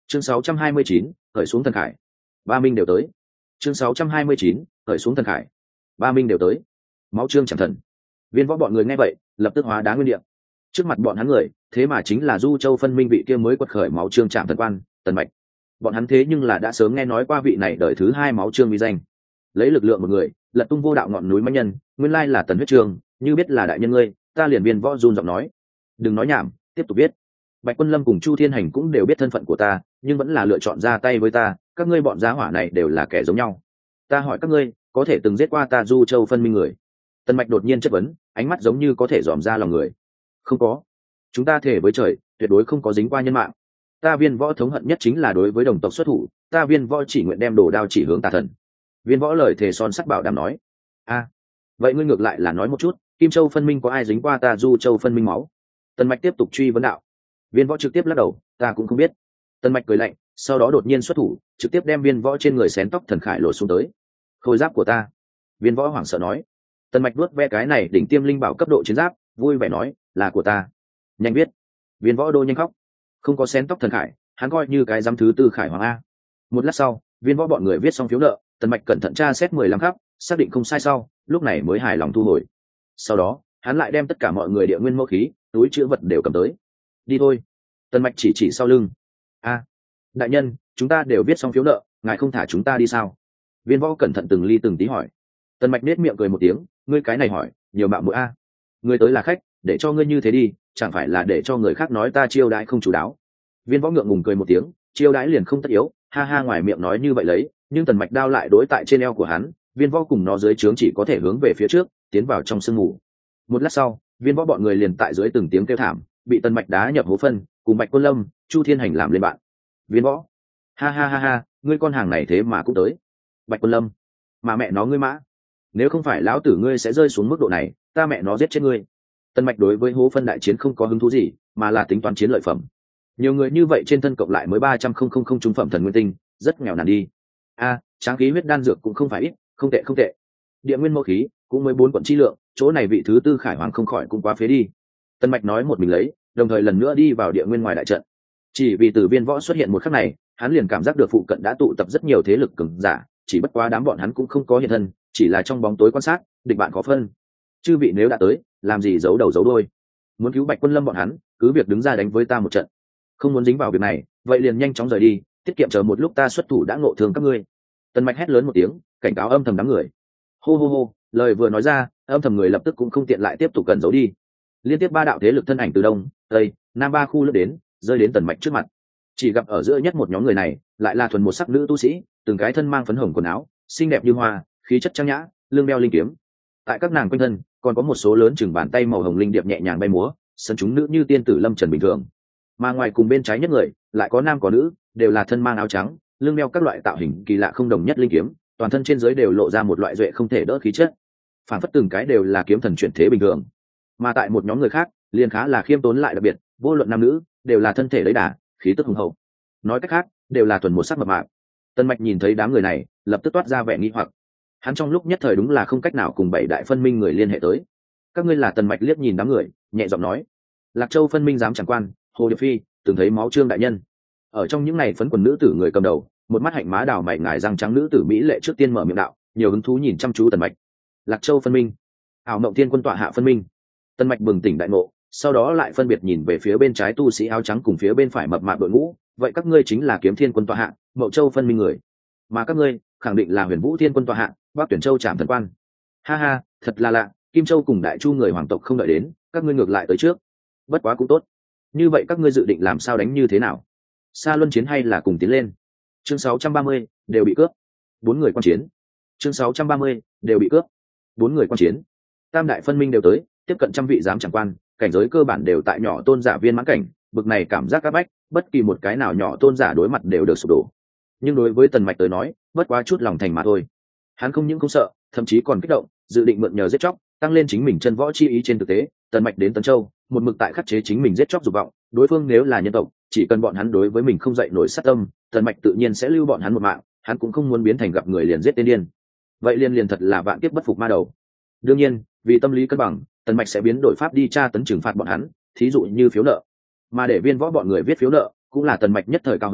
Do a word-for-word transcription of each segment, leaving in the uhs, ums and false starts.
chương sáu trăm hai mươi chín, khởi xuống thần khải. Ba minh đều tới. chương sáu trăm hai mươi chín, khởi xuống thần khải. Ba minh đều tới. Máu trương chẳng thần. Viên võ bọn người nghe vậy lập tức hóa đá nguyên địa. Trước mặt bọn hắn người thế mà chính là Du Châu phân minh vị kia mới quật khởi máu trương trạm thần quan Tần Mạch. Bọn hắn thế nhưng là đã sớm nghe nói qua vị này đời thứ hai máu trương uy danh, lấy lực lượng một người lật tung vô đạo ngọn núi mãnh nhân, nguyên lai là Tần huyết trương, như biết là đại nhân ngươi, ta liền viên võ run giọng nói. Đừng nói nhảm, tiếp tục biết. Bạch Quân Lâm cùng Chu Thiên Hành cũng đều biết thân phận của ta, nhưng vẫn là lựa chọn ra tay với ta, các ngươi bọn giá hỏa này đều là kẻ giống nhau. Ta hỏi các ngươi, có thể từng giết qua ta Du Châu phân minh người? Tần Mạch đột nhiên chất vấn, ánh mắt giống như có thể dòm ra lòng người. Không có. Chúng ta thề với trời, tuyệt đối không có dính qua nhân mạng. Ta viên võ thống hận nhất chính là đối với đồng tộc xuất thủ, ta viên võ chỉ nguyện đem đồ đao chỉ hướng tà thần. Viên võ lời thề son sắt bảo đảm nói. A, vậy ngươi ngược lại là nói một chút, Kim Châu phân minh có ai dính qua ta Du Châu phân minh máu? Tần Mạch tiếp tục truy vấn đạo. Viên võ trực tiếp lắc đầu, ta cũng không biết. Tần Mạch cười lạnh, sau đó đột nhiên xuất thủ, trực tiếp đem viên võ trên người xén tóc thần khải lột xuống tới. Khôi giáp của ta. Viên võ hoảng sợ nói. Tần Mạch vuốt ve cái này đỉnh tiêm linh bảo cấp độ chiến giáp, vui vẻ nói, là của ta. Nhanh biết. Viên võ đô nhanh khóc. Không có xén tóc thần khải, hắn coi như cái giám thứ tư khải hoàng a. Một lát sau, viên võ bọn người viết xong phiếu nợ, Tần Mạch cẩn thận tra xét mười lăm khắp, xác định không sai sau, lúc này mới hài lòng thu hồi. Sau đó, hắn lại đem tất cả mọi người địa nguyên mẫu khí, túi chứa vật đều cầm tới. Đi thôi. Tần Mạch chỉ chỉ sau lưng. A, đại nhân, chúng ta đều viết xong phiếu nợ, ngài không thả chúng ta đi sao? Viên võ cẩn thận từng ly từng tí hỏi. Tần Mạch nết miệng cười một tiếng, ngươi cái này hỏi, nhiều mạo muội a. Ngươi tới là khách, để cho ngươi như thế đi, chẳng phải là để cho người khác nói ta chiêu đãi không chủ đáo. Viên võ ngượng ngùng cười một tiếng, chiêu đãi liền không tất yếu, ha ha, ngoài miệng nói như vậy lấy, nhưng Tần Mạch đao lại đối tại trên eo của hắn, viên võ cùng nó dưới trướng chỉ có thể hướng về phía trước, tiến vào trong sương mù. Một lát sau, viên võ bọn người liền tại dưới từng tiếng kêu thảm, bị Tần Mạch đá nhập hố phân, cùng Bạch Quân Lâm, Chu Thiên Hành làm lên bạn. Viên võ, ha ha ha ha, ngươi con hàng này thế mà cũng tới. Bạch Quân Lâm, mà mẹ nó ngươi mã, nếu không phải lão tử ngươi sẽ rơi xuống mức độ này, ta mẹ nó giết chết ngươi. Tần Mạch đối với hố phân đại chiến không có hứng thú gì, mà là tính toán chiến lợi phẩm. Nhiều người như vậy trên thân cộng lại mới ba trăm không không không trung phẩm thần nguyên tinh, rất nghèo nàn đi. A, tráng khí huyết đan dược cũng không phải ít, không tệ không tệ. Địa nguyên mẫu khí cũng mới bốn quận chi lượng, chỗ này vị thứ tư khải hoàng không khỏi cũng quá phế đi. Tần Mạch nói một mình lấy, đồng thời lần nữa đi vào địa nguyên ngoài đại trận. Chỉ vì từ viên võ xuất hiện một khắc này, hắn liền cảm giác được phụ cận đã tụ tập rất nhiều thế lực cường giả, chỉ bất quá đám bọn hắn cũng không có hiện thân, chỉ là trong bóng tối quan sát, địch bạn khó phân. Chư vị nếu đã tới, làm gì giấu đầu giấu đuôi? Muốn cứu Bạch Quân Lâm bọn hắn, cứ việc đứng ra đánh với ta một trận. Không muốn dính vào việc này, vậy liền nhanh chóng rời đi, tiết kiệm chờ một lúc ta xuất thủ đã ngộ thương các ngươi. Tần Mạch hét lớn một tiếng, cảnh cáo âm thầm đám người. Hô hô hô, lời vừa nói ra, âm thầm người lập tức cũng không tiện lại tiếp tục cần giấu đi. Liên tiếp ba đạo thế lực thân ảnh từ đông, tây, nam ba khu lướt đến, rơi đến Tần Mạch trước mặt. Chỉ gặp ở giữa nhất một nhóm người này, lại là thuần một sắc nữ tu sĩ, từng cái thân mang phấn hồng quần áo, xinh đẹp như hoa, khí chất trang nhã, lưng đeo linh kiếm. Tại các nàng quanh thân, còn có một số lớn chừng bàn tay màu hồng linh điệp nhẹ nhàng bay múa, sân chúng nữ như tiên tử lâm trần bình thường. Mà ngoài cùng bên trái nhất người, lại có nam có nữ, đều là thân mang áo trắng, lưng đeo các loại tạo hình kỳ lạ không đồng nhất linh kiếm, toàn thân trên dưới đều lộ ra một loại duệ không thể đỡ khí chất, phản phất từng cái đều là kiếm thần chuyển thế bình thường. Mà tại một nhóm người khác, liền khá là khiêm tốn lại đặc biệt, vô luận nam nữ, đều là thân thể lấy đà, khí tức hùng hậu. Nói cách khác, đều là thuần một sắc mập mạp. Tần Mạch nhìn thấy đám người này, lập tức toát ra vẻ nghi hoặc. Hắn trong lúc nhất thời đúng là không cách nào cùng bảy đại phân minh người liên hệ tới. Các ngươi là? Tần Mạch liếc nhìn đám người, nhẹ giọng nói. Lạc Châu phân minh giám chẳng quan, Hồ Điệp Phi, từng thấy máu trương đại nhân. Ở trong những này phấn quần nữ tử người cầm đầu, một mắt hạnh má đào mày ngài răng trắng nữ tử mỹ lệ trước tiên mở miệng đạo, nhiều hứng thú nhìn chăm chú Tần Mạch. Lạc Châu phân minh, ảo mộng thiên quân tọa hạ phân minh. Tần Mạch bừng tỉnh đại ngộ, sau đó lại phân biệt nhìn về phía bên trái tu sĩ áo trắng cùng phía bên phải mập mạp đội ngũ, vậy các ngươi chính là Kiếm Thiên quân tọa hạ, Mậu Châu phân minh người, mà các ngươi khẳng định là Huyền Vũ Thiên quân tọa hạ, Bắc Tuyển Châu Trảm thần quan. Ha ha, thật là lạ, Kim Châu cùng Đại Chu người hoàng tộc không đợi đến, các ngươi ngược lại tới trước. Bất quá cũng tốt. Như vậy các ngươi dự định làm sao đánh như thế nào? Xa luân chiến hay là cùng tiến lên? Chương sáu trăm ba mươi, đều bị cướp. Bốn người quan chiến. Chương sáu trăm ba mươi, đều bị cướp. Bốn người quan chiến. Tam đại phân minh đều tới, tiếp cận trăm vị giám chẳng quan, cảnh giới cơ bản đều tại nhỏ tôn giả viên mãn cảnh, bực này cảm giác áp bách, bất kỳ một cái nào nhỏ tôn giả đối mặt đều được sụp đổ. Nhưng đối với Tần Mạch tới nói, bất quá chút lòng thành mà thôi. Hắn không những không sợ, thậm chí còn kích động, dự định mượn nhờ giết chóc, tăng lên chính mình chân võ chi ý. Trên thực tế, Tần Mạch đến Tấn Châu, một mực tại khắc chế chính mình giết chóc dục vọng, đối phương nếu là nhân tộc, chỉ cần bọn hắn đối với mình không dậy nổi sát tâm, Tần Mạch tự nhiên sẽ lưu bọn hắn một mạng, hắn cũng không muốn biến thành gặp người liền giết tên điên. Vậy liền liền thật là vạn kiếp bất phục ma đầu. Đương nhiên, vì tâm lý cân bằng, Tần Mạch sẽ biến đổi pháp đi tra tấn trừng phạt bọn hắn, thí dụ như phiếu nợ. Mà để viên võ bọn người viết phiếu nợ, cũng là Tần Mạch nhất thời cao hứng,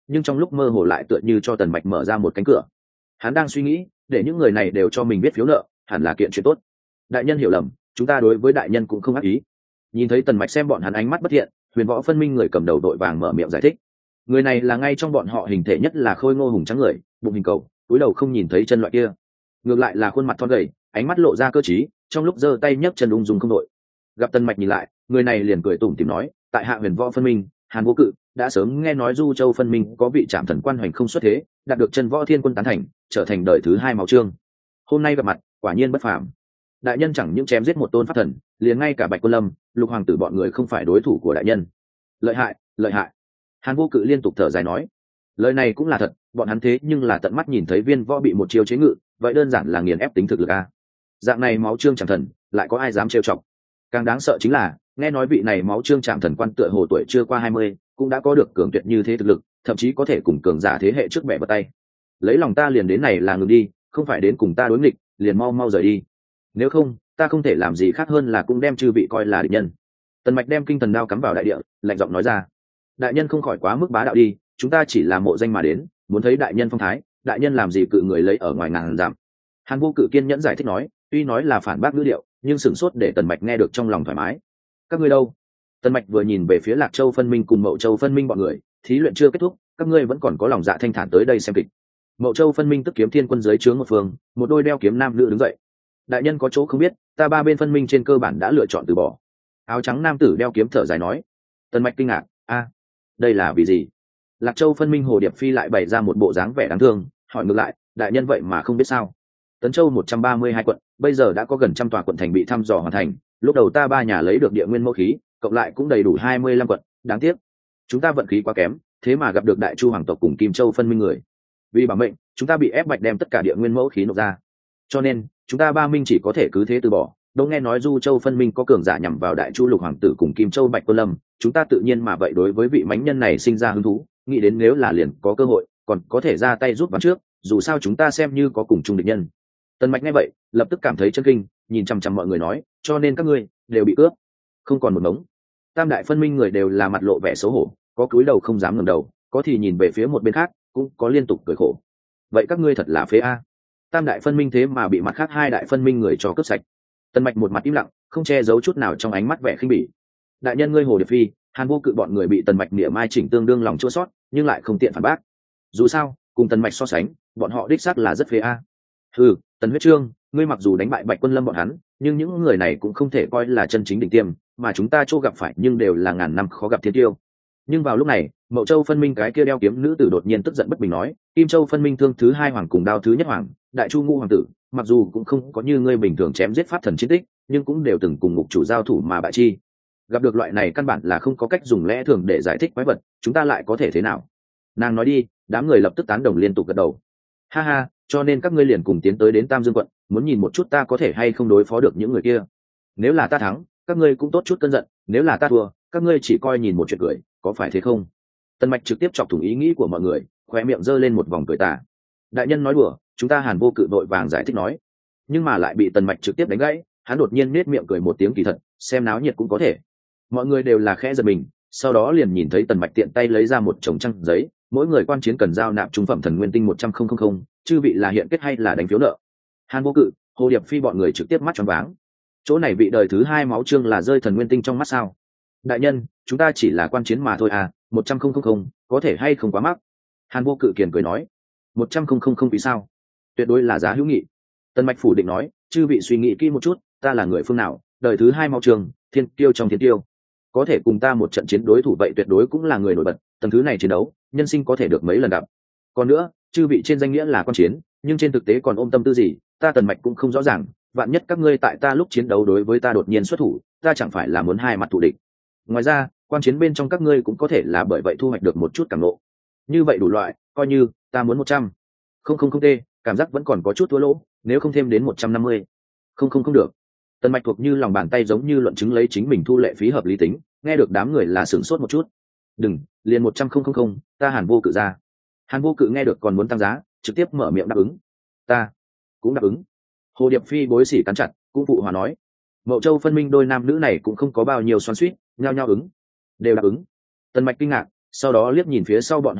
nhưng trong lúc mơ hồ lại tựa như cho tần mạch mở ra một cánh cửa. Hắn đang suy nghĩ, để những người này đều cho mình biết phiếu nợ hẳn là kiện chuyện tốt. Đại nhân hiểu lầm, chúng ta đối với đại nhân cũng không ác ý. Nhìn thấy tần mạch xem bọn hắn ánh mắt bất thiện, Huyền Võ Phân Minh người cầm đầu đội vàng mở miệng giải thích. Người này là ngay trong bọn họ hình thể nhất là khôi ngô hùng trắng người, bụng hình cầu, túi đầu không nhìn thấy chân loại kia, ngược lại là khuôn mặt thon gầy, ánh mắt lộ ra cơ trí, trong lúc giơ tay nhấc chân ung dung không đội. Gặp tần mạch nhìn lại, người này liền cười tủm tỉm nói, tại hạ Huyền Võ Phân Minh, Hàn Vô Cự, đã sớm nghe nói Du Châu Phân Minh có vị trạm thần quan hoành không xuất thế, đạt được chân võ thiên quân tán thành, trở thành đời thứ hai máu trương. Hôm nay gặp mặt, quả nhiên bất phàm. Đại nhân chẳng những chém giết một tôn pháp thần, liền ngay cả Bạch Quân Lâm, Lục Hoàng tử bọn người không phải đối thủ của đại nhân. Lợi hại, lợi hại. Hàn Vô Cự liên tục thở dài nói, lời này cũng là thật, bọn hắn thế nhưng là tận mắt nhìn thấy Viên Võ bị một chiêu chế ngự, vậy đơn giản là nghiền ép tính thực lực a. Dạng này máu trương chẳng thần, lại có ai dám trêu chọc? Càng đáng sợ chính là, nghe nói vị này máu trương trạm thần quan tựa hồ tuổi chưa qua hai mươi, cũng đã có được cường tuyệt như thế thực lực, thậm chí có thể cùng cường giả thế hệ trước bẻ vào tay. Lấy lòng ta liền đến này là ngừng đi, không phải đến cùng ta đối nghịch, liền mau mau rời đi. Nếu không, ta không thể làm gì khác hơn là cũng đem chư vị coi là địch nhân. Tần Mạch đem kinh thần đao cắm vào đại địa, lạnh giọng nói ra. Đại nhân không khỏi quá mức bá đạo đi, chúng ta chỉ là mộ danh mà đến, muốn thấy đại nhân phong thái, đại nhân làm gì cự người lấy ở ngoài ngàn dặm. Hàn Vô Cự kiên nhẫn giải thích nói, tuy nói là phản bác ngữ điệu, nhưng sửng sốt để Tần Mạch nghe được trong lòng thoải mái. Các ngươi đâu? Tần Mạch vừa nhìn về phía Lạc Châu Phân Minh cùng Mậu Châu Phân Minh bọn người, thí luyện chưa kết thúc, các ngươi vẫn còn có lòng dạ thanh thản tới đây xem kịch. Mậu Châu Phân Minh tức kiếm thiên quân dưới trướng một phương, một đôi đeo kiếm nam nữ đứng dậy. Đại nhân có chỗ không biết, ta ba bên phân minh trên cơ bản đã lựa chọn từ bỏ. Áo trắng nam tử đeo kiếm thở dài nói. Tần Mạch kinh ngạc, a, đây là vì gì? Lạc Châu Phân Minh Hồ Điệp Phi lại bày ra một bộ dáng vẻ đáng thương, hỏi ngược lại, đại nhân vậy mà không biết sao? Tấn Châu một trăm ba mươi hai quận, bây giờ đã có gần trăm tòa quận thành bị thăm dò hoàn thành, lúc đầu ta ba nhà lấy được địa nguyên mẫu khí, cộng lại cũng đầy đủ hai mươi lăm quận, đáng tiếc, chúng ta vận khí quá kém, thế mà gặp được Đại Chu hoàng tộc cùng Kim Châu Phân Minh người. Vì bảo mệnh, chúng ta bị ép bạch đem tất cả địa nguyên mẫu khí nộp ra. Cho nên, chúng ta ba minh chỉ có thể cứ thế từ bỏ. Đâu nghe nói Du Châu Phân Minh có cường giả nhằm vào Đại Chu Lục hoàng tử cùng Kim Châu Bạch Quân Lâm, chúng ta tự nhiên mà vậy đối với vị mãnh nhân này sinh ra hứng thú, nghĩ đến nếu là liền có cơ hội, còn có thể ra tay giúp bắn trước, dù sao chúng ta xem như có cùng chung địch nhân. Tần Mạch nghe vậy, lập tức cảm thấy chân kinh, nhìn chằm chằm mọi người nói, cho nên các ngươi đều bị cướp, không còn một mống. Tam đại phân minh người đều là mặt lộ vẻ xấu hổ, có cúi đầu không dám ngẩng đầu, có thì nhìn về phía một bên khác, cũng có liên tục cười khổ. Vậy các ngươi thật là phế a. Tam đại phân minh thế mà bị mặt khác hai đại phân minh người cho cướp sạch. Tần Mạch một mặt im lặng, không che giấu chút nào trong ánh mắt vẻ khinh bỉ. Đại nhân ngươi Hồ Điệp Phi, Hàn Vô Cự bọn người bị Tần Mạch niệm mai chỉnh tương đương lòng chua sót, nhưng lại không tiện phản bác. Dù sao, cùng Tần Mạch so sánh, bọn họ đích xác là rất phế a. Ừ, Tần Huyết Trương, ngươi mặc dù đánh bại Bạch Quân Lâm bọn hắn, nhưng những người này cũng không thể coi là chân chính đỉnh tiêm, mà chúng ta chỗ gặp phải nhưng đều là ngàn năm khó gặp thiên tiêu. Nhưng vào lúc này, Mậu Châu Phân Minh cái kia đeo kiếm nữ tử đột nhiên tức giận bất bình nói, Kim Châu Phân Minh thương thứ hai hoàng cùng đao thứ nhất hoàng, Đại Chu Ngũ hoàng tử, mặc dù cũng không có như ngươi bình thường chém giết pháp thần chiến tích, nhưng cũng đều từng cùng ngục chủ giao thủ mà bại chi. Gặp được loại này căn bản là không có cách dùng lẽ thường để giải thích quái vật, chúng ta lại có thể thế nào? Nàng nói đi, đám người lập tức tán đồng liên tục gật đầu. Ha ha, cho nên các ngươi liền cùng tiến tới đến Tam Dương quận, muốn nhìn một chút ta có thể hay không đối phó được những người kia. Nếu là ta thắng, các ngươi cũng tốt chút cơn giận, nếu là ta thua, các ngươi chỉ coi nhìn một chuyện cười, có phải thế không? Tần Mạch trực tiếp chọc thủng ý nghĩ của mọi người, khóe miệng giơ lên một vòng cười tà. Đại nhân nói đùa, chúng ta Hàn Vô Cự vội vàng giải thích nói, nhưng mà lại bị Tần Mạch trực tiếp đánh gãy, hắn đột nhiên nết miệng cười một tiếng kỳ thật, xem náo nhiệt cũng có thể. Mọi người đều là khẽ giật mình, sau đó liền nhìn thấy Tần Mạch tiện tay lấy ra một chồng trăng giấy, mỗi người quan chiến cần giao nạp trung phẩm thần nguyên tinh một trăm nghìn, chư vị là hiện kết hay là đánh phiếu nợ. Hàn Vô Cự, Hồ Điệp Phi bọn người trực tiếp mắt tròn váng. Chỗ này vị đời thứ hai máu trương là rơi thần nguyên tinh trong mắt sao? Đại nhân, chúng ta chỉ là quan chiến mà thôi à, một trăm nghìn, có thể hay không quá mắc? Hàn Vô Cự kiền cười nói, một trăm nghìn vì sao? Tuyệt đối là giá hữu nghị. Tần Mạch phủ định nói, chư vị suy nghĩ kỹ một chút, ta là người phương nào, đời thứ hai máu trương, thiên tiêu trong thiên tiêu, có thể cùng ta một trận chiến đối thủ vậy tuyệt đối cũng là người nổi bật, tầng thứ này chiến đấu, nhân sinh có thể được mấy lần gặp. Còn nữa, chư vị trên danh nghĩa là quan chiến, nhưng trên thực tế còn ôm tâm tư gì, ta Tần Mạch cũng không rõ ràng, vạn nhất các ngươi tại ta lúc chiến đấu đối với ta đột nhiên xuất thủ, ta chẳng phải là muốn hai mặt thù địch. Ngoài ra, quan chiến bên trong các ngươi cũng có thể là bởi vậy thu hoạch được một chút cảm ngộ. Như vậy đủ loại, coi như ta muốn một trăm. Không không không tê, cảm giác vẫn còn có chút thua lỗ, nếu không thêm đến một trăm năm mươi. Không không không được. Tần Mạch thuộc như lòng bàn tay giống như luận chứng lấy chính mình thu lệ phí hợp lý tính, nghe được đám người là sửng sốt một chút. Đừng, liền một trăm nghìn, ta Hàn Vô Cự ra. Hàn Vô Cự nghe được còn muốn tăng giá, trực tiếp mở miệng đáp ứng. Ta cũng đáp ứng. Hồ Điệp Phi bối xỉ cắn chặt, cũng phụ hòa nói. Mậu Châu Phân Minh đôi nam nữ này cũng không có bao nhiêu xoắn xuýt, nhao nhao ứng, đều đáp ứng. Tần Mạch kinh ngạc, sau đó liếc nhìn phía sau bọn họ người,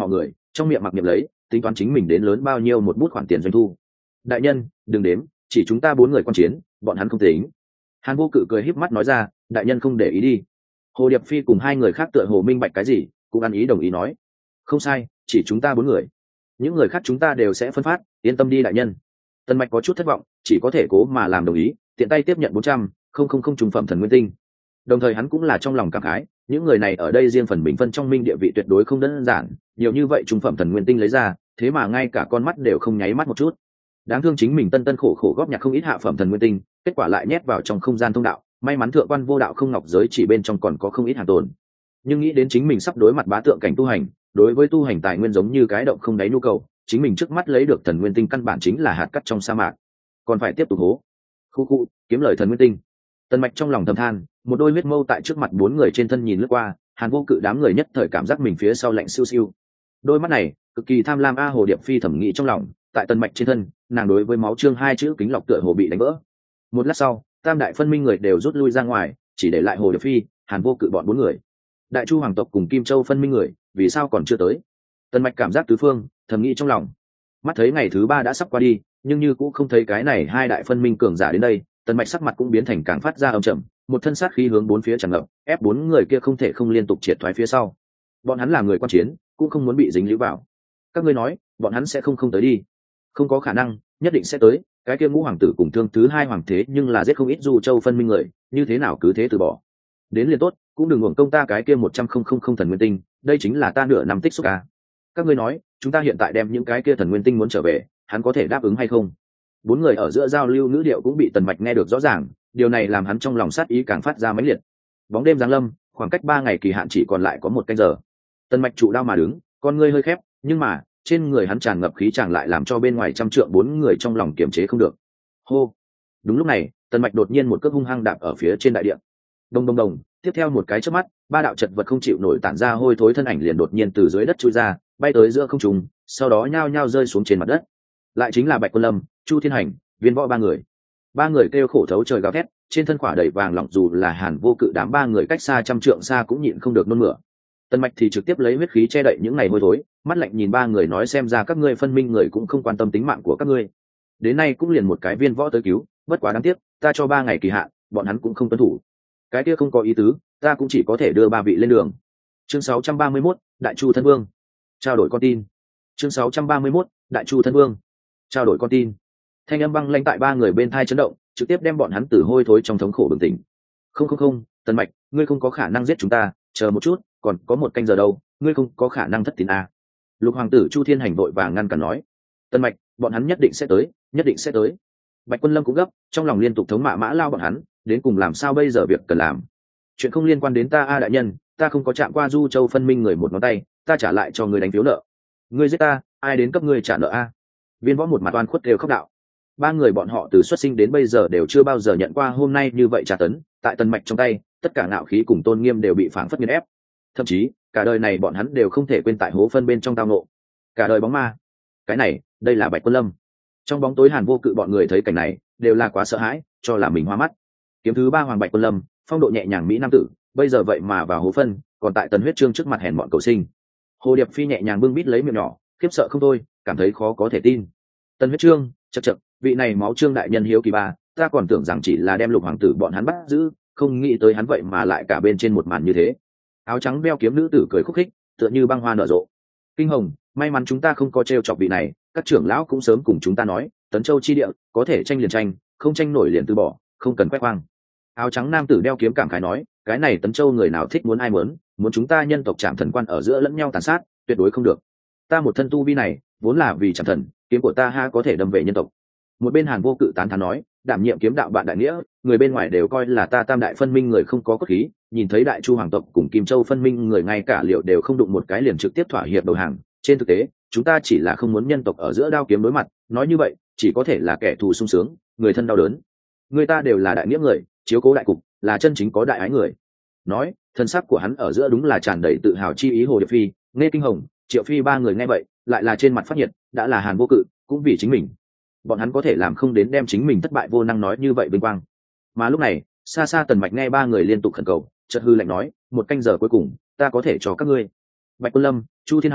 trong miệng mặc niệm lấy, tính toán chính mình đến lớn bao nhiêu một bút khoản tiền doanh thu. Đại nhân, đừng đếm, chỉ chúng ta bốn người quan chiến, bọn hắn không tính. Hàn Vô Cự cười híp mắt nói ra, đại nhân không để ý đi. Hồ Điệp Phi cùng hai người khác tựa hồ minh bạch cái gì, cũng ăn ý đồng ý nói, không sai, chỉ chúng ta bốn người, những người khác chúng ta đều sẽ phân phát, yên tâm đi đại nhân. Tần Mạch có chút thất vọng, chỉ có thể cố mà làm đồng ý, tiện tay tiếp nhận bốn trăm không không không trung phẩm thần nguyên tinh. Đồng thời hắn cũng là trong lòng cảm khái, những người này ở đây riêng phần mình phân trong minh địa vị tuyệt đối không đơn giản, nhiều như vậy trung phẩm thần nguyên tinh lấy ra, thế mà ngay cả con mắt đều không nháy mắt một chút. Đáng thương chính mình tân tân khổ khổ góp nhặt không ít hạ phẩm thần nguyên tinh, kết quả lại nhét vào trong không gian thông đạo, may mắn thượng quan vô đạo không ngọc giới chỉ bên trong còn có không ít hàng tồn. Nhưng nghĩ đến chính mình sắp đối mặt bá tượng cảnh tu hành, đối với tu hành tài nguyên giống như cái động không đáy nhu cầu, chính mình trước mắt lấy được thần nguyên tinh căn bản chính là hạt cát trong sa mạc, còn phải tiếp tục hố khu khu kiếm lời thần nguyên tinh. Tần Mạch trong lòng thầm than, một đôi huyết mâu tại trước mặt bốn người trên thân nhìn lướt qua, Hàn Vô Cự đám người nhất thời cảm giác mình phía sau lạnh siêu siêu. Đôi mắt này cực kỳ tham lam a. Hồ Điệp Phi thẩm nghĩ trong lòng, tại Tần Mạch trên thân, nàng đối với máu chương hai chữ kính lọc tựa hồ bị đánh vỡ. Một lát sau, tam đại phân minh người đều rút lui ra ngoài, chỉ để lại Hồ Điệp Phi, Hàn Vô Cự bọn bốn người. Đại Chu hoàng tộc cùng Kim Châu phân minh người, vì sao còn chưa tới? Tần Mạch cảm giác tứ phương, thầm nghĩ trong lòng. Mắt thấy ngày thứ ba đã sắp qua đi, nhưng như cũng không thấy cái này hai đại phân minh cường giả đến đây. Tần Mạch sắc mặt cũng biến thành càng phát ra âm trầm, một thân sát khí hướng bốn phía tràn ngập, ép bốn người kia không thể không liên tục triệt thoái phía sau. Bọn hắn là người quan chiến, cũng không muốn bị dính líu vào. Các ngươi nói, bọn hắn sẽ không không tới đi? Không có khả năng, nhất định sẽ tới. Cái kia ngũ hoàng tử cùng thương thứ hai hoàng thế nhưng là giết không ít Du Châu phân minh người, như thế nào cứ thế từ bỏ? Đến liền tốt, cũng đừng uổng công ta cái kia một trăm không không không thần nguyên tinh, đây chính là ta nửa năm tích xúc à. Các ngươi nói, chúng ta hiện tại đem những cái kia thần nguyên tinh muốn trở về, hắn có thể đáp ứng hay không? Bốn người ở giữa giao lưu ngữ điệu cũng bị Tần Mạch nghe được rõ ràng, điều này làm hắn trong lòng sát ý càng phát ra mãnh liệt. Bóng đêm giáng lâm, khoảng cách ba ngày kỳ hạn chỉ còn lại có một canh giờ. Tần Mạch trụ đao mà đứng, con ngươi hơi khép, nhưng mà trên người hắn tràn ngập khí chàng lại làm cho bên ngoài trăm trượng bốn người trong lòng kiềm chế không được. Hô! Đúng lúc này, Tần Mạch đột nhiên một cước hung hăng đạp ở phía trên đại địa. Đông đông đông, tiếp theo một cái chớp mắt, ba đạo chật vật không chịu nổi tản ra hôi thối thân ảnh liền đột nhiên từ dưới đất chui ra, bay tới giữa không trung, sau đó nhao nhao rơi xuống trên mặt đất. Lại chính là Bạch Quân Lâm, Chu Thiên Hành, Viên Võ ba người. Ba người kêu khổ thấu trời gào thét, trên thân khỏa đầy vàng lỏng, dù là Hàn Vô Cự đám ba người cách xa trăm trượng xa cũng nhịn không được nôn mửa. Tần Mạch thì trực tiếp lấy huyết khí che đậy những ngày hôi thối, mắt lạnh nhìn ba người nói, xem ra các ngươi phân minh người cũng không quan tâm tính mạng của các ngươi. Đến nay cũng liền một cái Viên Võ tới cứu, bất quá đáng tiếc, ta cho ba ngày kỳ hạn, bọn hắn cũng không tuân thủ. Cái kia không có ý tứ, ta cũng chỉ có thể đưa ba vị lên đường. Chương sáu trăm ba mươi mốt, Đại Chu thân vương. Trao đổi con tin. Chương sáu trăm ba mươi mốt, Đại Chu thân vương. Trao đổi con tin. Thanh âm băng lãnh tại ba người bên thai chấn động, trực tiếp đem bọn hắn từ hôi thối trong thống khổ bừng tỉnh. Không không không, Tần Mạch, ngươi không có khả năng giết chúng ta, chờ một chút, còn có một canh giờ đâu, ngươi không có khả năng thất tín à. Lục hoàng tử Chu Thiên Hành vội vàng ngăn cản nói, Tần Mạch, bọn hắn nhất định sẽ tới, nhất định sẽ tới. Bạch Quân Lâm cũng gấp, trong lòng liên tục thống mạ mã lao bọn hắn, đến cùng làm sao bây giờ việc cần làm. Chuyện không liên quan đến ta a đại nhân, ta không có chạm qua Du Châu phân minh người một ngón tay, ta trả lại cho người đánh phiếu nợ. Ngươi giết ta, ai đến cấp ngươi trả nợ a? Viên Võ một mặt oan khuất đều khóc đạo. Ba người bọn họ từ xuất sinh đến bây giờ đều chưa bao giờ nhận qua hôm nay như vậy trả tấn, tại Tần Mạch trong tay, tất cả ngạo khí cùng tôn nghiêm đều bị phảng phất nghiền ép. Thậm chí, cả đời này bọn hắn đều không thể quên tại hố phân bên trong tao nộ. Cả đời bóng ma. Cái này, đây là Bạch Quân Lâm. Trong bóng tối Hàn Vô Cự bọn người thấy cảnh này, đều là quá sợ hãi, cho là mình hoa mắt. Kiếm thứ ba hoàng Bạch Quân Lâm, phong độ nhẹ nhàng mỹ nam tử, bây giờ vậy mà vào hố phân, còn tại Tần Huyết Trương trước mặt hèn bọn cầu sinh. Hồ Điệp Phi nhẹ nhàng bưng bít lấy miệng nhỏ, khiếp sợ không thôi, cảm thấy khó có thể tin. Tần Huyết Trương, chậc chậc, vị này máu trương đại nhân hiếu kỳ ba, ta còn tưởng rằng chỉ là đem Lục hoàng tử bọn hắn bắt giữ, không nghĩ tới hắn vậy mà lại cả bên trên một màn như thế. Áo trắng đeo kiếm nữ tử cười khúc khích, tựa như băng hoa nở rộ. Kinh hồng, may mắn chúng ta không có trêu chọc vị này, các trưởng lão cũng sớm cùng chúng ta nói, Tấn Châu chi địa, có thể tranh liền tranh, không tranh nổi liền từ bỏ, không cần quét hoang. Áo trắng nam tử đeo kiếm cảm khái nói, cái này Tấn Châu người nào thích muốn ai muốn, muốn chúng ta nhân tộc Trảm Thần quan ở giữa lẫn nhau tàn sát, tuyệt đối không được. Ta một thân tu vi này, vốn là vì Trảm Thần, kiếm của ta ha có thể đâm về nhân tộc. Một bên Hàn Vô Cự tán thán nói, đảm nhiệm kiếm đạo bạn đại nghĩa, người bên ngoài đều coi là ta tam đại phân minh người không có cốt khí, nhìn thấy Đại Chu hoàng tộc cùng Kim Châu phân minh người ngay cả liệu đều không đụng một cái liền trực tiếp thỏa hiệp đầu hàng. Trên thực tế, chúng ta chỉ là không muốn nhân tộc ở giữa đao kiếm đối mặt, nói như vậy, chỉ có thể là kẻ thù sung sướng, người thân đau đớn. Người ta đều là đại nghĩa người, chiếu cố đại cục, là chân chính có đại ái người. Nói, thân sắc của hắn ở giữa đúng là tràn đầy tự hào chi ý. Hồ Điệp Phi, Nghe Kinh Hồng, Triệu Phi ba người nghe vậy, lại là trên mặt phát nhiệt, đã là Hàn Vô Cự, cũng vì chính mình. Bọn hắn có thể làm không đến đem chính mình thất bại vô năng nói như vậy vinh quang. Mà lúc này, xa xa Tần Mạch nghe ba người liên tục khẩn cầu, chợt hư lạnh nói, một canh giờ cuối cùng, ta có thể cho các ngươi. Bạch Quân Lâm, Chu Thiên Hành,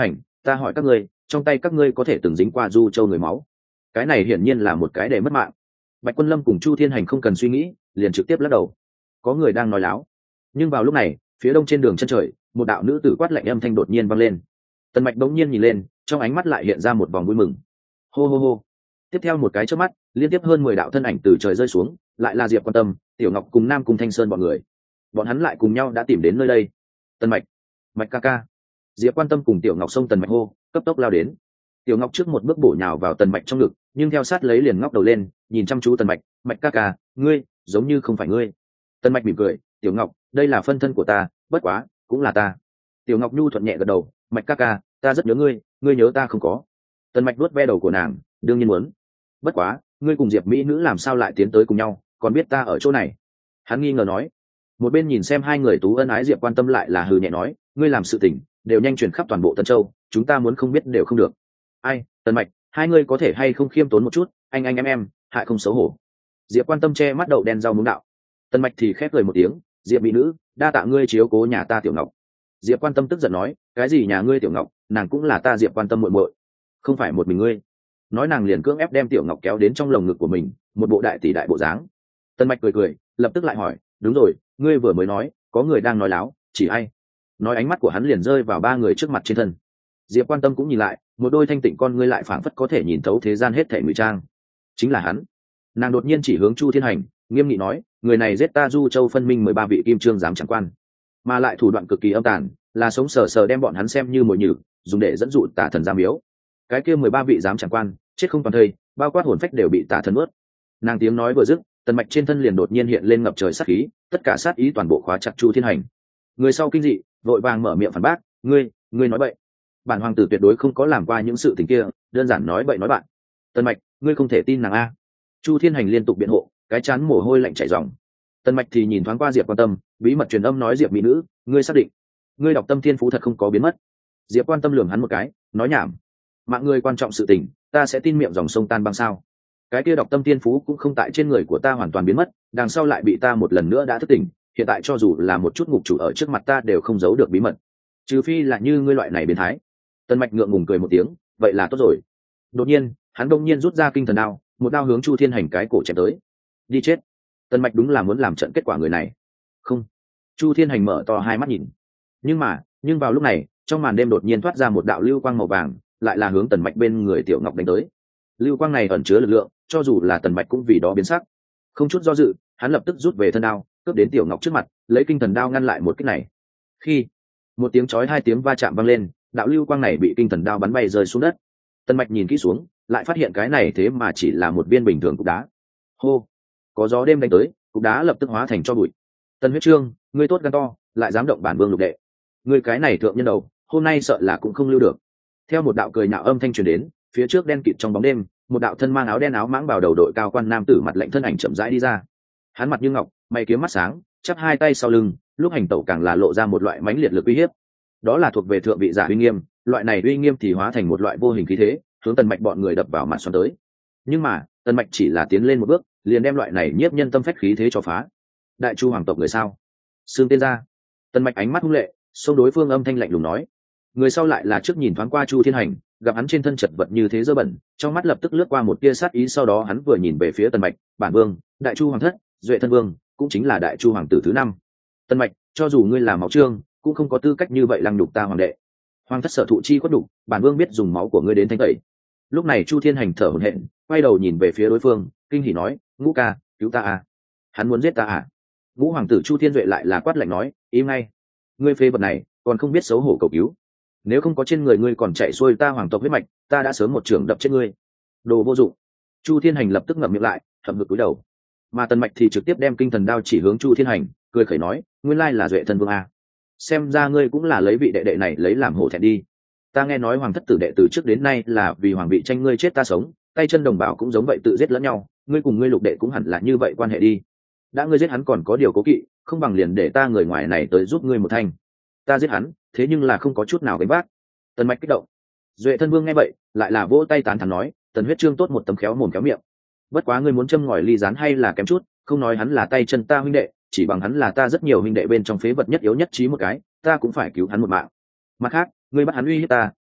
ta hỏi các ngươi, trong tay các ngươi có thể từng dính qua du châu người máu? Cái này hiển nhiên là một cái để mất mạng. Bạch Quân Lâm cùng Chu Thiên Hành không cần suy nghĩ, liền trực tiếp lắc đầu. Có người đang nói láo. Nhưng vào lúc này, phía đông trên đường chân trời, một đạo nữ tử quát lạnh âm thanh đột nhiên vang lên. Tần Mạch bỗng nhiên nhìn lên, trong ánh mắt lại hiện ra một vòng vui mừng. Hô hô hô. Tiếp theo một cái chớp mắt, liên tiếp hơn mười đạo thân ảnh từ trời rơi xuống, lại là Diệp Quan Tâm, Tiểu Ngọc cùng Nam Cung Thanh Sơn bọn người. Bọn hắn lại cùng nhau đã tìm đến nơi đây. Tần Mạch, Mạch ca ca. Diệp Quan Tâm cùng Tiểu Ngọc xông Tần Mạch hô, cấp tốc lao đến. Tiểu Ngọc trước một bước bổ nhào vào Tần Mạch trong ngực, nhưng theo sát lấy liền ngóc đầu lên, nhìn chăm chú Tần Mạch, Mạch ca ca, ngươi, giống như không phải ngươi. Tần Mạch mỉm cười, Tiểu Ngọc, đây là phân thân của ta, bất quá, cũng là ta. Tiểu Ngọc nhu thuận nhẹ gật đầu, Mạch ca ca, ta rất nhớ ngươi, ngươi nhớ ta không có. Tần Mạch vuốt ve đầu của nàng, đương nhiên muốn. Bất quá, ngươi cùng Diệp mỹ nữ làm sao lại tiến tới cùng nhau, còn biết ta ở chỗ này? Hắn nghi ngờ nói. Một bên nhìn xem hai người tú ân ái Diệp Quan Tâm lại là hừ nhẹ nói, ngươi làm sự tình đều nhanh truyền khắp toàn bộ Tân Châu, chúng ta muốn không biết đều không được. Ai, Tần Mạch, hai ngươi có thể hay không khiêm tốn một chút, anh anh em em, hại không xấu hổ. Diệp Quan Tâm che mắt đậu đen rau muống đạo. Tần Mạch thì khép cười một tiếng, Diệp mỹ nữ, đa tạ ngươi chiếu cố nhà ta Tiểu Ngọc. Diệp Quan Tâm tức giận nói, cái gì nhà ngươi Tiểu Ngọc, nàng cũng là ta Diệp Quan Tâm muội muội, không phải một mình ngươi. Nói nàng liền cưỡng ép đem Tiểu Ngọc kéo đến trong lồng ngực của mình, một bộ đại tỷ đại bộ dáng. Tần Mạch cười cười, lập tức lại hỏi, đúng rồi, ngươi vừa mới nói có người đang nói láo, chỉ ai? Nói ánh mắt của hắn liền rơi vào ba người trước mặt trên thân. Diệp Quan Tâm cũng nhìn lại, một đôi thanh tịnh con ngươi lại phảng phất có thể nhìn thấu thế gian hết thảy ngụy trang. Chính là hắn. Nàng đột nhiên chỉ hướng Chu Thiên Hành, nghiêm nghị nói, người này giết ta Du Châu phân minh mười ba vị kim trương giám chẳng quan, mà lại thủ đoạn cực kỳ âm tàn, là sống sờ sờ đem bọn hắn xem như mồi nhử, dùng để dẫn dụ tà thần giam miếu. Cái kia mười ba vị giám chẳng quan, chết không toàn thây, bao quát hồn phách đều bị tà thần ướt. Nàng tiếng nói vừa dứt, Tần Mạch trên thân liền đột nhiên hiện lên ngập trời sát khí, tất cả sát ý toàn bộ khóa chặt Chu Thiên Hành. Người sau kinh dị, vội vàng mở miệng phản bác, ngươi, ngươi nói bậy. Bản hoàng tử tuyệt đối không có làm qua những sự tình kia, đơn giản nói bậy nói bạn. Tần Mạch, ngươi không thể tin nàng a. Chu Thiên Hành liên tục biện hộ, cái chán mồ hôi lạnh chảy ròng. Tần Mạch thì nhìn thoáng qua Diệp Quan Tâm, bí mật truyền âm nói, Diệp mỹ nữ, ngươi xác định ngươi đọc tâm thiên phú thật không có biến mất? Diệp Quan Tâm lườm hắn một cái, nói nhảm. Mạng ngươi quan trọng sự tình, ta sẽ tin miệng dòng sông tan băng sao? Cái kia đọc tâm thiên phú cũng không tại trên người của ta hoàn toàn biến mất, đằng sau lại bị ta một lần nữa đã thức tỉnh, hiện tại cho dù là một chút ngục chủ ở trước mặt ta đều không giấu được bí mật, trừ phi là như ngươi loại này biến thái. Tần Mạch ngượng ngùng cười một tiếng, vậy là tốt rồi. Đột nhiên, hắn đông nhiên rút ra kinh thần đao, một đao hướng Chu Thiên Hành cái cổ chém tới. Đi chết. Tần Mạch đúng là muốn làm trận kết quả người này. Không. Chu Thiên Hành mở to hai mắt nhìn. Nhưng mà, nhưng vào lúc này, trong màn đêm đột nhiên thoát ra một đạo lưu quang màu vàng, lại là hướng Tần Mạch bên người Tiểu Ngọc đánh tới. Lưu quang này ẩn chứa lực lượng, cho dù là Tần Mạch cũng vì đó biến sắc. Không chút do dự, hắn lập tức rút về thân đao, cướp đến Tiểu Ngọc trước mặt, lấy kinh thần đao ngăn lại một kích này. Khi một tiếng chói hai tiếng va chạm vang lên, đạo lưu quang này bị kinh thần đao bắn bay rơi xuống đất. Tần Mạch nhìn kỹ xuống, lại phát hiện cái này thế mà chỉ là một viên bình thường cục đá. Hô, có gió đêm đánh tới, cục đá lập tức hóa thành tro bụi. Tần Huyết Trương, ngươi tốt gan to, lại dám động bản vương lục đệ. Ngươi cái này thượng nhân đầu, hôm nay sợ là cũng không lưu được. Theo một đạo cười nhạo âm thanh truyền đến, phía trước đen kịt trong bóng đêm, một đạo thân mang áo đen áo mãng bào đầu đội cao quan nam tử mặt lạnh thân ảnh chậm rãi đi ra. Hắn mặt như ngọc, mày kiếm mắt sáng, chắp hai tay sau lưng, lúc hành tẩu càng là lộ ra một loại mãnh liệt lực uy hiếp. Đó là thuộc về thượng vị giả uy nghiêm, loại này uy nghiêm thì hóa thành một loại vô hình khí thế, hướng Tần Mạch bọn người đập vào mặt xoắn tới. Nhưng mà, Tần Mạch chỉ là tiến lên một bước, liền đem loại này nhiếp nhân tâm phách khí thế cho phá. Đại Chu hoàng tộc người sao? Xương tên ra. Tần Mạch ánh mắt hung lệ, xông đối phương âm thanh lạnh lùng nói. Người sau lại là trước nhìn thoáng qua Chu Thiên Hành, gặp hắn trên thân chật vật như thế dơ bẩn, trong mắt lập tức lướt qua một tia sát ý, sau đó hắn vừa nhìn về phía Tần Mạch, bản vương, Đại Chu hoàng thất, Duệ thân vương, cũng chính là Đại Chu hoàng tử thứ năm. Tần Mạch, cho dù ngươi là máu trương, cũng không có tư cách như vậy lăng nhục ta hoàng đệ. Hoàng thất sở thụ chi khuất đủ, bản vương biết dùng máu của ngươi đến thanh tẩy. Lúc này Chu Thiên Hành thở hổn hển, quay đầu nhìn về phía đối phương, kinh hỉ nói, Ngũ ca, cứu ta à? Hắn muốn giết ta à? Ngũ hoàng tử Chu Thiên Duệ lại là quát lạnh nói, im ngay, ngươi phế vật này, còn không biết xấu hổ cầu cứu. Nếu không có trên người ngươi còn chạy xuôi ta hoàng tộc huyết mạch, ta đã sớm một trường đập chết ngươi. Đồ vô dụng. Chu Thiên Hành lập tức ngậm miệng lại, hậm ngực cúi đầu. Mà Tần Mạch thì trực tiếp đem kinh thần đao chỉ hướng Chu Thiên Hành, cười khẩy nói, nguyên lai là Duệ thân vương à? Xem ra ngươi cũng là lấy vị đệ đệ này lấy làm hổ thẹn đi. Ta nghe nói hoàng thất tử đệ từ trước đến nay là vì hoàng vị tranh ngươi chết ta sống, tay chân đồng bào cũng giống vậy tự giết lẫn nhau, ngươi cùng ngươi lục đệ cũng hẳn là như vậy quan hệ đi. Đã ngươi giết hắn còn có điều cố kỵ, không bằng liền để ta người ngoài này tới giúp ngươi một thanh. Ta giết hắn, thế nhưng là không có chút nào gánh vác. Tần Mạch kích động. Duệ thân vương nghe vậy, lại là vỗ tay tán thán nói, Tần Huyết Trương tốt một tấm khéo mồm khéo miệng. Bất quá ngươi muốn châm ngòi ly rán hay là kém chút, không nói hắn là tay chân ta huynh đệ, chỉ bằng hắn là ta rất nhiều huynh đệ bên trong phế vật nhất yếu nhất trí một cái, ta cũng phải cứu hắn một mạng. Mặt khác, ngươi bắt hắn uy hiếp ta,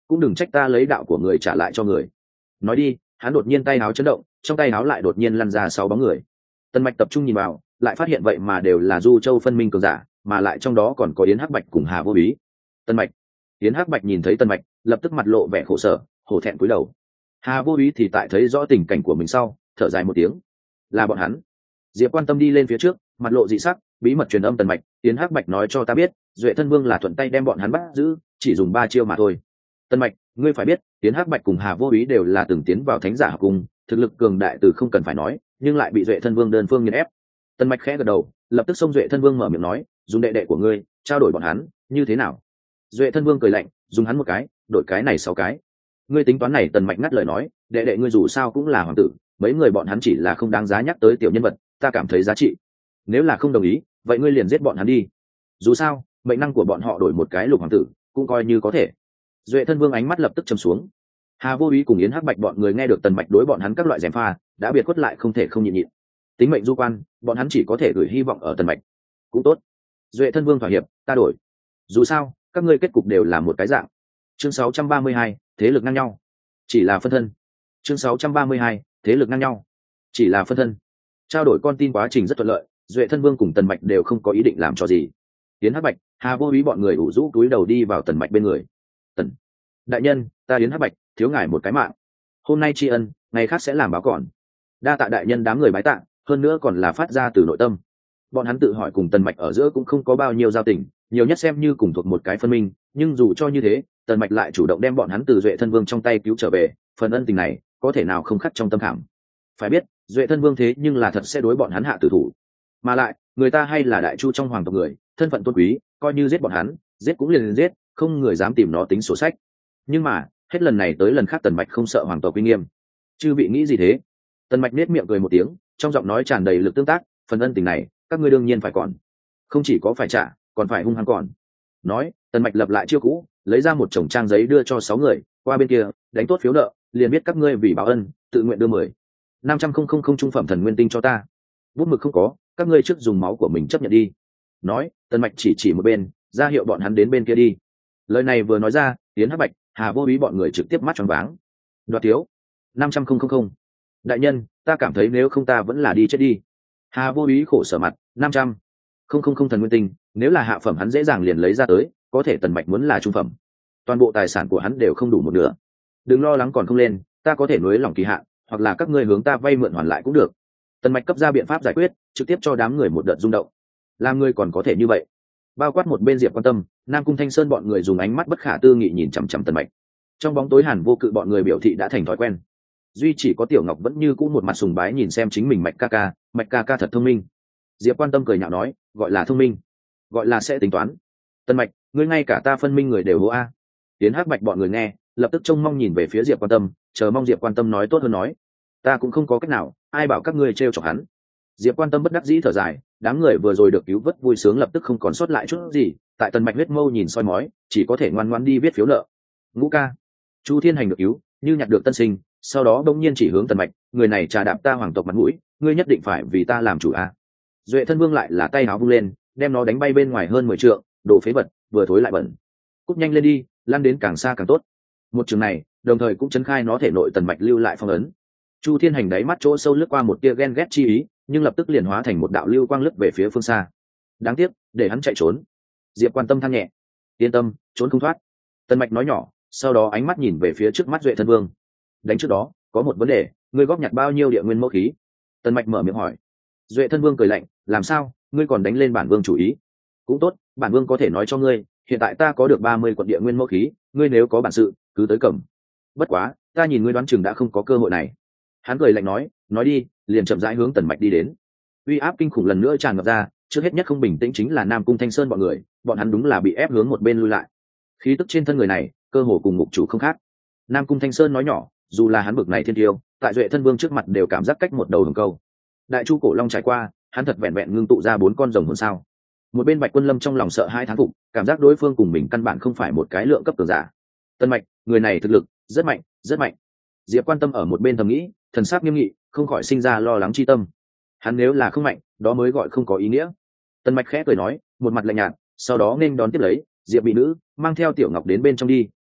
cũng đừng trách ta lấy đạo của người trả lại cho người. Nói đi, hắn đột nhiên tay áo chấn động, trong tay áo lại đột nhiên lăn ra sáu bóng người. Tần Mạch tập trung nhìn vào, lại phát hiện vậy mà đều là Du Châu phân minh cường giả, mà lại trong đó còn có Yến Hắc Bạch cùng Hà Vô Bí. Tần Mạch. Yến Hắc Bạch nhìn thấy Tần Mạch, lập tức mặt lộ vẻ khổ sở, hổ thẹn cúi đầu. Hà Vô Bí thì tại thấy rõ tình cảnh của mình sau, thở dài một tiếng. Là bọn hắn. Diệp Quan Tâm đi lên phía trước, mặt lộ dị sắc, bí mật truyền âm Tần Mạch, Yến Hắc Bạch nói cho ta biết, Duệ Thân Vương là thuận tay đem bọn hắn bắt giữ, chỉ dùng ba chiêu mà thôi. Tần Mạch, ngươi phải biết, Yến Hắc Bạch cùng Hà Vô Ý đều là từng tiến vào Thánh giả học cung, thực lực cường đại từ không cần phải nói, nhưng lại bị Duệ Thân Vương đơn phương nghiền ép. Tần Mạch khẽ gật đầu, lập tức xông Duệ Thân Vương mở miệng nói, dùng đệ đệ của ngươi, trao đổi bọn hắn, như thế nào? Duệ Thân Vương cười lạnh, dùng hắn một cái, đổi cái này sáu cái. Ngươi tính toán này? Tần Mạch ngắt lời nói, đệ đệ ngươi dù sao cũng là hoàng tử, mấy người bọn hắn chỉ là không đáng giá nhắc tới tiểu nhân vật, ta cảm thấy giá trị. Nếu là không đồng ý, vậy ngươi liền giết bọn hắn đi. Dù sao, mệnh năng của bọn họ đổi một cái lục hoàng tử, cũng coi như có thể. Duệ Thân Vương ánh mắt lập tức trầm xuống. Hà Vô Ý cùng Yến Hắc Bạch bọn người nghe được Tần Mạch đối bọn hắn các loại gièm pha, đã biệt khuất lại không thể không nhịn nhịn. Tính mệnh du quan, bọn hắn chỉ có thể gửi hy vọng ở Tần Mạch. Cũng tốt. Duệ Thân Vương thỏa hiệp, ta đổi. Dù sao, các ngươi kết cục đều là một cái dạng. Chương sáu trăm ba mươi hai, thế lực ngang nhau. Chỉ là phân thân. Chương sáu trăm ba mươi hai, thế lực ngang nhau. Chỉ là phân thân. Trao đổi con tin quá trình rất thuận lợi, Duệ Thân Vương cùng Tần Mạch đều không có ý định làm cho gì. Yến Hắc Bạch, Hà Vô Ý bọn người ủ rũ túi đầu đi vào Tần Mạch bên người. Tần đại nhân, ta Yến Hắc Bạch thiếu ngài một cái mạng, hôm nay tri ân, ngày khác sẽ làm báo còn. Đa tạ đại nhân, đám người bái tạ, hơn nữa còn là phát ra từ nội tâm. Bọn hắn tự hỏi cùng Tần Mạch ở giữa cũng không có bao nhiêu giao tình, nhiều nhất xem như cùng thuộc một cái phân minh, nhưng dù cho như thế, Tần Mạch lại chủ động đem bọn hắn từ Duệ Thân Vương trong tay cứu trở về, phần ân tình này có thể nào không khắc trong tâm khảm. Phải biết, Duệ Thân Vương thế nhưng là thật sẽ đối bọn hắn hạ tử thủ, mà lại người ta hay là đại chu trong hoàng tộc người, thân phận tôn quý, coi như giết bọn hắn, giết cũng liền giết, không người dám tìm nó tính sổ sách. Nhưng mà hết lần này tới lần khác Tần Mạch không sợ hoàng tộc uy nghiêm. Chư vị nghĩ gì thế? Tần Mạch nết miệng cười một tiếng, trong giọng nói tràn đầy lực tương tác, phần ân tình này các ngươi đương nhiên phải còn, không chỉ có phải trả, còn phải hung hăng còn. Nói, Tần Mạch lập lại chiêu cũ, lấy ra một chồng trang giấy đưa cho sáu người, qua bên kia đánh tốt phiếu nợ, liền biết các ngươi vì báo ân tự nguyện đưa mười năm trăm không không không trung phẩm thần nguyên tinh cho ta. Bút mực không có, các ngươi trước dùng máu của mình chấp nhận đi. Nói, Tần Mạch chỉ chỉ một bên, ra hiệu bọn hắn đến bên kia đi. Lời này vừa nói ra, Yến Hắc Bạch, Hà Vô Ý bọn người trực tiếp mắt tròn váng. Đoạt thiếu năm trăm không không không. Đại nhân, ta cảm thấy nếu không ta vẫn là đi chết đi. Hà Vô Ý khổ sở mặt, năm trăm không không không thần nguyên tinh, nếu là hạ phẩm hắn dễ dàng liền lấy ra tới, có thể Tần Mạch muốn là trung phẩm, toàn bộ tài sản của hắn đều không đủ một nửa. Đừng lo lắng còn không lên, ta có thể nối lỏng kỳ hạn, hoặc là các ngươi hướng ta vay mượn hoàn lại cũng được. Tần Mạch cấp ra biện pháp giải quyết, trực tiếp cho đám người một đợt rung động. Làm người còn có thể như vậy? Bao quát một bên Diệp Quan Tâm, Nam Cung Thanh Sơn bọn người dùng ánh mắt bất khả tư nghị nhìn chằm chằm Tần Mạch. Trong bóng tối Hàn Vô Cự bọn người biểu thị đã thành thói quen. Duy chỉ có Tiểu Ngọc vẫn như cũ một mặt sùng bái nhìn xem chính mình Mạch ca ca, Mạch ca ca thật thông minh. Diệp Quan Tâm cười nhạo nói, gọi là thông minh, gọi là sẽ tính toán. Tần Mạch, ngươi ngay cả ta phân minh người đều hô a. Tiến Hắc Bạch bọn người nghe, lập tức trông mong nhìn về phía Diệp Quan Tâm, chờ mong Diệp Quan Tâm nói tốt hơn nói. Ta cũng không có cách nào, ai bảo các ngươi trêu chọc hắn. Diệp Quan Tâm bất đắc dĩ thở dài, đám người vừa rồi được cứu vớt vui sướng lập tức không còn sót lại chút gì, tại Tần Mạch huyết mâu nhìn soi mói, chỉ có thể ngoan ngoãn đi viết phiếu nợ. Ngũ ca, Chu Thiên Hành được cứu, như nhặt được tân sinh, sau đó bỗng nhiên chỉ hướng Tần Mạch, người này trà đạp ta hoàng tộc mặt mũi, ngươi nhất định phải vì ta làm chủ a. Duệ Thân Vương lại là tay áo vung lên, đem nó đánh bay bên ngoài hơn mười trượng, đồ phế vật, vừa thối lại bẩn. Cút nhanh lên đi, lăn đến càng xa càng tốt. Một trường này, đồng thời cũng chấn khai nó thể nội Tần Mạch lưu lại phong ấn. Chu Thiên Hành đáy mắt chỗ sâu lướt qua một tia ghen ghét chi ý, nhưng lập tức liền hóa thành một đạo lưu quang lướt về phía phương xa. Đáng tiếc, để hắn chạy trốn. Diệp Quan Tâm than nhẹ, yên tâm, trốn không thoát. Tần Mạch nói nhỏ, sau đó ánh mắt nhìn về phía trước mắt Duệ Thân Vương. Đánh trước đó, có một vấn đề, ngươi góp nhặt bao nhiêu địa nguyên mẫu khí? Tần Mạch mở miệng hỏi. Duệ Thân Vương cười lạnh, làm sao, ngươi còn đánh lên bản vương chủ ý? Cũng tốt, bản vương có thể nói cho ngươi, hiện tại ta có được ba mươi quận địa nguyên mẫu khí, ngươi nếu có bản sự, cứ tới cầm. Bất quá, ta nhìn ngươi đoán chừng đã không có cơ hội này. Hắn cười lạnh nói, nói đi, liền chậm rãi hướng Tần Mạch đi đến. Uy áp kinh khủng lần nữa tràn ngập ra, trước hết nhất không bình tĩnh chính là Nam Cung Thanh Sơn bọn người, bọn hắn đúng là bị ép hướng một bên lui lại. Khí tức trên thân người này, cơ hồ cùng ngục chủ không khác. Nam Cung Thanh Sơn nói nhỏ, dù là hắn bực này thiên tiêu, tại Duệ Thân Vương trước mặt đều cảm giác cách một đầu hồng câu. Đại Chu Cổ Long trải qua, hắn thật vẹn vẹn ngưng tụ ra bốn con rồng hồn sao? Một bên Bạch Quân Lâm trong lòng sợ hai thán phục, cảm giác đối phương cùng mình căn bản không phải một cái lượng cấp cường giả. Tần Mạch, người này thực lực rất mạnh, rất mạnh. Diệp Quan Tâm ở một bên thầm nghĩ, thần sắc nghiêm nghị, không khỏi sinh ra lo lắng chi tâm. Hắn nếu là không mạnh, đó mới gọi không có ý nghĩa. Tần Mạch khẽ cười nói, một mặt lạnh nhạt, sau đó nên đón tiếp lấy, Diệp mỹ nữ, mang theo Tiểu Ngọc đến bên trong đi,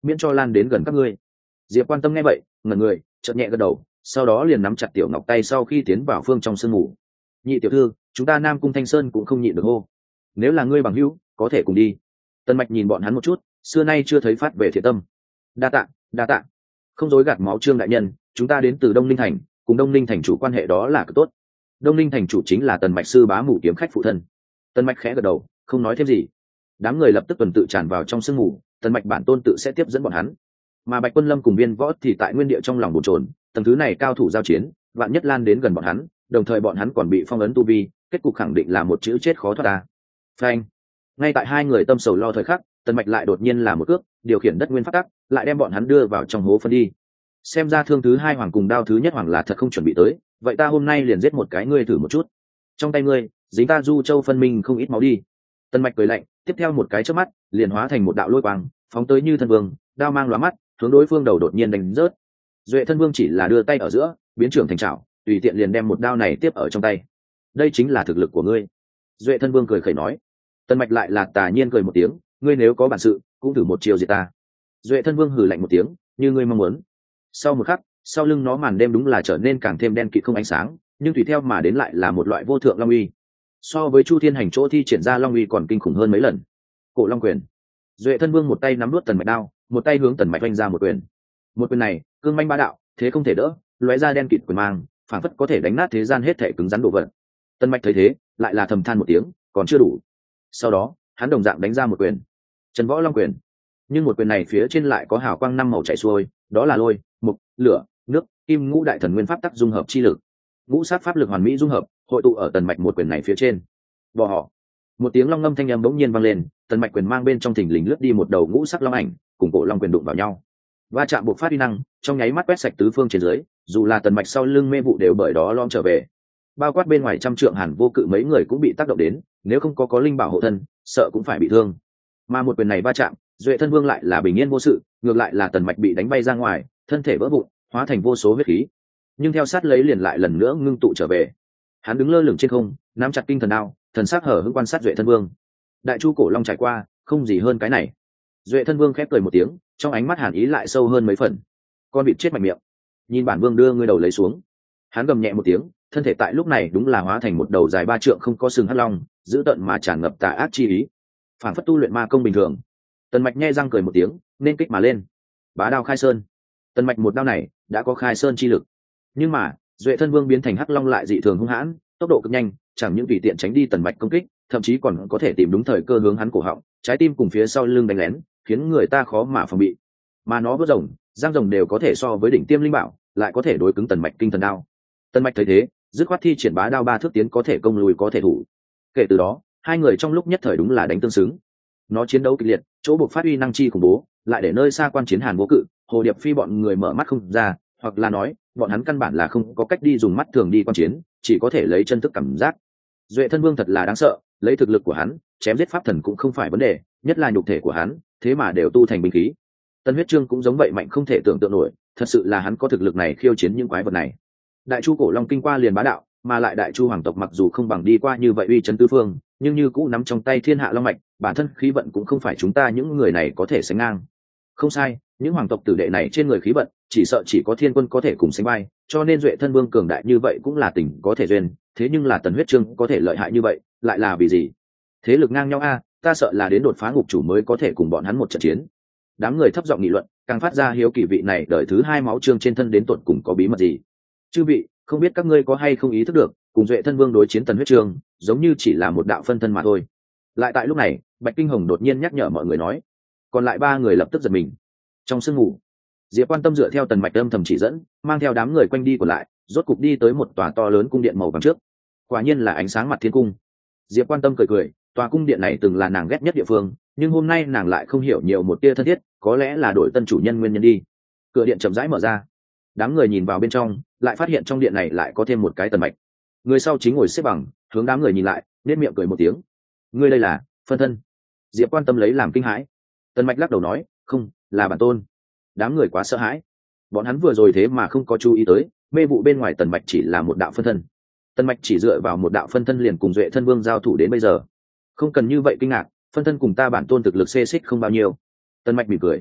miễn cho lan đến gần các ngươi. Diệp Quan Tâm nghe vậy ngẩn người, chợt nhẹ gật đầu, sau đó liền nắm chặt Tiểu Ngọc tay sau khi tiến vào phương trong sương ngủ. Nhị tiểu thư, chúng ta Nam Cung Thanh Sơn cũng không nhịn được hô, nếu là ngươi bằng hữu có thể cùng đi. Tần Mạch nhìn bọn hắn một chút, xưa nay chưa thấy phát về thiện tâm. Đa tạ, đa tạ. Không dối gạt máu Trương đại nhân, chúng ta đến từ Đông Ninh thành, cùng Đông Ninh thành chủ quan hệ đó là cực tốt. Đông Ninh thành chủ chính là Tần Mạch sư bá mù kiếm khách phụ thân. Tần Mạch khẽ gật đầu, không nói thêm gì. Đám người lập tức tuần tự tràn vào trong sương mù, Tần Mạch bản tôn tự sẽ tiếp dẫn bọn hắn. Mà Bạch Quân Lâm cùng Viên Võ thì tại nguyên địa trong lòng bồn chồn, tầng thứ này cao thủ giao chiến, vạn nhất lan đến gần bọn hắn, đồng thời bọn hắn còn bị phong ấn tu vi, kết cục khẳng định là một chữ chết khó thoát ra. Phanh! Ngay tại hai người tâm sầu lo thời khắc, Tần Mạch lại đột nhiên là một cước, điều khiển đất nguyên pháp tắc, lại đem bọn hắn đưa vào trong hố phân đi. Xem ra thương thứ hai hoàng cùng đao thứ nhất hoàng là thật không chuẩn bị tới, vậy ta hôm nay liền giết một cái ngươi thử một chút. Trong tay ngươi, dính ta Du Châu phân minh không ít máu đi. Tần Mạch cười lạnh, tiếp theo một cái chớp mắt, liền hóa thành một đạo lôi quang, phóng tới Như Thân Vương, đao mang lóa mắt, hướng đối phương đầu đột nhiên đánh rớt. Duệ Thân Vương chỉ là đưa tay ở giữa, biến trưởng thành trảo, tùy tiện liền đem một đao này tiếp ở trong tay. Đây chính là thực lực của ngươi. Duệ Thân Vương cười khẩy nói. Tần Mạch lại là tà nhiên cười một tiếng, ngươi nếu có bản sự, cũng thử một chiều diệt ta. Duệ Thân Vương hừ lạnh một tiếng, như ngươi mong muốn. Sau một khắc, sau lưng nó màn đêm đúng là trở nên càng thêm đen kịt không ánh sáng, nhưng tùy theo mà đến lại là một loại vô thượng long uy. So với Chu Thiên Hành chỗ thi triển ra long uy còn kinh khủng hơn mấy lần. Cổ Long Quyền. Duệ Thân Vương một tay nắm nuốt Tần Mạch đao, một tay hướng Tần Mạch vung ra một quyền. Một quyền này, cương manh bá đạo, thế không thể đỡ, lóe ra đen kịt quyền mang, phản phất có thể đánh nát thế gian hết thể cứng rắn đồ vật. Tần Mạch thấy thế, lại là thầm than một tiếng, còn chưa đủ. Sau đó, hắn đồng dạng đánh ra một quyền, Trần Võ Long Quyền. Nhưng một quyền này phía trên lại có hào quang năm màu chảy xuôi, đó là lôi, mục, lửa, nước, kim ngũ đại thần nguyên pháp tắc dung hợp chi lực. Ngũ sát pháp lực hoàn mỹ dung hợp, hội tụ ở Tần Mạch một quyền này phía trên. Bò họ. Một tiếng long ngâm thanh âm bỗng nhiên vang lên, Tần Mạch quyền mang bên trong thình lình lướt đi một đầu ngũ sắc long ảnh, cùng cổ long quyền đụng vào nhau. Va chạm buộc phát uy năng, trong nháy mắt quét sạch tứ phương trên dưới, dù là Tần Mạch sau lưng mê vụ đều bởi đó lom trở về. Bao quát bên ngoài trăm trượng Hàn Vô Cự mấy người cũng bị tác động đến, nếu không có có linh bảo hộ thân, sợ cũng phải bị thương. Mà một quyền này va chạm, Duệ Thân Vương lại là bình yên vô sự, ngược lại là Tần Mạch bị đánh bay ra ngoài, thân thể vỡ vụn, hóa thành vô số huyết khí. Nhưng theo sát lấy liền lại lần nữa ngưng tụ trở về. Hắn đứng lơ lửng trên không, nắm chặt kinh thần đao, thần sắc hở hững quan sát Duệ Thân Vương. Đại Chu cổ long trải qua, không gì hơn cái này. Duệ Thân Vương khép cười một tiếng, trong ánh mắt hàn ý lại sâu hơn mấy phần. Con vịt chết mạnh miệng, nhìn bản vương đưa ngươi đầu lấy xuống. Hắn gầm nhẹ một tiếng, thân thể tại lúc này đúng là hóa thành một đầu dài ba trượng không có sừng hắc long, dữ tợn mà tràn ngập tà ác chi ý, phản phất tu luyện ma công bình thường. Tần Mạch nhe răng cười một tiếng, nên kích mà lên. Bá đao khai sơn. Tần Mạch một đao này đã có khai sơn chi lực, nhưng mà Duệ Thân Vương biến thành hắc long lại dị thường hung hãn, tốc độ cực nhanh, chẳng những tùy tiện tránh đi Tần Mạch công kích, thậm chí còn có thể tìm đúng thời cơ hướng hắn cổ họng, trái tim cùng phía sau lưng đánh lén, khiến người ta khó mà phòng bị. Mà nó vớt rồng, giang rồng đều có thể so với đỉnh tiêm linh bảo, lại có thể đối cứng Tần Mạch kinh thần đao. Tần Mạch thấy thế, dứt khoát thi triển bá đao ba thước tiến, có thể công lùi có thể thủ. Kể từ đó, hai người trong lúc nhất thời đúng là đánh tương xứng. Nó chiến đấu kịch liệt, chỗ buộc phát uy năng chi khủng bố, lại để nơi xa quan chiến Hàn Vô Cự, Hồ Điệp Phi bọn người mở mắt không ra, hoặc là nói, bọn hắn căn bản là không có cách đi dùng mắt thường đi quan chiến, chỉ có thể lấy chân thức cảm giác. Duệ Thân Vương thật là đáng sợ, lấy thực lực của hắn, chém giết pháp thần cũng không phải vấn đề, nhất là nhục thể của hắn, thế mà đều tu thành binh khí. Tân Huyết Trương cũng giống vậy mạnh không thể tưởng tượng nổi, thật sự là hắn có thực lực này khiêu chiến những quái vật này. Đại Chu cổ long kinh qua liền bá đạo, mà lại Đại Chu hoàng tộc mặc dù không bằng đi qua như vậy uy chấn tứ phương, nhưng như cũ nắm trong tay thiên hạ long mạch, bản thân khí vận cũng không phải chúng ta những người này có thể sánh ngang. Không sai, những hoàng tộc tử đệ này trên người khí vận, chỉ sợ chỉ có thiên quân có thể cùng sánh vai, cho nên Duệ Thân Vương cường đại như vậy cũng là tình có thể duyên, thế nhưng là Tần Huyết Trương có thể lợi hại như vậy, lại là vì gì? Thế lực ngang nhau a, ta sợ là đến đột phá ngục chủ mới có thể cùng bọn hắn một trận chiến. Đám người thấp giọng nghị luận, càng phát ra hiếu kỳ vị này đời thứ hai máu Trương trên thân đến tột cùng có bí mật gì. Chư vị, không biết các ngươi có hay không ý thức được, cùng Duệ Thân Vương đối chiến Tần Huyết Trương, giống như chỉ là một đạo phân thân mà thôi. Lại tại lúc này, Bạch Kinh Hồng đột nhiên nhắc nhở mọi người nói, còn lại ba người lập tức giật mình. Trong sương ngủ, Diệp Quan Tâm dựa theo Tần Mạch âm thầm chỉ dẫn, mang theo đám người quanh đi còn lại, rốt cục đi tới một tòa to lớn cung điện màu vàng trước. Quả nhiên là ánh sáng mặt thiên cung. Diệp Quan Tâm cười cười, tòa cung điện này từng là nàng ghét nhất địa phương, nhưng hôm nay nàng lại không hiểu nhiều một tia thân thiết, có lẽ là đổi tân chủ nhân nguyên nhân đi. Cửa điện chậm rãi mở ra, đám người nhìn vào bên trong, lại phát hiện trong điện này lại có thêm một cái Tần Mạch. Người sau chính ngồi xếp bằng, hướng đám người nhìn lại, nét miệng cười một tiếng. Ngươi đây là phân thân? Diệp Quan Tâm lấy làm kinh hãi. Tần Mạch lắc đầu nói, không, là bản tôn. Đám người quá sợ hãi, bọn hắn vừa rồi thế mà không có chú ý tới, mê vụ bên ngoài Tần Mạch chỉ là một đạo phân thân. Tần Mạch chỉ dựa vào một đạo phân thân liền cùng Duệ Thân Vương giao thủ đến bây giờ, không cần như vậy kinh ngạc, phân thân cùng ta bản tôn thực lực xê xích không bao nhiêu. Tần Mạch mỉm cười,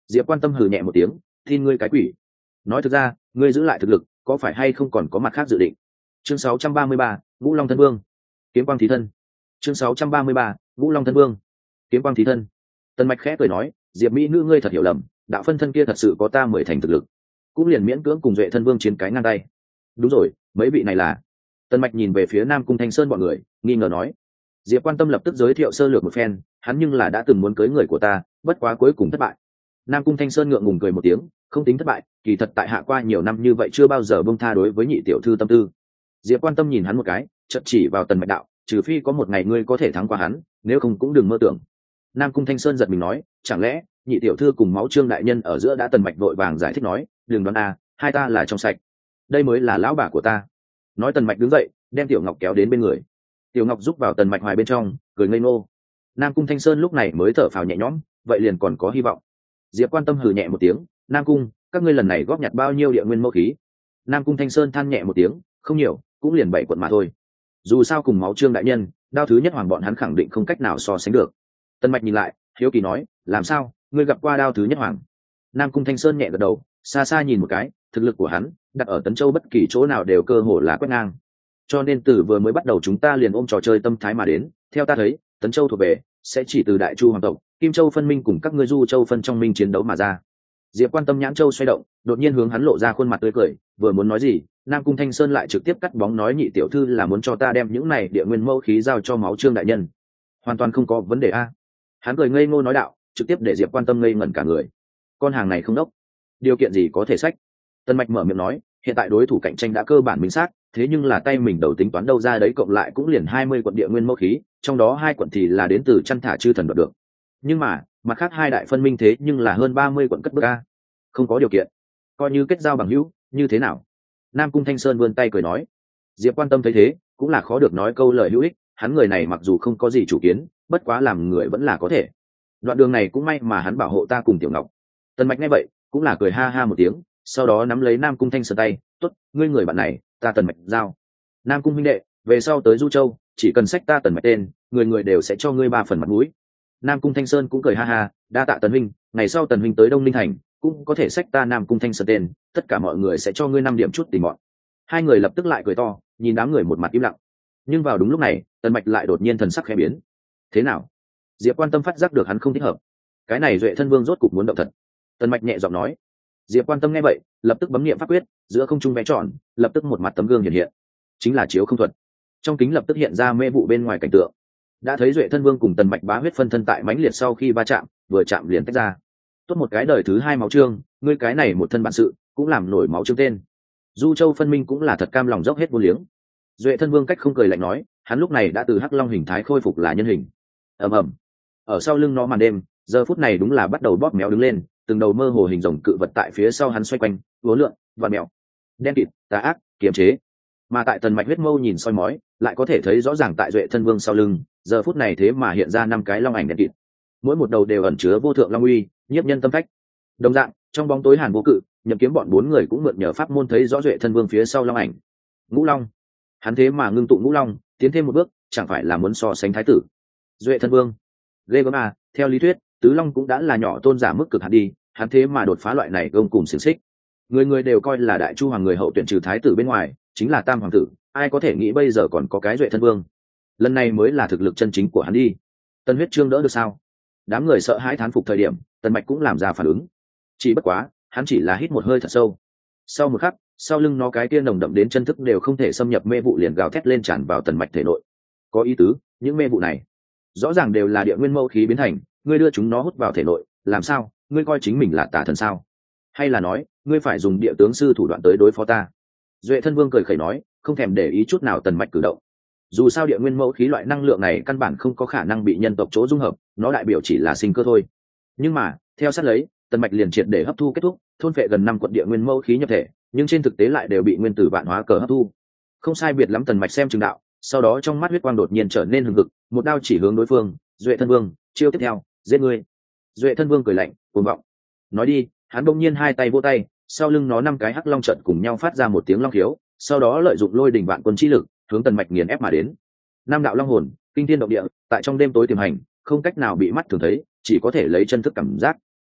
Diệp Quan Tâm hừ nhẹ một tiếng, tin ngươi cái quỷ. Nói thực ra, ngươi giữ lại thực lực, có phải hay không còn có mặt khác dự định? Chương sáu trăm ba mươi ba, Ngũ Long Thân Vương, kiếm quang thí thân. Chương sáu trăm ba mươi ba, Ngũ Long Thân Vương, kiếm quang thí thân. Tần Mạch khẽ cười nói, Diệp mỹ nữ ngươi thật hiểu lầm, đạo phân thân kia thật sự có ta mười thành thực lực, cũng liền miễn cưỡng cùng Duệ thân vương chiến cái ngang tay. Đúng rồi, mấy vị này là? Tần Mạch nhìn về phía Nam Cung Thanh Sơn bọn người, nghi ngờ nói. Diệp Quan Tâm lập tức giới thiệu sơ lược một phen, hắn nhưng là đã từng muốn cưới người của ta, bất quá cuối cùng thất bại. Nam Cung Thanh Sơn ngượng ngùng cười một tiếng, không tính thất bại, kỳ thật tại hạ qua nhiều năm như vậy chưa bao giờ buông tha đối với nhị tiểu thư tâm tư. Diệp Quan Tâm nhìn hắn một cái, chợt chỉ vào Tần Mạch đạo, trừ phi có một ngày ngươi có thể thắng qua hắn, nếu không cũng đừng mơ tưởng. Nam Cung Thanh Sơn giật mình nói, chẳng lẽ nhị tiểu thư cùng Máu Trương đại nhân ở giữa đã? Tần Mạch vội vàng giải thích nói, đừng đoán a, hai ta là trong sạch, đây mới là lão bà của ta. Nói Tần Mạch đứng dậy, đem Tiểu Ngọc kéo đến bên người. Tiểu Ngọc giúp vào Tần Mạch hoài bên trong, cười ngây ngô. Nam Cung Thanh Sơn lúc này mới thở phào nhẹ nhõm, vậy liền còn có hy vọng. Diệp Quan Tâm hừ nhẹ một tiếng, Nam Cung, các ngươi lần này góp nhặt bao nhiêu địa nguyên mẫu khí? Nam Cung Thanh Sơn than nhẹ một tiếng, không nhiều, cũng liền bảy quận mà thôi. Dù sao cùng Máu Trương đại nhân, đao thứ nhất hoàng bọn hắn khẳng định không cách nào so sánh được. Tần Mạch nhìn lại, hiếu kỳ nói, làm sao, ngươi gặp qua đao thứ nhất hoàng? Nam Cung Thanh Sơn nhẹ gật đầu, xa xa nhìn một cái, thực lực của hắn đặt ở Tấn Châu bất kỳ chỗ nào đều cơ hồ là quét ngang. Cho nên từ vừa mới bắt đầu chúng ta liền ôm trò chơi tâm thái mà đến, theo ta thấy, Tấn Châu thuộc về sẽ chỉ từ Đại Chu hoàng tộc, Kim Châu phân minh cùng các ngươi Du Châu phân trong minh chiến đấu mà ra. Diệp Quan Tâm nhãn châu xoay động, đột nhiên hướng hắn lộ ra khuôn mặt tươi cười, vừa muốn nói gì, Nam Cung Thanh Sơn lại trực tiếp cắt bóng nói, nhị tiểu thư là muốn cho ta đem những này địa nguyên mẫu khí giao cho Máu Trương đại nhân. Hoàn toàn không có vấn đề a. Hắn cười ngây ngô nói đạo, trực tiếp để Diệp Quan Tâm ngây ngẩn cả người. Con hàng này không đốc, điều kiện gì có thể sách? Tần Mạch mở miệng nói, hiện tại đối thủ cạnh tranh đã cơ bản minh xác, thế nhưng là tay mình đầu tính toán đâu ra đấy cộng lại cũng liền hai mươi quận địa nguyên mẫu khí, trong đó hai quận thì là đến từ Chăn Thả Chư Thần đoạt được. Nhưng mà, mặt khác hai đại phân minh thế nhưng là hơn ba mươi quận cất bước a. Không có điều kiện, coi như kết giao bằng hữu, như thế nào? Nam Cung Thanh Sơn vươn tay cười nói. Diệp Quan Tâm thấy thế, cũng là khó được nói câu lời hữu ích, hắn người này mặc dù không có gì chủ kiến, bất quá làm người vẫn là có thể. Đoạn đường này cũng may mà hắn bảo hộ ta cùng Tiểu Ngọc. Tần Mạch nghe vậy, cũng là cười ha ha một tiếng, sau đó nắm lấy Nam Cung Thanh Sơn tay, tốt, ngươi người bạn này, ta Tần Mạch giao. Nam Cung huynh đệ, về sau tới Du Châu, chỉ cần xách ta Tần Mạch tên, người người đều sẽ cho ngươi ba phần mặt mũi. Nam Cung Thanh Sơn cũng cười ha ha, đa tạ Tần huynh, ngày sau Tần huynh tới Đông Ninh thành, cũng có thể xách ta Nam Cung Thanh Sơn tên, tất cả mọi người sẽ cho ngươi năm điểm chút tình mọn. Hai người lập tức lại cười to, nhìn đám người một mặt im lặng. Nhưng vào đúng lúc này, Tần Mạch lại đột nhiên thần sắc khẽ biến. Thế nào? Diệp Quan Tâm phát giác được hắn không thích hợp. Cái này Duệ thân vương rốt cục muốn động thật. Tần Mạch nhẹ giọng nói. Diệp Quan Tâm nghe vậy, lập tức bấm niệm pháp quyết, giữa không trung vẽ tròn, lập tức một mặt tấm gương hiện hiện, chính là chiếu không thuật. Trong kính lập tức hiện ra mê vụ bên ngoài cảnh tượng. Đã thấy Duệ thân vương cùng Tần Mạch bá huyết phân thân tại mãnh liệt sau khi va chạm, vừa chạm liền tách ra. Tốt một cái đời thứ hai Máu Trương, ngươi cái này một thân bản sự, cũng làm nổi Máu Trương tên. Du Châu phân minh cũng là thật cam lòng dốc hết vô liếng. Duệ thân vương cách không cười lạnh nói, hắn lúc này đã từ hắc long hình thái khôi phục là nhân hình. Ầm ầm. Ở sau lưng nó màn đêm, giờ phút này đúng là bắt đầu bóp méo đứng lên, từng đầu mơ hồ hình rồng cự vật tại phía sau hắn xoay quanh, uốn lượn, vặn mèo, đen kịt, tà ác, kiềm chế. Mà tại Tần Mạch huyết mâu nhìn soi mói, lại có thể thấy rõ ràng tại Duệ thân vương sau lưng, giờ phút này thế mà hiện ra năm cái long ảnh đen kịt. Mỗi một đầu đều ẩn chứa vô thượng long uy, nhiếp nhân tâm phách. Đồng dạng, trong bóng tối hàn vô cự, Nhậm Kiếm bọn bốn người cũng mượn nhờ pháp môn thấy rõ Duệ thân vương phía sau long ảnh. Ngũ Long, hắn thế mà ngưng tụ Ngũ Long, tiến thêm một bước, chẳng phải là muốn so sánh thái tử. Duệ thân vương, ghê gớm à, theo lý thuyết, Tứ Long cũng đã là nhỏ tôn giả mức cực hạn đi, hắn thế mà đột phá loại này gông cùng xiềng xích. Người người đều coi là Đại Chu hoàng người hậu tuyển trừ thái tử bên ngoài, chính là tam hoàng tử, ai có thể nghĩ bây giờ còn có cái Duệ thân vương. Lần này mới là thực lực chân chính của hắn đi. Tân Huyết Trương đỡ được sao? Đám người sợ hãi thán phục thời điểm, Tần Mạch cũng làm ra phản ứng. Chỉ bất quá, hắn chỉ là hít một hơi thật sâu. Sau một khắc, sau lưng nó cái kia nồng đậm đến chân thức đều không thể xâm nhập mê vụ liền gào thét lên tràn vào Tần Mạch thể nội. Có ý tứ, những mê vụ này rõ ràng đều là địa nguyên mẫu khí biến thành, ngươi đưa chúng nó hút vào thể nội, làm sao? Ngươi coi chính mình là tà thần sao? Hay là nói, ngươi phải dùng địa tướng sư thủ đoạn tới đối phó ta? Duệ thân vương cười khẩy nói, không thèm để ý chút nào Tần Mạch cử động. Dù sao địa nguyên mẫu khí loại năng lượng này căn bản không có khả năng bị nhân tộc chỗ dung hợp, nó đại biểu chỉ là sinh cơ thôi. Nhưng mà, theo sát lấy, Tần Mạch liền triệt để hấp thu kết thúc, thôn phệ gần năm quận địa nguyên mẫu khí nhập thể, nhưng trên thực tế lại đều bị nguyên tử vạn hóa cờ hấp thu. Không sai biệt lắm, Tần Mạch xem chừng đạo, sau đó trong mắt huyết quang đột nhiên trở nên hừng hực, một đao chỉ hướng đối phương. Duệ thân vương, chiêu tiếp theo, giết ngươi. Duệ thân vương cười lạnh, cuồng vọng. Nói đi, hắn bỗng nhiên hai tay vỗ tay, sau lưng nó năm cái hắc long trận cùng nhau phát ra một tiếng long khiếu, sau đó lợi dụng lôi đỉnh vạn quân chi lực, hướng Tần Mạch nghiền ép mà đến. Năm đạo long hồn, kinh thiên động địa, tại trong đêm tối tiềm hành, không cách nào bị mắt thường thấy, chỉ có thể lấy chân thức cảm giác.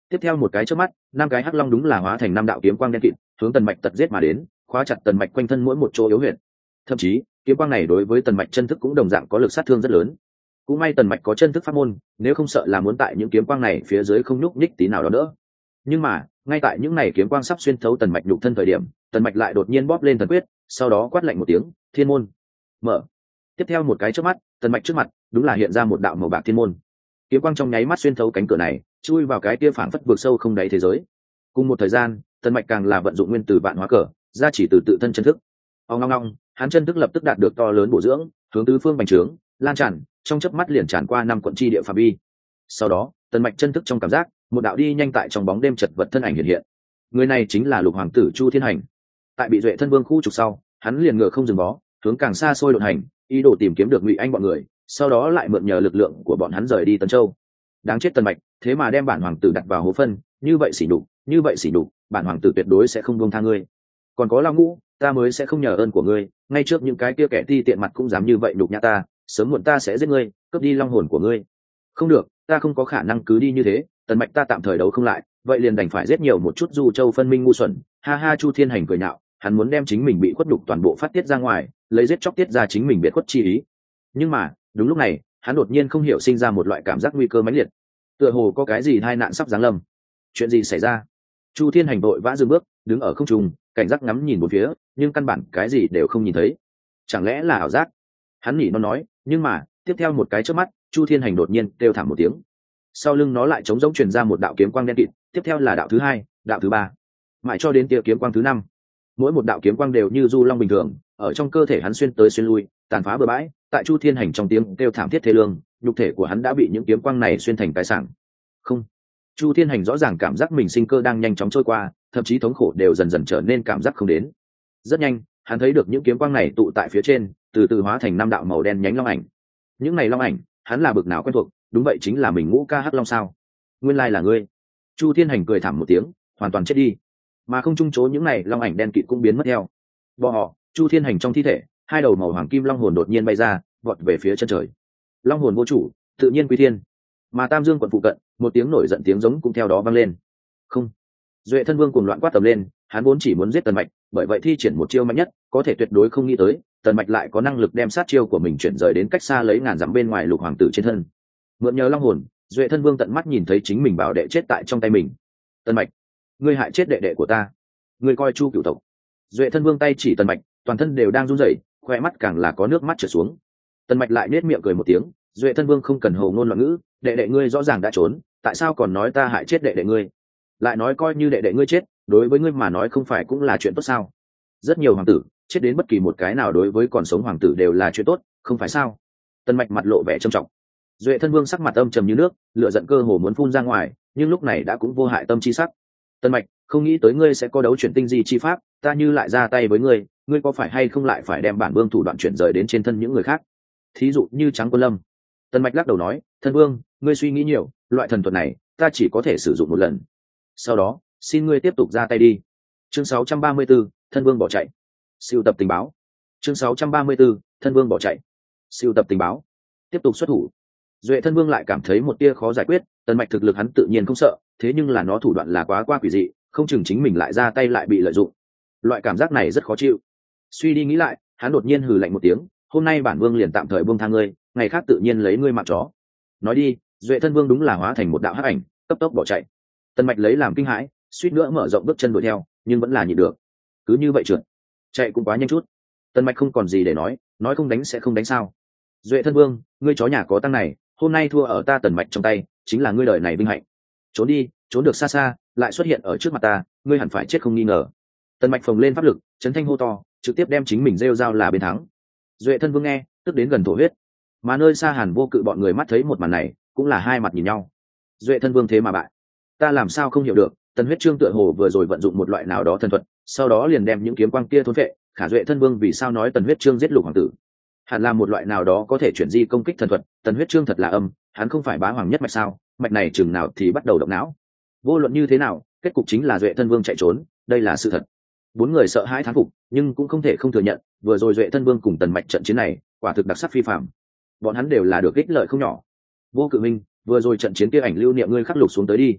Tiếp theo một cái chớp mắt, năm cái hắc long đúng là hóa thành năm đạo kiếm quang đen kịt, hướng tần mạch tật giết mà đến, khóa chặt tần mạch quanh thân mỗi một chỗ yếu huyệt. Thậm chí kiếm quang này đối với tần mạch chân thức cũng đồng dạng có lực sát thương rất lớn. Cũng may tần mạch có chân thức pháp môn, nếu không sợ là muốn tại những kiếm quang này phía dưới không nhúc nhích tí nào đó nữa. Nhưng mà ngay tại những này kiếm quang sắp xuyên thấu tần mạch nhục thân thời điểm, tần mạch lại đột nhiên bóp lên thần quyết, sau đó quát lạnh một tiếng, thiên môn mở. Tiếp theo một cái chớp mắt, tần mạch trước mặt đúng là hiện ra một đạo màu bạc thiên môn. Kiếm quang trong nháy mắt xuyên thấu cánh cửa này, chui vào cái kia phảng phất vượt sâu không đáy thế giới. Cùng một thời gian, tần mạch càng là vận dụng nguyên tử vạn hóa cờ, ra chỉ từ tự thân chân thức. Ông ngong ngong, hắn chân thức lập tức đạt được to lớn bổ dưỡng, hướng tứ phương bành trướng, lan tràn, trong chớp mắt liền tràn qua năm quận chi địa phạm vi. Sau đó, tần mạch chân thức trong cảm giác, một đạo đi nhanh tại trong bóng đêm chật vật thân ảnh hiện hiện. Người này chính là lục hoàng tử Chu Thiên Hành. Tại bị duệ thân vương khu trục sau, hắn liền ngựa không dừng bó, hướng càng xa xôi đột hành, ý đồ tìm kiếm được Ngụy Anh bọn người, sau đó lại mượn nhờ lực lượng của bọn hắn rời đi Tân Châu. Đáng chết tần mạch, thế mà đem bản hoàng tử đặt vào hố phân, như vậy xỉ nhục, như vậy xỉ nhục, bản hoàng tử tuyệt đối sẽ không buông tha ngươi. Còn có Lao Ngũ, ta mới sẽ không nhờ ơn của ngươi, ngay trước những cái kia kẻ ti tiện mặt cũng dám như vậy nhục nhã ta, sớm muộn ta sẽ giết ngươi, cướp đi long hồn của ngươi. Không được, ta không có khả năng cứ đi như thế, tần mạch ta tạm thời đấu không lại, vậy liền đành phải giết nhiều một chút Du Châu phân minh ngu xuẩn. Ha ha, Chu Thiên Hành cười nhạo, hắn muốn đem chính mình bị khuất nhục toàn bộ phát tiết ra ngoài, lấy giết chóc tiết ra chính mình biệt khuất chi ý. Nhưng mà đúng lúc này, hắn đột nhiên không hiểu sinh ra một loại cảm giác nguy cơ mãnh liệt, tựa hồ có cái gì tai nạn sắp giáng lâm. Chuyện gì xảy ra? Chu Thiên Hành vội vã dừng bước, đứng ở không trung, cảnh giác ngắm nhìn một phía, nhưng căn bản cái gì đều không nhìn thấy. Chẳng lẽ là ảo giác? Hắn nhỉ nó nói, nhưng mà tiếp theo một cái chớp mắt, Chu Thiên Hành đột nhiên kêu thảm một tiếng. Sau lưng nó lại trống rỗng truyền ra một đạo kiếm quang đen kịt, tiếp theo là đạo thứ hai, đạo thứ ba, mãi cho đến tia kiếm quang thứ năm. Mỗi một đạo kiếm quang đều như du long bình thường, ở trong cơ thể hắn xuyên tới xuyên lui, tàn phá bừa bãi. Tại Chu Thiên Hành trong tiếng kêu thảm thiết thê lương, nhục thể của hắn đã bị những kiếm quang này xuyên thành cái sảng. Không, Chu Thiên Hành rõ ràng cảm giác mình sinh cơ đang nhanh chóng trôi qua, thậm chí thống khổ đều dần dần trở nên cảm giác không đến. Rất nhanh, hắn thấy được những kiếm quang này tụ tại phía trên, từ từ hóa thành năm đạo màu đen nhánh long ảnh. Những này long ảnh, hắn là bực nào quen thuộc, đúng vậy chính là mình Ngũ Ca Hắc Long sao? Nguyên lai là ngươi. Chu Thiên Hành cười thảm một tiếng, hoàn toàn chết đi, mà không trung chố những này long ảnh đen kịt cũng biến mất theo. Bò họ, Chu Thiên Hành trong thi thể, hai đầu màu hoàng kim long hồn đột nhiên bay ra, vọt về phía chân trời. Long hồn vô chủ, tự nhiên quy thiên. Mà Tam Dương quận phụ cận, một tiếng nổi giận tiếng giống cũng theo đó vang lên. Không. Duệ Thân Vương cuồng loạn quát tầm lên, hắn vốn chỉ muốn giết Tần Mạch, bởi vậy thi triển một chiêu mạnh nhất, có thể tuyệt đối không nghĩ tới, Tần Mạch lại có năng lực đem sát chiêu của mình chuyển rời đến cách xa lấy ngàn dặm bên ngoài lục hoàng tử trên thân. Mượn nhờ long hồn, Duệ Thân Vương tận mắt nhìn thấy chính mình bảo đệ chết tại trong tay mình. Tần Mạch, ngươi hại chết đệ đệ của ta, ngươi coi Chu cửu tộc. Duệ Thân Vương tay chỉ Tần Mạch, toàn thân đều đang run rẩy, khoe mắt càng là có nước mắt trượt xuống. Tần Mạch lại nết miệng cười một tiếng, Duệ Thân Vương không cần hồ ngôn loạn ngữ, đệ đệ ngươi rõ ràng đã trốn, tại sao còn nói ta hại chết đệ đệ ngươi? Lại nói coi như đệ đệ ngươi chết, đối với ngươi mà nói không phải cũng là chuyện tốt sao? Rất nhiều hoàng tử chết đến bất kỳ một cái nào đối với còn sống hoàng tử đều là chuyện tốt, không phải sao? Tần Mạch mặt lộ vẻ trầm trọng. Duệ Thân Vương sắc mặt âm trầm như nước, lửa giận cơ hồ muốn phun ra ngoài, nhưng lúc này đã cũng vô hại tâm chi sắc. Tần Mạch, không nghĩ tới ngươi sẽ có đấu chuyển tinh di chi pháp, ta như lại ra tay với ngươi, ngươi có phải hay không lại phải đem bản vương thủ đoạn chuyển rời đến trên thân những người khác? Thí dụ như Trắng Quân Lâm. Tần Mạch lắc đầu nói, Thân Vương, ngươi suy nghĩ nhiều, loại thần thuật này ta chỉ có thể sử dụng một lần. Sau đó, xin ngươi tiếp tục ra tay đi. Chương sáu trăm ba mươi 634, Thân Vương bỏ chạy. Sưu tập tình báo. Chương sáu trăm ba mươi 634, Thân Vương bỏ chạy. Sưu tập tình báo. Tiếp tục xuất thủ. Duệ Thân Vương lại cảm thấy một tia khó giải quyết, Tần Mạch thực lực hắn tự nhiên không sợ, thế nhưng là nó thủ đoạn là quá quá quỷ dị, không chừng chính mình lại ra tay lại bị lợi dụng. Loại cảm giác này rất khó chịu. Suy đi nghĩ lại, hắn đột nhiên hừ lạnh một tiếng, hôm nay bản vương liền tạm thời buông tha ngươi, ngày khác tự nhiên lấy ngươi mạng chó. Nói đi, Duệ Thân Vương đúng là hóa thành một đạo hắc ảnh, cấp tốc bỏ chạy. Tần Mạch lấy làm kinh hãi, suýt nữa mở rộng bước chân đuổi theo, nhưng vẫn là nhịn được. Cứ như vậy trượt, chạy cũng quá nhanh chút. Tần Mạch không còn gì để nói, nói không đánh sẽ không đánh sao? Duệ Thân Vương, ngươi chó nhà có tăng này, hôm nay thua ở ta Tần Mạch trong tay, chính là ngươi đời này vinh hạnh. Trốn đi, trốn được xa xa, lại xuất hiện ở trước mặt ta, ngươi hẳn phải chết không nghi ngờ. Tần Mạch phồng lên pháp lực, chấn thanh hô to, trực tiếp đem chính mình rêu rao là bên thắng. Duệ Thân Vương nghe, tức đến gần thổ huyết. Mà nơi xa Hàn Vô Cự bọn người mắt thấy một màn này, cũng là hai mặt nhìn nhau. Duệ Thân Vương thế mà bại, ta làm sao không hiểu được? Tần Huyết Trương tựa hồ vừa rồi vận dụng một loại nào đó thần thuật, sau đó liền đem những kiếm quang kia thôn phệ. Khả Duệ Thân Vương vì sao nói Tần Huyết Trương giết lục hoàng tử? Hẳn là một loại nào đó có thể chuyển di công kích thần thuật. Tần Huyết Trương thật là âm, hắn không phải bá hoàng nhất mạch sao? Mạch này chừng nào thì bắt đầu động não. Vô luận như thế nào, kết cục chính là Duệ Thân Vương chạy trốn, đây là sự thật. Bốn người sợ hãi thán phục, nhưng cũng không thể không thừa nhận, vừa rồi Duệ Thân Vương cùng Tần Mạch trận chiến này, quả thực đặc sắc phi phàm. Bọn hắn đều là được ích lợi không nhỏ. Vô Cự Minh, vừa rồi trận chiến kia ảnh lưu niệm ngươi khắc lục xuống tới đi.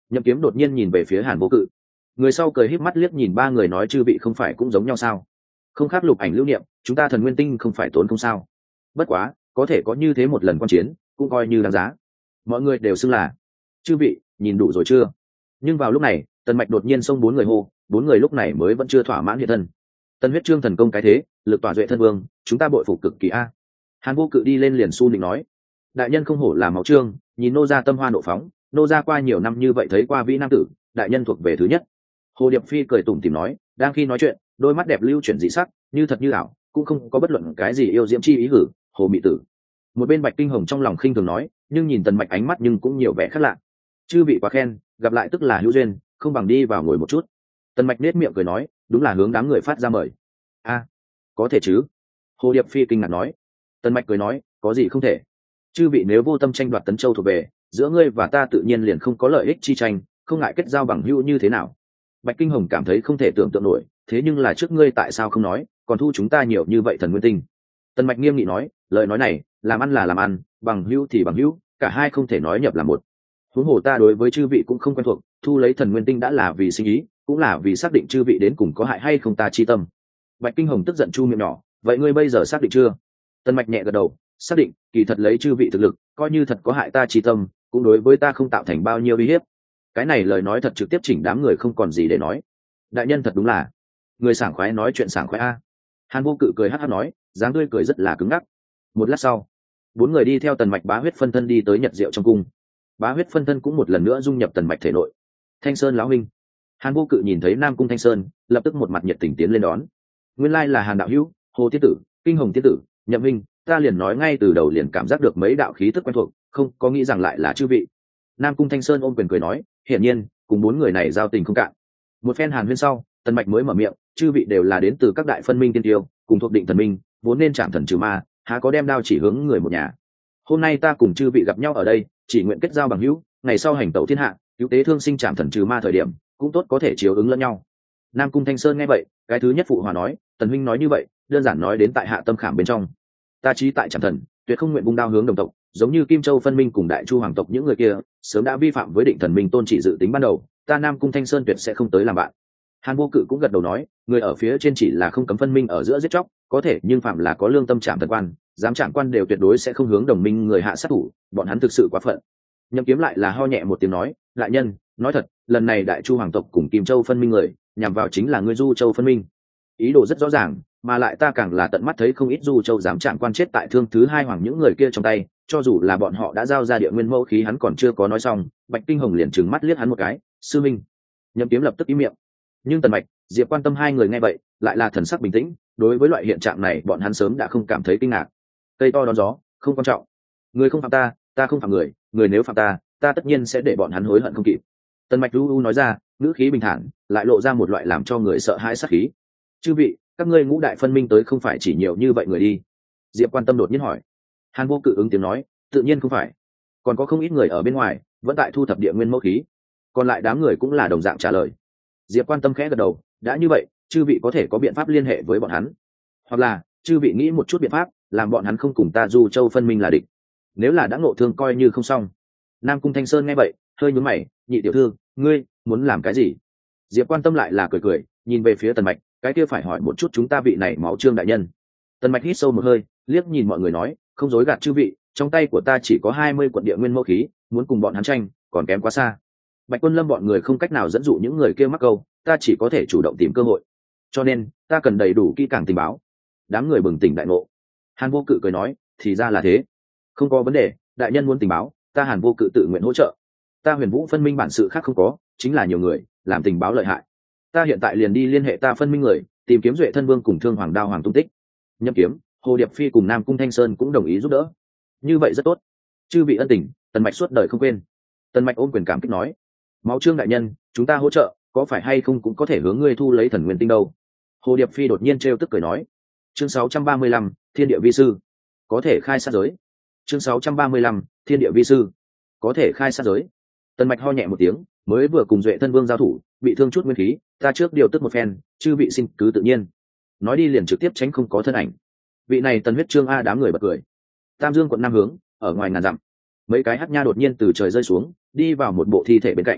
Nhậm Kiếm đột nhiên nhìn về phía Hàn Vô Cự, người sau cười híp mắt liếc nhìn ba người nói chư vị không phải cũng giống nhau sao? Không khác lục ảnh lưu niệm, chúng ta thần nguyên tinh không phải tốn không sao? Bất quá, có thể có như thế một lần quan chiến, cũng coi như đáng giá. Mọi người đều xưng là chư vị, nhìn đủ rồi chưa? Nhưng vào lúc này, Tần Mạch đột nhiên xông bốn người hô, bốn người lúc này mới vẫn chưa thỏa mãn hiện thân. Tân huyết trương thần công cái thế, lực tỏa duệ thân vương, chúng ta bội phục cực kỳ a. Hàn Vô Cự đi lên liền su định nói, đại nhân không hổ là máu trương, nhìn nô gia tâm hoa nộ phóng, nô gia qua nhiều năm như vậy thấy qua vĩ nam tử, đại nhân thuộc về thứ nhất. Hồ Điệp Phi cười tủm tỉm nói, đang khi nói chuyện, đôi mắt đẹp lưu chuyển dị sắc, như thật như ảo, cũng không có bất luận cái gì yêu diễm chi ý hử. Hồ Mị Tử. Một bên Bạch Kinh Hồng trong lòng khinh thường nói, nhưng nhìn Tần Mạch ánh mắt nhưng cũng nhiều vẻ khác lạ. Chư vị quá khen, gặp lại tức là hữu duyên, không bằng đi vào ngồi một chút. Tần Mạch nết miệng cười nói, đúng là hướng đám người phát ra mời. A, có thể chứ? Hồ Điệp Phi kinh ngạc nói. Tần Mạch cười nói, có gì không thể? Chư vị nếu vô tâm tranh đoạt Tấn Châu thuộc về, giữa ngươi và ta tự nhiên liền không có lợi ích chi tranh, không ngại kết giao bằng hữu như thế nào? Bạch Kinh Hồng cảm thấy không thể tưởng tượng nổi, thế nhưng là trước ngươi tại sao không nói, còn thu chúng ta nhiều như vậy thần nguyên tinh? Tần Mạch nghiêm nghị nói, lời nói này, làm ăn là làm ăn, bằng hữu thì bằng hữu, cả hai không thể nói nhập là một. Huống hồ ta đối với chư vị cũng không quen thuộc, thu lấy thần nguyên tinh đã là vì sinh ý, cũng là vì xác định chư vị đến cùng có hại hay không ta chi tâm. Bạch Kinh Hồng tức giận chu miệng nhỏ, vậy ngươi bây giờ xác định chưa? Tần Mạch nhẹ gật đầu, xác định, kỳ thật lấy chư vị thực lực, coi như thật có hại ta chi tâm, cũng đối với ta không tạo thành bao nhiêu uy hiếp. Cái này lời nói thật trực tiếp chỉnh đám người không còn gì để nói. Đại nhân thật đúng là người sảng khoái nói chuyện sảng khoái a. Hàn Vô Cự cười hắc hắc nói, dáng tươi cười rất là cứng ngắc. Một lát sau, bốn người đi theo Tần Mạch bá huyết phân thân đi tới Nhật Diệu trong cung. Bá huyết phân thân cũng một lần nữa dung nhập Tần Mạch thể nội. Thanh Sơn lão huynh. Hàn Vô Cự nhìn thấy Nam Cung Thanh Sơn, lập tức một mặt nhiệt tình tiến lên đón. Nguyên lai là Hàn đạo hữu, Hồ Tiên tử, Kinh Hồng tiên tử, Nhậm huynh, ta liền nói ngay từ đầu liền cảm giác được mấy đạo khí tức quen thuộc, không có nghĩ rằng lại là chư vị. Nam Cung Thanh Sơn ôm quyền cười nói, hiển nhiên, cùng bốn người này giao tình không cạn. Một phen hàn huyên sau, Tần Mạch mới mở miệng, chư vị đều là đến từ các đại phân minh tiên tiêu, cùng thuộc định thần minh, vốn nên chạm thần trừ ma, há có đem đao chỉ hướng người một nhà. Hôm nay ta cùng chư vị gặp nhau ở đây, chỉ nguyện kết giao bằng hữu, ngày sau hành tẩu thiên hạ, cứu tế thương sinh chạm thần trừ ma thời điểm, cũng tốt có thể chiếu ứng lẫn nhau. Nam Cung Thanh Sơn nghe vậy, cái thứ nhất phụ hòa nói, Tần huynh nói như vậy, đơn giản nói đến tại hạ tâm khảm bên trong. Ta chí tại chạm thần, tuyệt không nguyện bung đao hướng đồng tộc, giống như Kim Châu phân minh cùng Đại Chu hoàng tộc những người kia, sớm đã vi phạm với định thần minh tôn chỉ dự tính ban đầu, ta Nam Cung Thanh Sơn tuyệt sẽ không tới làm bạn. Hàn Vô Cự cũng gật đầu nói, người ở phía trên chỉ là không cấm phân minh ở giữa giết chóc, có thể nhưng phạm là có lương tâm chạm thần quan, dám chạm quan đều tuyệt đối sẽ không hướng đồng minh người hạ sát thủ, bọn hắn thực sự quá phận. Nhậm Kiếm lại là ho nhẹ một tiếng nói, đại nhân, nói thật, lần này Đại Chu hoàng tộc cùng Kim Châu phân minh người, nhằm vào chính là ngươi Du Châu phân minh. Ý đồ rất rõ ràng, mà lại ta càng là tận mắt thấy không ít Du Châu dám chạm quan chết tại thương thứ hai hoàng những người kia trong tay, cho dù là bọn họ đã giao ra địa nguyên mẫu khí hắn còn chưa có nói xong, Bạch Kinh Hồng liền trừng mắt liếc hắn một cái, sư minh. Nhậm Kiếm lập tức im miệng. Nhưng Tần Mạch, Diệp Quan Tâm hai người nghe vậy, lại là thần sắc bình tĩnh, đối với loại hiện trạng này bọn hắn sớm đã không cảm thấy kinh ngạc. Cây to đón gió, không quan trọng. Người không phạm ta, ta không phạm người, người nếu phạm ta, ta tất nhiên sẽ để bọn hắn hối hận không kịp. Tần Mạch u u nói ra, ngữ khí bình thản, lại lộ ra một loại làm cho người sợ hãi sát khí. Chư vị, các ngươi ngũ đại phân minh tới không phải chỉ nhiều như vậy người đi? Diệp Quan Tâm đột nhiên hỏi. Hàn Vô Cự ứng tiếng nói, tự nhiên không phải, còn có không ít người ở bên ngoài, vẫn tại thu thập địa nguyên mẫu khí. Còn lại đám người cũng là đồng dạng trả lời. Diệp Quan Tâm khẽ gật đầu, đã như vậy, chư vị có thể có biện pháp liên hệ với bọn hắn, hoặc là chư vị nghĩ một chút biện pháp, làm bọn hắn không cùng ta Du Châu phân minh là địch. Nếu là đã ngộ thương coi như không xong. Nam Cung Thanh Sơn nghe vậy, hơi nhướng mày, nhị tiểu thư, ngươi muốn làm cái gì? Diệp Quan Tâm lại là cười cười, nhìn về phía Tần Mạch, cái kia phải hỏi một chút chúng ta vị này máu trương đại nhân. Tần Mạch hít sâu một hơi, liếc nhìn mọi người nói, không dối gạt chư vị, trong tay của ta chỉ có hai mươi quận địa nguyên mẫu khí, muốn cùng bọn hắn tranh, còn kém quá xa. Bạch Quân Lâm bọn người không cách nào dẫn dụ những người kia mắc câu, ta chỉ có thể chủ động tìm cơ hội, cho nên ta cần đầy đủ kỹ càng tình báo. Đám người bừng tỉnh đại ngộ. Hàn Vô Cự cười nói, thì ra là thế, không có vấn đề, đại nhân muốn tình báo, ta Hàn Vô Cự tự nguyện hỗ trợ. Ta Huyền Vũ phân minh bản sự khác không có, chính là nhiều người làm tình báo lợi hại. Ta hiện tại liền đi liên hệ ta phân minh người, tìm kiếm Duệ Thân Vương cùng Thương Hoàng Đao Hoàng tung tích. Nhậm Kiếm, Hồ Điệp Phi cùng Nam Cung Thanh Sơn cũng đồng ý giúp đỡ. Như vậy rất tốt, chư vị ân tình, Tần Mạch suốt đời không quên. Tần Mạch ôm quyền cảm kích nói, máu trương đại nhân, chúng ta hỗ trợ, có phải hay không cũng có thể hướng ngươi thu lấy thần nguyên tinh đâu? Hồ Điệp Phi đột nhiên trêu tức cười nói. Chương sáu trăm ba mươi lăm, Thiên Địa Vi Sư, có thể khai sát giới. Chương sáu trăm ba mươi lăm, Thiên Địa Vi Sư, có thể khai sát giới. Tần Mạch ho nhẹ một tiếng, mới vừa cùng Duệ Thân Vương giao thủ, bị thương chút nguyên khí, ta trước điều tức một phen, chư vị xin cứ tự nhiên. Nói đi liền trực tiếp tránh không có thân ảnh. Vị này Tần huyết trương a đám người bật cười. Tam Dương quận Nam hướng, ở ngoài ngàn dặm, mấy cái hắc nha đột nhiên từ trời rơi xuống, đi vào một bộ thi thể bên cạnh.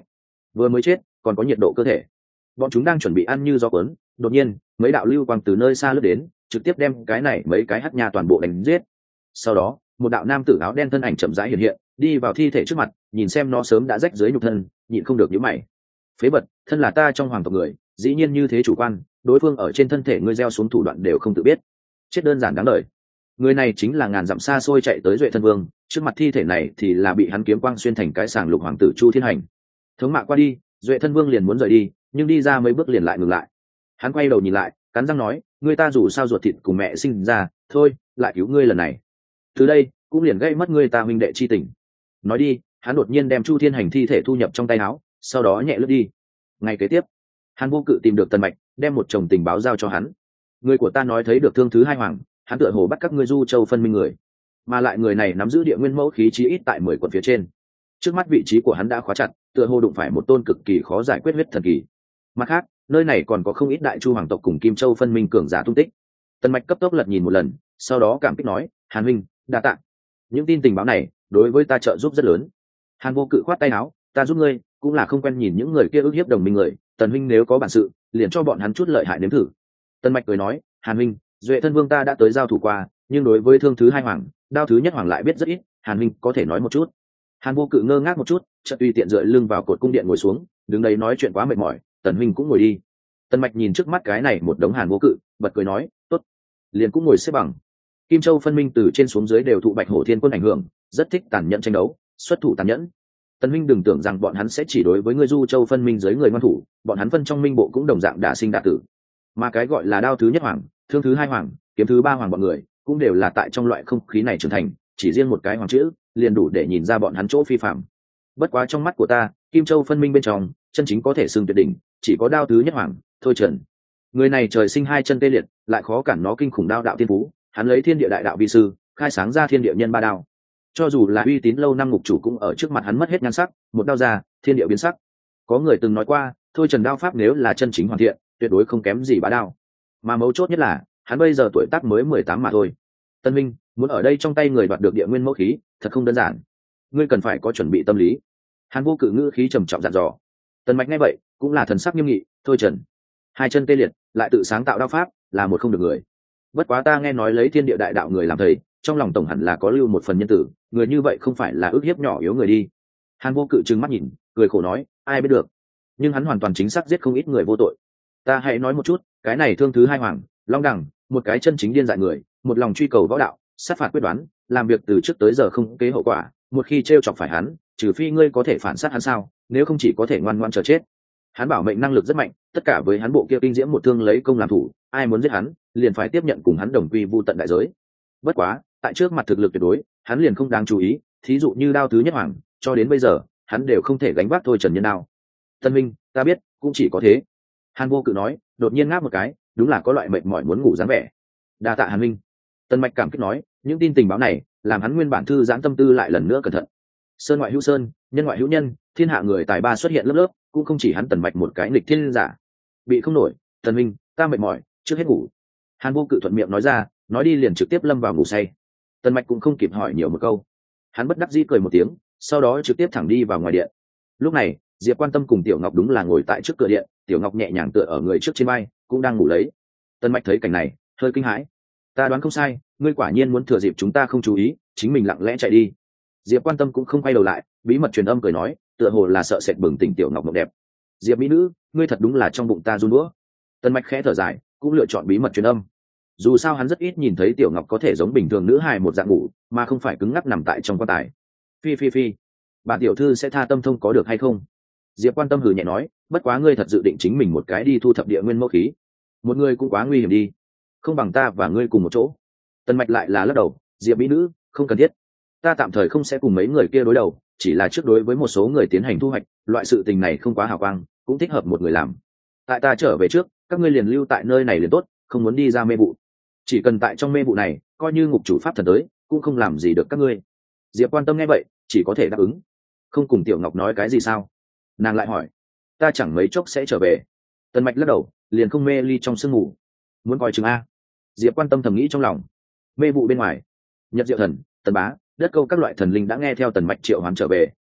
vừa mới chết còn có nhiệt độ cơ thể. Bọn chúng đang chuẩn bị ăn như gió cuốn, đột nhiên mấy đạo lưu quang từ nơi xa lướt đến, trực tiếp đem cái này mấy cái hắc nha toàn bộ đánh giết. Sau đó một đạo nam tử áo đen thân ảnh chậm rãi hiện hiện, đi vào thi thể trước mặt, nhìn xem nó sớm đã rách dưới nhục thân, nhịn không được nhíu mày. Phế vật, thân là ta trong hoàng tộc người, dĩ nhiên như thế chủ quan, đối phương ở trên thân thể ngươi gieo xuống thủ đoạn đều không tự biết, chết đơn giản đáng đời. Người này chính là ngàn dặm xa xôi chạy tới Duệ Thân Vương, trước mặt thi thể này thì là bị hắn kiếm quang xuyên thành cái sàng lục hoàng tử Chu Thiên Hành. Thống mạ qua đi, Duệ Thân Vương liền muốn rời đi, nhưng đi ra mấy bước liền lại ngừng lại. Hắn quay đầu nhìn lại, cắn răng nói, người ta dù sao ruột thịt cùng mẹ sinh ra, thôi, lại cứu ngươi lần này. Từ đây cũng liền gây mất ngươi ta huynh đệ chi tình. Nói đi, hắn đột nhiên đem Chu Thiên Hành thi thể thu nhập trong tay áo, sau đó nhẹ lướt đi. Ngày kế tiếp, Hàn Vô Cự tìm được Tần Mạch, đem một chồng tình báo giao cho hắn. Người của ta nói thấy được thương thứ hai hoàng, hắn tựa hồ bắt các ngươi Du Châu phân minh người, mà lại người này nắm giữ địa nguyên mẫu khí chí ít tại mười quận phía trên. Trước mắt vị trí của hắn đã khóa chặt, tựa hồ đụng phải một tôn cực kỳ khó giải quyết huyết thần kỳ. Mặt khác, nơi này còn có không ít đại chu hoàng tộc cùng Kim Châu phân minh cường giả tung tích. Tần Mạch cấp tốc lật nhìn một lần, sau đó cảm kích nói, Hàn huynh, đa tạ. Những tin tình báo này đối với ta trợ giúp rất lớn. Hàn Vô Cự khoát tay áo, ta giúp ngươi cũng là không quen nhìn những người kia ức hiếp đồng minh người, Tần huynh nếu có bản sự liền cho bọn hắn chút lợi hại nếm thử. Tần Mạch cười nói, Hàn huynh, Duệ Thân Vương ta đã tới giao thủ qua, nhưng đối với thương thứ hai hoàng, đao thứ nhất hoàng lại biết rất ít, Hàn huynh có thể nói một chút. Hàn Vô Cự ngơ ngác một chút, chợt tùy tiện dựa lưng vào cột cung điện ngồi xuống, đứng đấy nói chuyện quá mệt mỏi, Tần huynh cũng ngồi đi. Tần Mạch nhìn trước mắt cái này một đống Hàn Vô Cự, bật cười nói, tốt, liền cũng ngồi xếp bằng. Kim Châu phân minh từ trên xuống dưới đều thụ Bạch Hổ Thiên Quân ảnh hưởng, rất thích tàn nhẫn tranh đấu, xuất thủ tàn nhẫn. Tần huynh đừng tưởng rằng bọn hắn sẽ chỉ đối với ngươi Du Châu phân minh dưới người ngoan thủ, bọn hắn phân trong minh bộ cũng đồng dạng đả sinh đả tử. Mà cái gọi là đao thứ nhất hoàng, thương thứ hai hoàng, kiếm thứ ba hoàng bọn người, cũng đều là tại trong loại không khí này trưởng thành, chỉ riêng một cái hoàng chữ, liền đủ để nhìn ra bọn hắn chỗ phi phạm. Bất quá trong mắt của ta, Kim Châu phân minh bên trong, chân chính có thể xưng tuyệt đỉnh, chỉ có đao thứ nhất hoàng, Thôi Trần. Người này trời sinh hai chân tê liệt, lại khó cản nó kinh khủng đao đạo tiên phú, hắn lấy thiên địa đại đạo vi sư, khai sáng ra thiên địa nhân ba đao. Cho dù là uy tín lâu năm ngục chủ cũng ở trước mặt hắn mất hết nhan sắc, một đao ra, thiên địa biến sắc. Có người từng nói qua, Thôi Trần đao pháp nếu là chân chính hoàn thiện, tuyệt đối không kém gì bá đao. Mà mấu chốt nhất là, hắn bây giờ tuổi tác mới mười tám mà thôi. Tân Minh, muốn ở đây trong tay người đoạt được địa nguyên mẫu khí, thật không đơn giản. Ngươi cần phải có chuẩn bị tâm lý. Hàn Vô Cự ngữ khí trầm trọng dặn dò. Tần Mạch nghe vậy, cũng là thần sắc nghiêm nghị, Thôi Trần, hai chân tê liệt, lại tự sáng tạo đao pháp, là một không được người. Bất quá ta nghe nói lấy thiên địa đại đạo người làm thầy, trong lòng tổng hẳn là có lưu một phần nhân tử, người như vậy không phải là ước hiếp nhỏ yếu người đi. Hàn Vô Cự trừng mắt nhìn, cười khổ nói, ai biết được. Nhưng hắn hoàn toàn chính xác giết không ít người vô tội. Ta hãy nói một chút, cái này thương thứ hai hoàng, Long Đằng, một cái chân chính điên dại người, một lòng truy cầu võ đạo, sát phạt quyết đoán, làm việc từ trước tới giờ không kế hậu quả, một khi trêu chọc phải hắn, trừ phi ngươi có thể phản sát hắn sao, nếu không chỉ có thể ngoan ngoãn chờ chết. Hắn bảo mệnh năng lực rất mạnh, tất cả với hắn bộ kia kinh diễm một thương lấy công làm thủ, ai muốn giết hắn, liền phải tiếp nhận cùng hắn đồng quy vu tận đại giới. Bất quá, tại trước mặt thực lực tuyệt đối, hắn liền không đáng chú ý, thí dụ như đao thứ nhất hoàng, cho đến bây giờ, hắn đều không thể gánh vác Thôi Trần nhân đao. Tân Minh, ta biết, cũng chỉ có thế. Hàn Vô Cự nói, đột nhiên ngáp một cái, đúng là có loại mệt mỏi muốn ngủ dáng vẻ. Đa tạ Hàn Minh. Tân Mạch cảm kích nói, những tin tình báo này, làm hắn nguyên bản thư giãn tâm tư lại lần nữa cẩn thận. Sơn ngoại hữu sơn, nhân ngoại hữu nhân, thiên hạ người tài ba xuất hiện lớp lớp, cũng không chỉ hắn Tần Mạch một cái nghịch thiên giả. Bị không nổi, Tần Minh, ta mệt mỏi, trước hết ngủ. Hàn Vô Cự thuận miệng nói ra, nói đi liền trực tiếp lâm vào ngủ say. Tần Mạch cũng không kịp hỏi nhiều một câu, hắn bất đắc dĩ cười một tiếng, sau đó trực tiếp thẳng đi vào ngoài điện. Lúc này, Diệp Quan Tâm cùng Tiểu Ngọc đúng là ngồi tại trước cửa điện, Tiểu Ngọc nhẹ nhàng tựa ở người trước trên vai, cũng đang ngủ lấy. Tần Mạch thấy cảnh này, hơi kinh hãi. Ta đoán không sai, ngươi quả nhiên muốn thừa dịp chúng ta không chú ý, chính mình lặng lẽ chạy đi. Diệp Quan Tâm cũng không quay đầu lại, bí mật truyền âm cười nói, tựa hồ là sợ sệt bừng tỉnh Tiểu Ngọc mộng đẹp. Diệp mỹ nữ, ngươi thật đúng là trong bụng ta run đũa. Tần Mạch khẽ thở dài, cũng lựa chọn bí mật truyền âm. Dù sao hắn rất ít nhìn thấy Tiểu Ngọc có thể giống bình thường nữ hài một dạng ngủ, mà không phải cứng ngắc nằm tại trong quan tài. Phi phi phi, bản tiểu thư sẽ tha tâm thông có được hay không? Diệp Quan Tâm hừ nhẹ nói, bất quá ngươi thật dự định chính mình một cái đi thu thập địa nguyên mẫu khí, một người cũng quá nguy hiểm đi, không bằng ta và ngươi cùng một chỗ. Tần Mạch lại là lắc đầu, Diệp mỹ nữ, không cần thiết, ta tạm thời không sẽ cùng mấy người kia đối đầu, chỉ là trước đối với một số người tiến hành thu hoạch, loại sự tình này không quá hào quang, cũng thích hợp một người làm. Tại ta trở về trước, các ngươi liền lưu tại nơi này liền tốt, không muốn đi ra mê vụ. Chỉ cần tại trong mê vụ này, coi như ngục chủ pháp thần tới, cũng không làm gì được các ngươi. Diệp Quan Tâm nghe vậy, chỉ có thể đáp ứng. Không cùng Tiểu Ngọc nói cái gì sao? Nàng lại hỏi, ta chẳng mấy chốc sẽ trở về. Tần Mạch lắc đầu, liền không mê ly trong sương ngủ. Muốn coi chừng a? Diệp Quan Tâm thầm nghĩ trong lòng. Mê vụ bên ngoài, Nhật Diệu Thần, Tần Bá, Đất Câu các loại thần linh đã nghe theo Tần Mạch triệu hoán trở về,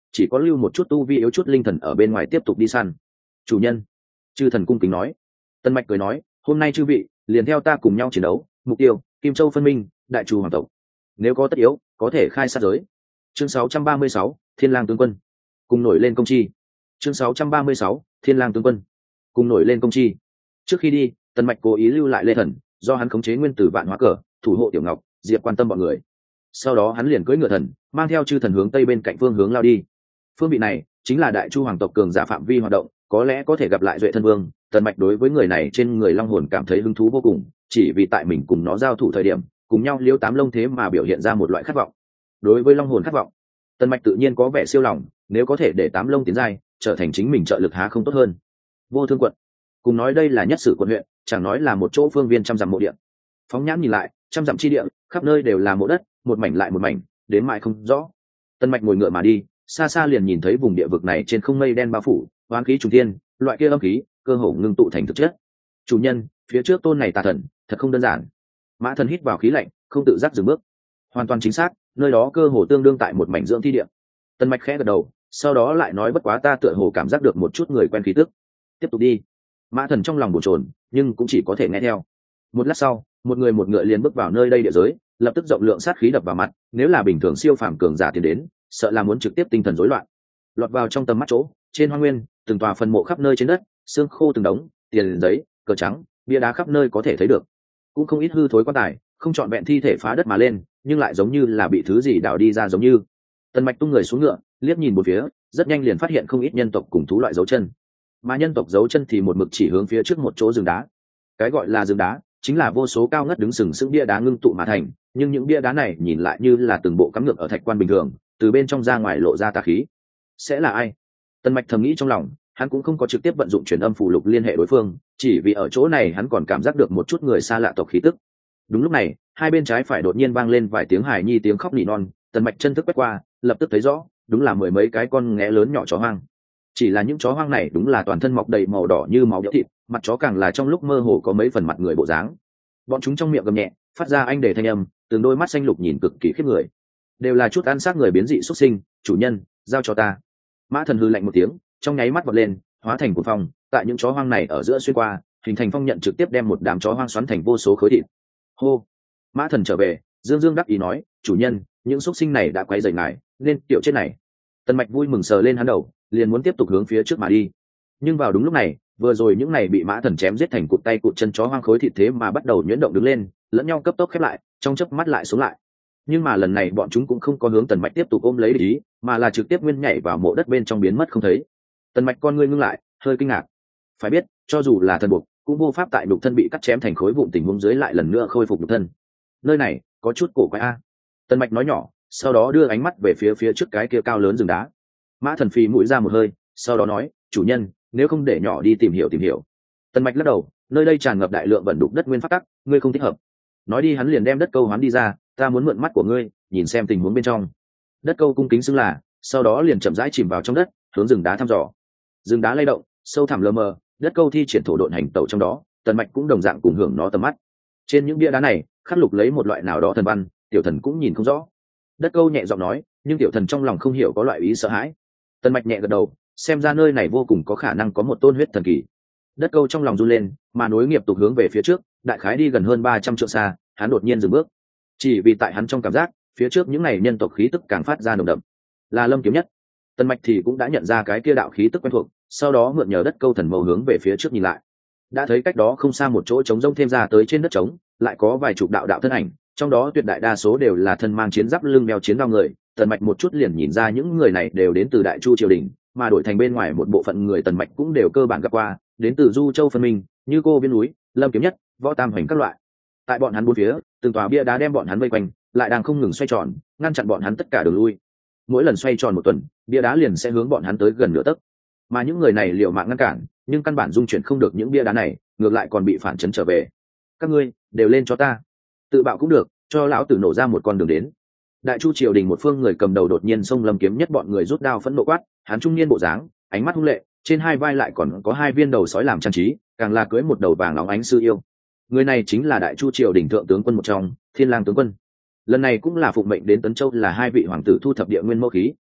chỉ có lưu một chút tu vi yếu chút linh thần ở bên ngoài tiếp tục đi săn. Chủ nhân. Chư thần cung kính nói. Tân Mạch cười nói, hôm nay chư vị liền theo ta cùng nhau chiến đấu, mục tiêu Kim Châu phân minh, đại chu hoàng tộc. Nếu có tất yếu có thể khai sát giới. Chương sáu trăm ba mươi sáu, Thiên Lang tướng quân cùng nổi lên công chi. Chương sáu trăm ba mươi sáu, Thiên Lang tướng quân cùng nổi lên công chi. Trước khi đi, Tân Mạch cố ý lưu lại Lê Thần, do hắn khống chế nguyên tử vạn hóa cờ, thủ hộ Tiểu Ngọc, Diệp quan tâm bọn người. Sau đó hắn liền cưỡi ngựa thần, mang theo chư thần hướng tây bên cạnh phương hướng lao đi. Phương vị này chính là đại chu hoàng tộc cường giả phạm vi hoạt động, có lẽ có thể gặp lại Duệ Thân Vương. Tần Mạch đối với người này trên người long hồn cảm thấy hứng thú vô cùng, chỉ vì tại mình cùng nó giao thủ thời điểm, cùng nhau liêu tám lông thế mà biểu hiện ra một loại khát vọng. Đối với long hồn khát vọng, Tần Mạch tự nhiên có vẻ siêu lòng, nếu có thể để tám lông tiến giai, trở thành chính mình trợ lực há không tốt hơn. Vô Thương quận, cùng nói đây là nhất sử quận huyện, chẳng nói là một chỗ phương viên trăm dặm mộ địa. Phóng nhãn nhìn lại, trăm dặm chi địa, khắp nơi đều là mộ đất, một mảnh lại một mảnh, đến mãi không rõ. Tần Mạch ngồi ngựa mà đi, xa xa liền nhìn thấy vùng địa vực này trên không mây đen bao phủ, oán khí trùng thiên, loại kia âm khí cơ hồ ngưng tụ thành thực chất. Chủ nhân, phía trước tôn này tà thần thật không đơn giản. Mã Thần hít vào khí lạnh, không tự giác dừng bước. Hoàn toàn chính xác, nơi đó cơ hồ tương đương tại một mảnh dưỡng thi địa. Tân Mạch khẽ gật đầu, sau đó lại nói, bất quá ta tựa hồ cảm giác được một chút người quen khí tức. Tiếp tục đi. Mã Thần trong lòng bồn chồn, nhưng cũng chỉ có thể nghe theo. Một lát sau, một người một ngựa liền bước vào nơi đây địa giới, lập tức rộng lượng sát khí đập vào mặt, nếu là bình thường siêu phàm cường giả tiến đến, sợ là muốn trực tiếp tinh thần rối loạn. Lọt vào trong tầm mắt chỗ, trên hoang nguyên, từng tòa phần mộ khắp nơi trên đất, xương khô từng đống, tiền giấy, cờ trắng, bia đá khắp nơi có thể thấy được. Cũng không ít hư thối quan tài, không trọn vẹn thi thể phá đất mà lên, nhưng lại giống như là bị thứ gì đảo đi ra giống như. Tần Mạch tung người xuống ngựa, liếc nhìn một phía, rất nhanh liền phát hiện không ít nhân tộc cùng thú loại dấu chân. Mà nhân tộc dấu chân thì một mực chỉ hướng phía trước một chỗ rừng đá. Cái gọi là rừng đá, chính là vô số cao ngất đứng sừng sững bia đá ngưng tụ mà thành, nhưng những bia đá này nhìn lại như là từng bộ cắm ngược ở thạch quan bình thường, từ bên trong ra ngoài lộ ra tà khí. Sẽ là ai? Tần Mạch thầm nghĩ trong lòng, hắn cũng không có trực tiếp vận dụng truyền âm phù lục liên hệ đối phương, chỉ vì ở chỗ này hắn còn cảm giác được một chút người xa lạ tộc khí tức. Đúng lúc này, hai bên trái phải đột nhiên vang lên vài tiếng hài nhi tiếng khóc nỉ non. Tần Mạch chân thức quét qua, lập tức thấy rõ, đúng là mười mấy cái con nghé lớn nhỏ chó hoang. Chỉ là những chó hoang này đúng là toàn thân mọc đầy màu đỏ như máu nhỡ thịt, mặt chó càng là trong lúc mơ hồ có mấy phần mặt người bộ dáng. Bọn chúng trong miệng gầm nhẹ, phát ra anh để thanh âm, từng đôi mắt xanh lục nhìn cực kỳ khiếp người. Đều là chút ăn xác người biến dị xuất sinh, chủ nhân, giao cho ta. Mã Thần hư lạnh một tiếng, trong nháy mắt vọt lên, hóa thành cuồng phong, tại những chó hoang này ở giữa xuyên qua, hình thành phong nhận trực tiếp đem một đám chó hoang xoắn thành vô số khối thịt. Hô. Mã Thần trở về, dương dương đắc ý nói, chủ nhân, những xuất sinh này đã quay rầy ngài, nên tiểu chết này. Tần Mạch vui mừng sờ lên hắn đầu, liền muốn tiếp tục hướng phía trước mà đi. Nhưng vào đúng lúc này, vừa rồi những này bị Mã Thần chém giết thành cụt tay cụt chân chó hoang khối thịt thế mà bắt đầu nhuyễn động đứng lên, lẫn nhau cấp tốc khép lại, trong chớp mắt lại xuống lại. Nhưng mà lần này bọn chúng cũng không có hướng Tần Mạch tiếp tục ôm lấy để ý, mà là trực tiếp nguyên nhảy vào mộ đất bên trong biến mất không thấy. Tần Mạch con ngươi ngưng lại, hơi kinh ngạc. Phải biết, cho dù là thần buộc, cũng vô pháp tại nhục thân bị cắt chém thành khối vụn tình huống dưới lại lần nữa khôi phục nhục thân. Nơi này có chút cổ quái a. Tần Mạch nói nhỏ, sau đó đưa ánh mắt về phía phía trước cái kia cao lớn rừng đá. Mã Thần phì mũi ra một hơi, sau đó nói, chủ nhân, nếu không để nhỏ đi tìm hiểu tìm hiểu. Tần Mạch lắc đầu, nơi đây tràn ngập đại lượng vận đục đất nguyên pháp tắc, ngươi không thích hợp. Nói đi hắn liền đem đất câu hoán đi ra, ta muốn mượn mắt của ngươi, nhìn xem tình huống bên trong. Đất câu cung kính xưng là, sau đó liền chậm rãi chìm vào trong đất, hướng rừng đá thăm dò. Rừng đá lay động, sâu thẳm lờ mờ, đất câu thi triển thổ độn hành tẩu trong đó, Tần Mạch cũng đồng dạng cùng hưởng nó tầm mắt. Trên những bia đá này, khắc lục lấy một loại nào đó thần văn, tiểu thần cũng nhìn không rõ. Đất câu nhẹ giọng nói, nhưng tiểu thần trong lòng không hiểu có loại ý sợ hãi. Tần Mạch nhẹ gật đầu, xem ra nơi này vô cùng có khả năng có một tôn huyết thần kỳ. Đất câu trong lòng run lên, mà nối nghiệp tục hướng về phía trước, đại khái đi gần hơn ba trăm trượng xa, hắn đột nhiên dừng bước. Chỉ vì tại hắn trong cảm giác, phía trước những này nhân tộc khí tức càng phát ra nồng đậm, là Lâm Kiếm Nhất. Tần Mạch thì cũng đã nhận ra cái kia đạo khí tức quen thuộc, sau đó mượn nhờ đất câu thần mâu hướng về phía trước nhìn lại, đã thấy cách đó không xa một chỗ trống rông thêm ra tới trên đất trống, lại có vài chục đạo đạo thân ảnh, trong đó tuyệt đại đa số đều là thân mang chiến giáp lưng đeo chiến đao người. Tần Mạch một chút liền nhìn ra những người này đều đến từ Đại Chu triều đình, mà đổi thành bên ngoài một bộ phận người Tần Mạch cũng đều cơ bản gặp qua, đến từ Du Châu phân minh, như Cô Viên núi, Lâm Kiếm Nhất, Võ Tam Hoành các loại. Tại bọn hắn bốn phía, từng tòa bia đá đem bọn hắn vây quanh, lại đang không ngừng xoay tròn, ngăn chặn bọn hắn tất cả đường lui. Mỗi lần xoay tròn một tuần, bia đá liền sẽ hướng bọn hắn tới gần nửa tấc. Mà những người này liều mạng ngăn cản, nhưng căn bản dung chuyển không được những bia đá này, ngược lại còn bị phản chấn trở về. Các ngươi đều lên cho ta, tự bạo cũng được, cho lão tử nổ ra một con đường đến. Đại Chu triều đình một phương người cầm đầu đột nhiên xông Lâm Kiếm Nhất bọn người rút đao phẫn nộ quát, hắn trung niên bộ dáng, ánh mắt hung lệ, trên hai vai lại còn có hai viên đầu sói làm trang trí, càng là cưỡi một đầu vàng óng ánh sư yêu. Người này chính là Đại Chu triều đình thượng tướng quân một trong, Thiên Lang tướng quân. Lần này cũng là phụng mệnh đến Tấn Châu là hai vị hoàng tử thu thập địa nguyên mẫu khí,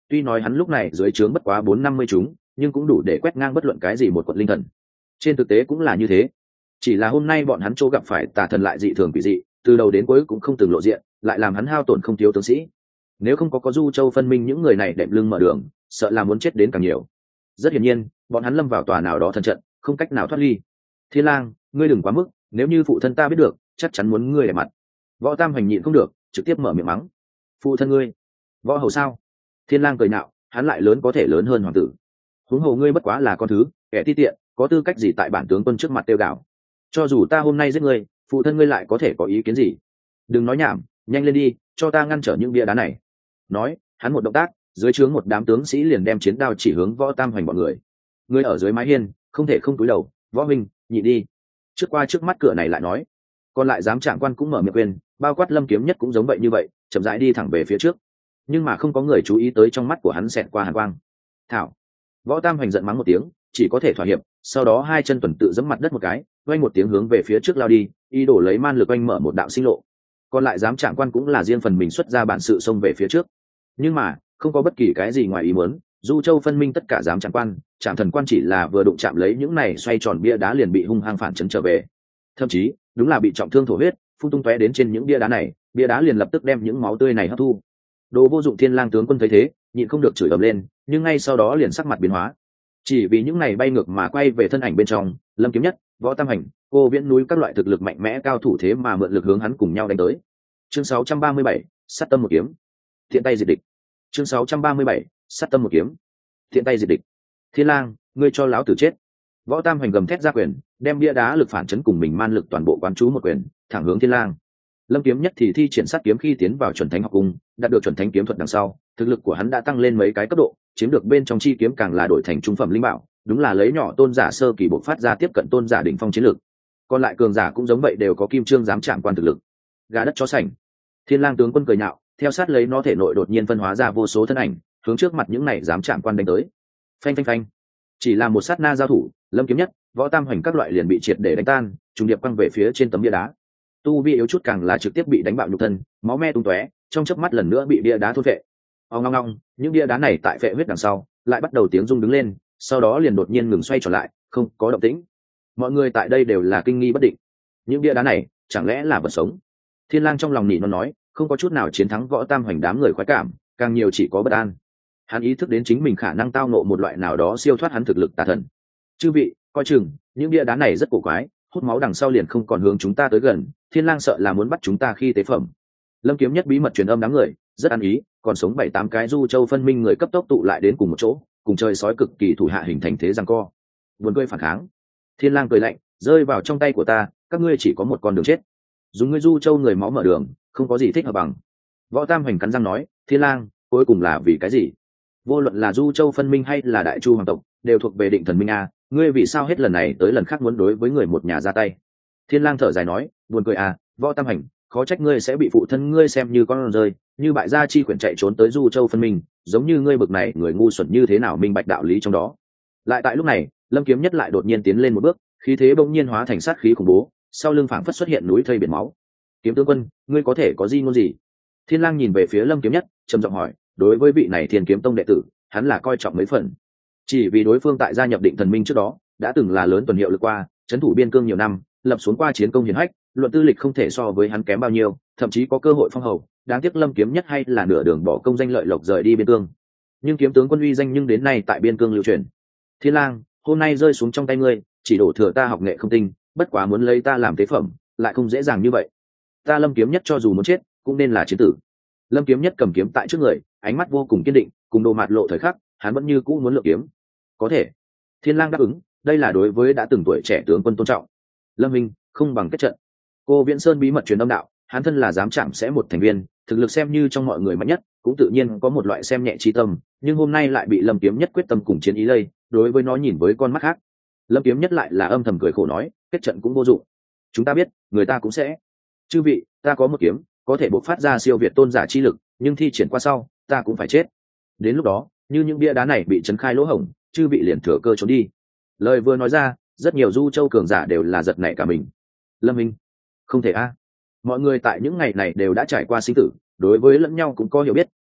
tuy nói hắn lúc này dưới trướng bất quá bốn năm mươi chúng, nhưng cũng đủ để quét ngang bất luận cái gì một quận linh thần. Trên thực tế cũng là như thế, chỉ là hôm nay bọn hắn chỗ gặp phải tà thần lại dị thường quỷ dị, từ đầu đến cuối cũng không từng lộ diện, lại làm hắn hao tổn không thiếu tướng sĩ. Nếu không có có Du Châu phân minh những người này đệm lưng mở đường, sợ là muốn chết đến càng nhiều. Rất hiển nhiên, bọn hắn lâm vào tòa nào đó thần trận, không cách nào thoát ly. Thiên Lang, ngươi đừng quá mức, nếu như phụ thân ta biết được, chắc chắn muốn ngươi để mặt. Võ Tam Hành nhịn không được, trực tiếp mở miệng mắng. Phụ thân ngươi? Võ hầu sao? Thiên Lang cười nhạo, hắn lại lớn có thể lớn hơn hoàng tử. Huống hồ ngươi bất quá là con thứ, kẻ ti tiện, có tư cách gì tại bản tướng quân trước mặt tiêu gạo? Cho dù ta hôm nay giết ngươi, phụ thân ngươi lại có thể có ý kiến gì? Đừng nói nhảm, nhanh lên đi, cho ta ngăn trở những bia đá này. Nói, hắn một động tác, dưới trướng một đám tướng sĩ liền đem chiến đao chỉ hướng Võ Tam Hoành bọn người. Người ở dưới mái hiên, không thể không cúi đầu, Võ huynh, nhị đi. Trước qua trước mắt cửa này lại nói, còn lại dám trạng quan cũng mở miệng quên, bao quát Lâm Kiếm Nhất cũng giống vậy như vậy, chậm rãi đi thẳng về phía trước. Nhưng mà không có người chú ý tới trong mắt của hắn xẹt qua hàn quang. Thảo. Võ Tam Hoành giận mắng một tiếng, chỉ có thể thỏa hiệp, sau đó hai chân tuần tự giẫm mặt đất một cái, oanh một tiếng hướng về phía trước lao đi, ý đồ lấy man lực oanh mở một đạo sinh lộ. Còn lại dám trạng quan cũng là riêng phần mình xuất ra bản sự xông về phía trước. Nhưng mà không có bất kỳ cái gì ngoài ý muốn, Du Châu phân minh tất cả dám trạng quan, Trạm Thần quan chỉ là vừa đụng chạm lấy những này xoay tròn bia đá liền bị hung hăng phản chấn trở về. Thậm chí đúng là bị trọng thương thổ huyết, phun tung tóe đến trên những bia đá này, bia đá liền lập tức đem những máu tươi này hấp thu. Đồ vô dụng Thiên Lang tướng quân thấy thế, nhịn không được chửi ầm lên, nhưng ngay sau đó liền sắc mặt biến hóa. Chỉ vì những này bay ngược mà quay về thân ảnh bên trong, Lâm Kiếm Nhất, Võ Tam Hành, Cô Viễn núi các loại thực lực mạnh mẽ cao thủ thế mà mượn lực hướng hắn cùng nhau đánh tới. Chương sáu trăm ba mươi bảy, sát tâm một kiếm. Thiện tay diệt địch. Chương sáu trăm ba mươi bảy, sát tâm một kiếm. Thiện tay diệt địch. Thiên Lang, ngươi cho lão tử chết. Võ Tam Hành gầm thét ra quyền, đem bia đá lực phản chấn cùng mình man lực toàn bộ quán chú một quyền, thẳng hướng Thiên Lang. Lâm Kiếm Nhất thì thi triển sát kiếm khi tiến vào chuẩn thánh học cung, đạt được chuẩn thánh kiếm thuật đằng sau, thực lực của hắn đã tăng lên mấy cái cấp độ, chiếm được bên trong chi kiếm càng là đổi thành trung phẩm linh bảo, đúng là lấy nhỏ tôn giả sơ kỳ bộc phát ra tiếp cận tôn giả đỉnh phong chiến lực. Còn lại cường giả cũng giống vậy đều có kim chương giám chạm quan thực lực. Gà đất chó sành. Thiên Lang tướng quân cười nhạo, theo sát lấy nó thể nội đột nhiên phân hóa ra vô số thân ảnh, hướng trước mặt những này dám chạm quan đánh tới. Phanh phanh phanh. Chỉ là một sát na giao thủ, Lâm Kiếm Nhất, Võ Tam Hoành các loại liền bị triệt để đánh tan, trùng điệp quăng về phía trên tấm bia đá. Tu vi yếu chút càng là trực tiếp bị đánh bạo nhục thân, máu me tung tóe, trong chớp mắt lần nữa bị bia đá thôn phệ. Ong ong ong, những bia đá này tại phệ huyết đằng sau, lại bắt đầu tiếng rung đứng lên, sau đó liền đột nhiên ngừng xoay trở lại, không có động tĩnh. Mọi người tại đây đều là kinh nghi bất định. Những bia đá này, chẳng lẽ là vật sống? Thiên Lang trong lòng nỉ non nói, không có chút nào chiến thắng Võ Tam Hoành đám người khoái cảm, càng nhiều chỉ có bất an. Hắn ý thức đến chính mình khả năng tao ngộ một loại nào đó siêu thoát hắn thực lực tà thần. Chư vị, coi chừng, những bia đá này rất cổ quái, hút máu đằng sau liền không còn hướng chúng ta tới gần, Thiên Lang sợ là muốn bắt chúng ta khi tế phẩm. Lâm Kiếm Nhất bí mật truyền âm đám người, rất ăn ý, còn sống bảy tám cái Du Châu phân minh người cấp tốc tụ lại đến cùng một chỗ, cùng trời sói cực kỳ thủ hạ hình thành thế giằng co. Buồn cười phản kháng. Thiên Lang cười lạnh, rơi vào trong tay của ta, các ngươi chỉ có một con đường chết. Dùng ngươi Du Châu người máu mở đường, không có gì thích hợp bằng. Võ Tam Hoành cắn răng nói, Thiên Lang, cuối cùng là vì cái gì? Vô luận là Du Châu phân minh hay là Đại Chu hoàng tộc, đều thuộc về Định Thần Minh a, ngươi vì sao hết lần này tới lần khác muốn đối với người một nhà ra tay? Thiên Lang thở dài nói, buồn cười à, Võ Tam Hành, khó trách ngươi sẽ bị phụ thân ngươi xem như con rơi, như bại gia chi quyển chạy trốn tới Du Châu phân minh, giống như ngươi bực này người ngu xuẩn như thế nào minh bạch đạo lý trong đó. Lại tại lúc này, Lâm Kiếm Nhất lại đột nhiên tiến lên một bước, khí thế bỗng nhiên hóa thành sát khí khủng bố, sau lưng phảng phất xuất hiện núi thây biển máu. Kiếm tướng quân, ngươi có thể có gì ngôn gì? Thiên Lang nhìn về phía Lâm Kiếm Nhất, trầm giọng hỏi, đối với vị này Thiên Kiếm Tông đệ tử, hắn là coi trọng mấy phần. Chỉ vì đối phương tại gia nhập Định Thần Minh trước đó, đã từng là lớn tuần hiệu lực qua, trấn thủ biên cương nhiều năm, lập xuống qua chiến công hiển hách, luận tư lịch không thể so với hắn kém bao nhiêu, thậm chí có cơ hội phong hầu. Đáng tiếc Lâm Kiếm Nhất hay là nửa đường bỏ công danh lợi lộc rời đi biên cương. Nhưng kiếm tướng quân uy danh nhưng đến nay tại biên cương lưu truyền. Thiên Lang, hôm nay rơi xuống trong tay ngươi, chỉ đổ thừa ta học nghệ không tinh, bất quá muốn lấy ta làm tế phẩm, lại không dễ dàng như vậy. Ta Lâm Kiếm Nhất cho dù muốn chết, cũng nên là chiến tử. Lâm Kiếm Nhất cầm kiếm tại trước người, ánh mắt vô cùng kiên định, cùng đồ mạt lộ thời khắc, hắn vẫn như cũ muốn lựa kiếm. Có thể. Thiên Lang đáp ứng, đây là đối với đã từng tuổi trẻ tướng quân tôn trọng. Lâm Minh, không bằng kết trận. Cô Viễn Sơn bí mật truyền âm đạo, hắn thân là giám chạm sẽ một thành viên, thực lực xem như trong mọi người mạnh nhất, cũng tự nhiên có một loại xem nhẹ chi tâm, nhưng hôm nay lại bị Lâm Kiếm Nhất quyết tâm cùng chiến ý lây, đối với nó nhìn với con mắt khác. Lâm Kiếm Nhất lại là âm thầm cười khổ nói, kết trận cũng vô dụng. Chúng ta biết, người ta cũng sẽ. Chư vị, ta có một kiếm, có thể bộc phát ra siêu việt tôn giả chi lực, nhưng thi triển qua sau, ta cũng phải chết. Đến lúc đó, như những bia đá này bị chấn khai lỗ hổng, chư vị liền thừa cơ trốn đi. Lời vừa nói ra, rất nhiều Du Châu cường giả đều là giật nảy cả mình. Lâm Minh, không thể a. Mọi người tại những ngày này đều đã trải qua sinh tử, đối với lẫn nhau cũng có hiểu biết,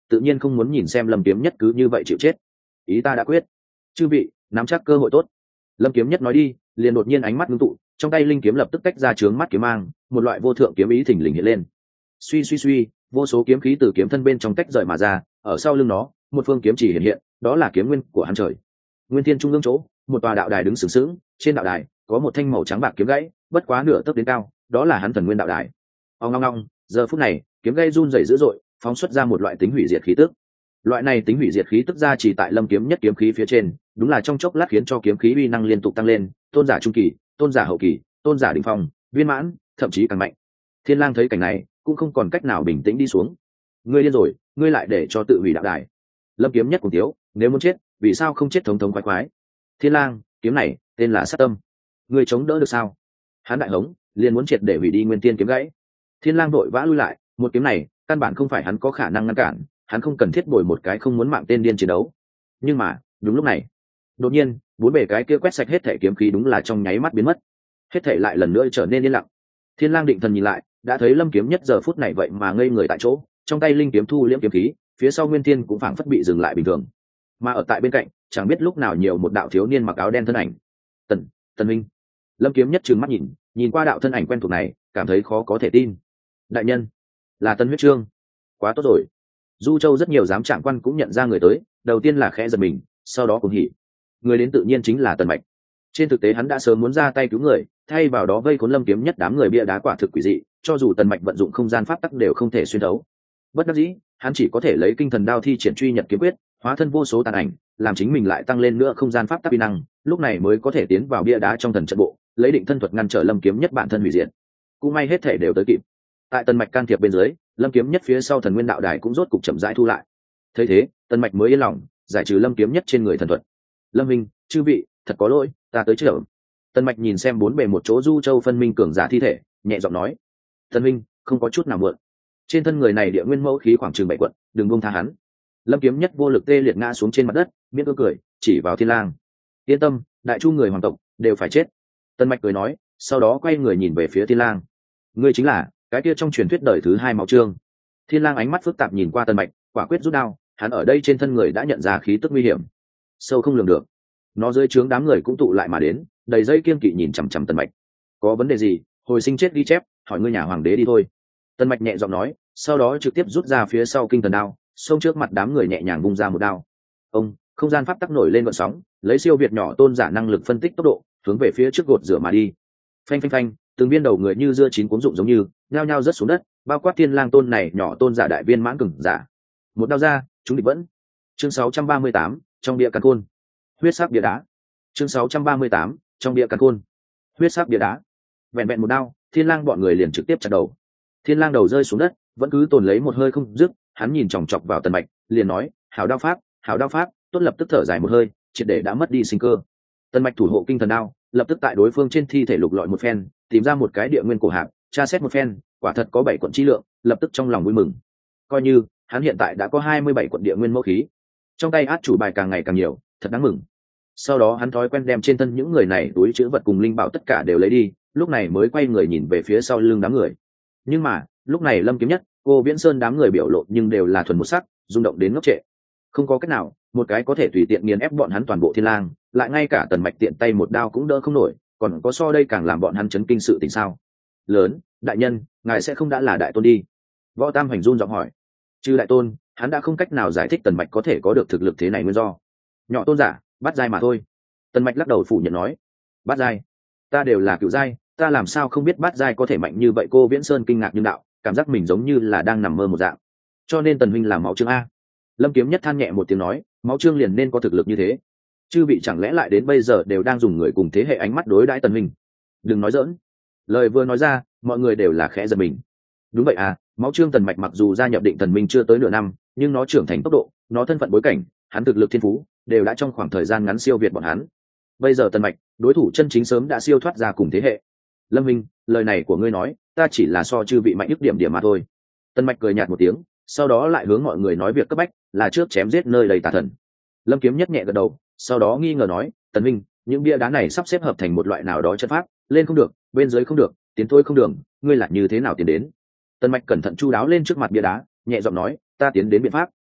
tự nhiên không muốn nhìn xem lâm kiếm nhất cứ như vậy chịu chết. Ý ta đã quyết, chư vị nắm chắc cơ hội tốt. Lâm kiếm nhất nói đi, liền đột nhiên ánh mắt ngưng tụ, trong tay linh kiếm lập tức tách ra trướng mắt kiếm mang, một loại vô thượng kiếm ý thình lình hiện lên. Suy suy suy, vô số kiếm khí từ kiếm thân bên trong tách rời mà ra, ở sau lưng nó, một phương kiếm chỉ hiện hiện, đó là kiếm nguyên của hắn trời. Nguyên thiên trung ương chỗ, một tòa đạo đài đứng sừng sững, trên đạo đài có một thanh màu trắng bạc kiếm gãy, bất quá nửa tấc đến cao, đó là hắn thần nguyên đạo đài. Ong ong ong, giờ phút này, kiếm gãy run rẩy dữ dội, phóng xuất ra một loại tính hủy diệt khí tức. Loại này tính hủy diệt khí tức ra chỉ tại lâm kiếm nhất kiếm khí phía trên, đúng là trong chốc lát khiến cho kiếm khí uy năng liên tục tăng lên, tôn giả trung kỳ, tôn giả hậu kỳ, tôn giả đỉnh phong, viên mãn, thậm chí càng mạnh. Thiên Lang thấy cảnh này, cũng không còn cách nào bình tĩnh đi xuống. Ngươi điên rồi, ngươi lại để cho tự hủy đạo đài. Lâm kiếm nhất cùng tiếu, nếu muốn chết, vì sao không chết thống thống khoái khoái? Thiên Lang, kiếm này tên là sát tâm, ngươi chống đỡ được sao? Hắn đại hống, liền muốn triệt để hủy đi nguyên tiên kiếm gãy. Thiên Lang vội vã lui lại, một kiếm này, căn bản không phải hắn có khả năng ngăn cản, hắn không cần thiết bồi một cái không muốn mạng tên điên chiến đấu. Nhưng mà, đúng lúc này, đột nhiên, bốn bề cái kia quét sạch hết thể kiếm khí đúng là trong nháy mắt biến mất. Hết thể lại lần nữa trở nên yên lặng. Thiên Lang định thần nhìn lại, đã thấy lâm kiếm nhất giờ phút này vậy mà ngây người tại chỗ, trong tay linh kiếm thu liễm kiếm khí, phía sau nguyên thiên cũng phảng phất bị dừng lại bình thường. Mà ở tại bên cạnh, chẳng biết lúc nào nhiều một đạo thiếu niên mặc áo đen thân ảnh. Tần, Tần Minh. Lâm kiếm nhất trừng mắt nhìn, nhìn qua đạo thân ảnh quen thuộc này, cảm thấy khó có thể tin. Đại nhân, là Tân Huyết Trương. Quá tốt rồi. Du Châu rất nhiều giám trạng quan cũng nhận ra người tới, đầu tiên là khẽ giật mình, sau đó cùng hỉ. Người đến tự nhiên chính là Tần Mạch. Trên thực tế hắn đã sớm muốn ra tay cứu người, thay vào đó vây khốn lâm kiếm nhất đám người bia đá quả thực quỷ dị, cho dù Tần Mạch vận dụng không gian pháp tắc đều không thể xuyên thấu. Bất đắc dĩ, hắn chỉ có thể lấy kinh thần đao thi triển truy nhật kiếm quyết, hóa thân vô số tàn ảnh, làm chính mình lại tăng lên nữa không gian pháp tắc uy năng, lúc này mới có thể tiến vào bia đá trong thần trận bộ, lấy định thân thuật ngăn trở lâm kiếm nhất bản thân hủy diệt. Cũng may hết thể đều tới kịp. Tại Tần Mạch can thiệp bên dưới, lâm kiếm nhất phía sau thần nguyên đạo đài cũng rốt cục chậm rãi thu lại. Thấy thế, Tần Mạch mới yên lòng, giải trừ lâm kiếm nhất trên người thần thuật. Lâm minh, chư vị, thật có lỗi, ta tới chậm. Tần Mạch nhìn xem bốn bề một chỗ Du Châu phân minh cường giả thi thể, nhẹ giọng nói: Tần minh, không có chút nào mượn. Trên thân người này địa nguyên mẫu khí khoảng chừng bảy quận, đừng buông tha hắn. Lâm kiếm nhất vô lực tê liệt ngã xuống trên mặt đất, miễn cưỡng cười, chỉ vào Thiên Lang: yên tâm, đại chu người hoàng tộc đều phải chết. Tần Mạch cười nói, sau đó quay người nhìn về phía Thiên Lang: ngươi chính là cái kia trong truyền thuyết đời thứ hai Máu Trương. Thiên Lang ánh mắt phức tạp nhìn qua Tần Mạch, quả quyết rút đao, hắn ở đây trên thân người đã nhận ra khí tức nguy hiểm, sâu không lường được. Nó dưới trướng đám người cũng tụ lại mà đến, đầy dây kiên kỵ nhìn chằm chằm Tần Mạch. Có vấn đề gì, hồi sinh chết ghi chép, hỏi ngươi nhà hoàng đế đi thôi. Tần Mạch nhẹ giọng nói, sau đó trực tiếp rút ra phía sau kinh thần đao, xông trước mặt đám người nhẹ nhàng vung ra một đao. Ông, không gian pháp tắc nổi lên gợn sóng, lấy siêu việt nhỏ tôn giả năng lực phân tích tốc độ, hướng về phía trước gột rửa mà đi. Phanh phanh phanh, từng viên đầu người như dưa chín cuốn rụng giống như, nhao nhao rớt xuống đất, bao quát Thiên Lang tôn này nhỏ tôn giả đại viên mãn cường giả. Một đao ra, chúng địch vẫn. Chương sáu trăm ba mươi tám, trong địa càn khôn. Huyết sắc bia đá. Chương sáu trăm ba mươi tám, trong địa càn khôn. Huyết sắc bia đá. Vẹn vẹn một đao, Thiên Lang bọn người liền trực tiếp chặt đầu. Thiên Lang đầu rơi xuống đất, vẫn cứ tồn lấy một hơi không dứt, hắn nhìn chòng chọc vào Tần Mạch, liền nói: "Hảo đao pháp, hảo đao pháp." Tốt lập tức thở dài một hơi, triệt để đã mất đi sinh cơ. Tần Mạch thủ hộ kinh thần đao, lập tức tại đối phương trên thi thể lục lọi một phen, tìm ra một cái địa nguyên cổ hạp, tra xét một phen, quả thật có bảy quận chi lượng, lập tức trong lòng vui mừng. Coi như hắn hiện tại đã có hai mươi bảy quận địa nguyên mẫu khí, trong tay át chủ bài càng ngày càng nhiều, thật đáng mừng. Sau đó hắn thói quen đem trên thân những người này túi trữ vật cùng linh bảo tất cả đều lấy đi, lúc này mới quay người nhìn về phía sau lưng đám người. Nhưng mà lúc này Lâm Kiếm Nhất, Cô Viễn Sơn đám người biểu lộ nhưng đều là thuần một sắc, rung động đến ngốc trệ. Không có cách nào, một cái có thể tùy tiện nghiền ép bọn hắn toàn bộ Thiên Lang, lại ngay cả Tần Mạch tiện tay một đao cũng đỡ không nổi, còn có so đây càng làm bọn hắn chấn kinh sự tình sao? Lớn, đại nhân, ngài sẽ không đã là đại tôn đi? Võ Tam Hành run giọng hỏi. Trừ đại tôn, hắn đã không cách nào giải thích Tần Mạch có thể có được thực lực thế này nguyên do. Nhỏ tôn giả, bắt giai mà thôi. Tần Mạch lắc đầu phủ nhận nói. Bắt giai? Ta đều là cựu giai, ta làm sao không biết bắt giai có thể mạnh như vậy? Cô Viễn Sơn kinh ngạc như đạo, cảm giác mình giống như là đang nằm mơ một dạng. Cho nên Tần huynh là Máu Trương a. Lâm Kiếm Nhất than nhẹ một tiếng nói, Máu Trương liền nên có thực lực như thế. Chư vị chẳng lẽ lại đến bây giờ đều đang dùng người cùng thế hệ ánh mắt đối đãi Tần huynh? Đừng nói giỡn. Lời vừa nói ra, mọi người đều là khẽ giật mình. Đúng vậy à, Máu Trương Tần Mạch mặc dù gia nhập Định Thần Minh chưa tới nửa năm, nhưng nó trưởng thành tốc độ, nó thân phận bối cảnh, hắn thực lực thiên phú, đều đã trong khoảng thời gian ngắn siêu việt bọn hắn. Bây giờ Tần Mạch, đối thủ chân chính sớm đã siêu thoát ra cùng thế hệ. Lâm Minh, lời này của ngươi nói, ta chỉ là so chư vị mạnh nhất điểm điểm mà thôi. Tần Mạch cười nhạt một tiếng, sau đó lại hướng mọi người nói việc cấp bách, là trước chém giết nơi đầy tà thần. Lâm Kiếm Nhất nhẹ gật đầu, sau đó nghi ngờ nói, Tần Minh, những bia đá này sắp xếp hợp thành một loại nào đó chất pháp, lên không được, bên dưới không được, tiến thôi không đường, ngươi là như thế nào tiến đến? Tần Mạch cẩn thận chu đáo lên trước mặt bia đá, nhẹ giọng nói, ta tiến đến biện pháp,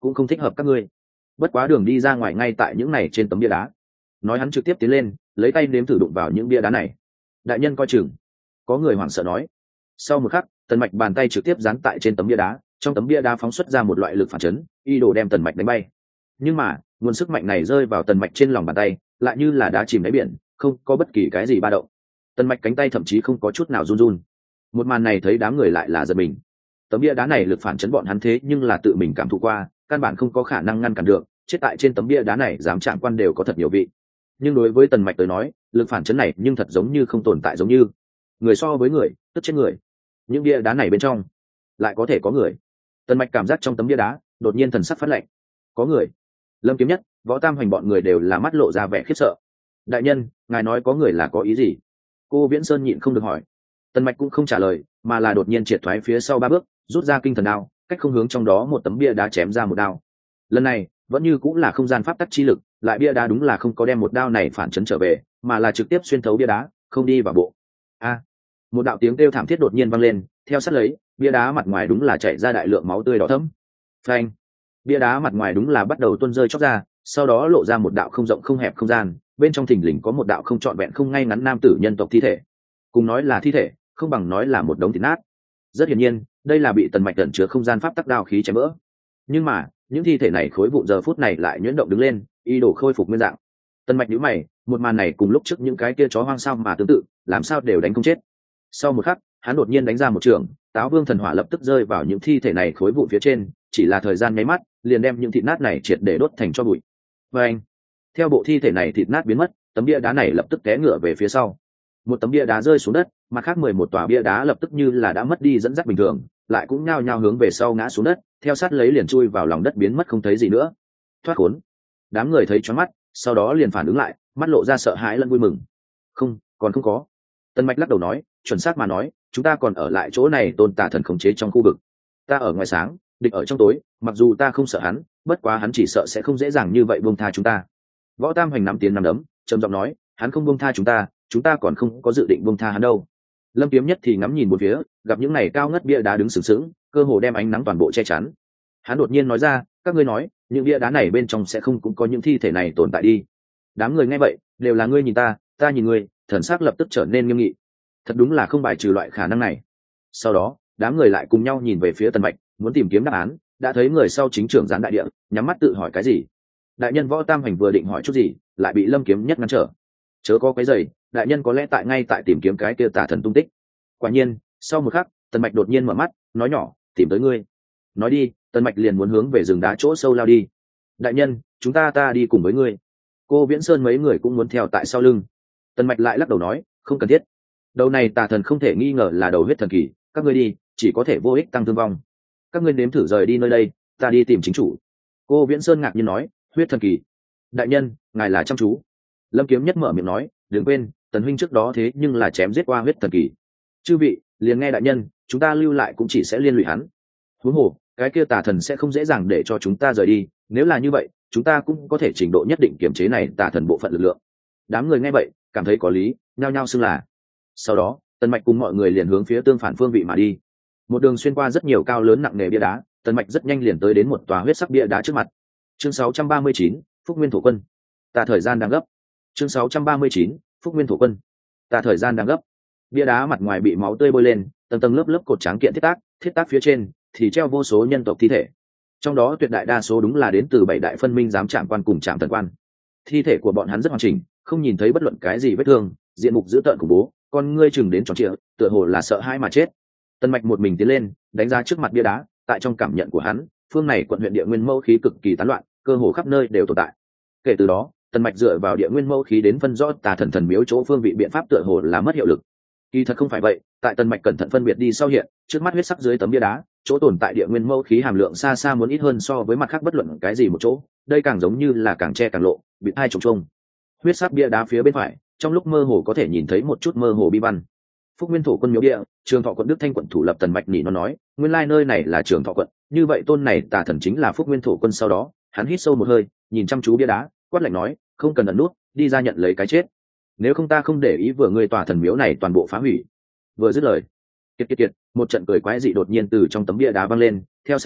cũng không thích hợp các ngươi. Bất quá đường đi ra ngoài ngay tại những này trên tấm bia đá. Nói hắn trực tiếp tiến lên, lấy tay nếm thử đụng vào những bia đá này. Đại nhân coi chừng. Có người hoảng sợ nói. Sau một khắc, Tần Mạch bàn tay trực tiếp dán tại trên tấm bia đá, trong tấm bia đá phóng xuất ra một loại lực phản chấn, y đồ đem Tần Mạch đánh bay. Nhưng mà, nguồn sức mạnh này rơi vào Tần Mạch trên lòng bàn tay, lại như là đá chìm đáy biển, không có bất kỳ cái gì ba động. Tần Mạch cánh tay thậm chí không có chút nào run run. Một màn này thấy đám người lại là giật mình. Tấm bia đá này lực phản chấn bọn hắn thế nhưng là tự mình cảm thụ qua, căn bản không có khả năng ngăn cản được, chết tại trên tấm bia đá này dám chạm quan đều có thật nhiều vị. Nhưng đối với Tần Mạch tới nói, lực phản chấn này nhưng thật giống như không tồn tại, giống như người so với người, tức chết người. Những bia đá này bên trong lại có thể có người. Tần Mạch cảm giác trong tấm bia đá đột nhiên thần sắc phát lạnh. Có người. Lâm Kiếm Nhất, Võ Tam Hoành bọn người đều là mắt lộ ra vẻ khiếp sợ. Đại nhân, ngài nói có người là có ý gì? Cô Viễn Sơn nhịn không được hỏi. Tần Mạch cũng không trả lời, mà là đột nhiên triệt thoái phía sau ba bước, rút ra kinh thần đao, cách không hướng trong đó một tấm bia đá chém ra một đao. Lần này vẫn như cũng là không gian pháp tắc chi lực, lại bia đá đúng là không có đem một đao này phản chấn trở về, mà là trực tiếp xuyên thấu bia đá, không đi vào bộ. A! Một đạo tiếng kêu thảm thiết đột nhiên vang lên, theo sát lấy, bia đá mặt ngoài đúng là chảy ra đại lượng máu tươi đỏ thẫm. Phanh! Bia đá mặt ngoài đúng là bắt đầu tuôn rơi chóc ra, sau đó lộ ra một đạo không rộng không hẹp không gian, bên trong thình lình có một đạo không trọn vẹn không ngay ngắn nam tử nhân tộc thi thể. Cùng nói là thi thể, không bằng nói là một đống thịt nát. Rất hiển nhiên, đây là bị Tần Mạch ẩn chứa không gian pháp tắc đao khí chém vỡ. Nhưng mà, những thi thể này khối vụn giờ phút này lại nhuyễn động đứng lên, ý đồ khôi phục nguyên dạng. Tần Mạch nhíu mày, một màn này cùng lúc trước những cái kia chó hoang sao mà tương tự, làm sao đều đánh không chết. Sau một khắc, hắn đột nhiên đánh ra một trường, Táo Vương thần hỏa lập tức rơi vào những thi thể này khối vụn phía trên, chỉ là thời gian nháy mắt, liền đem những thịt nát này triệt để đốt thành tro bụi. Và anh, theo bộ thi thể này thịt nát biến mất, tấm bia đá này lập tức té ngửa về phía sau. Một tấm bia đá rơi xuống đất, mặt khác mười một tòa bia đá lập tức như là đã mất đi dẫn dắt bình thường, lại cũng nhao nhao hướng về sau ngã xuống đất, theo sát lấy liền chui vào lòng đất biến mất không thấy gì nữa. Thoát khốn. Đám người thấy choáng mắt, sau đó liền phản ứng lại, mắt lộ ra sợ hãi lẫn vui mừng. Không, còn không có. Tần Mạch lắc đầu nói, chuẩn xác mà nói, chúng ta còn ở lại chỗ này tôn tà thần khống chế trong khu vực. Ta ở ngoài sáng, địch ở trong tối, mặc dù ta không sợ hắn, bất quá hắn chỉ sợ sẽ không dễ dàng như vậy buông tha chúng ta. Võ Tam Hoành nắm tiền nắm đấm, trầm giọng nói, hắn không buông tha chúng ta, chúng ta còn không có dự định buông tha hắn đâu. Lâm Kiếm Nhất thì ngắm nhìn một phía, gặp những này cao ngất bia đá đứng sừng sững, cơ hồ đem ánh nắng toàn bộ che chắn. Hắn đột nhiên nói ra, các ngươi nói, những bia đá này bên trong sẽ không cũng có những thi thể này tồn tại đi. Đám người nghe vậy, đều là ngươi nhìn ta, ta nhìn ngươi, thần sắc lập tức trở nên nghiêm nghị. Thật đúng là không bài trừ loại khả năng này. Sau đó, đám người lại cùng nhau nhìn về phía Tần Mạch, muốn tìm kiếm đáp án, đã thấy người sau chính trưởng gián đại địa, nhắm mắt tự hỏi cái gì. Đại nhân Võ Tam Hoành vừa định hỏi chút gì, lại bị Lâm Kiếm Nhất ngăn trở. Chớ có cái giày, đại nhân có lẽ tại ngay tại tìm kiếm cái kia tà thần tung tích. Quả nhiên, sau một khắc, Tần Mạch đột nhiên mở mắt, nói nhỏ, tìm tới ngươi. Nói đi, Tần Mạch liền muốn hướng về rừng đá chỗ sâu lao đi. Đại nhân, chúng ta ta đi cùng với ngươi. Cô Viễn Sơn mấy người cũng muốn theo tại sau lưng. Tần Mạch lại lắc đầu nói, không cần thiết. Đầu này tà thần không thể nghi ngờ là đầu huyết thần kỳ, các ngươi đi, chỉ có thể vô ích tăng thương vong. Các ngươi nếm thử rời đi nơi đây, ta đi tìm chính chủ. Cô Viễn Sơn ngạc nhiên nói, huyết thần kỳ. Đại nhân, ngài là chăm chú. Lâm Kiếm Nhất mở miệng nói, đừng quên, Tần huynh trước đó thế nhưng là chém giết qua huyết thần kỳ. Chư vị, liền nghe đại nhân, chúng ta lưu lại cũng chỉ sẽ liên lụy hắn. Huống hồ, cái kia tà thần sẽ không dễ dàng để cho chúng ta rời đi, nếu là như vậy, chúng ta cũng có thể trình độ nhất định kiểm chế này tà thần bộ phận lực lượng. Đám người nghe vậy, cảm thấy có lý, nhao nhao xưng là. Sau đó, Tần Mạch cùng mọi người liền hướng phía tương phản phương vị mà đi. Một đường xuyên qua rất nhiều cao lớn nặng nề bia đá, Tần Mạch rất nhanh liền tới đến một tòa huyết sắc bia đá trước mặt. Chương sáu trăm ba mươi chín, Phúc Nguyên Thổ Quân. Ta thời gian đang gấp. Chương sáu trăm ba mươi chín, Phúc Nguyên Thổ Quân. Ta thời gian đang gấp. Bia đá mặt ngoài bị máu tươi bôi lên, tầng tầng lớp lớp cột tráng kiện thiết tác, thiết tác phía trên thì treo vô số nhân tộc thi thể. Trong đó tuyệt đại đa số đúng là đến từ bảy đại phân minh giám trạm quan cùng trạm thần quan. Thi thể của bọn hắn rất hoàn chỉnh, không nhìn thấy bất luận cái gì vết thương, diện mục dữ tợn khủng bố, con ngươi chừng đến tròn trịa, tựa hồ là sợ hãi mà chết. Tần Mạch một mình tiến lên, đánh ra trước mặt bia đá, tại trong cảm nhận của hắn, phương này quận huyện địa nguyên mâu khí cực kỳ tán loạn, cơ hồ khắp nơi đều tồn tại. Kể từ đó, Tần Mạch dựa vào địa nguyên mâu khí đến phân rõ tà thần thần miếu chỗ phương vị biện pháp tựa hồ là mất hiệu lực. Kỳ thật không phải vậy, tại Tần Mạch cẩn thận phân biệt đi sau hiện, trước mắt huyết sắc dưới tấm bia đá, chỗ tồn tại địa nguyên mâu khí hàm lượng xa xa muốn ít hơn so với mặt khác bất luận cái gì một chỗ, đây càng giống như là càng che càng lộ, bị hai trùng trùng. Huyết sắc bia đá phía bên phải, trong lúc mơ hồ có thể nhìn thấy một chút mơ hồ bi văn. Phúc Nguyên Thổ Quân miếu địa, Trường Thọ quận Đức Thanh quận thủ lập Tần Mạch nhỉ nó nói, nguyên lai nơi này là Trường Thọ quận, như vậy tôn này tà thần chính là Phúc Nguyên Thổ Quân. Sau đó, hắn hít sâu một hơi, nhìn chăm chú bia đá, quát lạnh nói, không cần ẩn nút, đi ra nhận lấy cái chết. Nếu không ta không để ý vừa ngươi tòa thần miếu này toàn bộ phá hủy. Vừa dứt lời, kiệt kiệt kiệt, một trận cười quái dị đột nhiên từ trong tấm bia đá vang lên, theo sát lấy,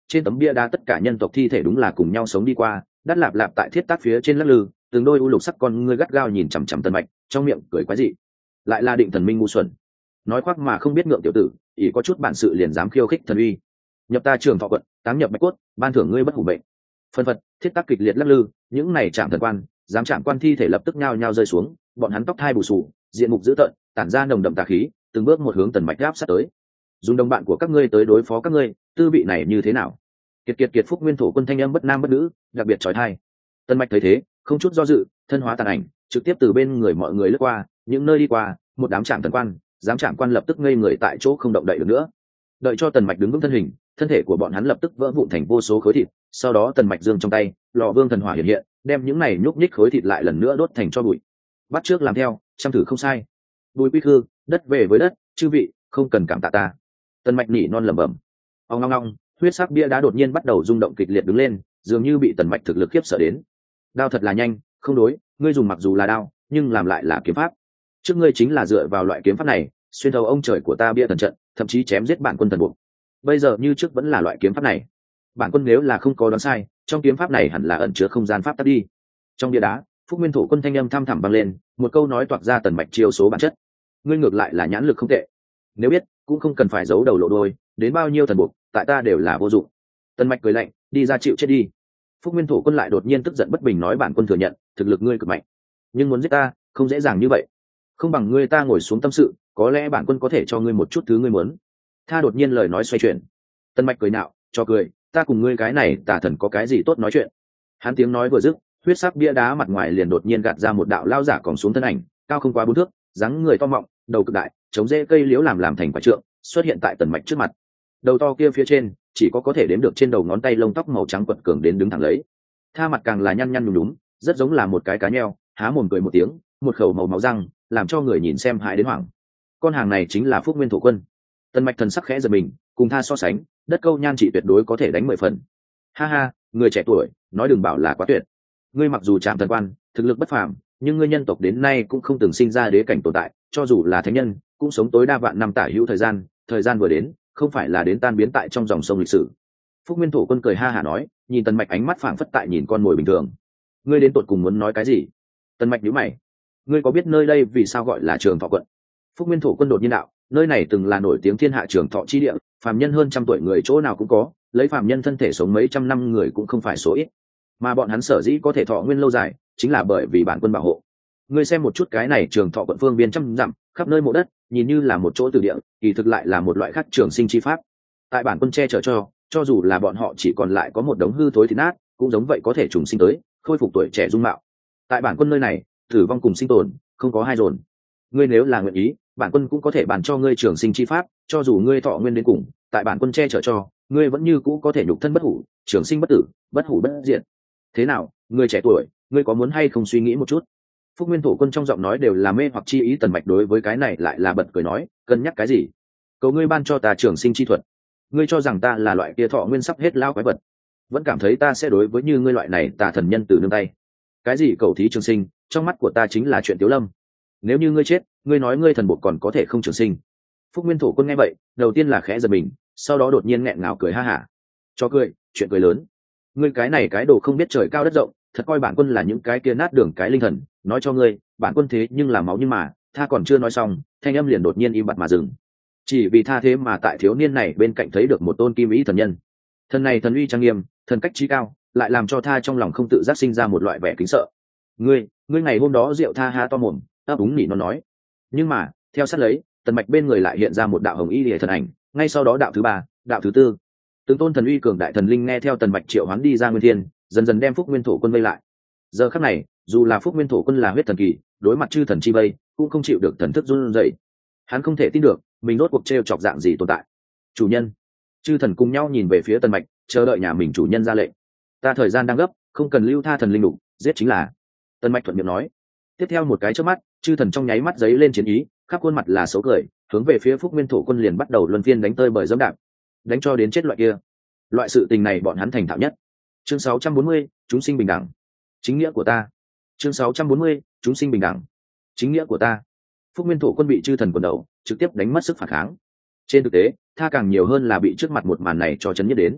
trên tấm bia đá tất cả nhân tộc thi thể đúng là cùng nhau sống đi qua, đắt lạp lạp tại thiết tác phía trên lắc lư, từng đôi u lục sắc con ngươi gắt gao nhìn chằm chằm Tần Mạch, trong miệng cười quái dị. Lại là Định Thần Minh ngu xuẩn, nói khoác mà không biết ngượng tiểu tử, ỷ có chút bản sự liền dám khiêu khích thần uy. Nhập ta Trường Thọ quận, táng nhập bạch cốt, ban thưởng ngươi bất hủ bệnh. Phân phật, thiết tác kịch liệt lắc lư, những này chạm thần quan, dám chạm quan thi thể lập tức nhao nhao rơi xuống, bọn hắn tóc thai bù xù, diện mục dữ tợn, tản ra nồng đậm tà khí, từng bước một hướng Tần Mạch áp sát tới. Dùng đồng bạn của các ngươi tới đối phó các ngươi, tư vị này như thế nào? Kiệt kiệt kiệt Phúc Nguyên Thổ Quân thanh âm bất nam bất nữ, đặc biệt chói tai. Tần Mạch thấy thế, không chút do dự, thân hóa tàn ảnh, trực tiếp từ bên người mọi người lướt qua, những nơi đi qua, một đám trạm thần quan, dám trạm quan lập tức ngây người tại chỗ không động đậy được nữa. Đợi cho Tần Mạch đứng vững thân hình, thân thể của bọn hắn lập tức vỡ vụn thành vô số khối thịt, sau đó Tần Mạch giương trong tay, lò vương thần hỏa hiện hiện, đem những này nhúc nhích khối thịt lại lần nữa đốt thành tro bụi. Bắt trước làm theo, chăm thử không sai. Bùi quy khư, đất về với đất, chư vị, không cần cảm tạ ta. Tần Mạch nỉ non lẩm bẩm. Ong ong ong, huyết sắc bia đá đột nhiên bắt đầu rung động kịch liệt đứng lên, dường như bị Tần Mạch thực lực khiếp sợ đến. Đao thật là nhanh, không đối, ngươi dùng mặc dù là đao, nhưng làm lại là kiếm pháp. Trước ngươi chính là dựa vào loại kiếm pháp này, xuyên thấu ông trời của ta bia thần trận, thậm chí chém giết bản quân thần buộc. Bây giờ như trước vẫn là loại kiếm pháp này. Bản quân nếu là không có đoán sai, trong kiếm pháp này hẳn là ẩn chứa không gian pháp tắc đi. Trong bia đá, Phúc Nguyên Thổ Quân thanh âm thăm thẳm vang lên, một câu nói toạc ra Tần Mạch chiêu số bản chất. Ngươi ngược lại là nhãn lực không tệ. Nếu biết, cũng không cần phải giấu đầu lộ đôi, đến bao nhiêu thần buộc, tại ta đều là vô dụng. Tần Mạch cười lạnh, đi ra chịu chết đi. Phúc Nguyên Thổ Quân lại đột nhiên tức giận bất bình nói bản quân thừa nhận, thực lực ngươi cực mạnh, nhưng muốn giết ta, không dễ dàng như vậy. Không bằng ngươi ta ngồi xuống tâm sự, có lẽ bản quân có thể cho ngươi một chút thứ ngươi muốn. Tha đột nhiên lời nói xoay chuyển. Tần Mạch cười nạo, cho cười, ta cùng ngươi cái này tà thần có cái gì tốt nói chuyện. Hắn tiếng nói vừa dứt, huyết sắc bia đá mặt ngoài liền đột nhiên gạt ra một đạo lao giả còn xuống thân ảnh, cao không quá bốn thước, dáng người to mọng, đầu cực đại, chống rễ cây liễu làm làm thành quả trượng, xuất hiện tại Tần Mạch trước mặt. Đầu to kia phía trên, chỉ có có thể đếm được trên đầu ngón tay lông tóc màu trắng quật cường đến đứng thẳng lấy. Tha mặt càng là nhăn nhăn nhúm nhúm, rất giống là một cái cá nheo, há mồm cười một tiếng, một khẩu màu máu răng, làm cho người nhìn xem hãi đến hoảng. Con hàng này chính là Phúc Nguyên Thổ Quân. Tần Mạch thần sắc khẽ giật mình, cùng Tha so sánh, đất câu nhan trị tuyệt đối có thể đánh mười phần. Ha ha, người trẻ tuổi, nói đừng bảo là quá tuyệt. Ngươi mặc dù chạm thần quan, thực lực bất phàm, nhưng ngươi nhân tộc đến nay cũng không từng sinh ra đế cảnh tồn tại, cho dù là thánh nhân, cũng sống tối đa vạn năm tả hữu thời gian, thời gian vừa đến, không phải là đến tan biến tại trong dòng sông lịch sử. Phúc Nguyên Thổ Quân cười ha hả nói, nhìn Tần Mạch ánh mắt phảng phất tại nhìn con mồi bình thường. Ngươi đến tột cùng muốn nói cái gì? Tần Mạch nhíu mày. Ngươi có biết nơi đây vì sao gọi là Trường Thọ quận? Phúc Nguyên Thổ Quân đột nhiên đạo, nơi này từng là nổi tiếng thiên hạ trường thọ chi địa, phàm nhân hơn trăm tuổi người chỗ nào cũng có, lấy phàm nhân thân thể sống mấy trăm năm người cũng không phải số ít. Mà bọn hắn sở dĩ có thể thọ nguyên lâu dài, chính là bởi vì bản quân bảo hộ. Ngươi xem một chút cái này Trường Thọ quận phương biên trăm dặm, khắp nơi mộ đất, nhìn như là một chỗ từ địa, kỳ thực lại là một loại khác trường sinh chi pháp. Tại bản quân che chở cho, cho dù là bọn họ chỉ còn lại có một đống hư thối thịt nát, cũng giống vậy có thể trùng sinh tới, khôi phục tuổi trẻ dung mạo. Tại bản quân nơi này, tử vong cùng sinh tồn không có hai dồn. Ngươi nếu là nguyện ý, bản quân cũng có thể bàn cho ngươi trường sinh chi pháp, cho dù ngươi thọ nguyên đến cùng, tại bản quân che chở cho, ngươi vẫn như cũ có thể nhục thân bất hủ, trường sinh bất tử, bất hủ bất diệt. Thế nào, ngươi trẻ tuổi, ngươi có muốn hay không suy nghĩ một chút? Phúc Nguyên Thổ Quân trong giọng nói đều là mê hoặc chi ý. Tần Mạch đối với cái này lại là bật cười nói, cân nhắc cái gì? Cầu ngươi ban cho ta trường sinh chi thuật. Ngươi cho rằng ta là loại kia thọ nguyên sắp hết lao quái vật, vẫn cảm thấy ta sẽ đối với như ngươi loại này tà thần nhân từ nương tay? Cái gì cầu thí trường sinh, trong mắt của ta chính là chuyện tiếu lâm. Nếu như ngươi chết, ngươi nói ngươi thần bộ còn có thể không trường sinh? Phúc Nguyên Thổ Quân nghe vậy, đầu tiên là khẽ giật mình, sau đó đột nhiên nghẹn ngào cười ha hả. Cho cười, chuyện cười lớn. Ngươi cái này cái đồ không biết trời cao đất rộng, thật coi bản quân là những cái kia nát đường cái linh thần. Nói cho ngươi, bản quân thế nhưng là máu nhưng mà, Tha còn chưa nói xong, thanh âm liền đột nhiên im bặt mà dừng. Chỉ vì Tha thế mà tại thiếu niên này bên cạnh thấy được một tôn kim ý thần nhân. Thần này thần uy trang nghiêm, thần cách trí cao, lại làm cho Tha trong lòng không tự giác sinh ra một loại vẻ kính sợ. Ngươi, ngươi ngày hôm đó rượu Tha ha to mồm, ấp úng nỉ nó nói. Nhưng mà, theo sát lấy, Tần Mạch bên người lại hiện ra một đạo hồng y liễu thần ảnh, ngay sau đó đạo thứ ba, đạo thứ tư. Từng tôn thần uy cường đại thần linh nghe theo Tần Mạch triệu hoán đi ra nguyên thiên, dần dần đem Phúc Nguyên Thổ Quân vây lại. Giờ khắc này, dù là Phúc Nguyên Thổ Quân là huyết thần kỳ, đối mặt chư thần chi vây, cũng không chịu được thần thức run rẩy. Hắn không thể tin được, mình rốt cuộc trêu chọc dạng gì tồn tại. Chủ nhân, chư thần cùng nhau nhìn về phía Tần Mạch, chờ đợi nhà mình chủ nhân ra lệnh. Ta thời gian đang gấp, không cần lưu tha thần linh đủ, giết chính là. Tần Mạch thuận miệng nói. Tiếp theo một cái chớp mắt, chư thần trong nháy mắt giấy lên chiến ý, khắp khuôn mặt là xấu cười, hướng về phía Phúc Nguyên Thổ Quân liền bắt đầu luân phiên đánh tơi bời dẫm đạp, đánh cho đến chết loại kia. Loại sự tình này bọn hắn thành thạo nhất. Chương sáu trăm bốn mươi, chúng sinh bình đẳng. Chính nghĩa của ta. Chương sáu trăm bốn mươi, chúng sinh bình đẳng. Chính nghĩa của ta. Phúc Nguyên Thổ Quân bị chư thần quần đầu, trực tiếp đánh mất sức phản kháng. Trên thực tế, Tha càng nhiều hơn là bị trước mặt một màn này cho chấn nhất đến.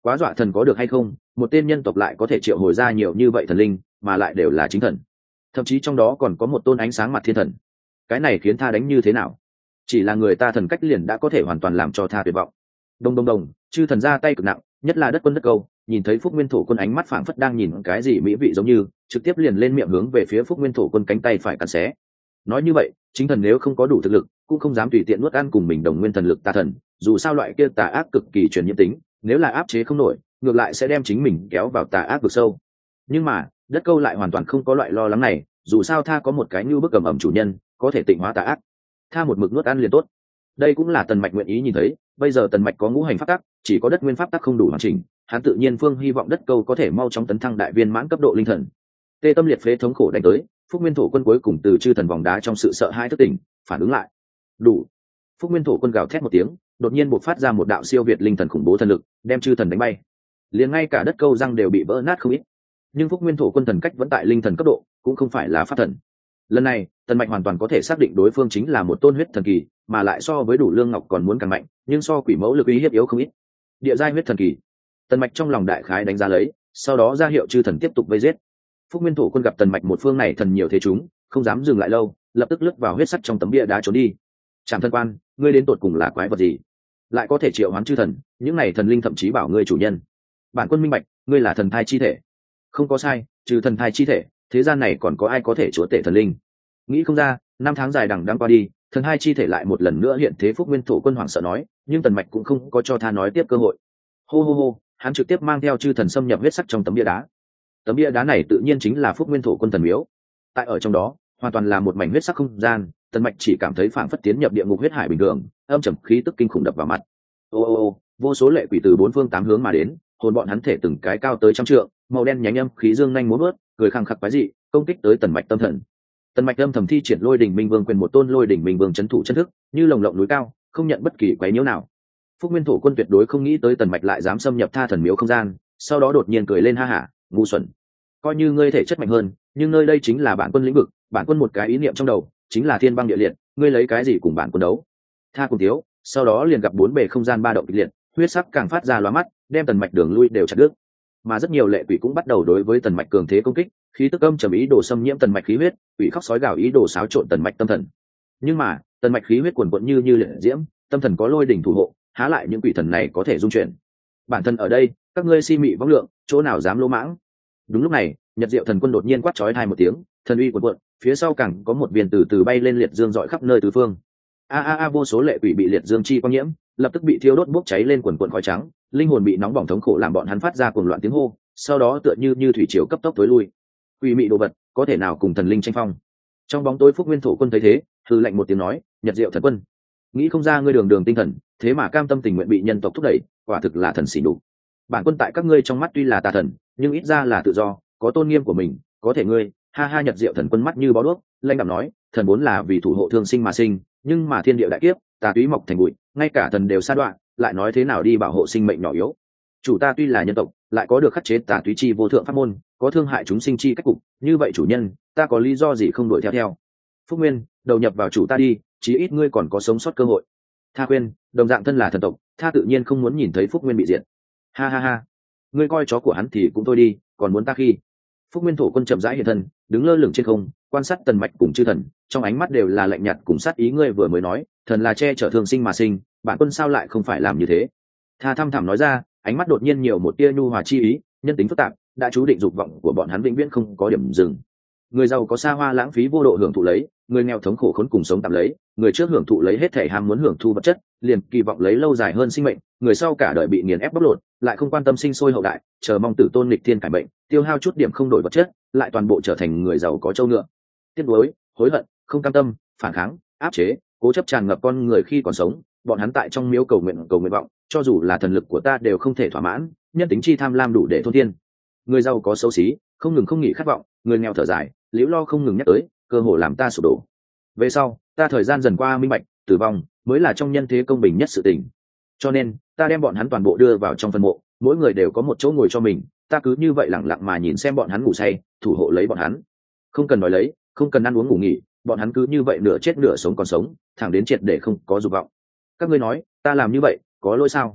Quá dọa thần có được hay không, một tên nhân tộc lại có thể triệu hồi ra nhiều như vậy thần linh, mà lại đều là chính thần, thậm chí trong đó còn có một tôn ánh sáng mặt thiên thần. Cái này khiến tha đánh như thế nào? Chỉ là người ta thần cách liền đã có thể hoàn toàn làm cho tha tuyệt vọng. Đông đông đồng, chư thần ra tay cực nặng, nhất là đất quân đất câu, nhìn thấy Phúc Nguyên Thổ Quân ánh mắt phảng phất đang nhìn cái gì mỹ vị giống như, trực tiếp liền lên miệng hướng về phía Phúc Nguyên Thổ Quân cánh tay phải cắn xé. Nói như vậy, chính thần nếu không có đủ thực lực, cũng không dám tùy tiện nuốt ăn cùng mình đồng nguyên thần lực tà thần, dù sao loại kia tà ác cực kỳ truyền nhiễm tính, nếu là áp chế không nổi, ngược lại sẽ đem chính mình kéo vào tà ác vực sâu. Nhưng mà, đất câu lại hoàn toàn không có loại lo lắng này, dù sao tha có một cái như bức cầm ẩm chủ nhân, có thể tịnh hóa tà ác. Tha một mực nuốt ăn liền tốt. Đây cũng là Tần Mạch nguyện ý nhìn thấy, bây giờ Tần Mạch có ngũ hành pháp tắc, chỉ có đất nguyên pháp tắc không đủ hoàn chỉnh, hắn tự nhiên phương hy vọng đất câu có thể mau chóng tấn thăng đại viên mãn cấp độ linh thần. Tê tâm liệt phế thống khổ đánh tới, Phúc Nguyên Thổ Quân cuối cùng từ chư thần vòng đá trong sự sợ hãi thức tỉnh, phản ứng lại. Đủ. Phúc Nguyên Thổ Quân gào thét một tiếng, đột nhiên bộc phát ra một đạo siêu việt linh thần khủng bố thần lực, đem chư thần đánh bay. Liền ngay cả đất câu răng đều bị vỡ nát không ít. Nhưng Phúc Nguyên Thổ Quân thần cách vẫn tại linh thần cấp độ, cũng không phải là pháp thần. Lần này, Tần Mạch hoàn toàn có thể xác định đối phương chính là một tôn huyết thần kỳ, mà lại so với Đủ Lương Ngọc còn muốn càng mạnh, nhưng so quỷ mẫu lực uy hiếp yếu không ít. Địa giai huyết thần kỳ. Tần Mạch trong lòng đại khái đánh giá lấy, sau đó ra hiệu chư thần tiếp tục vây giết. Phúc Nguyên Thổ Quân gặp Tần Mạch một phương này thần nhiều thế chúng, không dám dừng lại lâu, lập tức lướt vào huyết sắc trong tấm bia đá trốn đi. Trảm Thân Quan, ngươi đến tột cùng là quái vật gì? Lại có thể triệu hoán chư thần, những này thần linh thậm chí bảo ngươi chủ nhân. Bản quân minh bạch, ngươi là thần thai chi thể. Không có sai, trừ thần thai chi thể, thế gian này còn có ai có thể chúa tể thần linh? Nghĩ không ra, năm tháng dài đằng đẵng qua đi, thần hai chi thể lại một lần nữa hiện thế. Phúc Nguyên Thổ Quân hoảng sợ nói, nhưng Tần Mạch cũng không có cho tha nói tiếp cơ hội. Hô hô hô, hắn trực tiếp mang theo chư thần xâm nhập huyết sắc trong tấm bia đá. Tấm bia đá này tự nhiên chính là Phúc Nguyên Thổ Quân thần miếu. Tại ở trong đó, hoàn toàn là một mảnh huyết sắc không gian, Tần Mạch chỉ cảm thấy phảng phất tiến nhập địa ngục huyết hải bình thường, âm trầm khí tức kinh khủng đập vào mặt. Ô ô ô, vô số lệ quỷ từ bốn phương tám hướng mà đến, hồn bọn hắn thể từng cái cao tới trăm trượng, màu đen nhánh âm khí dương nhanh múa vớt, cười khăng khặc quái dị, công kích tới Tần Mạch tâm thần. Tần Mạch âm thầm thi triển Lôi Đỉnh Minh Vương quyền, một tôn Lôi Đỉnh Minh Vương trấn thủ chân thức, như lồng lộng núi cao, không nhận bất kỳ quấy nhiễu nào. Phúc Nguyên Thổ Quân tuyệt đối không nghĩ tới Tần Mạch lại dám xâm nhập tha thần miếu không gian, sau đó đột nhiên cười lên ha hả, ngu xuẩn. Coi như ngươi thể chất mạnh hơn, nhưng nơi đây chính là bản quân lĩnh vực, bản quân một cái ý niệm trong đầu, chính là thiên băng địa liệt, ngươi lấy cái gì cùng bản quân đấu? Tha cùng thiếu, sau đó liền gặp bốn bề không gian ba động kịch liệt, huyết sắc càng phát ra lóa mắt, đem Tần Mạch đường lui đều chặt đứt. Mà rất nhiều lệ quỷ cũng bắt đầu đối với Tần Mạch cường thế công kích, khí tức âm trầm ý đồ xâm nhiễm Tần Mạch khí huyết, quỷ khóc sói gào ý đồ xáo trộn Tần Mạch tâm thần. Nhưng mà, Tần Mạch khí huyết cuồn cuộn như như liệt diễm, tâm thần có Lôi đỉnh thủ hộ, há lại những quỷ thần này có thể dung chuyển. Bản thân ở đây, các ngươi si mị võng lượng, chỗ nào dám lỗ mãng. Đúng lúc này, Nhật Diệu Thần Quân đột nhiên quát chói tai một tiếng, thần uy cuồn cuộn, phía sau càng có một viên từ từ bay lên liệt dương rọi khắp nơi tứ phương. A a a, vô số lệ quỷ bị liệt dương chi quang nhiễm, lập tức bị thiêu đốt bốc cháy lên quần quần khói trắng, linh hồn bị nóng bỏng thống khổ làm bọn hắn phát ra cuồng loạn tiếng hô, sau đó tựa như như thủy triều cấp tốc tối lui. Quỷ mị đồ vật, có thể nào cùng thần linh tranh phong? Trong bóng tối Phúc Nguyên Thổ Quân thấy thế, hừ lạnh một tiếng nói, Nhật Diệu Thần Quân, nghĩ không ra ngươi đường đường tinh thần, thế mà cam tâm tình nguyện bị nhân tộc thúc đẩy, quả thực là thần xỉ nhục. Bản quân tại các ngươi trong mắt tuy là tà thần, nhưng ít ra là tự do, có tôn nghiêm của mình, có thể ngươi, ha ha. Nhật Diệu Thần Quân mắt như bó đuốc, lanh đạm nói, thần vốn là vì thủ hộ thương sinh mà sinh, nhưng mà thiên địa đại kiếp, tà túy mọc thành bụi, ngay cả thần đều sa đoạn, lại nói thế nào đi bảo hộ sinh mệnh nhỏ yếu. Chủ ta tuy là nhân tộc, lại có được khắc chế tà túy chi vô thượng pháp môn, có thương hại chúng sinh chi cách cục, như vậy chủ nhân, ta có lý do gì không đuổi theo theo? Phúc Nguyên, đầu nhập vào chủ ta đi, chí ít ngươi còn có sống sót cơ hội. Tha khuyên, đồng dạng thân là thần tộc, Tha tự nhiên không muốn nhìn thấy Phúc Nguyên bị diệt. Ha ha ha, ngươi coi chó của hắn thì cũng thôi đi, còn muốn ta khi? Phúc Nguyên Thổ Quân chậm rãi hiện thân, đứng lơ lửng trên không, quan sát Tần Mạch cùng chư thần, trong ánh mắt đều là lạnh nhạt cùng sát ý. Ngươi vừa mới nói, thần là che chở thương sinh mà sinh, bản quân sao lại không phải làm như thế? Tha thăm thẳm nói ra, ánh mắt đột nhiên nhiều một tia nhu hòa chi ý, nhân tính phức tạp, đã chú định dục vọng của bọn hắn vĩnh viễn không có điểm dừng. Người giàu có xa hoa lãng phí vô độ hưởng thụ lấy, người nghèo thống khổ khốn cùng sống tạm lấy, người trước hưởng thụ lấy hết thể ham muốn hưởng thu vật chất, liền kỳ vọng lấy lâu dài hơn sinh mệnh, người sau cả đời bị nghiền ép bóc lột, lại không quan tâm sinh sôi hậu đại, chờ mong tử tôn nghịch thiên cải bệnh, tiêu hao chút điểm không đổi vật chất, lại toàn bộ trở thành người giàu có trâu ngựa. Tiếc nuối, hối hận, không cam tâm, phản kháng, áp chế, cố chấp tràn ngập con người khi còn sống, bọn hắn tại trong miếu cầu nguyện cầu nguyện vọng, cho dù là thần lực của ta đều không thể thỏa mãn, nhân tính chi tham lam đủ để thôn thiên. Người giàu có xấu xí, không ngừng không nghỉ khát vọng, người nghèo thở dài, liễu lo không ngừng nhắc tới, cơ hội làm ta sụp đổ. Về sau, ta thời gian dần qua minh bạch, tử vong mới là trong nhân thế công bình nhất sự tình. Cho nên, ta đem bọn hắn toàn bộ đưa vào trong phân mộ, mỗi người đều có một chỗ ngồi cho mình, ta cứ như vậy lặng lặng mà nhìn xem bọn hắn ngủ say, thủ hộ lấy bọn hắn. Không cần nói lấy, không cần ăn uống ngủ nghỉ, bọn hắn cứ như vậy nửa chết nửa sống còn sống, thẳng đến triệt để không có dục vọng. Các ngươi nói, ta làm như vậy, có lỗi sao?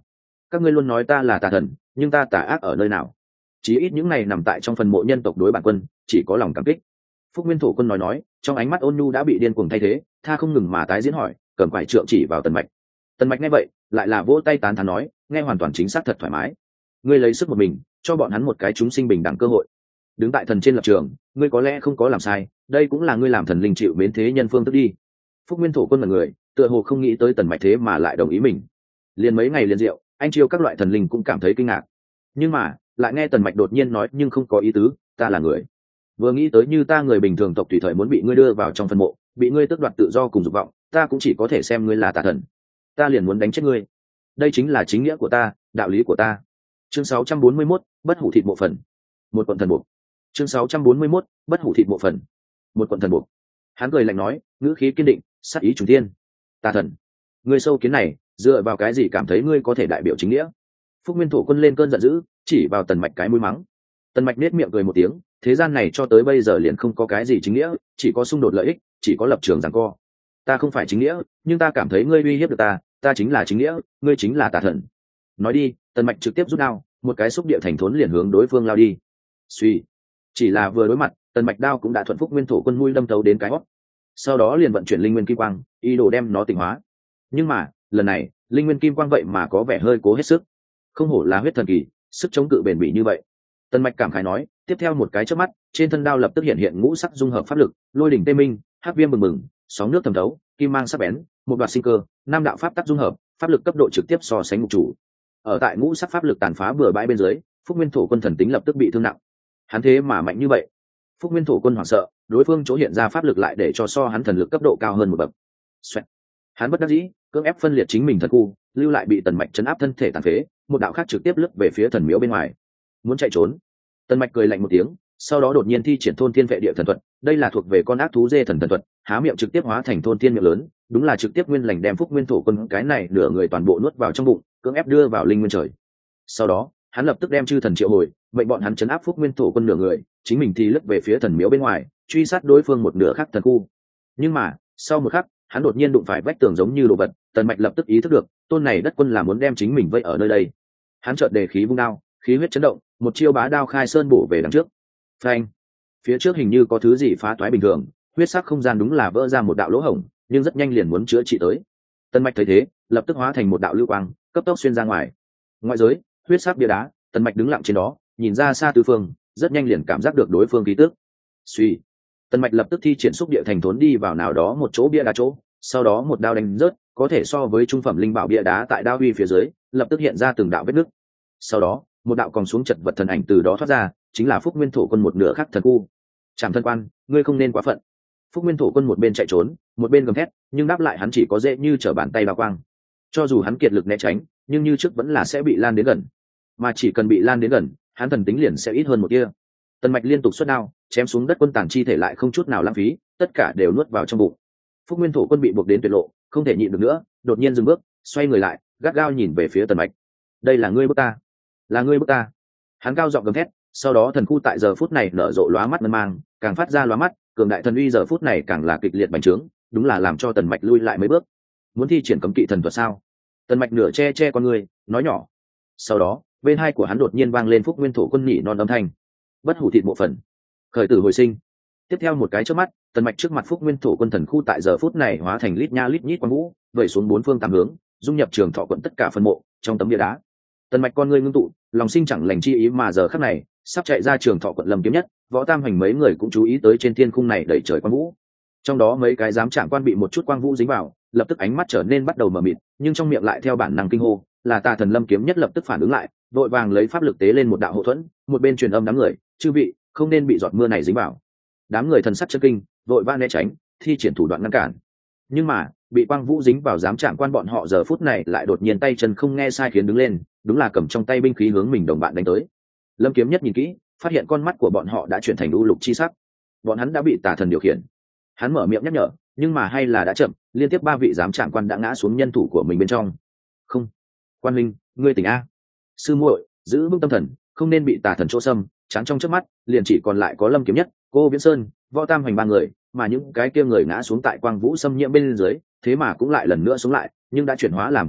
Các ngươi luôn nói ta là tà thần, nhưng ta tà ác ở nơi nào? Chí ít những này nằm tại trong phần mộ nhân tộc đối bản quân chỉ có lòng cảm kích. Phúc Nguyên Thổ Quân nói nói, trong ánh mắt ôn nhu đã bị điên cuồng thay thế, tha không ngừng mà tái diễn hỏi, cầm quải trượng chỉ vào Tần Mạch. Tần Mạch nghe vậy lại là vỗ tay tán thán nói, nghe hoàn toàn chính xác thật thoải mái. Ngươi lấy sức một mình cho bọn hắn một cái chúng sinh bình đẳng cơ hội, đứng tại thần trên lập trường, ngươi có lẽ không có làm sai, đây cũng là ngươi làm thần linh chịu mến thế nhân phương tức đi. Phúc Nguyên Thổ Quân là người tựa hồ không nghĩ tới Tần Mạch thế mà lại đồng ý mình. Liền mấy ngày liền rượu, anh chiêu các loại thần linh cũng cảm thấy kinh ngạc, nhưng mà lại nghe Tần Mạch đột nhiên nói, nhưng không có ý tứ, ta là người. Vừa nghĩ tới như ta người bình thường tộc tùy thời muốn bị ngươi đưa vào trong phân mộ, bị ngươi tước đoạt tự do cùng dục vọng, ta cũng chỉ có thể xem ngươi là tà thần, ta liền muốn đánh chết ngươi. Đây chính là chính nghĩa của ta, đạo lý của ta. Chương sáu trăm bốn mươi mốt, bất hủ thịt mộ phần. Một quận thần buộc. Chương sáu trăm bốn mươi mốt, bất hủ thịt mộ phần. Một quận thần buộc. Hắn cười lạnh nói, ngữ khí kiên định, sát ý trùng thiên. Tà thần, ngươi sâu kiến này, dựa vào cái gì cảm thấy ngươi có thể đại biểu chính nghĩa? Phúc Nguyên Thổ Quân lên cơn giận dữ, chỉ vào Tần Mạch cái mũi mắng. Tần Mạch nết miệng cười một tiếng, thế gian này cho tới bây giờ liền không có cái gì chính nghĩa, chỉ có xung đột lợi ích, chỉ có lập trường giằng co. Ta không phải chính nghĩa, nhưng ta cảm thấy ngươi uy hiếp được ta, ta chính là chính nghĩa, ngươi chính là tà thần. Nói đi. Tần Mạch trực tiếp rút đao, một cái xúc địa thành thốn liền hướng đối phương lao đi. Suy, chỉ là vừa đối mặt, Tần Mạch đao cũng đã thuận Phúc Nguyên Thổ Quân mũi đâm thấu đến cái hót. Sau đó liền vận chuyển linh nguyên kim quang, ý đồ đem nó tỉnh hóa. Nhưng mà lần này linh nguyên kim quang vậy mà có vẻ hơi cố hết sức, không hổ là huyết thần kỳ, sức chống cự bền bỉ như vậy. Tần Mạch cảm khái nói, tiếp theo một cái chớp mắt, trên thân đao lập tức hiện hiện ngũ sắc dung hợp pháp lực, lôi đỉnh tê minh, hắc viêm bừng bừng, sóng nước thẩm thấu, kim mang sắc bén, một đoạt sinh cơ, năm đạo pháp tắc dung hợp, pháp lực cấp độ trực tiếp so sánh ngục chủ. Ở tại ngũ sắc pháp lực tàn phá bừa bãi bên dưới, Phúc Nguyên Thổ Quân thần tính lập tức bị thương nặng. Hắn thế mà mạnh như vậy? Phúc Nguyên Thổ Quân hoảng sợ, đối phương chỗ hiện ra pháp lực lại để cho so hắn thần lực cấp độ cao hơn một bậc. Xoẹt. Hắn bất đắc dĩ, cưỡng ép phân liệt chính mình thần khu, lưu lại bị Tần Mạch chấn áp thân thể tàn phế, một đạo khác trực tiếp lướt về phía thần miếu bên ngoài. Muốn chạy trốn. Tần Mạch cười lạnh một tiếng, sau đó đột nhiên thi triển thôn thiên vệ địa thần thuật, đây là thuộc về con ác thú dê thần thần thuật, há miệng trực tiếp hóa thành thôn thiên miệng lớn, đúng là trực tiếp nguyên lành đem Phúc Nguyên Thổ Quân cái này nửa người toàn bộ nuốt vào trong bụng, cưỡng ép đưa vào linh nguyên trời. Sau đó hắn lập tức đem chư thần triệu hồi, mệnh bọn hắn chấn áp Phúc Nguyên Thổ Quân nửa người, chính mình thì lướt về phía thần miếu bên ngoài, truy sát đối phương một nửa khác thần khu. Nhưng mà sau một khắc, hắn đột nhiên đụng phải vách tường giống như đồ vật. Tần Mạch lập tức ý thức được, tôn này đất quân là muốn đem chính mình vây ở nơi đây. Hắn chợt đề khí vung đao, khí huyết chấn động, một chiêu bá đao khai sơn bổ về đằng trước. Phanh! Phía trước hình như có thứ gì phá toái bình thường, huyết sắc không gian đúng là vỡ ra một đạo lỗ hổng, nhưng rất nhanh liền muốn chữa trị tới. Tần Mạch thấy thế, lập tức hóa thành một đạo lưu quang, cấp tốc xuyên ra ngoài. Ngoại giới, huyết sắc bia đá, Tần Mạch đứng lặng trên đó, nhìn ra xa tứ phương, rất nhanh liền cảm giác được đối phương khí tức. Suy, Tần Mạch lập tức thi triển xúc địa thành thốn đi vào nào đó một chỗ bia đá chỗ, sau đó một đao đánh rớt, có thể so với trung phẩm linh bảo bia đá tại đao uy phía dưới, lập tức hiện ra từng đạo vết nứt. Sau đó, một đạo còn xuống chật vật thần ảnh từ đó thoát ra, chính là Phúc Nguyên Thổ Quân một nửa khác thần khu. Trảm thân quan, ngươi không nên quá phận. Phúc Nguyên Thổ Quân một bên chạy trốn, một bên gầm thét, nhưng đáp lại hắn chỉ có dễ như trở bàn tay bao quang. Cho dù hắn kiệt lực né tránh, nhưng như trước vẫn là sẽ bị lan đến gần, mà chỉ cần bị lan đến gần, hắn thần tính liền sẽ ít hơn một tia. Tần Mạch liên tục xuất đao, chém xuống đất quân tàn chi thể lại không chút nào lãng phí, tất cả đều nuốt vào trong bụng. Phúc Nguyên Thổ Quân bị buộc đến tuyệt lộ, không thể nhịn được nữa, đột nhiên dừng bước, xoay người lại, gắt gao nhìn về phía Tần Mạch. Đây là ngươi bức ta, là ngươi bức ta. Hắn cao giọng gầm thét, sau đó thần khu tại giờ phút này nở rộ lóa mắt ngân mang, càng phát ra lóa mắt, cường đại thần uy giờ phút này càng là kịch liệt bành trướng, đúng là làm cho Tần Mạch lui lại mấy bước. Muốn thi triển cấm kỵ thần thuật sao? Tần Mạch nửa che che con người, nói nhỏ. Sau đó, bên hai của hắn đột nhiên vang lên Phúc Nguyên Thổ Quân nhỉ non âm thanh. Bất hủ thịt mộ phần, khởi tử hồi sinh. Tiếp theo một cái chớp mắt, Tần Mạch trước mặt Phúc Nguyên Thổ Quân thần khu tại giờ phút này hóa thành lít nha lít nhít quang vũ, vẩy xuống bốn phương tám hướng, dung nhập Trường Thọ quận tất cả phân mộ trong tấm bia đá. Tần Mạch con ngươi ngưng tụ, lòng sinh chẳng lành chi ý, mà giờ khắc này, sắp chạy ra Trường Thọ quận Lâm Kiếm Nhất, Võ Tam Hành mấy người cũng chú ý tới trên thiên khung này đầy trời quang vũ. Trong đó mấy cái giám trạng quan bị một chút quang vũ dính vào, lập tức ánh mắt trở nên bắt đầu mờ mịt, nhưng trong miệng lại theo bản năng kinh hô, là Tà Thần Lâm Kiếm Nhất lập tức phản ứng lại, vội vàng lấy pháp lực tế lên một đạo hộ thuẫn, một bên truyền âm đám người, chư vị, không nên bị giọt mưa này dính vào. Đám người thần sắc chấn kinh, vội vã né tránh, thi triển thủ đoạn ngăn cản. Nhưng mà, bị quang vũ dính vào giám trạng quan bọn họ giờ phút này lại đột nhiên tay chân không nghe sai khiến đứng lên, đúng là cầm trong tay binh khí hướng mình đồng bạn đánh tới. Lâm Kiếm Nhất nhìn kỹ, phát hiện con mắt của bọn họ đã chuyển thành u lục chi sắc. Bọn hắn đã bị Tà Thần điều khiển. Hắn mở miệng nhắc nhở, nhưng mà hay là đã chậm, liên tiếp ba vị giám trạng quan đã ngã xuống nhân thủ của mình bên trong. Không, quan minh, ngươi tỉnh a. Sư muội, giữ vững tâm thần, không nên bị Tà Thần chỗ xâm. Chán trong chớp mắt, liền chỉ còn lại có Lâm Kiếm Nhất, Cô Viễn Sơn, Võ Tam Hành ba người, mà những cái kia người ngã xuống tại quang vũ xâm nhiễm bên dưới, thế mà cũng lại lần nữa sống lại, nhưng đã chuyển hóa làm thần buộc,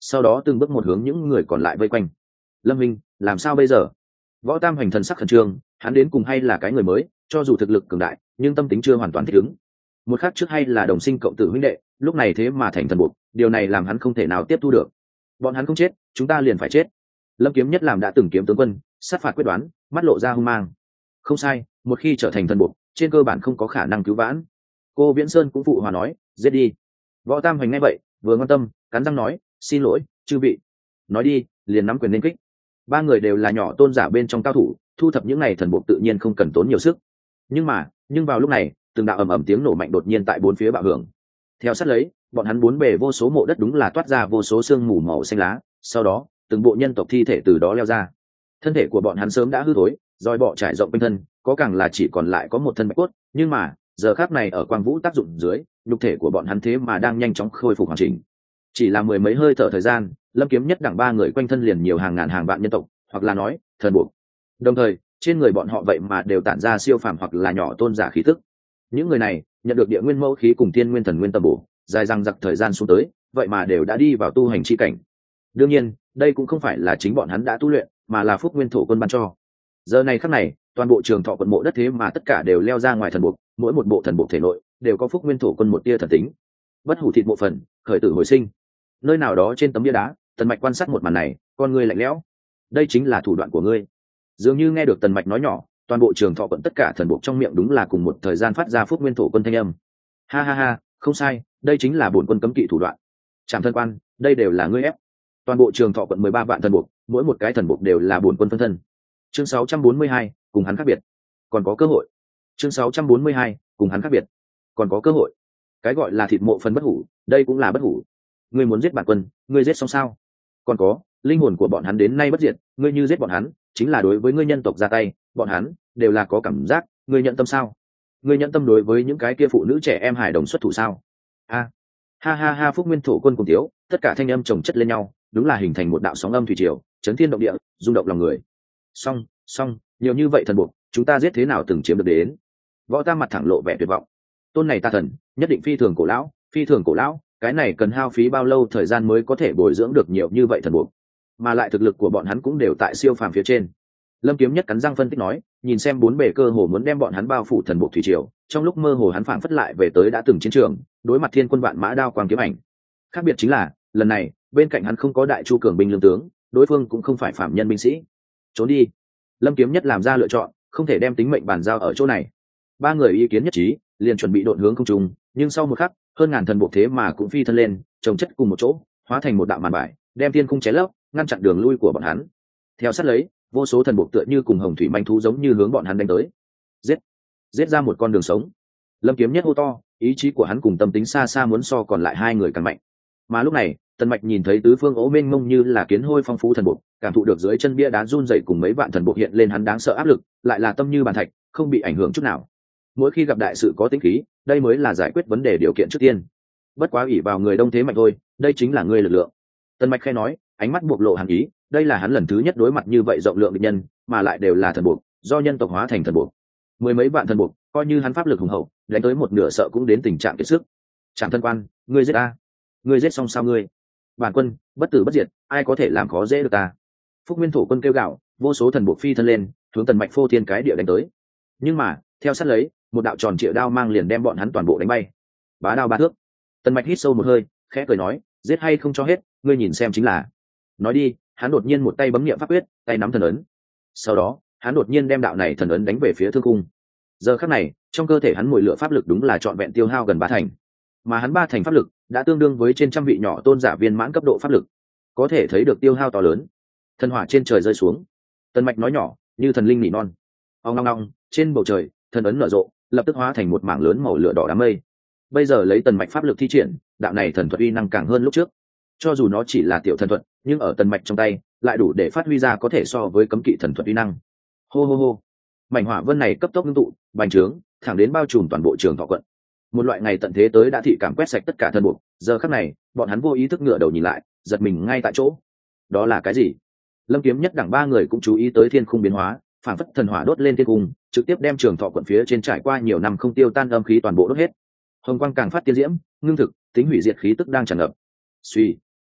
sau đó từng bước một hướng những người còn lại vây quanh. Lâm minh, làm sao bây giờ? Võ Tam Hoành thần sắc khẩn trương, hắn đến cùng hay là cái người mới, cho dù thực lực cường đại nhưng tâm tính chưa hoàn toàn thích ứng. Một khắc trước hay là đồng sinh cộng tử huynh đệ, lúc này thế mà thành thần buộc, điều này làm hắn không thể nào tiếp thu được. Bọn hắn không chết, chúng ta liền phải chết. Lâm Kiếm Nhất làm đã từng kiếm tướng quân, sát phạt quyết đoán, mắt lộ ra hung mang. Không sai, một khi trở thành thần buộc, trên cơ bản không có khả năng cứu vãn. Cô Viễn Sơn cũng phụ hòa nói, giết đi. Võ Tam Hoành nghe vậy, vừa ngoan tâm, cắn răng nói, xin lỗi, chư vị. Nói đi, liền nắm quyền lên kích. Ba người đều là nhỏ tôn giả bên trong cao thủ, thu thập những này thần buộc tự nhiên không cần tốn nhiều sức. Nhưng mà, nhưng vào lúc này, từng đạo ầm ầm tiếng nổ mạnh đột nhiên tại bốn phía bạo hưởng. Theo sát lấy, bọn hắn bốn bề vô số mộ đất đúng là toát ra vô số xương mù màu xanh lá, sau đó, từng bộ nhân tộc thi thể từ đó leo ra. Thân thể của bọn hắn sớm đã hư thối, roi bọ trải rộng quanh thân, có càng là chỉ còn lại có một thân bạch cốt, nhưng mà, giờ khắc này ở quang vũ tác dụng dưới, nhục thể của bọn hắn thế mà đang nhanh chóng khôi phục hoàn chỉnh. Chỉ là mười mấy hơi thở thời gian, Lâm Kiếm Nhất đẳng ba người quanh thân liền nhiều hàng ngàn hàng vạn nhân tộc, hoặc là nói, thần buộc. Đồng thời, trên người bọn họ vậy mà đều tản ra siêu phàm hoặc là nhỏ tôn giả khí tức. Những người này nhận được địa nguyên mẫu khí cùng tiên nguyên thần nguyên tâm bổ, dài dằng dặc thời gian xuống tới, vậy mà đều đã đi vào tu hành chi cảnh. Đương nhiên, đây cũng không phải là chính bọn hắn đã tu luyện, mà là phúc nguyên thổ quân ban cho. Giờ này khắc này, toàn bộ trường thọ quận mộ đất thế mà tất cả đều leo ra ngoài thần buộc, mỗi một bộ thần buộc thể nội đều có phúc nguyên thổ quân một tia thần tính. Bất hủ thịt bộ phận, khởi tử hồi sinh. Nơi nào đó trên tấm bia đá, Tần Mạch quan sát một màn này, con ngươi lạnh lẽo. Đây chính là thủ đoạn của ngươi. Dường như nghe được Tần Mạch nói nhỏ, toàn bộ trường thọ quận tất cả thần buộc trong miệng đúng là cùng một thời gian phát ra phúc nguyên thổ quân thanh âm. Ha ha ha, không sai, đây chính là bổn quân cấm kỵ thủ đoạn. Trảm thân quan, đây đều là ngươi ép. Toàn bộ trường thọ quận mười ba vạn thần buộc, mỗi một cái thần buộc đều là bổn quân phân thân. Chương sáu trăm bốn mươi hai, cùng hắn khác biệt, còn có cơ hội. Chương sáu trăm bốn mươi hai, cùng hắn khác biệt, còn có cơ hội. Cái gọi là thịt mộ phần bất hủ, đây cũng là bất hủ. Ngươi muốn giết bản quân, ngươi giết xong sao? Còn có, linh hồn của bọn hắn đến nay bất diệt, ngươi như giết bọn hắn, chính là đối với ngươi nhân tộc ra tay, bọn hắn đều là có cảm giác, ngươi nhận tâm sao? Ngươi nhận tâm đối với những cái kia phụ nữ trẻ em hài đồng xuất thủ sao? A, ha ha ha, phúc nguyên thổ quân cùng thiếu, tất cả thanh âm chồng chất lên nhau, đúng là hình thành một đạo sóng âm thủy triều, chấn thiên động địa, rung động lòng người. Song, song, nhiều như vậy thần buộc, chúng ta giết thế nào từng chiếm được đến? Võ Tam mặt thẳng lộ vẻ tuyệt vọng. Tôn này ta thần, nhất định phi thường cổ lão, phi thường cổ lão, cái này cần hao phí bao lâu thời gian mới có thể bồi dưỡng được nhiều như vậy thần buộc, mà lại thực lực của bọn hắn cũng đều tại siêu phàm phía trên. Lâm Kiếm Nhất cắn răng phân tích nói, nhìn xem bốn bề cơ hồ muốn đem bọn hắn bao phủ thần buộc thủy triều, trong lúc mơ hồ hắn phảng phất lại về tới đã từng chiến trường, đối mặt thiên quân vạn mã đao quang kiếm ảnh. Khác biệt chính là, lần này, bên cạnh hắn không có đại chu cường binh lương tướng, đối phương cũng không phải phạm nhân binh sĩ. Trốn đi. Lâm Kiếm Nhất làm ra lựa chọn, không thể đem tính mệnh bàn giao ở chỗ này. Ba người ý kiến nhất trí, liền chuẩn bị độn hướng không trung, nhưng sau một khắc, hơn ngàn thần buộc thế mà cũng phi thân lên, chồng chất cùng một chỗ, hóa thành một đạo màn bài, đem thiên khung ché lấp, ngăn chặn đường lui của bọn hắn. Theo sát lấy, vô số thần buộc tựa như cùng hồng thủy manh thú giống như hướng bọn hắn đánh tới. Giết, giết ra một con đường sống. Lâm Kiếm Nhất hô to, ý chí của hắn cùng tâm tính xa xa muốn so còn lại hai người càng mạnh. Mà lúc này, Tần Mạch nhìn thấy tứ phương ố mênh mông như là kiến hôi phong phú thần buộc, cảm thụ được dưới chân bia đá run rẩy cùng mấy vạn thần buộc hiện lên hắn đáng sợ áp lực, lại là tâm như bàn thạch, không bị ảnh hưởng chút nào. Mỗi khi gặp đại sự có tính khí, đây mới là giải quyết vấn đề điều kiện trước tiên. Bất quá ỷ vào người đông thế mạnh thôi, đây chính là ngươi lực lượng. Tần Mạch khẽ nói, ánh mắt buộc lộ hàn ý, đây là hắn lần thứ nhất đối mặt như vậy rộng lượng địch nhân, mà lại đều là thần buộc, do nhân tộc hóa thành thần buộc. Mười mấy vạn thần buộc, coi như hắn pháp lực hùng hậu, đánh tới một nửa sợ cũng đến tình trạng kiệt sức. Trảm thân quan, ngươi giết ta, ngươi giết xong sao ngươi? Bản quân, bất tử bất diệt, ai có thể làm khó dễ được ta? Phúc Nguyên Thổ quân kêu gào, vô số thần buộc phi thân lên, hướng Tần Mạch phô thiên cái địa đánh tới. Nhưng mà, theo sát lấy, một đạo tròn trịa đao mang liền đem bọn hắn toàn bộ đánh bay. Bá đao ba thước. Tần Mạch hít sâu một hơi, khẽ cười nói, giết hay không cho hết, ngươi nhìn xem chính là. Nói đi, hắn đột nhiên một tay bấm niệm pháp quyết, tay nắm thần ấn. Sau đó, hắn đột nhiên đem đạo này thần ấn đánh về phía thương cung. Giờ khắc này, trong cơ thể hắn mùi lửa pháp lực đúng là trọn vẹn tiêu hao gần ba thành, mà hắn ba thành pháp lực đã tương đương với trên trăm vị nhỏ tôn giả viên mãn cấp độ pháp lực, có thể thấy được tiêu hao to lớn. Thần hỏa trên trời rơi xuống. Tần Mạch nói nhỏ, như thần linh nỉ non. Ong ong ong, trên bầu trời, thần ấn nở rộ, lập tức hóa thành một mảng lớn màu lửa đỏ đám mây. Bây giờ lấy Tần Mạch pháp lực thi triển, đạo này thần thuật uy năng càng hơn lúc trước. Cho dù nó chỉ là tiểu thần thuật, nhưng ở Tần Mạch trong tay, lại đủ để phát huy ra có thể so với cấm kỵ thần thuật uy năng. Hô hô hô. Mảnh hỏa vân này cấp tốc ngưng tụ, bành trướng, thẳng đến bao trùm toàn bộ trường thọ quận. Một loại ngày tận thế tới đã thị cảm quét sạch tất cả thân buộc, giờ khắc này, bọn hắn vô ý thức ngửa đầu nhìn lại, giật mình ngay tại chỗ. Đó là cái gì? Lâm Kiếm Nhất đẳng ba người cũng chú ý tới thiên khung biến hóa, phản phất thần hỏa đốt lên thiên cung, trực tiếp đem trường thọ quận phía trên trải qua nhiều năm không tiêu tan âm khí toàn bộ đốt hết. Hồng quang càng phát tiên diễm, ngưng thực, tính hủy diệt khí tức đang tràn ngập. Suy,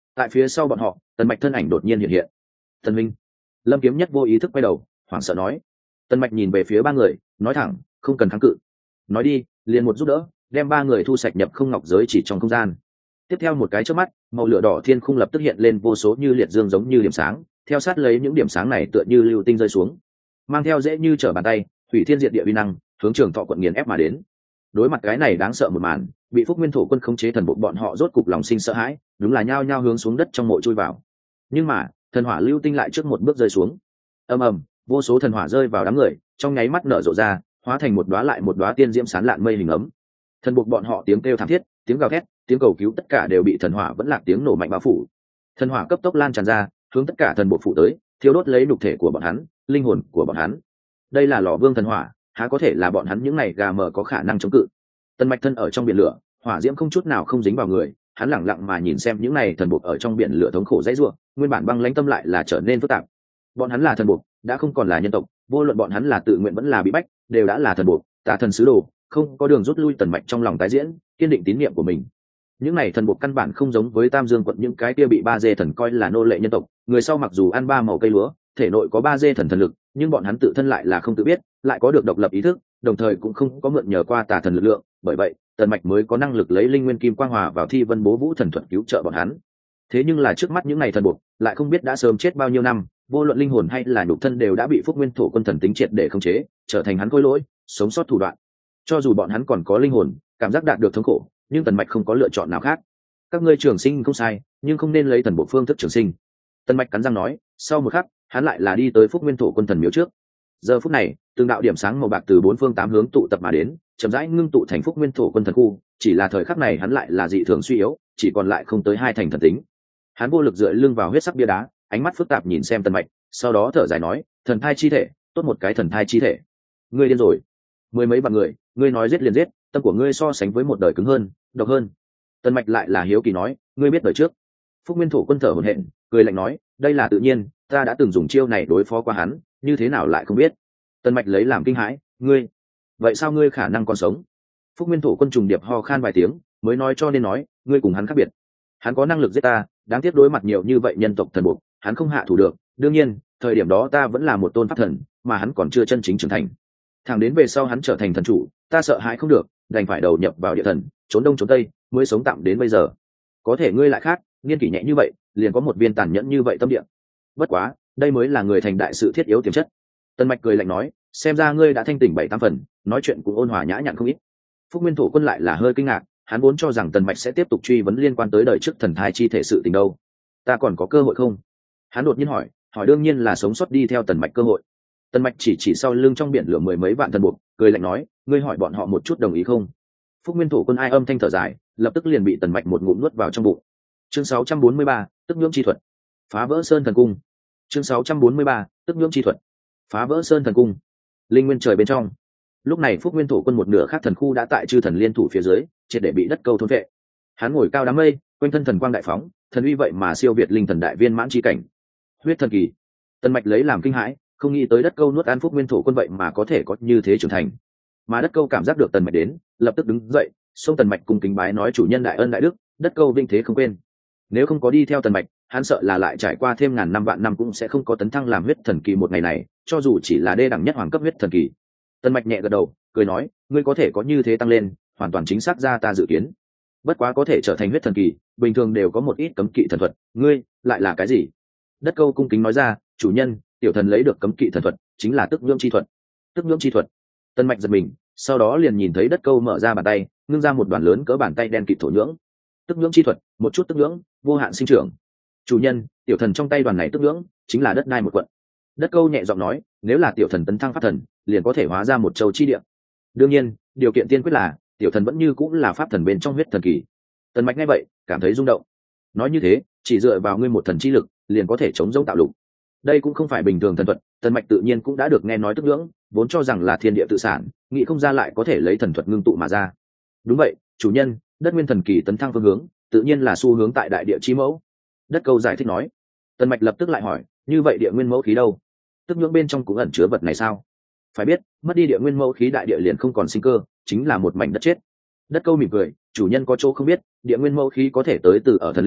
Tại phía sau bọn họ, Tần Mạch thân ảnh đột nhiên hiện hiện. Tần minh. Lâm Kiếm Nhất vô ý thức quay đầu, hoảng sợ nói. Tần Mạch nhìn về phía ba người, nói thẳng, không cần kháng cự. Nói đi, liền một giúp đỡ, đem ba người thu sạch nhập không ngọc giới chỉ trong không gian. Tiếp theo một cái chớp mắt, màu lửa đỏ thiên khung lập tức hiện lên vô số như liệt dương giống như điểm sáng, theo sát lấy những điểm sáng này tựa như lưu tinh rơi xuống, mang theo dễ như trở bàn tay, hủy thiên diệt địa uy năng, hướng Trường Thọ quận nghiền ép mà đến. Đối mặt cái này đáng sợ một màn, bị Phúc Nguyên Thổ quân khống chế thần bộ bọn họ rốt cục lòng sinh sợ hãi, đúng là nhao nhao hướng xuống đất trong mộ chui vào. Nhưng mà, thần hỏa lưu tinh lại trước một bước rơi xuống. Ầm ầm, vô số thần hỏa rơi vào đám người, trong nháy mắt nở rộ ra, hóa thành một đóa lại một đóa tiên diễm sán lạn mây hình ấm. Thần buộc bọn họ tiếng kêu thảm thiết, tiếng gào thét, tiếng cầu cứu tất cả đều bị thần hỏa vẫn lạc tiếng nổ mạnh bao phủ. Thần hỏa cấp tốc lan tràn ra, hướng tất cả thần buộc phủ tới, thiêu đốt lấy nhục thể của bọn hắn, linh hồn của bọn hắn. Đây là lò vương thần hỏa, há có thể là bọn hắn những này gà mờ có khả năng chống cự. Tần Mạch thân ở trong biển lửa, hỏa diễm không chút nào không dính vào người, hắn lẳng lặng mà nhìn xem những này thần buộc ở trong biển lửa thống khổ dãy rủa, nguyên bản băng lãnh tâm lại là trở nên phức tạp. Bọn hắn là thần buộc, đã không còn là nhân tộc, vô luận bọn hắn là tự nguyện vẫn là bị bách, đều đã là thần buộc, tà thần sứ đồ, không có đường rút lui. Tần Mạch trong lòng tái diễn, kiên định tín niệm của mình. Những này thần buộc căn bản không giống với Tam Dương quận những cái kia bị ba dê thần coi là nô lệ nhân tộc, người sau mặc dù ăn ba màu cây lúa, thể nội có ba dê thần thần lực, nhưng bọn hắn tự thân lại là không tự biết, lại có được độc lập ý thức, đồng thời cũng không có mượn nhờ qua tà thần lực lượng, bởi vậy Tần Mạch mới có năng lực lấy linh nguyên kim quang hòa vào thi vân bố vũ thần thuật cứu trợ bọn hắn. Thế nhưng là trước mắt những này thần buộc lại không biết đã sớm chết bao nhiêu năm, vô luận linh hồn hay là nhục thân đều đã bị Phúc Nguyên Thổ quân thần tính triệt để khống chế, trở thành hắn khối lỗi, sống sót thủ đoạn. Cho dù bọn hắn còn có linh hồn, cảm giác đạt được thống khổ, nhưng Tần Mạch không có lựa chọn nào khác. Các ngươi trường sinh không sai, nhưng không nên lấy thần bộ phương thức trường sinh. Tần Mạch cắn răng nói, sau một khắc, hắn lại là đi tới Phúc Nguyên Thổ quân thần miếu trước. Giờ phút này, từng đạo điểm sáng màu bạc từ bốn phương tám hướng tụ tập mà đến, chậm rãi ngưng tụ thành Phúc Nguyên Thổ quân thần khu, chỉ là thời khắc này hắn lại là dị thường suy yếu, chỉ còn lại không tới hai thành thần tính. Hắn vô lực dựa lưng vào huyết sắc bia đá, ánh mắt phức tạp nhìn xem Tần Mạch, sau đó thở dài nói, thần thai chi thể, tốt một cái thần thai chi thể. Ngươi điên rồi. Mười mấy vạn người, ngươi nói giết liền giết, tâm của ngươi so sánh với một đời cứng hơn, độc hơn. Tần Mạch lại là hiếu kỳ nói, ngươi biết đời trước. Phúc Nguyên Thổ quân thở hổn hển, cười lạnh nói, đây là tự nhiên, ta đã từng dùng chiêu này đối phó qua hắn, như thế nào lại không biết. Tần Mạch lấy làm kinh hãi, ngươi, vậy sao ngươi khả năng còn sống? Phúc Nguyên Thổ quân trùng điệp ho khan vài tiếng, mới nói cho nên nói, ngươi cùng hắn khác biệt. Hắn có năng lực giết ta, đáng tiếc đối mặt nhiều như vậy nhân tộc thần buộc, hắn không hạ thủ được. Đương nhiên, thời điểm đó ta vẫn là một tôn pháp thần, mà hắn còn chưa chân chính trưởng thành. Thẳng đến về sau hắn trở thành thần chủ, ta sợ hãi không được, đành phải đầu nhập vào địa thần, trốn đông trốn tây, mới sống tạm đến bây giờ. Có thể ngươi lại khác, niên kỷ nhẹ như vậy, liền có một viên tàn nhẫn như vậy tâm địa. Bất quá, đây mới là người thành đại sự thiết yếu tiềm chất. Tần Mạch cười lạnh nói, xem ra ngươi đã thanh tỉnh bảy tám phần, nói chuyện cũng ôn hòa nhã nhặn không ít. Phúc Nguyên Thổ quân lại là hơi kinh ngạc, hắn vốn cho rằng Tần Mạch sẽ tiếp tục truy vấn liên quan tới đời trước thần thai chi thể sự tình đâu. Ta còn có cơ hội không? Hắn đột nhiên hỏi, hỏi đương nhiên là sống sót đi theo Tần Mạch cơ hội. Tần Mạch chỉ chỉ sau lưng trong biển lửa mười mấy vạn thần buộc, cười lạnh nói, ngươi hỏi bọn họ một chút đồng ý không? Phúc Nguyên Thổ quân ai âm thanh thở dài, lập tức liền bị Tần Mạch một ngụm nuốt vào trong bụng. Chương sáu trăm bốn mươi ba, tức nhưỡng chi thuật, phá vỡ sơn thần cung. Chương sáu trăm bốn mươi ba, tức nhưỡng chi thuật, phá vỡ sơn thần cung. Linh nguyên trời bên trong. Lúc này Phúc Nguyên Thổ quân một nửa khác thần khu đã tại chư thần liên thủ phía dưới, triệt để bị đất câu thôn vệ. Hắn ngồi cao đám mây, quanh thân thần quang đại phóng, thần uy vậy mà siêu việt linh thần đại viên mãn chi cảnh. Huyết thần kỳ. Tần Mạch lấy làm kinh hãi, không nghĩ tới đất câu nuốt ăn Phúc Nguyên Thổ quân vậy mà có thể có như thế trưởng thành. Mà đất câu cảm giác được Tần Mạch đến, lập tức đứng dậy, xông Tần Mạch cùng kính bái nói, chủ nhân đại ân đại đức, đất câu vinh thế không quên. Nếu không có đi theo Tần Mạch, hắn sợ là lại trải qua thêm ngàn năm vạn năm cũng sẽ không có tấn thăng làm huyết thần kỳ một ngày này, cho dù chỉ là đê đẳng nhất hoàng cấp huyết thần kỳ. Tần Mạch nhẹ gật đầu, cười nói, ngươi có thể có như thế tăng lên, hoàn toàn chính xác ra ta dự kiến. Bất quá có thể trở thành huyết thần kỳ, bình thường đều có một ít cấm kỵ thần thuật, ngươi lại là cái gì? Đất câu cung kính nói ra, chủ nhân, tiểu thần lấy được cấm kỵ thần thuật, chính là tức nhưỡng chi thuật. Tức nhưỡng chi thuật. Tần Mạch giật mình, sau đó liền nhìn thấy đất câu mở ra bàn tay, ngưng ra một đoàn lớn cỡ bàn tay đen kịt thổ nhưỡng. Tức nhưỡng chi thuật, một chút tức nhưỡng, vô hạn sinh trưởng. Chủ nhân, tiểu thần trong tay đoàn này tức nhưỡng, chính là đất đai một quận. Đất câu nhẹ giọng nói, nếu là tiểu thần tấn thăng pháp thần, liền có thể hóa ra một châu chi địa. Đương nhiên, điều kiện tiên quyết là tiểu thần vẫn như cũng là pháp thần bên trong huyết thần kỳ. Tần Mạch nghe vậy, cảm thấy rung động. Nói như thế, chỉ dựa vào ngươi một thần chi lực, liền có thể chống giống tạo lục. Đây cũng không phải bình thường thần thuật, Tần Mạch tự nhiên cũng đã được nghe nói tức nhưỡng, vốn cho rằng là thiên địa tự sản, nghĩ không ra lại có thể lấy thần thuật ngưng tụ mà ra. Đúng vậy, chủ nhân, đất nguyên thần kỳ tấn thăng phương hướng, tự nhiên là xu hướng tại đại địa chi mẫu. Đất câu giải thích nói. Tần Mạch lập tức lại hỏi, như vậy địa nguyên mẫu khí đâu? Tức nhưỡng bên trong cũng ẩn chứa vật này sao? Phải biết, mất đi địa nguyên mẫu khí, đại địa liền không còn sinh cơ, chính là một mảnh đất chết. Đất câu mỉm cười, chủ nhân có chỗ không biết, địa nguyên mẫu khí có thể tới từ ở thần linh,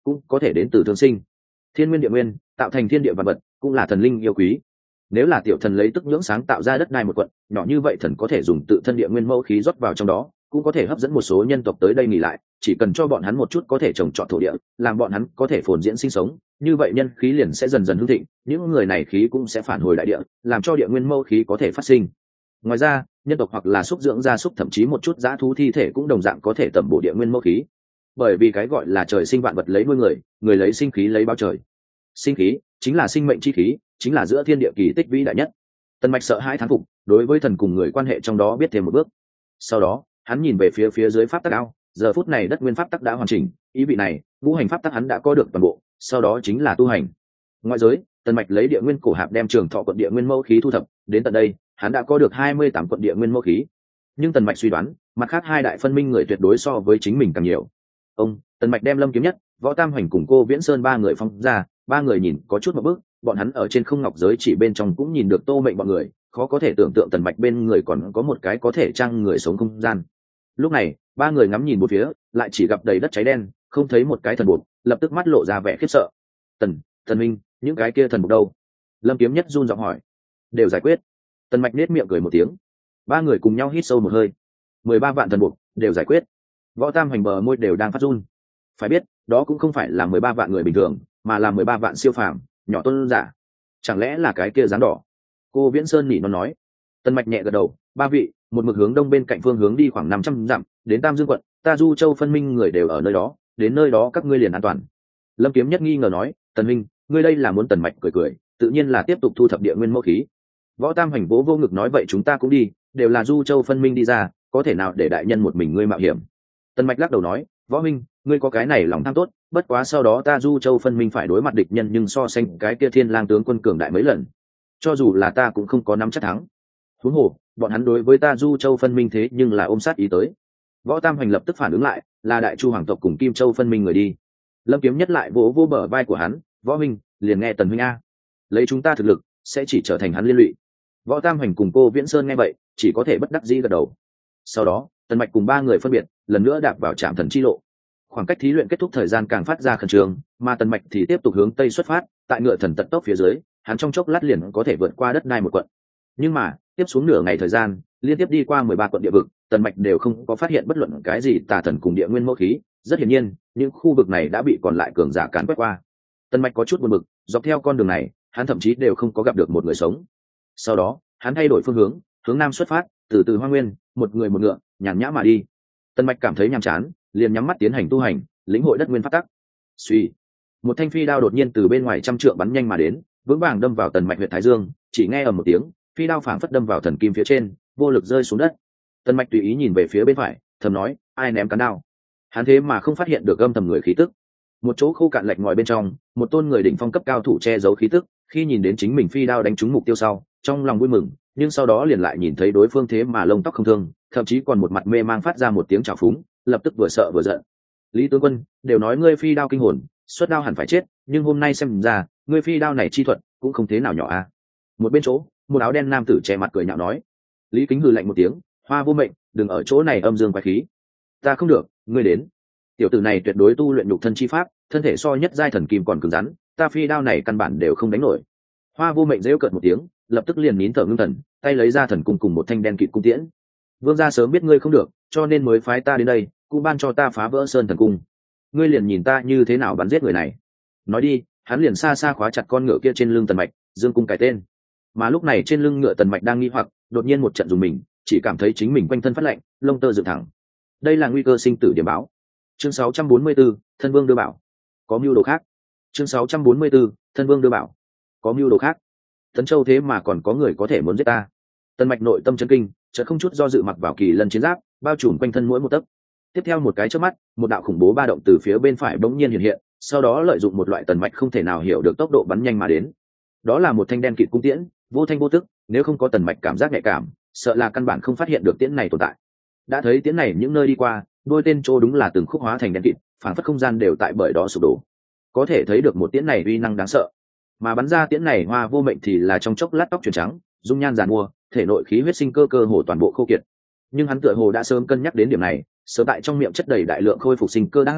cũng có thể đến từ thương sinh. Thiên nguyên địa nguyên tạo thành thiên địa vật vật, cũng là thần linh yêu quý. Nếu là tiểu thần lấy tức nhưỡng sáng tạo ra đất đai một quận nhỏ như vậy, thần có thể dùng tự thân địa nguyên mẫu khí rót vào trong đó, cũng có thể hấp dẫn một số nhân tộc tới đây nghỉ lại. Chỉ cần cho bọn hắn một chút có thể trồng trọt thổ địa, làm bọn hắn có thể phồn diễn sinh sống, như vậy nhân khí liền sẽ dần dần hưng thịnh, những người này khí cũng sẽ phản hồi đại địa, làm cho địa nguyên mẫu khí có thể phát sinh. Ngoài ra, nhân tộc hoặc là xúc dưỡng gia súc, thậm chí một chút dã thú thi thể cũng đồng dạng có thể tẩm bổ địa nguyên mẫu khí. Bởi vì cái gọi là trời sinh vạn vật lấy nuôi người, người lấy sinh khí lấy bao trời. Sinh khí chính là sinh mệnh chi khí, chính là giữa thiên địa kỳ tích vĩ đại nhất. Tần Mạch sợ hãi thán phục, đối với thần cùng người quan hệ trong đó biết thêm một bước. Sau đó hắn nhìn về phía phía dưới pháp tắc ao, giờ phút này đất nguyên pháp tắc đã hoàn chỉnh, ý vị này ngũ hành pháp tắc hắn đã có được toàn bộ, sau đó chính là tu hành. Ngoại giới, Tần Mạch lấy địa nguyên cổ hạp đem trường thọ quận địa nguyên mẫu khí thu thập, đến tận đây hắn đã có được hai mươi tám quận địa nguyên mẫu khí. Nhưng Tần Mạch suy đoán, mặt khác hai đại phân minh người tuyệt đối so với chính mình càng nhiều. Ông Tần Mạch đem Lâm Kiếm Nhất, Võ Tam Hoành cùng Cô Viễn Sơn ba người phong ra, ba người nhìn có chút một bước, bọn hắn ở trên không ngọc giới chỉ bên trong cũng nhìn được Tô Mệnh bọn người, khó có thể tưởng tượng Tần Mạch bên người còn có một cái có thể trang người sống không gian. Lúc này ba người ngắm nhìn một phía, lại chỉ gặp đầy đất cháy đen, không thấy một cái thần buộc, lập tức mắt lộ ra vẻ khiếp sợ. Tần Thần Minh, những cái kia thần buộc đâu? Lâm Kiếm Nhất run giọng hỏi. Đều giải quyết. Tần Mạch nết miệng cười một tiếng. Ba người cùng nhau hít sâu một hơi. Mười ba vạn thần buộc đều giải quyết. Võ Tam Hoành bờ môi đều đang phát run. Phải biết, đó cũng không phải là mười ba vạn người bình thường, mà là mười ba vạn siêu phàm, nhỏ tôn giả. Chẳng lẽ là cái kia dáng đỏ? Cô Viễn Sơn nhỉ nó nói. Tần Mạch nhẹ gật đầu. Ba vị, một mực hướng đông bên cạnh phương hướng đi khoảng năm trăm dặm, đến Tam Dương quận, ta Du Châu phân minh người đều ở nơi đó, đến nơi đó các ngươi liền an toàn. Lâm Kiếm Nhất nghi ngờ nói. Tần Minh, ngươi đây là muốn? Tần Mạch cười cười, tự nhiên là tiếp tục thu thập địa nguyên mẫu khí. Võ Tam Hoành vỗ vô ngực nói, vậy chúng ta cũng đi, đều là Du Châu phân minh đi ra, có thể nào để đại nhân một mình ngươi mạo hiểm? Tần Mạch lắc đầu nói, Võ Minh, ngươi có cái này lòng tham tốt, bất quá sau đó ta Du Châu phân minh phải đối mặt địch nhân, nhưng so sánh cái kia Thiên Lang tướng quân cường đại mấy lần, cho dù là ta cũng không có nắm chắc thắng. Huống hồ bọn hắn đối với ta Du Châu phân minh thế nhưng là ôm sát ý tới. Võ Tam Hoành lập tức phản ứng lại, là Đại Chu hoàng tộc cùng Kim Châu phân minh người đi. Lâm Kiếm Nhất lại vỗ vỗ bờ vai của hắn, Võ Minh, liền nghe Tần huynh a, lấy chúng ta thực lực sẽ chỉ trở thành hắn liên lụy. Võ Tam Hoành cùng Cô Viễn Sơn nghe vậy chỉ có thể bất đắc dĩ gật đầu. Sau đó Tần Mạch cùng ba người phân biệt lần nữa đạp vào trạm thần chi lộ. Khoảng cách thí luyện kết thúc thời gian càng phát ra khẩn trương, mà Tần Mạch thì tiếp tục hướng tây xuất phát, tại ngựa thần tận tốc phía dưới, hắn trong chốc lát liền có thể vượt qua đất đai một quận. Nhưng mà tiếp xuống nửa ngày thời gian, liên tiếp đi qua mười ba quận địa vực, Tần Mạch đều không có phát hiện bất luận cái gì tà thần cùng địa nguyên mẫu khí. Rất hiển nhiên, những khu vực này đã bị còn lại cường giả càn quét qua. Tần Mạch có chút buồn bực, dọc theo con đường này, hắn thậm chí đều không có gặp được một người sống. Sau đó, hắn thay đổi phương hướng, hướng nam xuất phát, từ từ Hoa Nguyên, một người một ngựa, nhàn nhã mà đi. Tần Mạch cảm thấy nhàm chán, liền nhắm mắt tiến hành tu hành, lĩnh hội đất nguyên pháp tắc. Suy, một thanh phi đao đột nhiên từ bên ngoài trăm trượng bắn nhanh mà đến, vững vàng đâm vào Tần Mạch huyệt thái dương, chỉ nghe ầm một tiếng, phi đao phảng phất đâm vào thần kim phía trên, vô lực rơi xuống đất. Tần Mạch tùy ý nhìn về phía bên phải, thầm nói, ai ném cán đao? Hắn thế mà không phát hiện được âm thầm người khí tức. Một chỗ khô cạn lệch ngòi bên trong, một tôn người đỉnh phong cấp cao thủ che giấu khí tức, khi nhìn đến chính mình phi đao đánh trúng mục tiêu sau, trong lòng vui mừng, nhưng sau đó liền lại nhìn thấy đối phương thế mà lông tóc không thương, thậm chí còn một mặt mê mang phát ra một tiếng trào phúng, lập tức vừa sợ vừa giận. Lý tướng quân, đều nói ngươi phi đao kinh hồn, xuất đao hẳn phải chết, nhưng hôm nay xem ra, ngươi phi đao này chi thuật cũng không thế nào nhỏ a. À. Một bên chỗ, một áo đen nam tử che mặt cười nhạo nói. Lý Kính hừ lạnh một tiếng, Hoa Vô Mệnh, đừng ở chỗ này âm dương quái khí. Ta không được, ngươi đến. Tiểu tử này tuyệt đối tu luyện nhục thân chi pháp, thân thể so nhất giai thần kim còn cứng rắn, ta phi đao này căn bản đều không đánh nổi. Hoa Vô Mệnh rêu cợt một tiếng, lập tức liền nín thở ngưng thần, tay lấy ra thần cung cùng một thanh đen kịt cung tiễn. Vương gia sớm biết ngươi không được, cho nên mới phái ta đến đây, cũng ban cho ta phá vỡ sơn thần cung. Ngươi liền nhìn ta như thế nào bắn giết người này. Nói đi, hắn liền xa xa khóa chặt con ngựa kia trên lưng Tần Mạch, dương cung cái tên. Mà lúc này trên lưng ngựa Tần Mạch đang nghi hoặc, đột nhiên một trận dùng mình, chỉ cảm thấy chính mình quanh thân phát lạnh, lông tơ dựng thẳng. Đây là nguy cơ sinh tử điểm báo. Chương sáu trăm bốn mươi 44, thân vương đưa bảo. Có mưu đồ khác. Chương sáu trăm bốn mươi 44, thân vương đưa bảo. Có mưu đồ khác. Tấn Châu thế mà còn có người có thể muốn giết ta. Tần Mạch nội tâm chấn kinh, chợt không chút do dự mặc vào kỳ lân chiến giáp, bao trùm quanh thân mỗi một tấc. Tiếp theo một cái chớp mắt, một đạo khủng bố ba động từ phía bên phải bỗng nhiên hiện hiện, sau đó lợi dụng một loại Tần Mạch không thể nào hiểu được tốc độ bắn nhanh mà đến. Đó là một thanh đen kịt cung tiễn, vô thanh vô tức, nếu không có Tần Mạch cảm giác nhạy cảm, sợ là căn bản không phát hiện được tiễn này tồn tại. Đã thấy tiễn này những nơi đi qua, đôi tên chỗ đúng là từng khúc hóa thành đen kịt, phảng phất không gian đều tại bởi đó sụp đổ. Có thể thấy được một tiễn này uy năng đáng sợ. Mà bắn ra tiễn này Hoa Vô Mệnh thì là trong chốc lát tóc chuyển trắng, dung nhan giàn mua, thể nội khí huyết sinh cơ cơ hồ toàn bộ khô kiệt. Nhưng hắn tựa hồ đã sớm cân nhắc đến điểm này, sớm tại trong miệng chất đầy đại lượng khôi phục sinh cơ đang dược,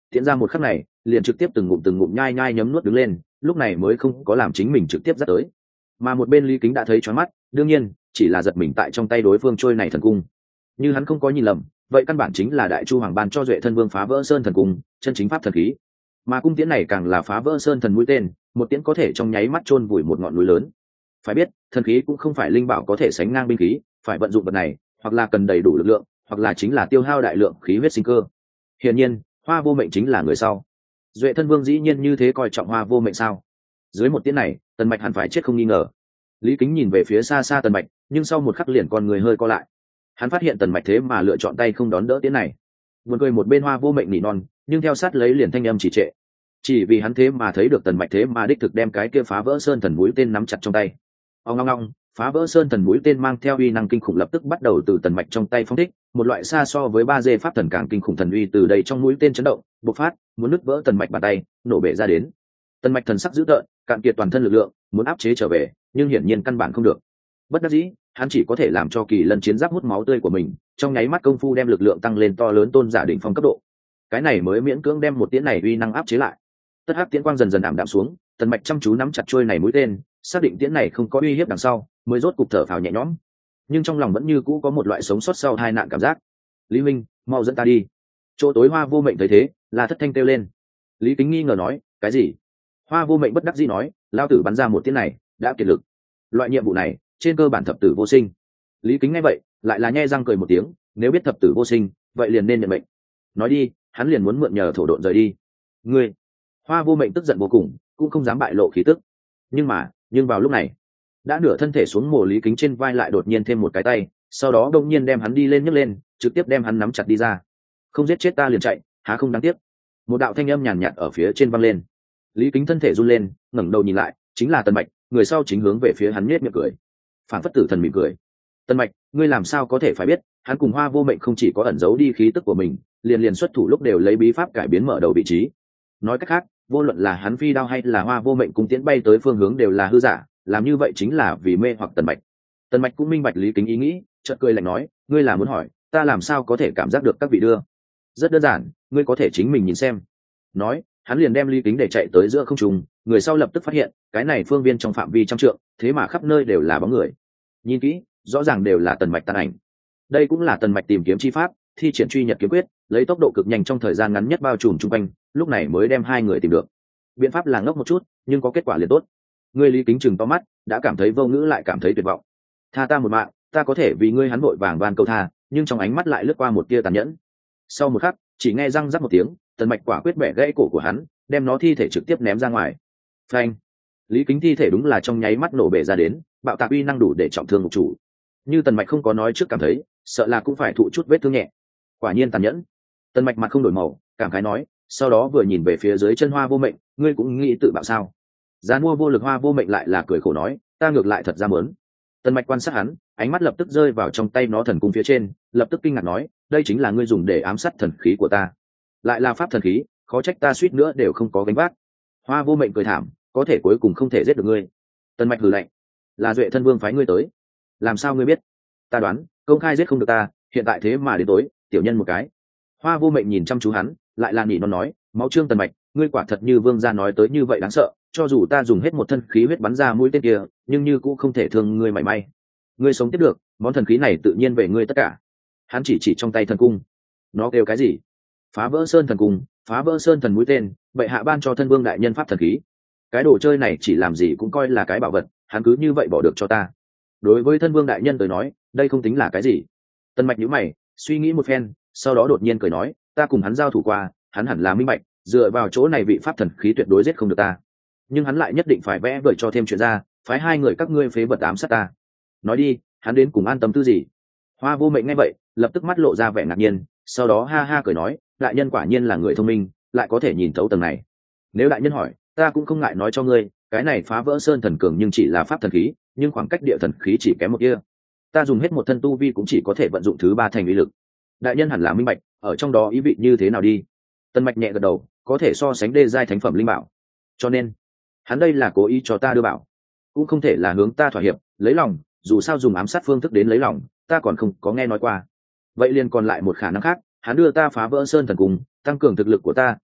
tiễn ra một khắc này liền trực tiếp từng ngụm từng ngụm nhai nhai nhấm nuốt đứng lên, lúc này mới không có làm chính mình trực tiếp dắt tới. Mà một bên Lý Kính đã thấy choáng mắt, đương nhiên chỉ là giật mình tại trong tay đối phương trôi này thần cung. Như hắn không có nhìn lầm, vậy căn bản chính là Đại Chu Hoàng ban cho Duệ Thân Vương phá vỡ sơn thần cung, chân chính pháp thần khí. Mà cung tiễn này càng là phá vỡ sơn thần mũi tên, một tiễn có thể trong nháy mắt chôn vùi một ngọn núi lớn. Phải biết, thần khí cũng không phải linh bảo có thể sánh ngang binh khí, phải vận dụng vật này, hoặc là cần đầy đủ lực lượng, hoặc là chính là tiêu hao đại lượng khí huyết sinh cơ. Hiển nhiên, Hoa Vô Mệnh chính là người sau. Duệ Thân Vương dĩ nhiên như thế coi trọng Hoa Vô Mệnh sao? Dưới một tiễn này, Tần Mạch hẳn phải chết không nghi ngờ. Lý Kính nhìn về phía xa xa Tần Mạch, nhưng sau một khắc liền con người hơi co lại. Hắn phát hiện Tần Mạch thế mà lựa chọn tay không đón đỡ tiễn này. Buồn cười một bên Hoa Vô Mệnh nỉ non, nhưng theo sát lấy liền thanh âm chỉ trệ. Chỉ vì hắn thế mà thấy được Tần Mạch thế mà đích thực đem cái kia phá vỡ sơn thần mũi tên nắm chặt trong tay. Ông ngong ngong, phá vỡ sơn thần mũi tên mang theo uy năng kinh khủng lập tức bắt đầu từ Tần Mạch trong tay phóng thích, một loại xa so với ba dê pháp thần càng kinh khủng thần uy từ đây trong mũi tên chấn động, bộc phát, muốn nứt vỡ Tần Mạch bàn tay, nổ bể ra đến. Tần Mạch thần sắc dữ tợn, cạn kiệt toàn thân lực lượng, muốn áp chế trở về, nhưng hiển nhiên căn bản không được. Bất đắc dĩ, hắn chỉ có thể làm cho kỳ lân chiến giáp hút máu tươi của mình, trong nháy mắt công phu đem lực lượng tăng lên to lớn tôn giả đỉnh phong cấp độ. Cái này mới miễn cưỡng đem một tiễn này uy năng áp chế lại. Tất hắc tiễn quang dần dần ảm đạm xuống, Tần Mạch chăm chú nắm chặt chuôi này mũi tên, xác định tiễn này không có uy hiếp đằng sau, mới rốt cục thở phào nhẹ nhõm. Nhưng trong lòng vẫn như cũ có một loại sống sót sau tai nạn cảm giác. Lý Minh, mau dẫn ta đi. Chỗ tối Hoa Vô Mệnh thấy thế, là thất thanh kêu lên. Lý Kính nghi ngờ nói, cái gì? Hoa Vô Mệnh bất đắc dĩ nói, lao tử bắn ra một tiễn này, đã kiệt lực. Loại nhiệm vụ này, trên cơ bản thập tử vô sinh. Lý Kính nghe vậy, lại là nhe răng cười một tiếng, nếu biết thập tử vô sinh, vậy liền nên nhận mệnh. Nói đi, hắn liền muốn mượn nhờ thổ độn rời đi. Ngươi! Hoa Vô Mệnh tức giận vô cùng, cũng không dám bại lộ khí tức. Nhưng mà, nhưng vào lúc này, đã nửa thân thể xuống mồ Lý Kính trên vai lại đột nhiên thêm một cái tay, sau đó đông nhiên đem hắn đi lên nhấc lên, trực tiếp đem hắn nắm chặt đi ra. Không giết chết ta liền chạy, há không đáng tiếc. Một đạo thanh âm nhàn nhạt ở phía trên vang lên. Lý Kính thân thể run lên, ngẩng đầu nhìn lại, chính là Tần Mạch, người sau chính hướng về phía hắn nhếch miệng cười. Phản phất tử thần mỉm cười. Tần Mạch, ngươi làm sao có thể phải biết, hắn cùng Hoa Vô Mệnh không chỉ có ẩn giấu đi khí tức của mình, liền liền xuất thủ lúc đều lấy bí pháp cải biến mở đầu vị trí. Nói cách khác, vô luận là hắn phi đao hay là Hoa Vô Mệnh cùng tiến bay tới phương hướng đều là hư giả, làm như vậy chính là vì mê hoặc Tần Mạch. Tần Mạch cũng minh bạch Lý Kính ý nghĩ, chợt cười lạnh nói, ngươi là muốn hỏi, ta làm sao có thể cảm giác được các vị đưa? Rất đơn giản, ngươi có thể chính mình nhìn xem. Nói, hắn liền đem Lý Kính để chạy tới giữa không trung, người sau lập tức phát hiện, cái này phương viên trong phạm vi trăm trượng, thế mà khắp nơi đều là bóng người. Nhìn kỹ, rõ ràng đều là Tần Mạch tàn ảnh. Đây cũng là Tần Mạch tìm kiếm chi pháp, thi triển truy nhật kiếm quyết, lấy tốc độ cực nhanh trong thời gian ngắn nhất bao trùm chung quanh, lúc này mới đem hai người tìm được. Biện pháp là ngốc một chút, nhưng có kết quả liền tốt. Ngươi Lý Kính chừng to mắt, đã cảm thấy vô ngữ lại cảm thấy tuyệt vọng. Tha ta một mạng, ta có thể vì ngươi hắn vội vàng van cầu tha, nhưng trong ánh mắt lại lướt qua một tia tàn nhẫn. Sau một khắc, chỉ nghe răng rắc một tiếng, Tần Mạch quả quyết bẻ gãy cổ của hắn, đem nó thi thể trực tiếp ném ra ngoài. Phanh! Lý Kính thi thể đúng là trong nháy mắt nổ bể ra đến, bạo tạc uy năng đủ để trọng thương mục chủ. Như Tần Mạch không có nói trước cảm thấy, sợ là cũng phải thụ chút vết thương nhẹ. Quả nhiên tàn nhẫn. Tần Mạch mặt không đổi màu, cảm khái nói, sau đó vừa nhìn về phía dưới chân Hoa Vô Mệnh, ngươi cũng nghĩ tự bạo sao? Gián mua vô lực Hoa Vô Mệnh lại là cười khổ nói, ta ngược lại thật ra muốn. Tần Mạch quan sát hắn, ánh mắt lập tức rơi vào trong tay nó thần cung phía trên, lập tức kinh ngạc nói, đây chính là ngươi dùng để ám sát thần khí của ta. Lại là pháp thần khí, khó trách ta suýt nữa đều không có gánh vác. Hoa Vô Mệnh cười thảm, có thể cuối cùng không thể giết được ngươi. Tần Mạch hừ lạnh, là Duệ Thân Vương phái ngươi tới. Làm sao ngươi biết? Ta đoán, công khai giết không được ta, hiện tại thế mà đến tối, tiểu nhân một cái. Hoa Vô Mệnh nhìn chăm chú hắn, lại là nỉ non nói, máu trương Tần Mạch, ngươi quả thật như vương gia nói tới như vậy đáng sợ, cho dù ta dùng hết một thân khí huyết bắn ra mũi tên kia, nhưng như cũng không thể thương ngươi mảy may. Ngươi sống tiếp được, món thần khí này tự nhiên về ngươi tất cả. Hắn chỉ chỉ trong tay thần cung. Nó kêu cái gì? Phá vỡ sơn thần cung, phá vỡ sơn thần mũi tên, bệ hạ ban cho thân vương đại nhân pháp thần khí. Cái đồ chơi này chỉ làm gì cũng coi là cái bảo vật, hắn cứ như vậy bỏ được cho ta. Đối với thân vương đại nhân tới nói, đây không tính là cái gì. Tần Mạch nhíu mày, suy nghĩ một phen, sau đó đột nhiên cười nói, ta cùng hắn giao thủ qua, hắn hẳn là minh bạch, dựa vào chỗ này vị pháp thần khí tuyệt đối giết không được ta. Nhưng hắn lại nhất định phải vẽ vời cho thêm chuyện ra, phái hai người các ngươi phế vật ám sát ta. Nói đi, hắn đến cùng an tâm tư gì? Hoa Vô Mệnh nghe vậy, lập tức mắt lộ ra vẻ ngạc nhiên, sau đó ha ha cười nói, đại nhân quả nhiên là người thông minh, lại có thể nhìn thấu tầng này. Nếu đại nhân hỏi, ta cũng không ngại nói cho ngươi, cái này phá vỡ sơn thần cường nhưng chỉ là pháp thần khí, nhưng khoảng cách địa thần khí chỉ kém một kia. Ta dùng hết một thân tu vi cũng chỉ có thể vận dụng thứ ba thành uy lực. Đại nhân hẳn là minh bạch, ở trong đó ý vị như thế nào đi. Tần Mạch nhẹ gật đầu, có thể so sánh đê giai thánh phẩm linh bảo. Cho nên, hắn đây là cố ý cho ta đưa bảo, cũng không thể là hướng ta thỏa hiệp, lấy lòng, dù sao dùng ám sát phương thức đến lấy lòng, ta còn không có nghe nói qua. Vậy liền còn lại một khả năng khác, hắn đưa ta phá vỡ sơn thần cung, tăng cường thực lực của ta,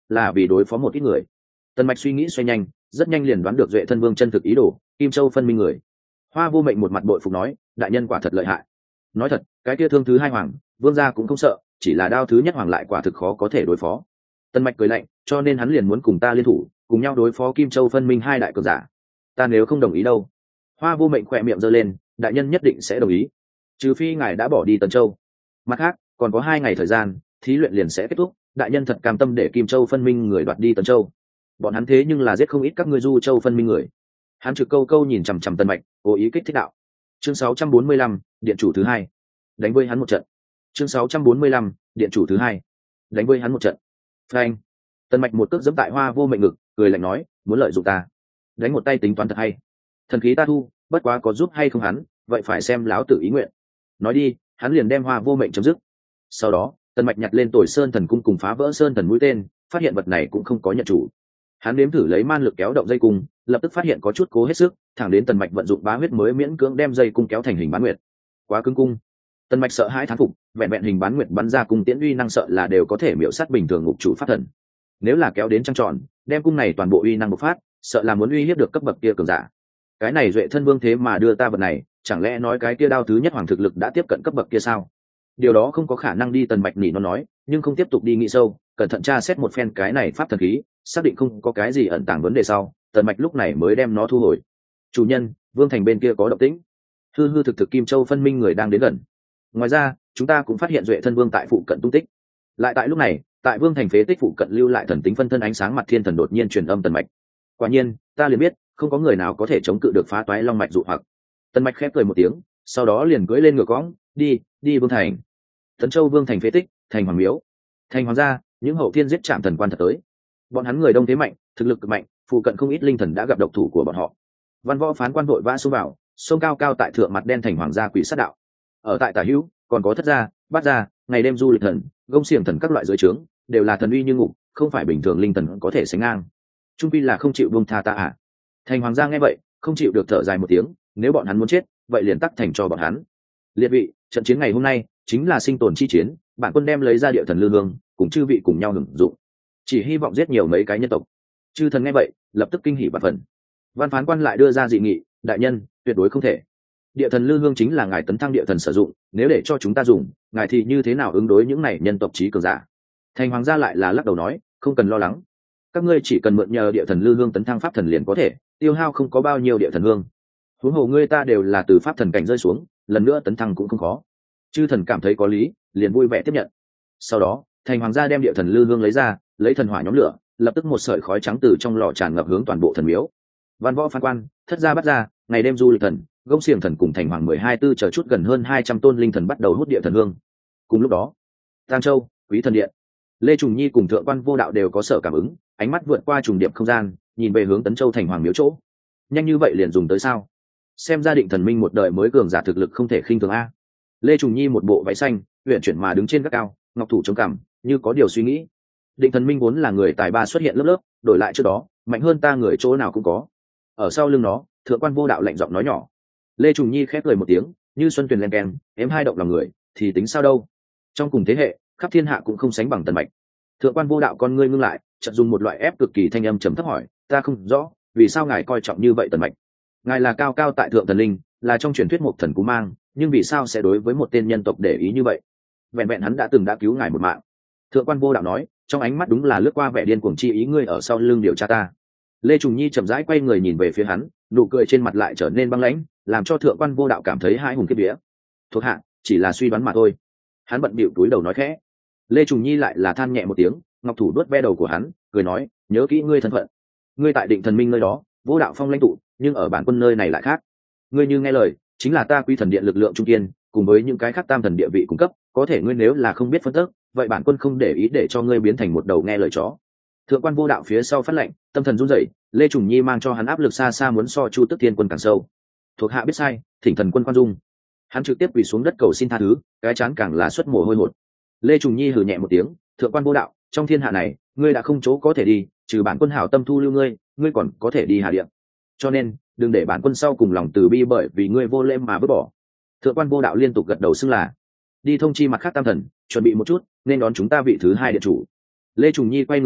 là vì đối phó một ít người. Tần Mạch suy nghĩ xoay nhanh, rất nhanh liền đoán được Duệ Thân Vương chân thực ý đồ, Kim Châu phân minh người. Hoa Vô Mệnh một mặt bội phục nói, đại nhân quả thật lợi hại. Nói thật, cái kia thương thứ hai hoàng, vương gia cũng không sợ, chỉ là đao thứ nhất hoàng lại quả thực khó có thể đối phó. Tần Mạch cười lạnh, cho nên hắn liền muốn cùng ta liên thủ, cùng nhau đối phó Kim Châu phân minh hai đại cường giả. Ta nếu không đồng ý đâu? Hoa Vô Mệnh khỏe miệng giơ lên, đại nhân nhất định sẽ đồng ý, trừ phi ngài đã bỏ đi Tần Châu. Mặt khác, còn có hai ngày thời gian, thí luyện liền sẽ kết thúc, đại nhân thật cam tâm để Kim Châu phân minh người đoạt đi Tần Châu? Bọn hắn thế nhưng là giết không ít các ngươi Du Châu phân minh người. Hắn trực câu câu nhìn chằm chằm Tần Mạch, cố ý kích thích đạo. Chương sáu trăm bốn mươi lăm, điện chủ thứ hai. Đánh với hắn một trận. Chương sáu trăm bốn mươi lăm, điện chủ thứ hai. Đánh với hắn một trận. Phanh. Tần Mạch một cước giẫm tại Hoa Vô Mệnh ngực, cười lạnh nói, muốn lợi dụng ta, đánh một tay tính toán thật hay. Thần khí ta thu, bất quá có giúp hay không hắn, vậy phải xem lão tử ý nguyện. Nói đi, hắn liền đem Hoa Vô Mệnh chấm dứt. Sau đó, Tần Mạch nhặt lên Tồi Sơn Thần Cung cùng phá vỡ Sơn Thần mũi tên, phát hiện vật này cũng không có nhận chủ. Hắn nếm thử lấy man lực kéo động dây cung, lập tức phát hiện có chút cố hết sức, thẳng đến Tần Mạch vận dụng bá huyết mới miễn cưỡng đem dây cung kéo thành hình bán nguyệt. Quá cứng cung. Tần Mạch sợ hãi thán phục, vẹn vẹn hình bán nguyệt bắn ra cung tiễn uy năng sợ là đều có thể miểu sát bình thường ngục chủ pháp thần. Nếu là kéo đến trăng tròn, đem cung này toàn bộ uy năng bộc phát, sợ là muốn uy hiếp được cấp bậc kia cường giả. Cái này Duệ Thân Vương thế mà đưa ta vật này, chẳng lẽ nói cái kia đao thứ nhất hoàng thực lực đã tiếp cận cấp bậc kia sao? Điều đó không có khả năng đi. Tần Mạch nỉ nó nói, nhưng không tiếp tục đi nghĩ sâu, cẩn thận tra xét một phen cái này pháp thần khí, xác định không có cái gì ẩn tàng vấn đề sau, Tần Mạch lúc này mới đem nó thu hồi. Chủ nhân, Vương thành bên kia có động tĩnh, hư hư thực thực Kim Châu phân minh người đang đến gần. Ngoài ra, chúng ta cũng phát hiện Duệ Thân Vương tại phụ cận tung tích. Lại tại lúc này, tại Vương thành phế tích phụ cận lưu lại thần tính phân thân ánh sáng mặt thiên thần đột nhiên truyền âm Tần Mạch. Quả nhiên, ta liền biết, không có người nào có thể chống cự được phá toái long mạch dụ hoặc. Tần Mạch khép cười một tiếng, sau đó liền cưỡi lên ngựa cõng, đi, đi Vương thành. Tấn Châu Vương thành phế tích, thành hoàng miếu, thành hoàng gia, những hậu thiên giết chạm thần quan thật tới. Bọn hắn người đông thế mạnh, thực lực cực mạnh, phụ cận không ít linh thần đã gặp độc thủ của bọn họ. Văn võ phán quan vội vã xông vào, sông cao cao tại thượng mặt đen thành hoàng gia quỷ sát đạo. Ở tại Tả Hữu, còn có Thất gia, Bát gia, ngày đêm du lịch thần, gông xiềng thần các loại dưới trướng, đều là thần uy như ngục, không phải bình thường linh thần có thể sánh ngang. Trung pi là không chịu buông tha ta à? Thành hoàng gia nghe vậy, không chịu được thở dài một tiếng, nếu bọn hắn muốn chết, vậy liền tắc thành cho bọn hắn. Liệt vị, trận chiến ngày hôm nay chính là sinh tồn chi chiến, bản quân đem lấy ra địa thần lư hương, cùng chư vị cùng nhau hưởng dụng. Chỉ hy vọng giết nhiều mấy cái nhân tộc. Chư thần nghe vậy, lập tức kinh hỉ bạt phần. Văn phán quan lại đưa ra dị nghị, đại nhân, tuyệt đối không thể. Địa thần lư hương chính là ngài tấn thăng địa thần sử dụng, nếu để cho chúng ta dùng, ngài thì như thế nào ứng đối những này nhân tộc trí cường giả? Thành hoàng gia lại là lắc đầu nói, không cần lo lắng, các ngươi chỉ cần mượn nhờ địa thần lư hương tấn thăng pháp thần liền có thể, tiêu hao không có bao nhiêu địa thần hương. Huống hồ ngươi ta đều là từ pháp thần cảnh rơi xuống, lần nữa tấn thăng cũng không khó. Chư thần cảm thấy có lý, liền vui vẻ tiếp nhận. Sau đó, thành hoàng gia đem địa thần lư hương lấy ra, lấy thần hỏa nhóm lửa, lập tức một sợi khói trắng từ trong lò tràn ngập hướng toàn bộ thần miếu. Văn võ phán quan, Thất gia Bát gia, ngày đêm du lịch thần, gông xiềng thần cùng thành hoàng mười hai tư chờ chút gần hơn hai trăm tôn linh thần bắt đầu hút địa thần hương. Cùng lúc đó, Tang Châu, Quý thần điện, Lê Trùng Nhi cùng Thượng quan Vô Đạo đều có sở cảm ứng, ánh mắt vượt qua trùng điệp không gian, nhìn về hướng Tấn Châu thành hoàng miếu chỗ. Nhanh như vậy liền dùng tới sao? Xem ra Định Thần Minh một đời mới cường giả thực lực không thể khinh thường a. Lê Trùng Nhi một bộ váy xanh, uyển chuyển mà đứng trên gác cao, ngọc thủ chống cằm, như có điều suy nghĩ. Định Thần Minh vốn là người tài ba xuất hiện lớp lớp, đổi lại trước đó, mạnh hơn ta người chỗ nào cũng có. Ở sau lưng nó, Thượng quan Vô Đạo lạnh giọng nói nhỏ. Lê Trùng Nhi khép cười một tiếng, như xuân tuyền len keng, em hai động lòng người, thì tính sao đâu? Trong cùng thế hệ, khắp thiên hạ cũng không sánh bằng Tần Mạch. Thượng quan Vô Đạo con ngươi ngưng lại, chợt dùng một loại ép cực kỳ thanh âm trầm thấp hỏi, ta không rõ, vì sao ngài coi trọng như vậy Tần Mạch? Ngài là cao cao tại thượng thần linh, là trong truyền thuyết một thần cú mang, nhưng vì sao sẽ đối với một tên nhân tộc để ý như vậy? Vẹn vẹn hắn đã từng đã cứu ngài một mạng. Thượng quan Vô Đạo nói, trong ánh mắt đúng là lướt qua vẻ điên cuồng chi ý, ngươi ở sau lưng điều tra ta. Lê Trùng Nhi chậm rãi quay người nhìn về phía hắn, nụ cười trên mặt lại trở nên băng lãnh, làm cho Thượng quan Vô Đạo cảm thấy hai hùng kiếp vía. Thuộc hạ chỉ là suy đoán mà thôi. Hắn bận bịu túi đầu nói khẽ. Lê Trùng Nhi lại là than nhẹ một tiếng, ngọc thủ đuốt ve đầu của hắn, cười nói, nhớ kỹ ngươi thân phận. Ngươi tại Định Thần Minh nơi đó, Vô Đạo phong lãnh tụ, nhưng ở bản quân nơi này lại khác. Ngươi như nghe lời, chính là ta Quy Thần Điện lực lượng trung kiên, cùng với những cái khác tam thần địa vị cung cấp, có thể ngươi nếu là không biết phân tích, vậy bản quân không để ý để cho ngươi biến thành một đầu nghe lời chó. Thượng quan Vô Đạo phía sau phát lệnh, tâm thần run rẩy, Lê Trùng Nhi mang cho hắn áp lực xa xa muốn so Chu Tức Thiên quân càng sâu. Thuộc hạ biết sai, thỉnh thần quân khoan dung. Hắn trực tiếp quỳ xuống đất cầu xin tha thứ, cái chán càng là xuất mồ hôi hột. Lê Trùng Nhi hừ nhẹ một tiếng, Thượng quan Vô Đạo, trong thiên hạ này, ngươi đã không chỗ có thể đi, trừ bản quân hảo tâm thu lưu ngươi, ngươi còn có thể đi Hà Địa. Cho nên, đừng để bản quân sau cùng lòng từ bi bởi vì ngươi vô lễ mà vứt bỏ. Thượng quan Vô Đạo liên tục gật đầu xưng là. Đi thông chi mặt khác tam thần, chuẩn bị một chút, nên đón chúng ta vị thứ hai điện chủ. Lê Trùng Nhi quay người lại,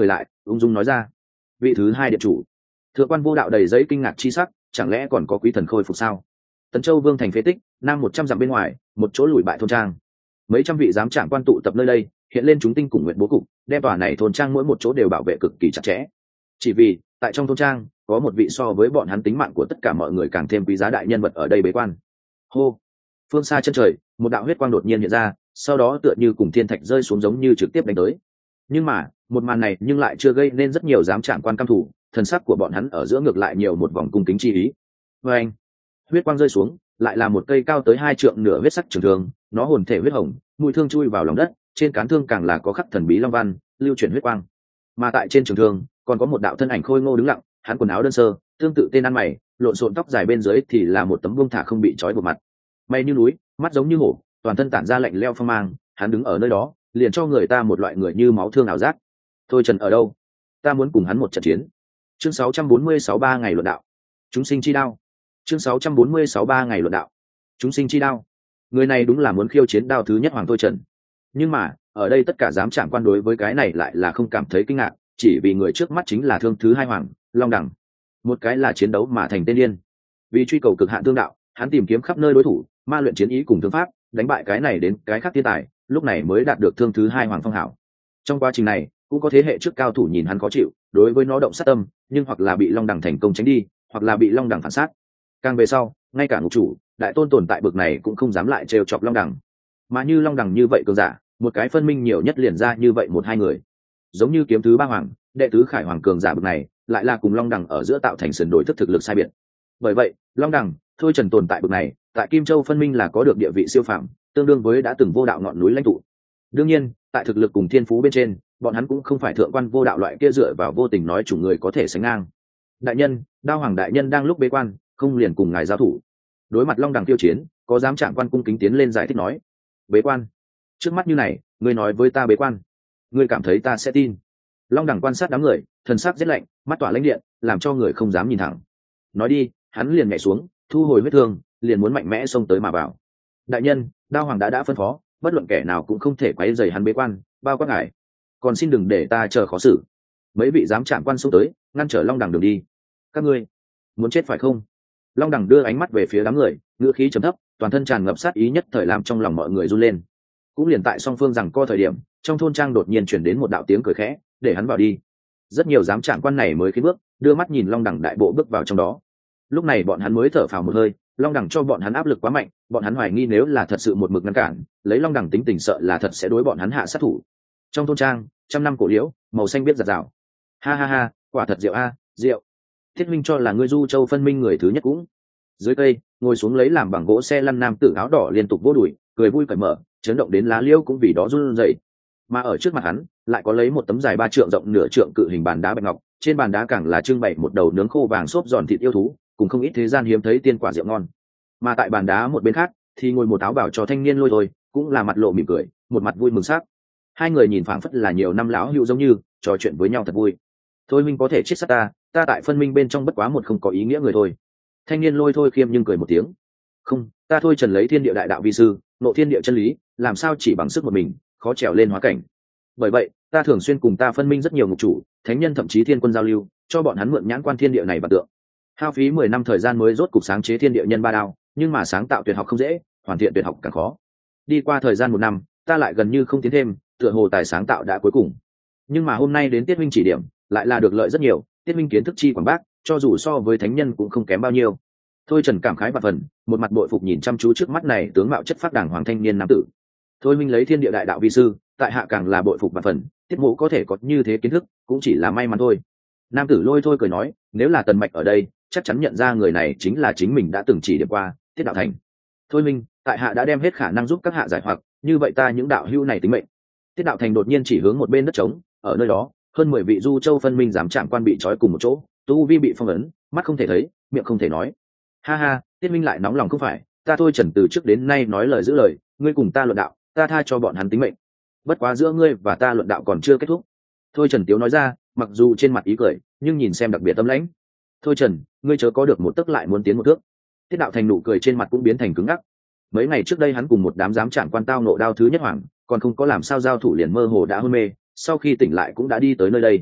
ung dung nói ra. Vị thứ hai điện chủ. Thượng quan Vô Đạo đầy giấy kinh ngạc chi sắc, chẳng lẽ còn có quý thần khôi phục sao? Tấn Châu Vương thành phế tích, nam một trăm dặm bên ngoài, một chỗ lùi bại thôn trang. Mấy trăm vị giám trạng quan tụ tập nơi đây, hiện lên chúng tinh cùng nguyện bố cục, đem tòa này thôn trang mỗi một chỗ đều bảo vệ cực kỳ chặt chẽ. Chỉ vì, tại trong thôn trang, có một vị so với bọn hắn tính mạng của tất cả mọi người càng thêm quý giá đại nhân vật ở đây bế quan. Hô. Phương xa chân trời, một đạo huyết quang đột nhiên hiện ra, sau đó tựa như cùng thiên thạch rơi xuống giống như trực tiếp đánh tới. Nhưng mà, một màn này nhưng lại chưa gây nên rất nhiều giám trạng quan căm thù, thần sắc của bọn hắn ở giữa ngược lại nhiều một vòng cung kính chi ý. Và anh, huyết quang rơi xuống, lại là một cây cao tới hai trượng nửa huyết sắc trường thương, nó hồn thể huyết hồng, mũi thương chui vào lòng đất, trên cán thương càng là có khắc thần bí long văn, lưu chuyển huyết quang. Mà tại trên trường thương, còn có một đạo thân ảnh khôi ngô đứng lặng, hắn quần áo đơn sơ, tương tự tên ăn mày, lộn xộn tóc dài bên dưới thì là một tấm vuông thả không bị trói buộc mặt. Mày như núi, mắt giống như hổ, toàn thân tản ra lạnh lẽo phong mang, hắn đứng ở nơi đó, liền cho người ta một loại người như máu thương ảo giác. Thôi Trần ở đâu? Ta muốn cùng hắn một trận chiến. Chương sáu trăm bốn mươi sáu ba ngày luận đạo. Chúng sinh chi đao. Chương sáu trăm bốn mươi sáu ba ngày luận đạo. Chúng sinh chi đao. Người này đúng là muốn khiêu chiến đao thứ nhất hoàng Thôi Trần. Nhưng mà, ở đây tất cả giám trạng quan đối với cái này lại là không cảm thấy kinh ngạc, chỉ vì người trước mắt chính là thương thứ hai hoàng, Long Đẳng. Một cái là chiến đấu mà thành tên điên. Vì truy cầu cực hạn thương đạo, hắn tìm kiếm khắp nơi đối thủ, ma luyện chiến ý cùng thương pháp, đánh bại cái này đến cái khác thiên tài, lúc này mới đạt được thương thứ hai hoàng phong hảo. Trong quá trình này, cũng có thế hệ trước cao thủ nhìn hắn khó chịu, đối với nó động sát tâm, nhưng hoặc là bị Long Đẳng thành công tránh đi, hoặc là bị Long Đẳng phản sát. Càng về sau, ngay cả ngục chủ, đại tôn tồn tại bực này cũng không dám lại trêu chọc Long Đẳng. Mà như Long Đẳng như vậy cường giả, một cái phân minh nhiều nhất liền ra như vậy một hai người. Giống như kiếm thứ ba hoàng, đệ tứ khải hoàng cường giả bực này, lại là cùng Long Đẳng ở giữa tạo thành sườn đổi thức thực lực sai biệt. Bởi vậy, Long Đẳng, Thôi Trần tồn tại bực này, tại Kim Châu phân minh là có được địa vị siêu phàm, tương đương với đã từng vô đạo ngọn núi lãnh tụ. Đương nhiên, tại thực lực cùng thiên phú bên trên, bọn hắn cũng không phải thượng quan vô đạo loại kia dựa vào vô tình nói chủ người có thể sánh ngang. Đại nhân, Đao Hoàng đại nhân đang lúc bế quan, không liền cùng ngài giao thủ. Đối mặt Long Đẳng tiêu chiến, có dám trạng quan cung kính tiến lên giải thích nói: bế quan? Trước mắt như này, ngươi nói với ta bế quan, ngươi cảm thấy ta sẽ tin? Long Đẳng quan sát đám người, thần sắc rất lạnh, mắt tỏa lãnh điện, làm cho người không dám nhìn thẳng. Nói đi, hắn liền nhảy xuống, thu hồi huyết thương, liền muốn mạnh mẽ xông tới mà vào. Đại nhân, Đao Hoàng đã đã phân phó, bất luận kẻ nào cũng không thể quấy rầy hắn bế quan, bao quát ngài, còn xin đừng để ta chờ khó xử. Mấy vị giám trạng quan xông tới, ngăn trở Long Đẳng đường đi. Các ngươi muốn chết phải không? Long Đẳng đưa ánh mắt về phía đám người, ngữ khí trầm thấp, toàn thân tràn ngập sát ý nhất thời làm trong lòng mọi người run lên. Cũng liền tại song phương rằng co thời điểm, trong thôn trang đột nhiên chuyển đến một đạo tiếng cười khẽ, để hắn vào đi. Rất nhiều giám trạng quan này mới khiến bước, đưa mắt nhìn Long Đẳng đại bộ bước vào trong đó. Lúc này bọn hắn mới thở phào một hơi, Long Đẳng cho bọn hắn áp lực quá mạnh, bọn hắn hoài nghi nếu là thật sự một mực ngăn cản, lấy Long Đẳng tính tình sợ là thật sẽ đối bọn hắn hạ sát thủ. Trong thôn trang, trăm năm cổ liễu, màu xanh biết giật rào. Ha ha ha, quả thật rượu a, rượu. Thiết minh cho là ngươi Du Châu phân minh người thứ nhất cũng. Dưới cây, ngồi xuống lấy làm bằng gỗ xe lăn nam tử áo đỏ liên tục vỗ đùi, cười vui cởi mở, chấn động đến lá liễu cũng vì đó run rẩy. Mà ở trước mặt hắn, lại có lấy một tấm dài ba trượng rộng nửa trượng cự hình bàn đá bạch ngọc, trên bàn đá càng là trưng bày một đầu nướng khô vàng xốp giòn thịt yêu thú, cùng không ít thế gian hiếm thấy tiên quả rượu ngon. Mà tại bàn đá một bên khác, thì ngồi một áo bảo cho thanh niên Lôi Thôi, cũng là mặt lộ mỉm cười, một mặt vui mừng sắc. Hai người nhìn phảng phất là nhiều năm lão hữu giống như trò chuyện với nhau thật vui. Thôi minh có thể chết sát ta, ta tại phân minh bên trong bất quá một không có ý nghĩa người thôi. Thanh niên Lôi Thôi khiêm nhưng cười một tiếng. Không, ta Thôi Trần lấy thiên địa đại đạo vi sư, nộ thiên địa chân lý, làm sao chỉ bằng sức một mình, khó trèo lên hóa cảnh. Bởi vậy, ta thường xuyên cùng ta phân minh rất nhiều ngục chủ, thánh nhân thậm chí thiên quân giao lưu, cho bọn hắn mượn nhãn quan thiên địa này và tượng. Hao phí mười năm thời gian mới rốt cục sáng chế thiên địa nhân ba đao, nhưng mà sáng tạo tuyệt học không dễ, hoàn thiện tuyệt học càng khó. Đi qua thời gian một năm, ta lại gần như không tiến thêm, tựa hồ tài sáng tạo đã cuối cùng. Nhưng mà hôm nay đến Tiết Minh chỉ điểm, lại là được lợi rất nhiều, Tiết Minh kiến thức chi quảng bác, cho dù so với thánh nhân cũng không kém bao nhiêu. Thôi Trần cảm khái và phần, một mặt bội phục nhìn chăm chú trước mắt này tướng mạo chất phác đàng hoàng thanh niên nam tử. Thôi Minh lấy thiên địa đại đạo vi sư, tại hạ càng là bội phục và phần, Tiết Mộ có thể có như thế kiến thức, cũng chỉ là may mắn thôi. Nam tử Lôi Thôi cười nói, nếu là Tần Mạch ở đây, chắc chắn nhận ra người này chính là chính mình đã từng chỉ điểm qua, Tiết Đạo Thành. Thôi Minh, tại hạ đã đem hết khả năng giúp các hạ giải hoặc, như vậy ta những đạo hữu này tính mệnh. Tiết Đạo Thành đột nhiên chỉ hướng một bên đất trống, ở nơi đó, hơn mười vị Du Châu phân minh giám trạng quan bị trói cùng một chỗ, tu vi bị phong ấn, mắt không thể thấy, miệng không thể nói. Ha ha, Tiết Minh lại nóng lòng không phải, ta Thôi Trần từ trước đến nay nói lời giữ lời, ngươi cùng ta luận đạo, ta tha cho bọn hắn tính mệnh. Bất quá giữa ngươi và ta luận đạo còn chưa kết thúc. Thôi Trần Tiếu nói ra, mặc dù trên mặt ý cười, nhưng nhìn xem đặc biệt tâm lãnh. Thôi Trần, ngươi chớ có được một tấc lại muốn tiến một thước. Tiết Đạo Thành nụ cười trên mặt cũng biến thành cứng ngắc. Mấy ngày trước đây hắn cùng một đám giám trạng quan tao nộ đao thứ nhất hoàng, còn không có làm sao giao thủ liền mơ hồ đã hôn mê, sau khi tỉnh lại cũng đã đi tới nơi đây.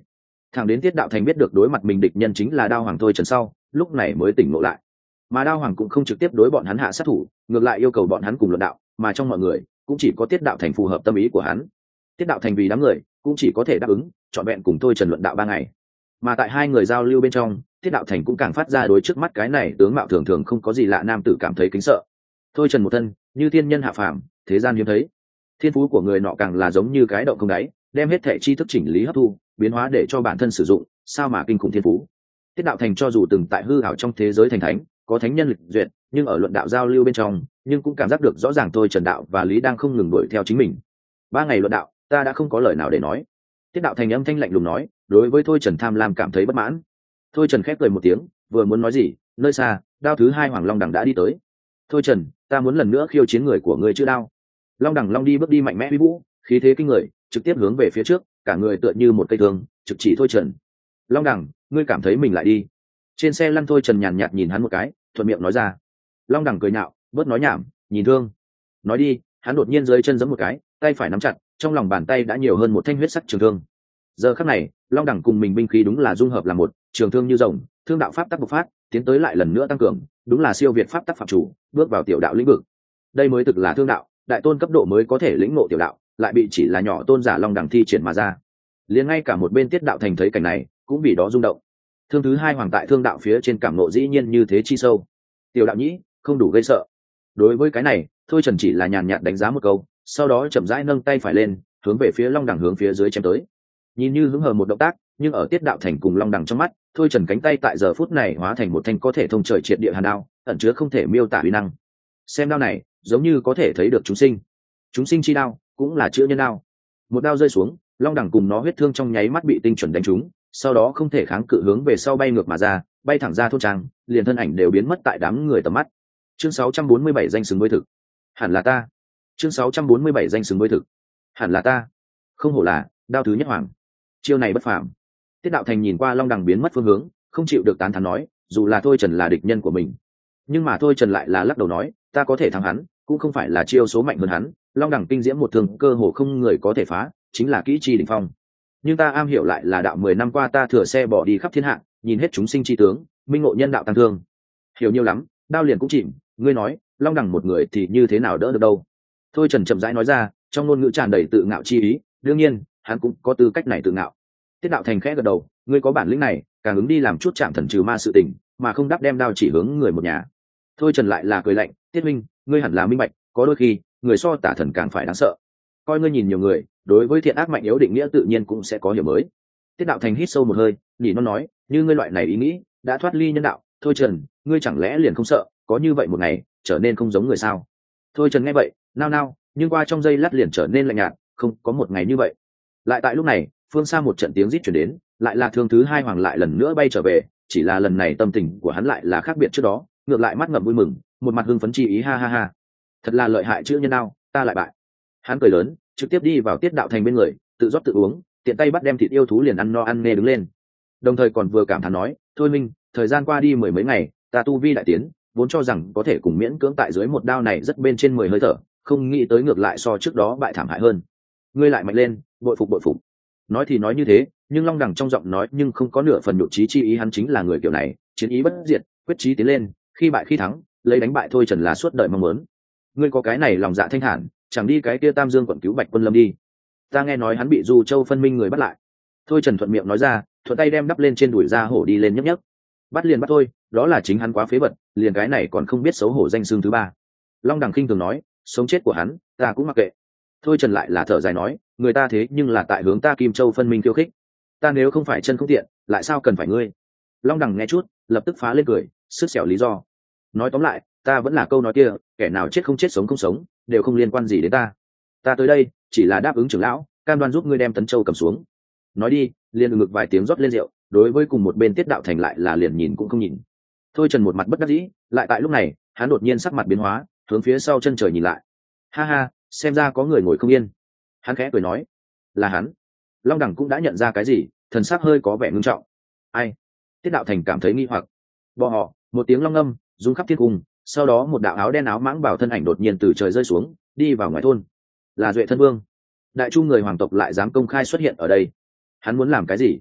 Thẳng đến Tiết Đạo Thành biết được đối mặt mình địch nhân chính là Đao Hoàng thôi trần sau, lúc này mới tỉnh ngộ lại. Mà Đao Hoàng cũng không trực tiếp đối bọn hắn hạ sát thủ, ngược lại yêu cầu bọn hắn cùng luận đạo, mà trong mọi người cũng chỉ có Tiết Đạo Thành phù hợp tâm ý của hắn. Tiết Đạo Thành vì đám người cũng chỉ có thể đáp ứng chọn vẹn cùng thôi trần luận đạo ba ngày. Mà tại hai người giao lưu bên trong, Tiết Đạo Thành cũng càng phát ra đối trước mắt cái này tướng mạo thường thường không có gì lạ nam tử cảm thấy kính sợ. Thôi trần một thân như thiên nhân hạ phàm, thế gian hiếm thấy. Thiên phú của người nọ càng là giống như cái động không đáy, đem hết thể tri thức chỉnh lý hấp thu, biến hóa để cho bản thân sử dụng, sao mà kinh khủng thiên phú. Tiết Đạo Thành cho dù từng tại hư ảo trong thế giới thành thánh, có thánh nhân lịch duyệt, nhưng ở luận đạo giao lưu bên trong, nhưng cũng cảm giác được rõ ràng thôi Trần Đạo và Lý đang không ngừng đuổi theo chính mình. Ba ngày luận đạo, ta đã không có lời nào để nói. Tiết Đạo Thành âm thanh lạnh lùng nói, đối với thôi Trần tham lam cảm thấy bất mãn. Thôi Trần khép cười một tiếng, vừa muốn nói gì, nơi xa, đao thứ hai Hoàng Long Đằng đã đi tới. Thôi Trần, ta muốn lần nữa khiêu chiến người của ngươi chữ đao. Long Đằng Long đi bước đi mạnh mẽ uy vũ, khí thế kinh người, trực tiếp hướng về phía trước, cả người tựa như một cây thương, trực chỉ thôi Trần. Long Đằng, ngươi cảm thấy mình lại đi? Trên xe lăn thôi Trần nhàn nhạt nhìn hắn một cái, thuận miệng nói ra. Long Đằng cười nhạo, bớt nói nhảm, nhìn thương. Nói đi, hắn đột nhiên dưới chân giẫm một cái, tay phải nắm chặt, trong lòng bàn tay đã nhiều hơn một thanh huyết sắc trường thương. Giờ khắc này, Long Đằng cùng mình binh khí đúng là dung hợp là một, trường thương như rồng, thương đạo pháp tắc bộc phát, tiến tới lại lần nữa tăng cường, đúng là siêu việt pháp tắc phạm chủ, bước vào tiểu đạo lĩnh vực. Đây mới thực là thương đạo, đại tôn cấp độ mới có thể lĩnh ngộ tiểu đạo, lại bị chỉ là nhỏ tôn giả Long Đằng thi triển mà ra. Liền ngay cả một bên Tiết Đạo Thành thấy cảnh này, cũng vì đó rung động. Thương thứ hai hoàng tại thương đạo phía trên cảm nộ dĩ nhiên như thế chi sâu. Tiểu đạo nhĩ, không đủ gây sợ. Đối với cái này, thôi Trần chỉ là nhàn nhạt đánh giá một câu, sau đó chậm rãi nâng tay phải lên, hướng về phía Long Đằng hướng phía dưới chém tới. Nhìn như hứng hờ một động tác, nhưng ở Tiết Đạo Thành cùng Long Đằng trong mắt, thôi Trần cánh tay tại giờ phút này hóa thành một thanh có thể thông trời triệt địa hàn đao, ẩn chứa không thể miêu tả uy năng. Xem đao này, giống như có thể thấy được chúng sinh. Chúng sinh chi đao, cũng là chữ nhân đao. Một đao rơi xuống, Long Đằng cùng nó huyết thương trong nháy mắt bị tinh chuẩn đánh trúng, sau đó không thể kháng cự hướng về sau bay ngược mà ra, bay thẳng ra thôn trang, liền thân ảnh đều biến mất tại đám người tầm mắt. Chương sáu trăm bốn mươi bảy danh xứng với thực. Hẳn là ta. Chương sáu trăm bốn mươi bảy danh xứng với thực. Hẳn là ta. Không hổ là đao thứ nhất hoàng. Chiêu này bất phàm. Tiết Đạo Thành nhìn qua Long Đằng biến mất phương hướng, không chịu được tán thán nói, dù là thôi Trần là địch nhân của mình, nhưng mà thôi Trần lại là lắc đầu nói, ta có thể thắng hắn, cũng không phải là chiêu số mạnh hơn hắn. Long Đằng kinh diễm một thường cơ hồ không người có thể phá, chính là kỹ chi đỉnh phong. Nhưng ta am hiểu lại là đạo mười năm qua ta thừa xe bỏ đi khắp thiên hạ, nhìn hết chúng sinh chi tướng, minh ngộ nhân đạo tăng thương. Hiểu nhiều lắm, đao liền cũng chìm, ngươi nói, Long Đằng một người thì như thế nào đỡ được đâu? Thôi Trần chậm rãi nói ra, trong ngôn ngữ tràn đầy tự ngạo chi ý, đương nhiên, hắn cũng có tư cách này tự ngạo. Tiết Đạo Thành khẽ gật đầu, ngươi có bản lĩnh này, càng ứng đi làm chút chạm thần trừ ma sự tình, mà không đáp đem đao chỉ hướng người một nhà. Thôi Trần lại là cười lạnh, Tiết minh, ngươi hẳn là minh bạch, có đôi khi, người so tả thần càng phải đáng sợ. Coi ngươi nhìn nhiều người, đối với thiện ác mạnh yếu định nghĩa tự nhiên cũng sẽ có hiểu mới. Tiết Đạo Thành hít sâu một hơi, nhỉ nó nói, như ngươi loại này ý nghĩ đã thoát ly nhân đạo, thôi Trần, ngươi chẳng lẽ liền không sợ, có như vậy một ngày trở nên không giống người sao? Thôi Trần nghe vậy, nao nao, nhưng qua trong giây lát liền trở nên lạnh nhạt, không có một ngày như vậy. Lại tại lúc này, phương xa một trận tiếng rít chuyển đến, lại là thương thứ hai hoàng lại lần nữa bay trở về, chỉ là lần này tâm tình của hắn lại là khác biệt trước đó, ngược lại mắt ngậm vui mừng, một mặt hưng phấn chi ý, ha ha ha, thật là lợi hại chữ nhân đao, ta lại bại. Hắn cười lớn, trực tiếp đi vào Tiết Đạo Thành bên người, tự rót tự uống, tiện tay bắt đem thịt yêu thú liền ăn no ăn nê đứng lên, đồng thời còn vừa cảm thán nói, thôi minh, thời gian qua đi mười mấy ngày, ta tu vi đại tiến, vốn cho rằng có thể cùng miễn cưỡng tại dưới một đao này rất bên trên mười hơi thở, không nghĩ tới ngược lại so trước đó bại thảm hại hơn. Ngươi lại mạnh lên, bội phục bội phục. Nói thì nói như thế, nhưng Long Đằng trong giọng nói nhưng không có nửa phần nhục trí chi ý, hắn chính là người kiểu này, chiến ý bất diệt, quyết chí tiến lên, khi bại khi thắng, lấy đánh bại thôi Trần là suốt đời mong muốn. Ngươi có cái này lòng dạ thanh thản, chẳng đi cái kia Tam Dương quận cứu Bạch Quân Lâm đi. Ta nghe nói hắn bị Du Châu phân minh người bắt lại. Thôi Trần thuận miệng nói ra, thuận tay đem đắp lên trên đùi ra hổ đi lên nhấp nhấp. Bắt liền bắt thôi, đó là chính hắn quá phế vật, liền cái này còn không biết xấu hổ danh xương thứ ba. Long Đằng khinh thường nói, sống chết của hắn, ta cũng mặc kệ. Thôi Trần lại là thở dài nói, người ta thế nhưng là tại hướng ta Kim Châu phân minh khiêu khích. Ta nếu không phải chân không tiện, lại sao cần phải ngươi? Long Đằng nghe chút, lập tức phá lên cười, sứt xẻo lý do. Nói tóm lại, ta vẫn là câu nói kia, kẻ nào chết không chết sống không sống, đều không liên quan gì đến ta. Ta tới đây, chỉ là đáp ứng trưởng lão, cam đoan giúp ngươi đem Tấn Châu cầm xuống. Nói đi, liền ngực vài tiếng rót lên rượu, đối với cùng một bên Tiết Đạo Thành lại là liền nhìn cũng không nhìn. Thôi Trần một mặt bất đắc dĩ, lại tại lúc này, hắn đột nhiên sắc mặt biến hóa, hướng phía sau chân trời nhìn lại. Ha ha, xem ra có người ngồi không yên. Hắn khẽ cười nói, là hắn. Long Đằng cũng đã nhận ra cái gì, thần sắc hơi có vẻ ngưng trọng. Ai? Tiết Đạo Thành cảm thấy nghi hoặc. Bọ họ, một tiếng long âm rung khắp thiên cung, sau đó một đạo áo đen áo mãng bảo thân ảnh đột nhiên từ trời rơi xuống, đi vào ngoài thôn. Là Duệ Thân Vương. Đại chu người hoàng tộc lại dám công khai xuất hiện ở đây, hắn muốn làm cái gì?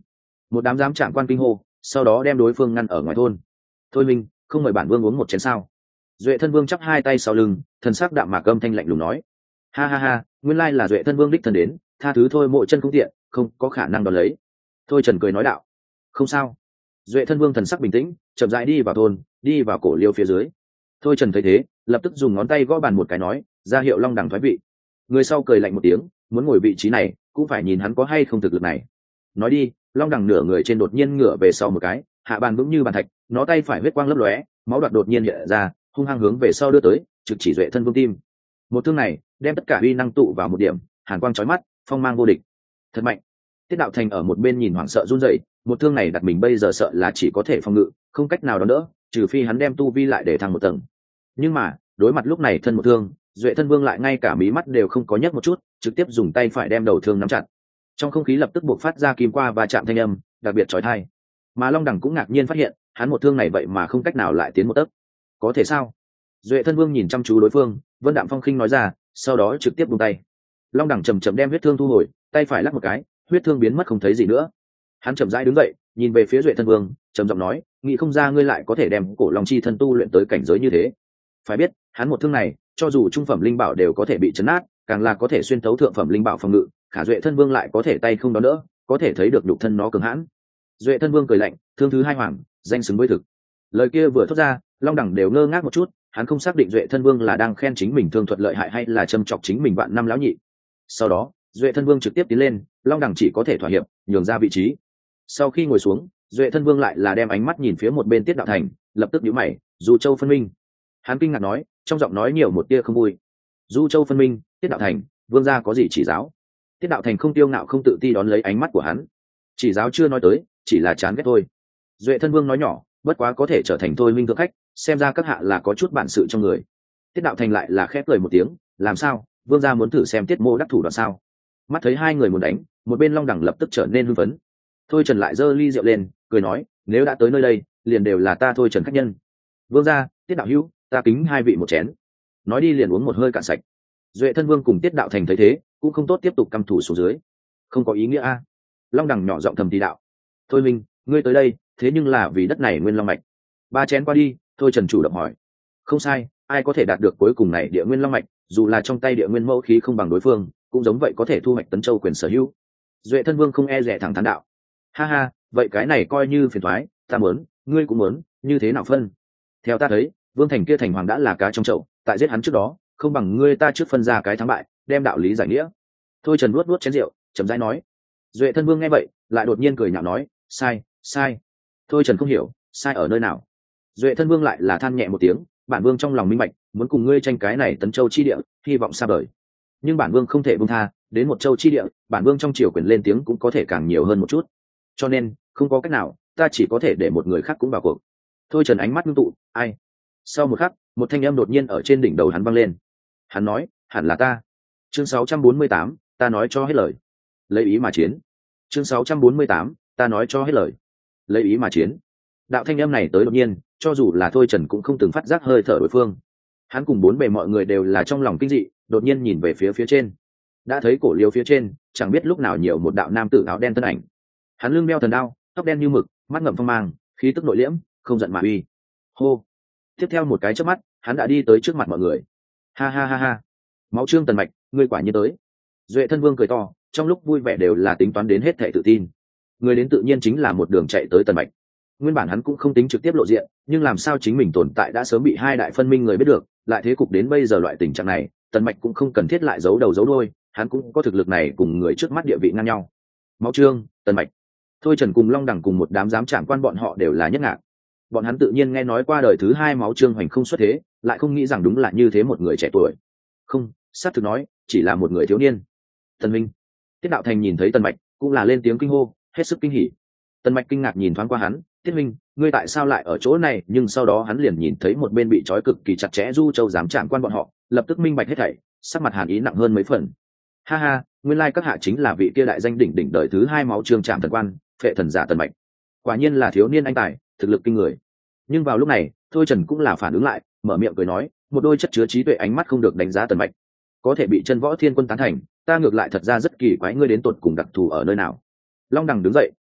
một đám giám trạng quan kinh hô, sau đó đem đối phương ngăn ở ngoài thôn. Thôi minh, không mời bản vương uống một chén sao? Duệ thân vương chắp hai tay sau lưng, thần sắc đạm mạc âm thanh lạnh lùng nói. Ha ha ha, nguyên lai là Duệ thân vương đích thân đến, tha thứ thôi mộ chân không tiện, không có khả năng đón lấy. Thôi Trần cười nói đạo. Không sao. Duệ thân vương thần sắc bình tĩnh, chậm rãi đi vào thôn, đi vào cổ liêu phía dưới. Thôi Trần thấy thế, lập tức dùng ngón tay gõ bàn một cái nói, ra hiệu Long Đằng thoái vị. Người sau cười lạnh một tiếng, muốn ngồi vị trí này, cũng phải nhìn hắn có hay không thực lực này. Nói đi, Long Đằng nửa người trên đột nhiên ngửa về sau một cái, hạ bàn vững như bàn thạch, nó tay phải huyết quang lấp lóe, máu đoạt đột nhiên hiện ra, hung hăng hướng về sau đưa tới, trực chỉ Duệ thân vương tim. Một thương này, đem tất cả uy năng tụ vào một điểm, hàn quang chói mắt, phong mang vô địch. Thật mạnh. Tiết Đạo Thành ở một bên nhìn hoảng sợ run rẩy, một thương này đặt mình bây giờ sợ là chỉ có thể phòng ngự, không cách nào đón đỡ, trừ phi hắn đem tu vi lại để thăng một tầng. Nhưng mà, đối mặt lúc này thân một thương, Duệ thân vương lại ngay cả mí mắt đều không có nhấc một chút, trực tiếp dùng tay phải đem đầu thương nắm chặt. Trong không khí lập tức buộc phát ra kim qua và chạm thanh âm, đặc biệt chói tai. Mà Long Đằng cũng ngạc nhiên phát hiện, hắn một thương này vậy mà không cách nào lại tiến một tấc. Có thể sao? Duệ thân vương nhìn chăm chú đối phương, Vân Đạm Phong khinh nói ra, sau đó trực tiếp buông tay. Long Đằng chậm chậm đem huyết thương thu hồi, tay phải lắc một cái, huyết thương biến mất không thấy gì nữa. Hắn chậm rãi đứng dậy, nhìn về phía Duệ thân vương, trầm giọng nói, nghĩ không ra ngươi lại có thể đem cổ long chi thân tu luyện tới cảnh giới như thế. Phải biết, hắn một thương này, cho dù trung phẩm linh bảo đều có thể bị chấn nát, càng là có thể xuyên thấu thượng phẩm linh bảo phòng ngự, khả Duệ thân vương lại có thể tay không đón đỡ, có thể thấy được nhục thân nó cường hãn. Duệ thân vương cười lạnh, thương thứ hai hoàng, danh xứng với thực. Lời kia vừa thốt ra, Long Đằng đều ngơ ngác một chút, hắn không xác định Duệ thân vương là đang khen chính mình thương thuật lợi hại hay là châm chọc chính mình vạn năm lão nhị. Sau đó, Duệ thân vương trực tiếp tiến lên, Long Đằng chỉ có thể thỏa hiệp, nhường ra vị trí. Sau khi ngồi xuống, Duệ thân vương lại là đem ánh mắt nhìn phía một bên Tiết Đạo Thành, lập tức nhíu mày, Du Châu phân minh. Hắn kinh ngạc nói, trong giọng nói nhiều một tia không vui. Du Châu phân minh, Tiết Đạo Thành, vương gia có gì chỉ giáo? Tiết Đạo Thành không tiêu ngạo không tự ti đón lấy ánh mắt của hắn. Chỉ giáo chưa nói tới, chỉ là chán ghét thôi. Duệ thân vương nói nhỏ, bất quá có thể trở thành thôi minh thượng khách, xem ra các hạ là có chút bản sự trong người. Tiết Đạo Thành lại là khép cười một tiếng, làm sao, vương gia muốn thử xem Tiết mô đắc thủ đoạn sao? Mắt thấy hai người muốn đánh, một bên Long Đằng lập tức trở nên hưng phấn. Thôi Trần lại giơ ly rượu lên, cười nói, nếu đã tới nơi đây, liền đều là ta Thôi Trần khách nhân. Vương gia, Tiết đạo hữu, ta kính hai vị một chén. Nói đi liền uống một hơi cạn sạch. Duệ thân vương cùng Tiết Đạo Thành thấy thế, cũng không tốt tiếp tục căm thủ xuống dưới. Không có ý nghĩa a. Long Đằng nhỏ giọng thầm thì đạo. Thôi minh, ngươi tới đây, thế nhưng là vì đất này nguyên long mạch. Ba chén qua đi, Thôi Trần chủ động hỏi. Không sai, ai có thể đạt được cuối cùng này địa nguyên long mạch, dù là trong tay địa nguyên mẫu khí không bằng đối phương, cũng giống vậy có thể thu hoạch Tấn Châu quyền sở hữu. Duệ thân vương không e dè thẳng thắn đạo. Ha ha, vậy cái này coi như phiền thoái, ta muốn, ngươi cũng muốn, như thế nào phân? Theo ta thấy, vương thành kia thành hoàng đã là cá trong chậu, tại giết hắn trước đó, không bằng ngươi ta trước phân ra cái thắng bại, đem đạo lý giải nghĩa. Thôi Trần nuốt nuốt chén rượu, chậm rãi nói. Duệ thân vương nghe vậy, lại đột nhiên cười nhạo nói, sai, sai. Thôi Trần không hiểu, sai ở nơi nào? Duệ thân vương lại là than nhẹ một tiếng, bản vương trong lòng minh bạch, muốn cùng ngươi tranh cái này Tấn Châu chi địa, hy vọng xa vời. Nhưng bản vương không thể buông tha, đến một châu chi địa, bản vương trong triều quyền lên tiếng cũng có thể càng nhiều hơn một chút. Cho nên, không có cách nào, ta chỉ có thể để một người khác cũng vào cuộc. Thôi Trần ánh mắt ngưng tụ, ai? Sau một khắc, một thanh âm đột nhiên ở trên đỉnh đầu hắn vang lên. Hắn nói, hẳn là ta. Chương sáu trăm bốn mươi tám, ta nói cho hết lời. Lấy ý mà chiến. Chương sáu trăm bốn mươi tám, ta nói cho hết lời. Lấy ý mà chiến. Đạo thanh âm này tới đột nhiên, cho dù là Thôi Trần cũng không từng phát giác hơi thở đối phương. Hắn cùng bốn bề mọi người đều là trong lòng kinh dị, đột nhiên nhìn về phía phía trên. Đã thấy cổ liêu phía trên, chẳng biết lúc nào nhiều một đạo nam tử áo đen thân ảnh. Hắn lưng đeo thần đao, tóc đen như mực, mắt ngậm phong mang, khí tức nội liễm, không giận mà uy. Hô. Tiếp theo một cái chớp mắt, hắn đã đi tới trước mặt mọi người. Ha ha ha ha. Máu trương tần mạch, ngươi quả nhiên tới. Duệ thân vương cười to, trong lúc vui vẻ đều là tính toán đến hết thảy tự tin. Người đến tự nhiên chính là một đường chạy tới tần mạch. Nguyên bản hắn cũng không tính trực tiếp lộ diện, nhưng làm sao chính mình tồn tại đã sớm bị hai đại phân minh người biết được, lại thế cục đến bây giờ loại tình trạng này, tần mạch cũng không cần thiết lại giấu đầu giấu đuôi, hắn cũng có thực lực này cùng người trước mắt địa vị ngang nhau. Máu trương, tần mạch. Thôi Trần cùng Long Đằng cùng một đám giám trảm quan bọn họ đều là nhất ngạc. Bọn hắn tự nhiên nghe nói qua đời thứ hai máu trương hoành không xuất thế, lại không nghĩ rằng đúng là như thế một người trẻ tuổi. Không, sát thực nói, chỉ là một người thiếu niên. Tần Minh. Tiết Đạo Thành nhìn thấy Tần Mạch, cũng là lên tiếng kinh hô, hết sức kinh hỉ. Tần Mạch kinh ngạc nhìn thoáng qua hắn, Tiết Minh, ngươi tại sao lại ở chỗ này? Nhưng sau đó hắn liền nhìn thấy một bên bị trói cực kỳ chặt chẽ Du Châu giám trảm quan bọn họ, lập tức minh bạch hết thảy, sắc mặt hàn ý nặng hơn mấy phần. Ha ha, nguyên lai các hạ chính là vị kia đại danh đỉnh đỉnh đời thứ hai máu trương trảm thần quan, phệ thần giả Tần Mạch. Quả nhiên là thiếu niên anh tài, thực lực kinh người. Nhưng vào lúc này, Thôi Trần cũng là phản ứng lại, mở miệng cười nói, một đôi chất chứa trí tuệ ánh mắt không được đánh giá Tần Mạch, có thể bị chân võ thiên quân tán thành, ta ngược lại thật ra rất kỳ quái ngươi đến tột cùng đặc thù ở nơi nào. Long Đằng đứng dậy,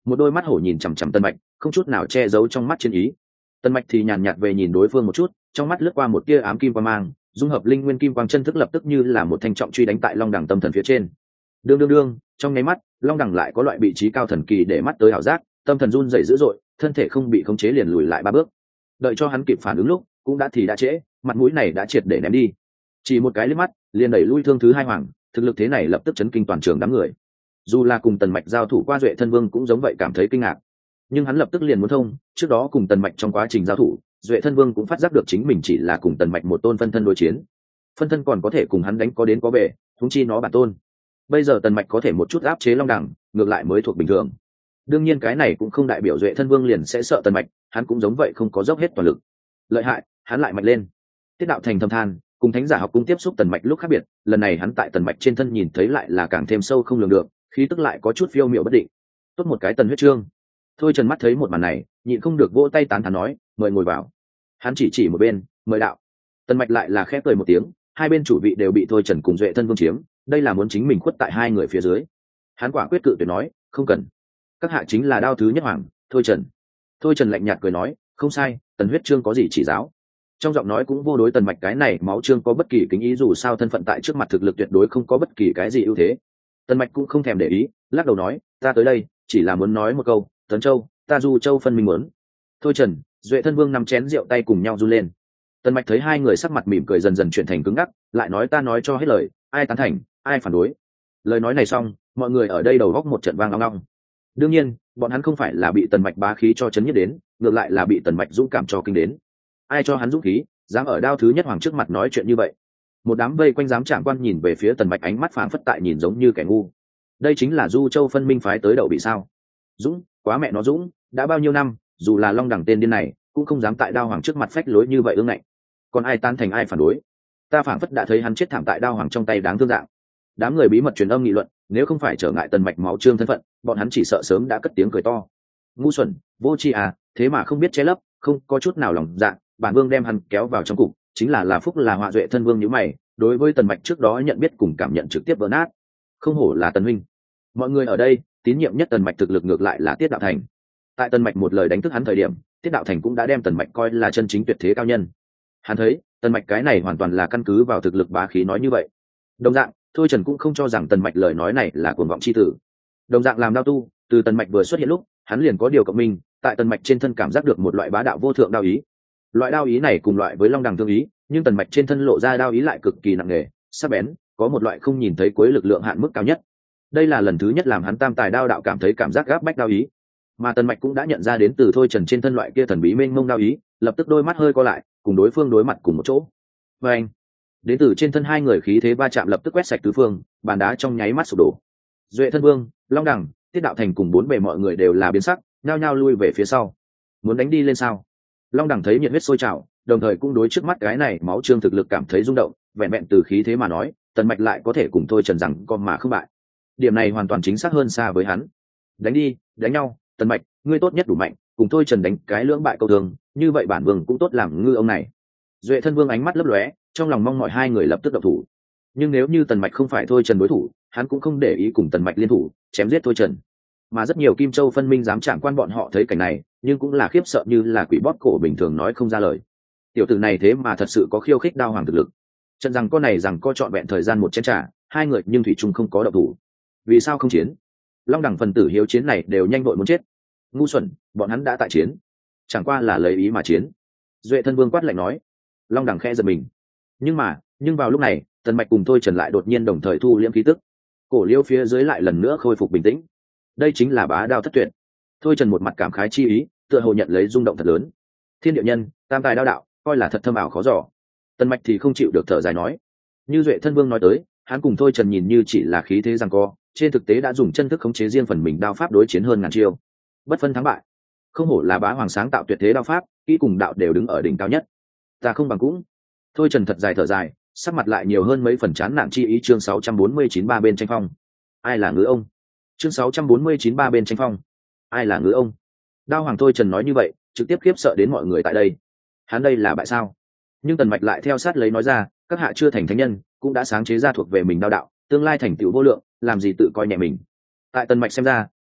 một đôi mắt hổ nhìn chằm chằm Tần Mạch, không chút nào che giấu trong mắt chiến ý. Tần Mạch thì nhàn nhạt về nhìn đối phương một chút, trong mắt lướt qua một tia ám kim quang mang, dung hợp linh nguyên kim quang chân thức lập tức như là một thanh trọng truy đánh tại long đẳng tâm thần phía trên. Đương đương đương, trong nháy mắt, long đẳng lại có loại vị trí cao thần kỳ để mắt tới ảo giác, tâm thần run rẩy dữ dội, thân thể không bị khống chế liền lùi lại ba bước. Đợi cho hắn kịp phản ứng lúc, cũng đã thì đã trễ, mặt mũi này đã triệt để ném đi. Chỉ một cái liếc mắt, liền đẩy lui thương thứ hai hoàng, thực lực thế này lập tức chấn kinh toàn trường đám người. Dù là cùng Tần Mạch giao thủ qua Duệ Thân Vương cũng giống vậy cảm thấy kinh ngạc, nhưng hắn lập tức liền muốn thông. Trước đó cùng Tần Mạch trong quá trình giao thủ, Duệ Thân Vương cũng phát giác được chính mình chỉ là cùng Tần Mạch một tôn phân thân đối chiến, phân thân còn có thể cùng hắn đánh có đến có về, huống chi nó bản tôn. Bây giờ Tần Mạch có thể một chút áp chế long đẳng, ngược lại mới thuộc bình thường. Đương nhiên cái này cũng không đại biểu Duệ Thân Vương liền sẽ sợ Tần Mạch, hắn cũng giống vậy không có dốc hết toàn lực. Lợi hại, hắn lại mạnh lên. Tiết Đạo Thành thầm than, cùng thánh giả học cung tiếp xúc Tần Mạch lúc khác biệt, lần này hắn tại Tần Mạch trên thân nhìn thấy lại là càng thêm sâu không lường được, khí tức lại có chút phiêu miểu bất định. Tốt một cái Tần huyết trương. Thôi Trần mắt thấy một màn này, nhịn không được vỗ tay tán thán nói, mời ngồi vào. Hắn chỉ chỉ một bên, mời đạo. Tần Mạch lại là khẽ cười một tiếng, hai bên chủ vị đều bị Thôi Trần cùng Duệ Thân Vương chiếm, đây là muốn chính mình khuất tại hai người phía dưới. Hắn quả quyết cự tuyệt nói, không cần. Các hạ chính là đao thứ nhất hoàng, Thôi Trần. Thôi Trần lạnh nhạt cười nói, không sai, Tần huyết trương có gì chỉ giáo. Trong giọng nói cũng vô đối Tần Mạch cái này máu trương có bất kỳ kính ý, dù sao thân phận tại trước mặt thực lực tuyệt đối không có bất kỳ cái gì ưu thế. Tần Mạch cũng không thèm để ý, lắc đầu nói, ta tới đây chỉ là muốn nói một câu, Tấn Châu, ta Du Châu phân minh muốn. Thôi Trần, Duệ Thân Vương nắm chén rượu tay cùng nhau run lên. Tần Mạch thấy hai người sắc mặt mỉm cười dần dần chuyển thành cứng ngắc, lại nói, ta nói cho hết lời, ai tán thành, ai phản đối. Lời nói này xong, mọi người ở đây đầu góc một trận vang long long. Đương nhiên, bọn hắn không phải là bị Tần Mạch bá khí cho chấn nhất đến, ngược lại là bị Tần Mạch dũng cảm cho kinh đến. Ai cho hắn dũng khí, dám ở đao thứ nhất hoàng trước mặt nói chuyện như vậy? Một đám vây quanh giám trạm quan nhìn về phía Tần Mạch, ánh mắt phảng phất tại nhìn giống như kẻ ngu. Đây chính là Du Châu phân minh phái tới đậu bị sao? Dũng, quá mẹ nó dũng, đã bao nhiêu năm, dù là long đẳng tên điên này, cũng không dám tại đao hoàng trước mặt phách lối như vậy ương ngạnh. Còn ai tan thành ai phản đối? Ta phảng phất đã thấy hắn chết thảm tại đao hoàng trong tay đáng thương dạng. Đám người bí mật truyền âm nghị luận, nếu không phải trở ngại Tần Mạch máu trương thân phận, bọn hắn chỉ sợ sớm đã cất tiếng cười to. Ngu xuẩn, vô tri à, thế mà không biết che lấp, không có chút nào lòng dạ, bản vương đem hắn kéo vào trong cục, chính là là phúc là họa. Duệ Thân Vương nhíu mày, đối với Tần Mạch trước đó nhận biết cùng cảm nhận trực tiếp vỡ nát. Không hổ là Tần huynh. Mọi người ở đây, tín nhiệm nhất Tần Mạch thực lực ngược lại là Tiết Đạo Thành. Tại Tần Mạch một lời đánh thức hắn thời điểm, Tiết Đạo Thành cũng đã đem Tần Mạch coi là chân chính tuyệt thế cao nhân. Hắn thấy, Tần Mạch cái này hoàn toàn là căn cứ vào thực lực bá khí nói như vậy. Đồng dạng, Thôi Trần cũng không cho rằng Tần Mạch lời nói này là cuồng vọng chi tử. Đồng dạng làm đao tu, từ Tần Mạch vừa xuất hiện lúc, hắn liền có điều cộng minh, tại Tần Mạch trên thân cảm giác được một loại bá đạo vô thượng đao ý. Loại đao ý này cùng loại với long đằng thương ý, nhưng Tần Mạch trên thân lộ ra đao ý lại cực kỳ nặng nề, sắc bén, có một loại không nhìn thấy cuối lực lượng hạn mức cao nhất. Đây là lần thứ nhất làm hắn tam tài đao đạo cảm thấy cảm giác gáp bách đao ý, mà Tần Mạch cũng đã nhận ra đến từ Thôi Trần trên thân loại kia thần bí mênh mông đao ý, lập tức đôi mắt hơi co lại, cùng đối phương đối mặt cùng một chỗ. Và anh, đến từ trên thân hai người khí thế va chạm lập tức quét sạch tứ phương, bàn đá trong nháy mắt sụp đổ. Duệ Thân Vương, Long Đằng, Tiết Đạo Thành cùng bốn bề mọi người đều là biến sắc, nhao nhao lui về phía sau. Muốn đánh đi lên sao? Long Đằng thấy nhiệt huyết sôi trào, đồng thời cũng đối trước mắt cái này máu trương thực lực cảm thấy rung động, vẹn vẹn từ khí thế mà nói, Tần Mạch lại có thể cùng Thôi Trần rằng con mà không bại. Điểm này hoàn toàn chính xác hơn xa với hắn. Đánh đi, đánh nhau, Tần Mạch, ngươi tốt nhất đủ mạnh, cùng Thôi Trần đánh cái lưỡng bại câu thường, như vậy bản vương cũng tốt làm ngư ông này. Duệ Thân Vương ánh mắt lấp lóe, trong lòng mong mọi hai người lập tức động thủ. Nhưng nếu như Tần Mạch không phải Thôi Trần đối thủ, hắn cũng không để ý cùng Tần Mạch liên thủ chém giết Thôi Trần. Mà rất nhiều Kim Châu phân minh dám chạm quan bọn họ thấy cảnh này, nhưng cũng là khiếp sợ như là quỷ bóp cổ bình thường nói không ra lời. Tiểu tử này thế mà thật sự có khiêu khích đao hoàng thực lực. Trận rằng con này rằng co trọn vẹn thời gian một chén trà, hai người nhưng thủy chung không có động thủ. Vì sao không chiến? Long Đẳng phần tử hiếu chiến này đều nhanh vội muốn chết. Ngu xuẩn, bọn hắn đã tại chiến, chẳng qua là lấy ý mà chiến. Duệ Thân Vương quát lạnh nói. Long Đẳng khẽ giật mình. Nhưng mà, nhưng vào lúc này, Tần Mạch cùng Thôi Trần lại đột nhiên đồng thời thu liễm khí tức. Cổ liêu phía dưới lại lần nữa khôi phục bình tĩnh. Đây chính là bá đao thất tuyệt. Thôi Trần một mặt cảm khái chi ý, tựa hồ nhận lấy rung động thật lớn. Thiên địa nhân, tam tài đao đạo, coi là thật thâm ảo khó dò. Tần Mạch thì không chịu được thở dài nói. Như Duệ Thân Vương nói tới, hắn cùng Thôi Trần nhìn như chỉ là khí thế giằng co, trên thực tế đã dùng chân thức khống chế riêng phần mình đao pháp đối chiến hơn ngàn chiêu, bất phân thắng bại. Không hổ là bá hoàng sáng tạo tuyệt thế đao pháp, kỹ cùng đạo đều đứng ở đỉnh cao nhất. Ta không bằng cũng. Thôi Trần thật dài thở dài, sắc mặt lại nhiều hơn mấy phần chán nản chi ý. Chương sáu trăm bốn mươi chín ba bên tranh phong. Ai là ngữ ông? Chương sáu trăm bốn mươi chín ba bên tranh phong. Ai là ngữ ông? Đao hoàng Thôi Trần nói như vậy, trực tiếp khiếp sợ đến mọi người tại đây. Hắn đây là bại sao? Nhưng Tần Mạch lại theo sát lấy nói ra, các hạ chưa thành thánh nhân, cũng đã sáng chế ra thuộc về mình đao đạo, tương lai thành tựu vô lượng, làm gì tự coi nhẹ mình. Tại Tần Mạch xem ra,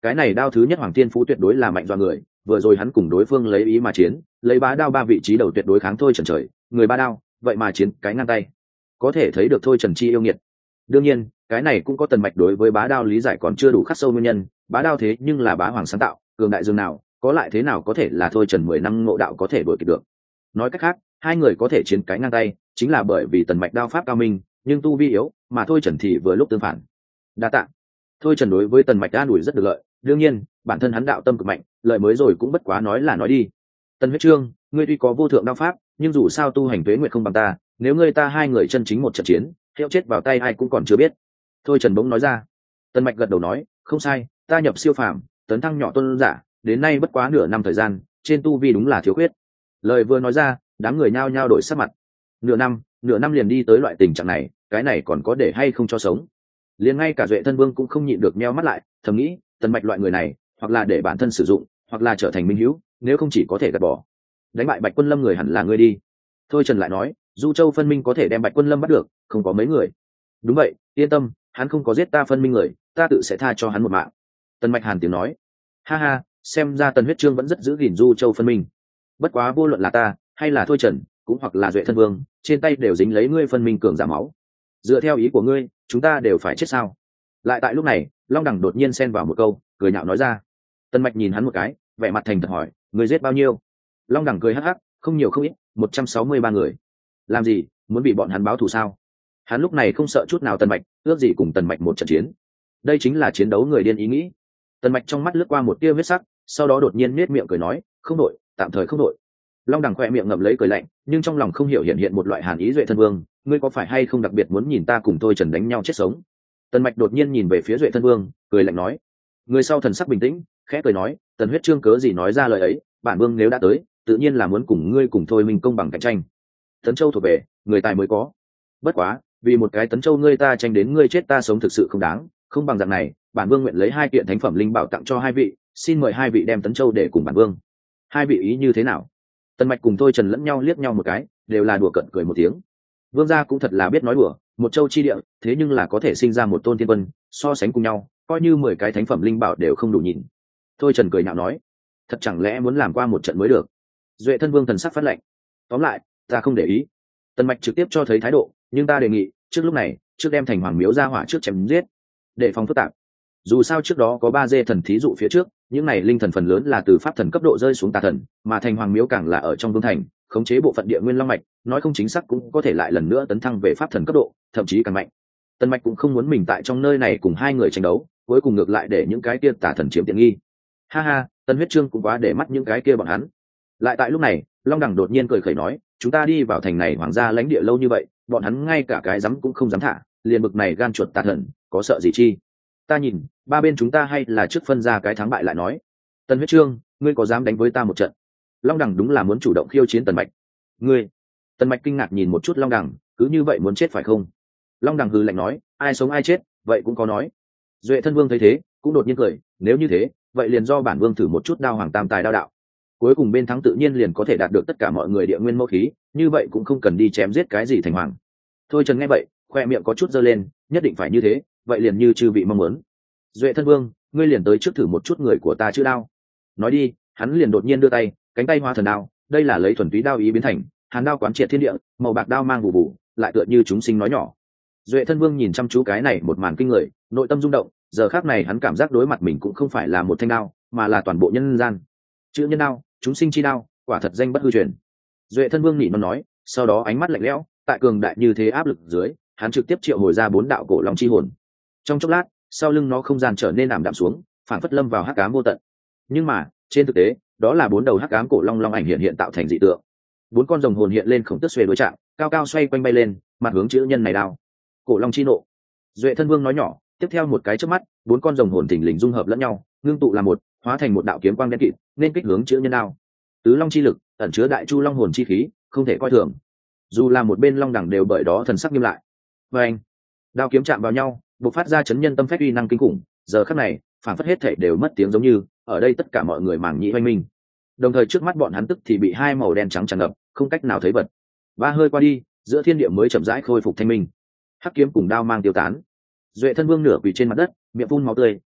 cái này đao thứ nhất Hoàng Thiên Phú tuyệt đối là mạnh do người, vừa rồi hắn cùng đối phương lấy ý mà chiến, lấy bá đao ba vị trí đầu tuyệt đối kháng Thôi Trần trời, người ba đao, vậy mà chiến cái ngang tay, có thể thấy được Thôi Trần chi yêu nghiệt. Đương nhiên, cái này cũng có Tần Mạch đối với bá đao lý giải còn chưa đủ khắc sâu nguyên nhân, bá đao thế nhưng là bá hoàng sáng tạo, cường đại dương nào, có lại thế nào có thể là Thôi Trần mười năm ngộ đạo có thể đuổi kịp được. Nói cách khác, hai người có thể chiến cái ngang tay, chính là bởi vì Tần Mạch đao pháp cao minh, nhưng tu vi yếu, mà Thôi Trần thì vừa lúc tương phản. Đa tạ. Thôi Trần đối với Tần Mạch an ủi rất được lợi, đương nhiên, bản thân hắn đạo tâm cực mạnh, lợi mới rồi cũng bất quá nói là nói đi. Tần Huyết Trương, ngươi tuy có vô thượng đao pháp, nhưng dù sao tu hành tuế nguyệt không bằng ta, nếu ngươi ta hai người chân chính một trận chiến, hiệu chết vào tay ai cũng còn chưa biết. Thôi Trần bỗng nói ra. Tần Mạch gật đầu nói, không sai, ta nhập siêu phàm, tấn thăng nhỏ tôn giả, đến nay bất quá nửa năm thời gian, trên tu vi đúng là thiếu khuyết. Lời vừa nói ra, đám người nhao nhao đổi sắc mặt. Nửa năm, nửa năm liền đi tới loại tình trạng này, cái này còn có để hay không cho sống? Liền ngay cả Duệ Thân Vương cũng không nhịn được nheo mắt lại, thầm nghĩ, Tần Mạch loại người này, hoặc là để bản thân sử dụng, hoặc là trở thành minh hữu, nếu không chỉ có thể gạt bỏ. Đánh bại Bạch Quân Lâm người hẳn là ngươi đi. Thôi Trần lại nói, Du Châu phân minh có thể đem Bạch Quân Lâm bắt được, không có mấy người. Đúng vậy, yên tâm, hắn không có giết ta phân minh người, ta tự sẽ tha cho hắn một mạng. Tần Mạch hàn tiếng nói, ha ha, xem ra Tần Huyết Trương vẫn rất giữ gìn Du Châu phân minh. Bất quá vô luận là ta hay là Thôi Trần, cũng hoặc là Duệ Thân Vương, trên tay đều dính lấy ngươi phân minh cường giả máu. Dựa theo ý của ngươi, chúng ta đều phải chết sao? Lại tại lúc này, Long Đằng đột nhiên xen vào một câu, cười nhạo nói ra. Tần Mạch nhìn hắn một cái, vẻ mặt thành thật hỏi, ngươi giết bao nhiêu? Long Đằng cười hắc hắc, không nhiều không ít, một trăm sáu mươi ba người. Làm gì, muốn bị bọn hắn báo thù sao? Hắn lúc này không sợ chút nào Tần Mạch, ước gì cùng Tần Mạch một trận chiến. Đây chính là chiến đấu người điên ý nghĩ. Tần Mạch trong mắt lướt qua một tia huyết sắc, sau đó đột nhiên nết miệng cười nói, không đổi, tạm thời không đổi. Long Đằng khoe miệng ngậm lấy cười lạnh, nhưng trong lòng không hiểu hiện hiện một loại hàn ý. Duệ Thân Vương, ngươi có phải hay không đặc biệt muốn nhìn ta cùng Thôi Trần đánh nhau chết sống? Tần Mạch đột nhiên nhìn về phía Duệ Thân Vương, cười lạnh nói. Người sau thần sắc bình tĩnh, khẽ cười nói, Tần Huyết Trương cớ gì nói ra lời ấy, bản vương nếu đã tới, tự nhiên là muốn cùng ngươi cùng Thôi Minh công bằng cạnh tranh. Tấn Châu thuộc về, người tài mới có. Bất quá, vì một cái Tấn Châu ngươi ta tranh đến ngươi chết ta sống thực sự không đáng, không bằng dạng này, bản vương nguyện lấy hai kiện thánh phẩm linh bảo tặng cho hai vị, xin mời hai vị đem Tấn Châu để cùng bản vương. Hai vị ý như thế nào? Tần Mạch cùng Thôi Trần lẫn nhau liếc nhau một cái, đều là đùa cợt cười một tiếng. Vương gia cũng thật là biết nói đùa, một châu chi địa, thế nhưng là có thể sinh ra một tôn thiên quân, so sánh cùng nhau, coi như mười cái thánh phẩm linh bảo đều không đủ nhìn. Thôi Trần cười nhạo nói, thật chẳng lẽ muốn làm qua một trận mới được? Duệ Thân Vương thần sắc phát lệnh. Tóm lại, ta không để ý. Tần Mạch trực tiếp cho thấy thái độ, nhưng ta đề nghị, trước lúc này, trước đem thành hoàng miếu ra hỏa trước chém giết, để phòng phức tạp. Dù sao trước đó có ba dê thần thí dụ phía trước, những này linh thần phần lớn là từ pháp thần cấp độ rơi xuống tà thần, mà thành hoàng miếu càng là ở trong vương thành, khống chế bộ phận địa nguyên long mạch, nói không chính xác cũng có thể lại lần nữa tấn thăng về pháp thần cấp độ, thậm chí càng mạnh. Tần Mạch cũng không muốn mình tại trong nơi này cùng hai người tranh đấu, cuối cùng ngược lại để những cái kia tà thần chiếm tiện nghi. Ha ha, Tần Huyết Trương cũng quá để mắt những cái kia bọn hắn. Lại tại lúc này, Long Đằng đột nhiên cười khẩy nói, chúng ta đi vào thành này hoàng gia lãnh địa lâu như vậy, bọn hắn ngay cả cái dám cũng không dám thả, liền bực này gan chuột tà thần, có sợ gì chi? Ta nhìn, ba bên chúng ta hay là trước phân ra cái thắng bại lại nói. Tần Huyết Trương, ngươi có dám đánh với ta một trận? Long Đằng đúng là muốn chủ động khiêu chiến Tần Mạch. Ngươi? Tần Mạch kinh ngạc nhìn một chút Long Đằng, cứ như vậy muốn chết phải không? Long Đằng hừ lạnh nói, ai sống ai chết, vậy cũng có nói. Duệ Thân Vương thấy thế, cũng đột nhiên cười, nếu như thế, vậy liền do bản vương thử một chút đao hoàng tam tài đao đạo. Cuối cùng bên thắng tự nhiên liền có thể đạt được tất cả mọi người địa nguyên mẫu khí, như vậy cũng không cần đi chém giết cái gì thành hoàng. Thôi Trần nghe vậy, khoe miệng có chút giơ lên, nhất định phải như thế, vậy liền như chư vị mong muốn. Duệ Thân Vương, ngươi liền tới trước thử một chút người của ta chữ đao. Nói đi, hắn liền đột nhiên đưa tay, cánh tay hoa thần đao, đây là lấy thuần túy đao ý biến thành, hàn đao quán triệt thiên địa, màu bạc đao mang vụ vụ, lại tựa như chúng sinh nói nhỏ. Duệ Thân Vương nhìn chăm chú cái này một màn kinh người, nội tâm rung động, giờ khắc này hắn cảm giác đối mặt mình cũng không phải là một thanh đao, mà là toàn bộ nhân gian. Chữ nhân đao, chúng sinh chi đao, quả thật danh bất hư truyền. Duệ Thân Vương nhị nó nói, sau đó ánh mắt lạnh lẽo, tại cường đại như thế áp lực dưới, hắn trực tiếp triệu hồi ra bốn đạo cổ long chi hồn. Trong chốc lát, sau lưng nó không gian trở nên ảm đạm xuống, phản phất lâm vào hắc ám vô tận. Nhưng mà, trên thực tế, đó là bốn đầu hắc ám cổ long long ảnh hiện hiện tạo thành dị tượng. Bốn con rồng hồn hiện lên khổng tức xuề đối trạng, cao cao xoay quanh bay lên, mặt hướng chữ nhân này đao. Cổ long chi nộ. Duệ Thân Vương nói nhỏ, tiếp theo một cái chớp mắt, bốn con rồng hồn thình lình dung hợp lẫn nhau, ngưng tụ làm một, hóa thành một đạo kiếm quang đen kịt, nên kích hướng chữ nhân đao. Tứ long chi lực, ẩn chứa đại chu long hồn chi khí, không thể coi thường. Dù là một bên long đẳng đều bởi đó thần sắc nghiêm lại. Và anh, đao kiếm chạm vào nhau, bộc phát ra chấn nhân tâm phách uy năng kinh khủng. Giờ khắc này, phản phất hết thể đều mất tiếng giống như, ở đây tất cả mọi người màng nhĩ oanh minh. Đồng thời trước mắt bọn hắn tức thì bị hai màu đen trắng tràn ngập, không cách nào thấy vật. Ba hơi qua đi, giữa thiên địa mới chậm rãi khôi phục thanh minh. Hắc kiếm cùng đao mang tiêu tán. Duệ Thân Vương nửa quỳ trên mặt đất, miệng phun máu tươi,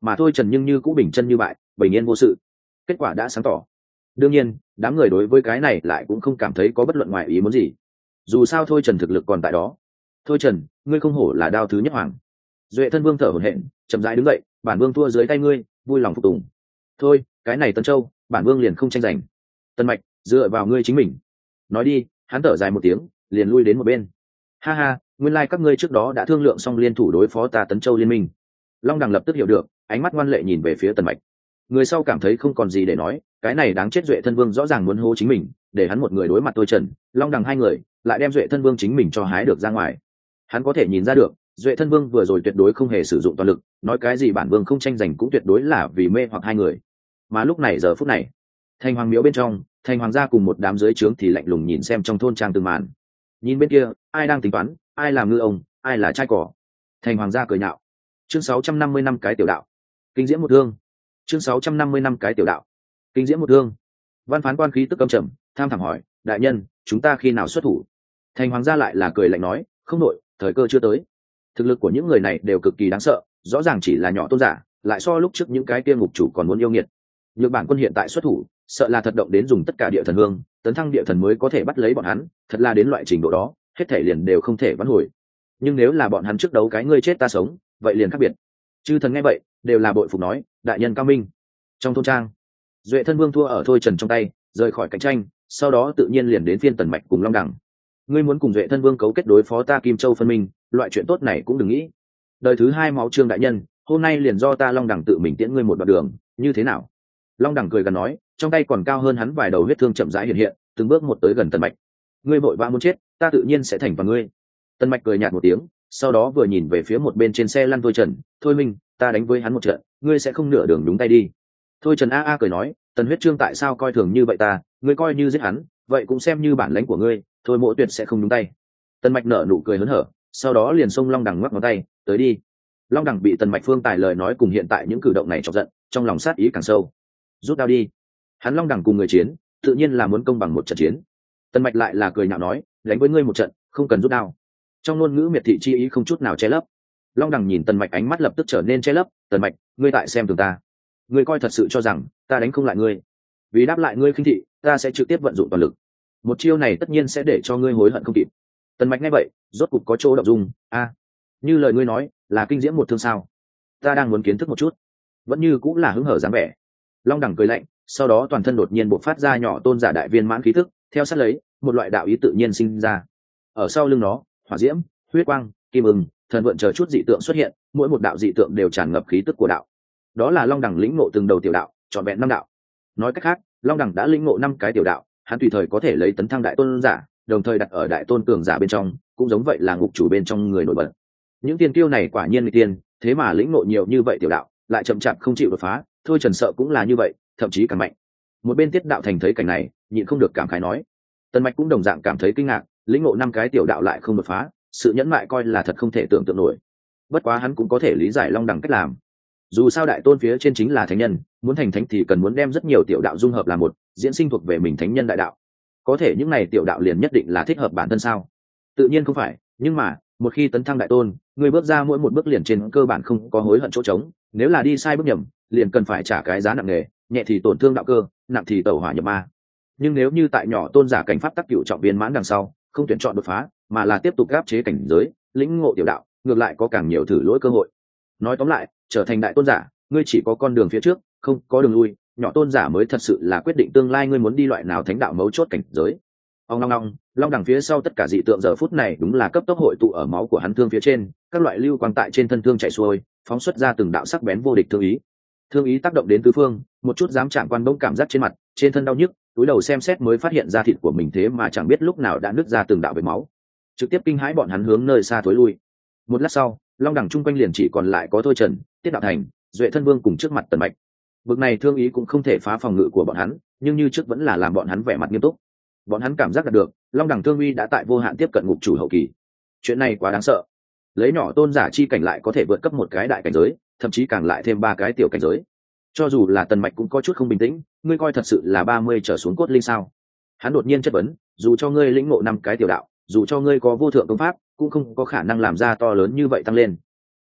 mà thôi trần nhưng như cũ bình chân như bại, bình yên vô sự. Kết quả đã sáng tỏ. Đương nhiên đám người đối với cái này lại cũng không cảm thấy có bất luận ngoài ý muốn gì, dù sao thôi trần thực lực còn tại đó. Thôi trần, ngươi không hổ là đao thứ nhất hoàng. Duệ thân vương thở hổn hển, chậm rãi đứng dậy, bản vương thua dưới tay ngươi, vui lòng phục tùng. Thôi cái này Tân Châu bản vương liền không tranh giành. Tân Mạch, dựa vào ngươi chính mình. Nói đi, hắn thở dài một tiếng, liền lui đến một bên. Ha ha, nguyên lai các ngươi trước đó đã thương lượng xong liên thủ đối phó ta Tấn Châu liên minh. Long Đằng lập tức hiểu được, ánh mắt ngoan lệ nhìn về phía Tần Mạch. Người sau cảm thấy không còn gì để nói, cái này đáng chết Duệ thân vương rõ ràng muốn hô chính mình, để hắn một người đối mặt tôi trần, Long Đằng hai người, lại đem Duệ thân vương chính mình cho hái được ra ngoài. Hắn có thể nhìn ra được, Duệ thân vương vừa rồi tuyệt đối không hề sử dụng toàn lực, nói cái gì bản vương không tranh giành cũng tuyệt đối là vì mê hoặc hai người. Mà lúc này giờ phút này, thành hoàng miếu bên trong, thành hoàng gia cùng một đám dưới trướng thì lạnh lùng nhìn xem trong thôn trang từng màn. Nhìn bên kia, ai đang tính toán, ai làm ngư ông, ai là trai cỏ. Thành hoàng gia cười nhạo. Chương sáu trăm năm mươi năm cái tiểu đạo. Kinh diễm một thương. Chương sáu trăm năm mươi năm cái tiểu đạo. Kinh diễm một thương. Văn phán quan khí tức âm trầm, tham thẳm hỏi, đại nhân, chúng ta khi nào xuất thủ? Thành hoàng gia lại là cười lạnh nói, không nội, thời cơ chưa tới. Thực lực của những người này đều cực kỳ đáng sợ, rõ ràng chỉ là nhỏ tôn giả, lại so lúc trước những cái kia ngục chủ còn muốn yêu nghiệt. Nhược bản quân hiện tại xuất thủ, sợ là thật động đến dùng tất cả địa thần hương, tấn thăng địa thần mới có thể bắt lấy bọn hắn, thật là đến loại trình độ đó, hết thể liền đều không thể vãn hồi. Nhưng nếu là bọn hắn trước đấu cái ngươi chết ta sống, vậy liền khác biệt. Chư thần nghe vậy, đều là bội phục nói, đại nhân cao minh. Trong thôn trang, Duệ thân vương thua ở thôi trần trong tay, rời khỏi cạnh tranh, sau đó tự nhiên liền đến phiên Tần Mạch cùng Long Đằng. Ngươi muốn cùng Duệ thân vương cấu kết đối phó ta Kim Châu phân minh, loại chuyện tốt này cũng đừng nghĩ. Đời thứ hai máu trương đại nhân, hôm nay liền do ta Long Đằng tự mình tiễn ngươi một đoạn đường, như thế nào? Long Đằng cười gần nói, trong tay còn cao hơn hắn vài đầu huyết thương chậm rãi hiện hiện, từng bước một tới gần Tần Mạch. Ngươi vội vã muốn chết, ta tự nhiên sẽ thành vào ngươi. Tần Mạch cười nhạt một tiếng, sau đó vừa nhìn về phía một bên trên xe lăn thôi trần, thôi minh, ta đánh với hắn một trận, ngươi sẽ không nửa đường đúng tay đi. Thôi trần a a cười nói, Tần huyết trương tại sao coi thường như vậy ta, ngươi coi như giết hắn, vậy cũng xem như bản lãnh của ngươi, thôi mộ tuyệt sẽ không đúng tay. Tần Mạch nở nụ cười hớn hở, sau đó liền xông Long Đằng ngoắc ngón tay, tới đi. Long Đằng bị Tần Mạch phương tài lời nói cùng hiện tại những cử động này chọc giận, trong lòng sát ý càng sâu. Rút đao đi. Hắn Long Đằng cùng người chiến, tự nhiên là muốn công bằng một trận chiến. Tần Mạch lại là cười nhạo nói, đánh với ngươi một trận, không cần rút đao. Trong ngôn ngữ miệt thị chi ý không chút nào che lấp. Long Đằng nhìn Tần Mạch ánh mắt lập tức trở nên che lấp, Tần Mạch, ngươi tại xem thường ta, ngươi coi thật sự cho rằng ta đánh không lại ngươi? Vì đáp lại ngươi khinh thị, ta sẽ trực tiếp vận dụng toàn lực. Một chiêu này tất nhiên sẽ để cho ngươi hối hận không kịp. Tần Mạch nghe vậy, rốt cục có chỗ động dung. A, như lời ngươi nói, là kinh diễm một thương sao? Ta đang muốn kiến thức một chút. Vẫn như cũng là hứng hở dáng vẻ. Long Đằng cười lạnh, sau đó toàn thân đột nhiên bộc phát ra nhỏ tôn giả đại viên mãn khí thức, theo sát lấy, một loại đạo ý tự nhiên sinh ra. Ở sau lưng nó, hỏa diễm, huyết quang, kim ưng, thần vượn chờ chút dị tượng xuất hiện, mỗi một đạo dị tượng đều tràn ngập khí tức của đạo. Đó là Long Đằng lĩnh ngộ từng đầu tiểu đạo, trọn vẹn năm đạo. Nói cách khác, Long Đằng đã lĩnh ngộ năm cái tiểu đạo, hắn tùy thời có thể lấy tấn thăng đại tôn giả, đồng thời đặt ở đại tôn cường giả bên trong, cũng giống vậy là ngục chủ bên trong người nổi bật. Những tiên kiêu này quả nhiên người tiên, thế mà lĩnh ngộ nhiều như vậy tiểu đạo, lại chậm chạp không chịu đột phá, thôi Trần sợ cũng là như vậy, thậm chí càng mạnh. Một bên Tiết Đạo Thành thấy cảnh này, nhịn không được cảm khái nói. Tần Mạch cũng đồng dạng cảm thấy kinh ngạc, lĩnh ngộ năm cái tiểu đạo lại không đột phá, sự nhẫn mại coi là thật không thể tưởng tượng nổi. Bất quá hắn cũng có thể lý giải Long Đằng cách làm. Dù sao đại tôn phía trên chính là thánh nhân, muốn thành thánh thì cần muốn đem rất nhiều tiểu đạo dung hợp là một, diễn sinh thuộc về mình thánh nhân đại đạo. Có thể những này tiểu đạo liền nhất định là thích hợp bản thân sao? Tự nhiên không phải, nhưng mà, một khi tấn thăng đại tôn, người bước ra mỗi một bước liền trên cơ bản không có hối hận chỗ trống, nếu là đi sai bước nhầm, liền cần phải trả cái giá nặng nề, nhẹ thì tổn thương đạo cơ, nặng thì tẩu hỏa nhập ma. Nhưng nếu như tại nhỏ tôn giả cảnh pháp tác cửu trọng viên mãn đằng sau, không tuyển chọn đột phá, mà là tiếp tục áp chế cảnh giới, lĩnh ngộ tiểu đạo, ngược lại có càng nhiều thử lỗi cơ hội. Nói tóm lại, trở thành đại tôn giả, ngươi chỉ có con đường phía trước, không có đường lui, nhỏ tôn giả mới thật sự là quyết định tương lai ngươi muốn đi loại nào thánh đạo mấu chốt cảnh giới. Ông long long, Long Đằng phía sau tất cả dị tượng giờ phút này đúng là cấp tốc hội tụ ở máu của hắn thương phía trên, các loại lưu quang tại trên thân thương chảy xuôi, phóng xuất ra từng đạo sắc bén vô địch thương ý. Thương ý tác động đến tứ phương, một chút dám chạm quan bỗng cảm giác trên mặt, trên thân đau nhức, túi đầu xem xét mới phát hiện ra thịt của mình thế mà chẳng biết lúc nào đã nứt ra từng đạo vết máu, trực tiếp kinh hãi bọn hắn hướng nơi xa thối lui. Một lát sau, Long Đằng chung quanh liền chỉ còn lại có Thôi Trần, Tiết Đạo Thành, Duệ Thân Vương cùng trước mặt Tần Mạch. Bực này thương ý cũng không thể phá phòng ngự của bọn hắn, nhưng như trước vẫn là làm bọn hắn vẻ mặt nghiêm túc. Bọn hắn cảm giác được, Long Đằng thương uy đã tại vô hạn tiếp cận ngục chủ hậu kỳ. Chuyện này quá đáng sợ. Lấy nhỏ tôn giả chi cảnh lại có thể vượt cấp một cái đại cảnh giới, thậm chí càng lại thêm ba cái tiểu cảnh giới. Cho dù là Tần Mạch cũng có chút không bình tĩnh, ngươi coi thật sự là ba mươi trở xuống cốt linh sao? Hắn đột nhiên chất vấn, dù cho ngươi lĩnh ngộ năm cái tiểu đạo, dù cho ngươi có vô thượng công pháp, cũng không có khả năng làm ra to lớn như vậy tăng lên.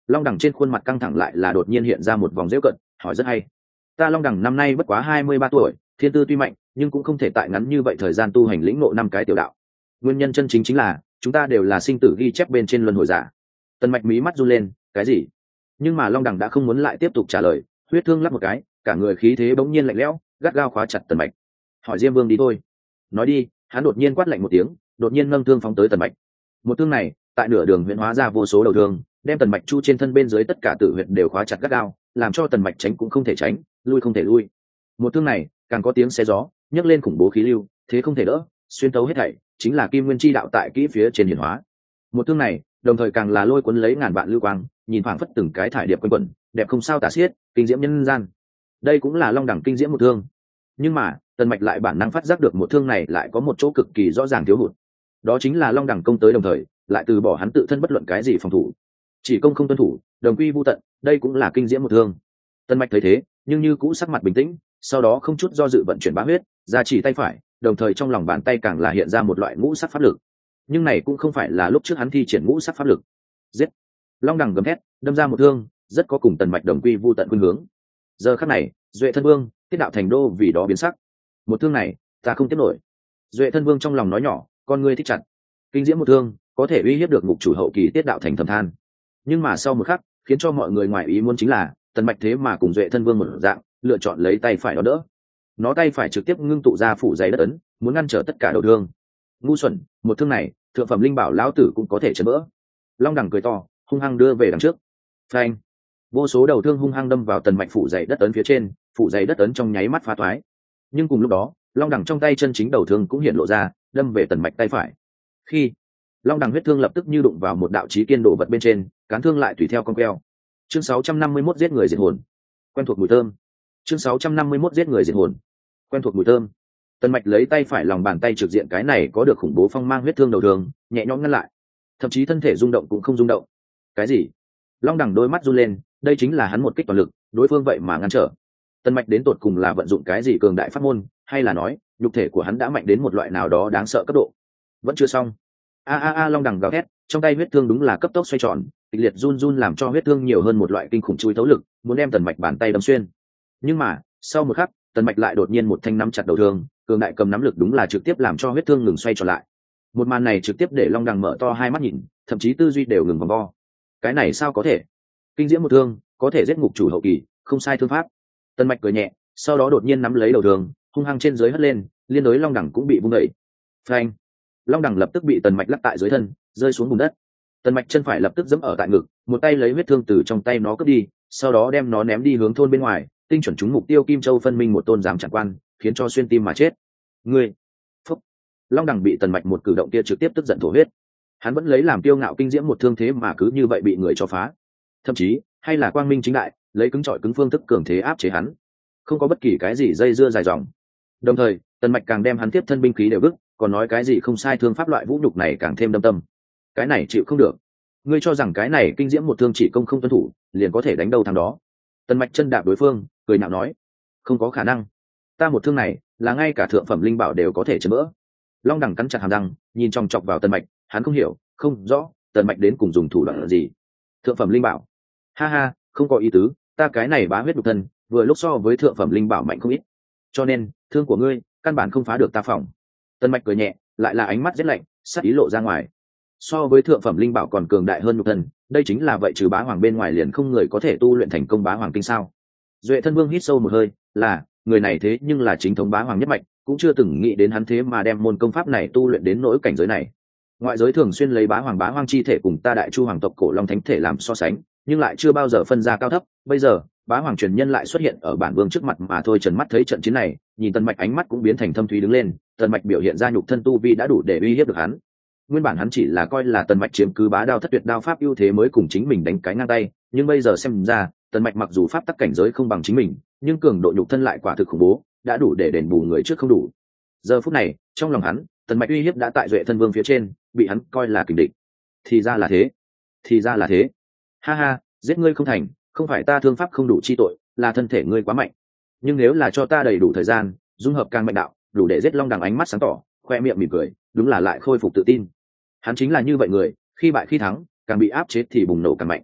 Long Đằng trên khuôn mặt căng thẳng lại là đột nhiên hiện ra một vòng giễu cận, hỏi rất hay. Ta Long Đằng năm nay bất quá hai mươi ba tuổi, thiên tư tuy mạnh, nhưng cũng không thể tại ngắn như vậy thời gian tu hành lĩnh ngộ năm cái tiểu đạo. Nguyên nhân chân chính chính là chúng ta đều là sinh tử ghi chép bên trên luân hồi giả. Tần Mạch mí mắt run lên, cái gì? Nhưng mà Long Đằng đã không muốn lại tiếp tục trả lời, huyết thương lắp một cái, cả người khí thế bỗng nhiên lạnh lẽo, gắt gao khóa chặt Tần Mạch. Hỏi Diêm Vương đi thôi. Nói đi. Hắn đột nhiên quát lạnh một tiếng, đột nhiên nâng thương phóng tới Tần Mạch. Một thương này, tại nửa đường huyễn hóa ra vô số đầu thương, đem Tần Mạch chu trên thân bên dưới tất cả tử huyệt đều khóa chặt gắt gao, làm cho Tần Mạch tránh cũng không thể tránh, lui không thể lui. Một thương này, càng có tiếng xé gió, nhấc lên khủng bố khí lưu, thế không thể đỡ, xuyên tấu hết thảy, chính là Kim Nguyên Chi đạo tại kỹ phía trên hiển hóa. Một thương này, đồng thời càng là lôi cuốn lấy ngàn vạn lưu quang, nhìn phảng phất từng cái thải điệp quanh quẩn, đẹp không sao tả xiết, kinh diễm nhân gian. Đây cũng là Long Đẳng kinh diễm một thương. Nhưng mà, Tần Mạch lại bản năng phát giác được một thương này lại có một chỗ cực kỳ rõ ràng thiếu hụt. Đó chính là Long Đẳng công tới đồng thời, lại từ bỏ hắn tự thân bất luận cái gì phòng thủ, chỉ công không tuân thủ, đồng quy vu tận, đây cũng là kinh diễm một thương. Tần Mạch thấy thế, nhưng như cũ sắc mặt bình tĩnh, sau đó không chút do dự vận chuyển bá huyết, ra chỉ tay phải, đồng thời trong lòng bàn tay càng là hiện ra một loại ngũ sắc pháp lực. Nhưng này cũng không phải là lúc trước hắn thi triển ngũ sắc pháp lực. Giết! Long Đằng gầm thét, đâm ra một thương, rất có cùng Tần Mạch đồng quy vu tận khuynh hướng. Giờ khắc này, Duệ Thân Vương, Tiết Đạo Thành Đô vì đó biến sắc. Một thương này, ta không tiếp nổi. Duệ Thân Vương trong lòng nói nhỏ, con ngươi thích chặt. Kinh diễm một thương, có thể uy hiếp được ngục chủ hậu kỳ Tiết Đạo Thành thầm than. Nhưng mà sau một khắc, khiến cho mọi người ngoài ý muốn chính là, Tần Mạch thế mà cùng Duệ Thân Vương một dạng, lựa chọn lấy tay phải đó đỡ. Nó tay phải trực tiếp ngưng tụ ra phủ dày đất ấn, muốn ngăn trở tất cả đầu thương. Ngu xuẩn, một thương này, thượng phẩm linh bảo lão tử cũng có thể chấn vỡ. Long Đằng cười to, hung hăng đưa về đằng trước. Phanh! Vô số đầu thương hung hăng đâm vào Tần Mạch phủ dày đất ấn phía trên, phủ dày đất ấn trong nháy mắt phá toái. Nhưng cùng lúc đó, Long Đằng trong tay chân chính đầu thương cũng hiện lộ ra, đâm về Tần Mạch tay phải. Khi Long Đằng huyết thương lập tức như đụng vào một đạo chí kiên đồ vật bên trên, cán thương lại tùy theo cong queo. Chương sáu trăm năm mươi mốt giết người diệt hồn. Quen thuộc mùi thơm. Chương sáu trăm năm mươi mốt giết người diệt hồn. Quen thuộc mùi thơm. Tần Mạch lấy tay phải lòng bàn tay trực diện cái này có được khủng bố phong mang huyết thương đầu đường, nhẹ nhõm ngăn lại. Thậm chí thân thể rung động cũng không rung động. Cái gì? Long Đằng đôi mắt run lên, đây chính là hắn một kích toàn lực, đối phương vậy mà ngăn trở. Tần Mạch đến tột cùng là vận dụng cái gì cường đại pháp môn, hay là nói, nhục thể của hắn đã mạnh đến một loại nào đó đáng sợ cấp độ. Vẫn chưa xong. A a a Long Đằng gào thét, trong tay huyết thương đúng là cấp tốc xoay tròn, kịch liệt run run làm cho huyết thương nhiều hơn một loại kinh khủng chui thấu lực, muốn đem Tần Mạch bàn tay đâm xuyên. Nhưng mà, sau một khắc, Tần Mạch lại đột nhiên một thanh nắm chặt đầu thương, cường đại cầm nắm lực đúng là trực tiếp làm cho huyết thương ngừng xoay trở lại. Một màn này trực tiếp để Long Đằng mở to hai mắt nhìn, thậm chí tư duy đều ngừng vòng vo. Cái này sao có thể? Kinh diễm một thương, có thể giết ngục chủ hậu kỳ, không sai thương pháp. Tần Mạch cười nhẹ, sau đó đột nhiên nắm lấy đầu thương, hung hăng trên dưới hất lên, liên đối Long Đằng cũng bị vung đẩy. Phanh! Long Đằng lập tức bị Tần Mạch lắc tại dưới thân, rơi xuống bùn đất. Tần Mạch chân phải lập tức giẫm ở tại ngực, một tay lấy huyết thương từ trong tay nó cướp đi, sau đó đem nó ném đi hướng thôn bên ngoài, tinh chuẩn trúng mục tiêu Kim Châu phân minh một tôn giám chẳng quan, khiến cho xuyên tim mà chết. Ngươi! Phúc! Long Đằng bị Tần Mạch một cử động kia trực tiếp tức giận thổ huyết. Hắn vẫn lấy làm kiêu ngạo kinh diễm một thương thế mà cứ như vậy bị người cho phá. Thậm chí, hay là quang minh chính đại, lấy cứng trọi cứng phương thức cường thế áp chế hắn. Không có bất kỳ cái gì dây dưa dài dòng. Đồng thời, Tần Mạch càng đem hắn tiếp thân binh khí đều vứt, còn nói cái gì không sai thương pháp loại vũ nhục này càng thêm đâm tâm. Cái này chịu không được. Ngươi cho rằng cái này kinh diễm một thương chỉ công không tuân thủ, liền có thể đánh đâu thằng đó. Tần Mạch chân đạp đối phương, cười nhạo nói, không có khả năng. Ta một thương này, là ngay cả thượng phẩm linh bảo đều có thể chấn vỡ. Long Đằng cắn chặt hàm răng, nhìn chòng chọc vào Tần Mạch, hắn không hiểu, không rõ, Tần Mạch đến cùng dùng thủ đoạn gì. Thượng phẩm linh bảo? Ha ha, không có ý tứ, ta cái này bá huyết đục thân, vừa lúc so với thượng phẩm linh bảo mạnh không ít. Cho nên, thương của ngươi, căn bản không phá được ta phòng. Tần Mạch cười nhẹ, lại là ánh mắt rất lạnh, sắc ý lộ ra ngoài. So với thượng phẩm linh bảo còn cường đại hơn nhục thân, đây chính là vậy trừ bá hoàng bên ngoài liền không người có thể tu luyện thành công bá hoàng kinh sao? Duệ Thân Vương hít sâu một hơi, là, người này thế nhưng là chính thống bá hoàng nhất mạch, cũng chưa từng nghĩ đến hắn thế mà đem môn công pháp này tu luyện đến nỗi cảnh giới này. Ngoại giới thường xuyên lấy bá hoàng bá hoàng chi thể cùng ta đại chu hoàng tộc cổ long thánh thể làm so sánh, nhưng lại chưa bao giờ phân ra cao thấp. Bây giờ, bá hoàng truyền nhân lại xuất hiện ở bản vương trước mặt mà thôi. Trần mắt thấy trận chiến này, nhìn Tần Mạch ánh mắt cũng biến thành thâm thúy đứng lên. Tần Mạch biểu hiện ra nhục thân tu vi đã đủ để uy hiếp được hắn. Nguyên bản hắn chỉ là coi là Tần Mạch chiếm cứ bá đao thất tuyệt đao pháp ưu thế mới cùng chính mình đánh cái ngang tay, nhưng bây giờ xem ra, Tần Mạch mặc dù pháp tắc cảnh giới không bằng chính mình, nhưng cường độ nhục thân lại quả thực khủng bố, đã đủ để đền bù người trước không đủ. Giờ phút này, trong lòng hắn, Tần Mạch uy hiếp đã tại Duệ Thân Vương phía trên, bị hắn coi là kình địch. Thì ra là thế, thì ra là thế. Ha ha, giết ngươi không thành, không phải ta thương pháp không đủ chi tội, là thân thể ngươi quá mạnh. Nhưng nếu là cho ta đầy đủ thời gian, dung hợp càng mạnh đạo, đủ để giết Long Đằng. Ánh mắt sáng tỏ, khoe miệng mỉm cười, đúng là lại khôi phục tự tin. Hắn chính là như vậy người, khi bại khi thắng, càng bị áp chế thì bùng nổ càng mạnh.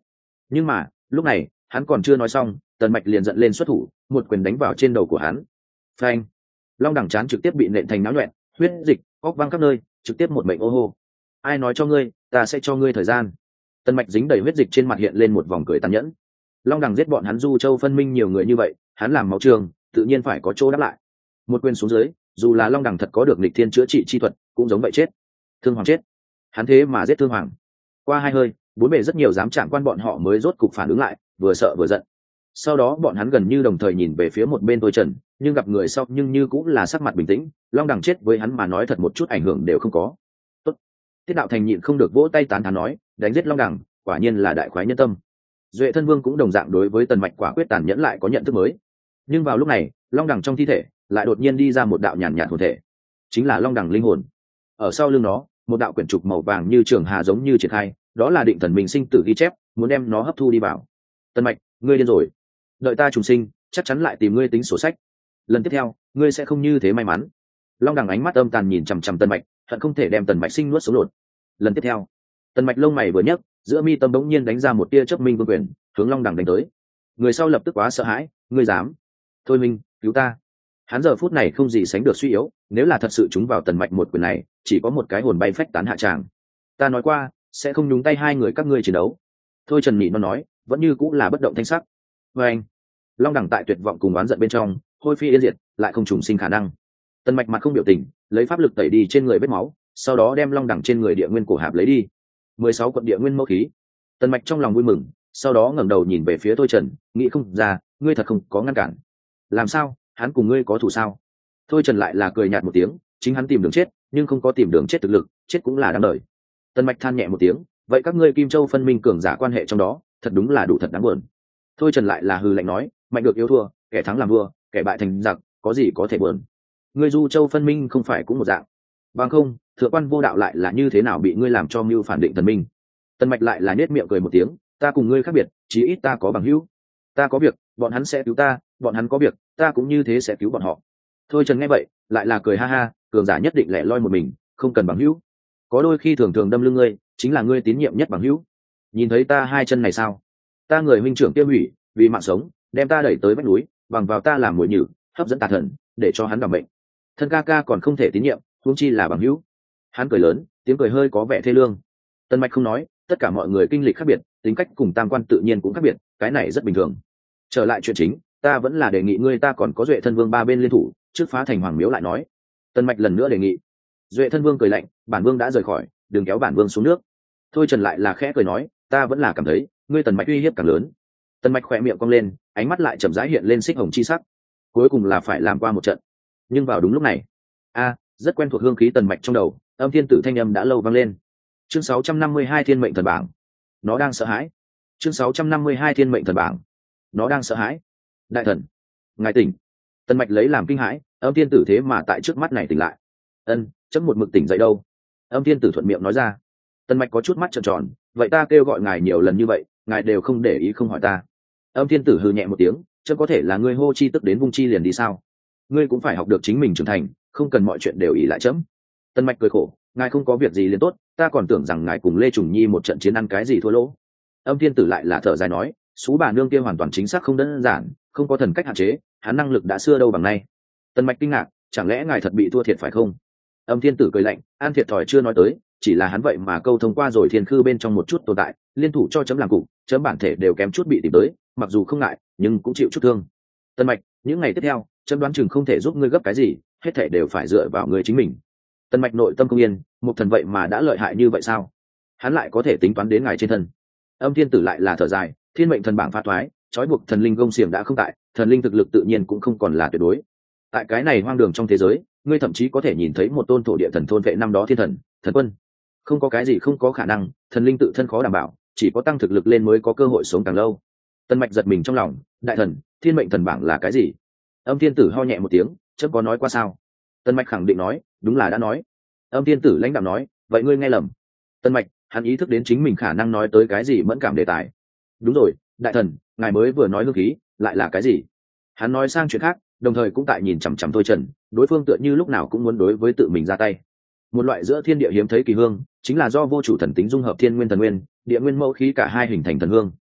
Nhưng mà lúc này hắn còn chưa nói xong, tần mạch liền giận lên xuất thủ, một quyền đánh vào trên đầu của hắn. Phanh! Long đẳng chán trực tiếp bị nện thành náo nhuẹn, huyết dịch óc văng khắp nơi, trực tiếp một mệnh ô hô. Ai nói cho ngươi, ta sẽ cho ngươi thời gian. Tần mạch dính đầy huyết dịch trên mặt hiện lên một vòng cười tàn nhẫn. Long đẳng giết bọn hắn Du Châu phân minh nhiều người như vậy, hắn làm máu trường tự nhiên phải có chỗ đáp lại. Một quyền xuống dưới, dù là Long đẳng thật có được nghịch thiên chữa trị chi thuật, cũng giống vậy chết. Thương Hoàng chết, hắn thế mà giết Thương Hoàng. Qua hai hơi, bốn bề rất nhiều dám chạm quan bọn họ mới rốt cục phản ứng lại, vừa sợ vừa giận. Sau đó bọn hắn gần như đồng thời nhìn về phía một bên Tôi Trần, nhưng gặp người sau nhưng như cũng là sắc mặt bình tĩnh. Long đẳng chết với hắn mà nói thật một chút ảnh hưởng đều không có. Tốt. Tiết Đạo Thành nhịn không được vỗ tay tán thán nói, đánh giết Long đẳng, quả nhiên là đại khoái nhân tâm. Duệ Thân Vương cũng đồng dạng đối với tần mạch quả quyết tàn nhẫn lại có nhận thức mới. Nhưng vào lúc này, Long đẳng trong thi thể lại đột nhiên đi ra một đạo nhàn nhạt hồn thể, chính là Long đẳng linh hồn. Ở sau lưng nó, một đạo quyển trục màu vàng như trường hà giống như triển khai, đó là định thần mình sinh tử ghi chép, muốn đem nó hấp thu đi vào. Tần mạch, ngươi điên rồi, đợi ta trùng sinh chắc chắn lại tìm ngươi tính sổ sách, lần tiếp theo ngươi sẽ không như thế may mắn. Long đẳng ánh mắt âm tàn nhìn chằm chằm tần mạch, hận không thể đem tần mạch sinh nuốt sống lột. Lần tiếp theo, tần mạch lông mày vừa nhấc, giữa mi tâm bỗng nhiên đánh ra một tia chớp minh vương quyền, hướng Long đẳng đánh tới. Người sau lập tức quá sợ hãi, ngươi dám? Thôi minh, cứu ta. Hắn giờ phút này không gì sánh được suy yếu, nếu là thật sự trúng vào tần mạch một quyền này, chỉ có một cái hồn bay phách tán hạ tràng. Ta nói qua sẽ không nhúng tay hai người các ngươi chiến đấu. Thôi Trần Nhị nó nói, vẫn như cũng là bất động thanh sắc. Và anh, Long đẳng tại tuyệt vọng cùng oán giận bên trong, hôi phi yên diệt, lại không trùng sinh khả năng. Tần mạch mặt không biểu tình, lấy pháp lực tẩy đi trên người vết máu, sau đó đem Long đẳng trên người địa nguyên cổ hạp lấy đi. Mười sáu quận địa nguyên mẫu khí. Tần mạch trong lòng vui mừng, sau đó ngẩng đầu nhìn về phía Thôi Trần, nghĩ không ra, ngươi thật không có ngăn cản. Làm sao, hắn cùng ngươi có thù sao? Thôi Trần lại là cười nhạt một tiếng, chính hắn tìm đường chết, nhưng không có tìm đường chết thực lực, chết cũng là đáng đời. Tần mạch than nhẹ một tiếng, vậy các ngươi Kim Châu phân minh cường giả quan hệ trong đó, thật đúng là đủ thật đáng buồn. Thôi Trần lại là hừ lạnh nói, mạnh được yếu thua, kẻ thắng làm vua, kẻ bại thành giặc, có gì có thể buồn. Ngươi Du Châu phân minh không phải cũng một dạng. Bằng không, thượng quan vô đạo lại là như thế nào bị ngươi làm cho mưu phản định thần minh. Tần mạch lại là nhếch miệng cười một tiếng, ta cùng ngươi khác biệt, chí ít ta có bằng hữu. Ta có việc, bọn hắn sẽ cứu ta, bọn hắn có việc, ta cũng như thế sẽ cứu bọn họ. Thôi Trần nghe vậy, lại là cười ha ha, cường giả nhất định lẻ loi một mình, không cần bằng hữu. Có đôi khi thường thường đâm lưng ngươi, chính là ngươi tín nhiệm nhất bằng hữu. Nhìn thấy ta hai chân này sao? Ta người huynh trưởng kia hủy, vì mạng sống, đem ta đẩy tới vách núi, bằng vào ta làm mồi nhử, hấp dẫn tà thần, để cho hắn đảm bệnh. Thân ca ca còn không thể tín nhiệm, huống chi là bằng hữu. Hắn cười lớn, tiếng cười hơi có vẻ thê lương. Tần mạch không nói, tất cả mọi người kinh lịch khác biệt, tính cách cùng tam quan tự nhiên cũng khác biệt, cái này rất bình thường. Trở lại chuyện chính, ta vẫn là đề nghị ngươi ta còn có Duệ Thân Vương ba bên liên thủ, trước phá thành Hoàng Miếu lại nói. Tần mạch lần nữa đề nghị. Duệ Thân Vương cười lạnh, bản vương đã rời khỏi, đừng kéo bản vương xuống nước. Thôi Trần lại là khẽ cười nói, ta vẫn là cảm thấy ngươi tần mạch uy hiếp càng lớn. Tần mạch khỏe miệng cong lên, ánh mắt lại chậm rãi hiện lên xích hồng chi sắc. Cuối cùng là phải làm qua một trận. Nhưng vào đúng lúc này, a rất quen thuộc hương khí tần mạch trong đầu, âm thiên tử thanh âm đã lâu vang lên. Chương sáu trăm năm mươi hai Thiên mệnh thần bảng. Nó đang sợ hãi. Chương sáu trăm năm mươi hai Thiên mệnh thần bảng. Nó đang sợ hãi. Đại thần, ngài tỉnh. Tần mạch lấy làm kinh hãi, âm thiên tử thế mà tại trước mắt này tỉnh lại. Ân, chấm một mực tỉnh dậy đâu? Âm thiên tử thuận miệng nói ra. Tần mạch có chút mắt trợn tròn, vậy ta kêu gọi ngài nhiều lần như vậy, ngài đều không để ý không hỏi ta. Âm thiên tử hừ nhẹ một tiếng, chấm có thể là ngươi hô chi tức đến vung chi liền đi sao? Ngươi cũng phải học được chính mình trưởng thành, không cần mọi chuyện đều ý lại chấm. Tần mạch cười khổ, ngài không có việc gì liền tốt, ta còn tưởng rằng ngài cùng Lê Trùng Nhi một trận chiến ăn cái gì thua lỗ. Âm thiên tử lại là thở dài nói, sú bà nương kia hoàn toàn chính xác không đơn giản, không có thần cách hạn chế, hắn năng lực đã xưa đâu bằng nay. Tần mạch kinh ngạc, chẳng lẽ ngài thật bị thua thiệt phải không? Âm thiên tử cười lạnh, an thiệt thòi chưa nói tới, chỉ là hắn vậy mà câu thông qua rồi thiên khư bên trong một chút tồn tại, liên thủ cho chấm làm cục, chấm bản thể đều kém chút bị tìm tới, mặc dù không ngại, nhưng cũng chịu chút thương. Tần mạch, những ngày tiếp theo, chấm đoán chừng không thể giúp ngươi gấp cái gì, hết thể đều phải dựa vào ngươi chính mình. Tần mạch nội tâm không yên, một thần vậy mà đã lợi hại như vậy sao? Hắn lại có thể tính toán đến ngài trên thân. Âm thiên tử lại là thở dài, thiên mệnh thần bảng phá thoái, trói buộc thần linh gông xiềng đã không tại, thần linh thực lực tự nhiên cũng không còn là tuyệt đối. Tại cái này hoang đường trong thế giới, ngươi thậm chí có thể nhìn thấy một tôn thổ địa thần thôn vệ năm đó thiên thần, thần quân. Không có cái gì không có khả năng, thần linh tự thân khó đảm bảo, chỉ có tăng thực lực lên mới có cơ hội sống càng lâu. Tần mạch giật mình trong lòng, đại thần, thiên mệnh thần bảng là cái gì? Âm thiên tử ho nhẹ một tiếng, chấm có nói qua sao? Tần mạch khẳng định nói, đúng là đã nói. Âm thiên tử lãnh đạo nói, vậy ngươi nghe lầm. Tần mạch, hắn ý thức đến chính mình khả năng nói tới cái gì mẫn cảm đề tài. Đúng rồi, đại thần, ngài mới vừa nói hương khí, lại là cái gì? Hắn nói sang chuyện khác, đồng thời cũng tại nhìn chằm chằm Thôi Trần, đối phương tựa như lúc nào cũng muốn đối với tự mình ra tay. Một loại giữa thiên địa hiếm thấy kỳ hương, chính là do vô chủ thần tính dung hợp thiên nguyên thần nguyên, địa nguyên mẫu khí cả hai hình thành thần hương.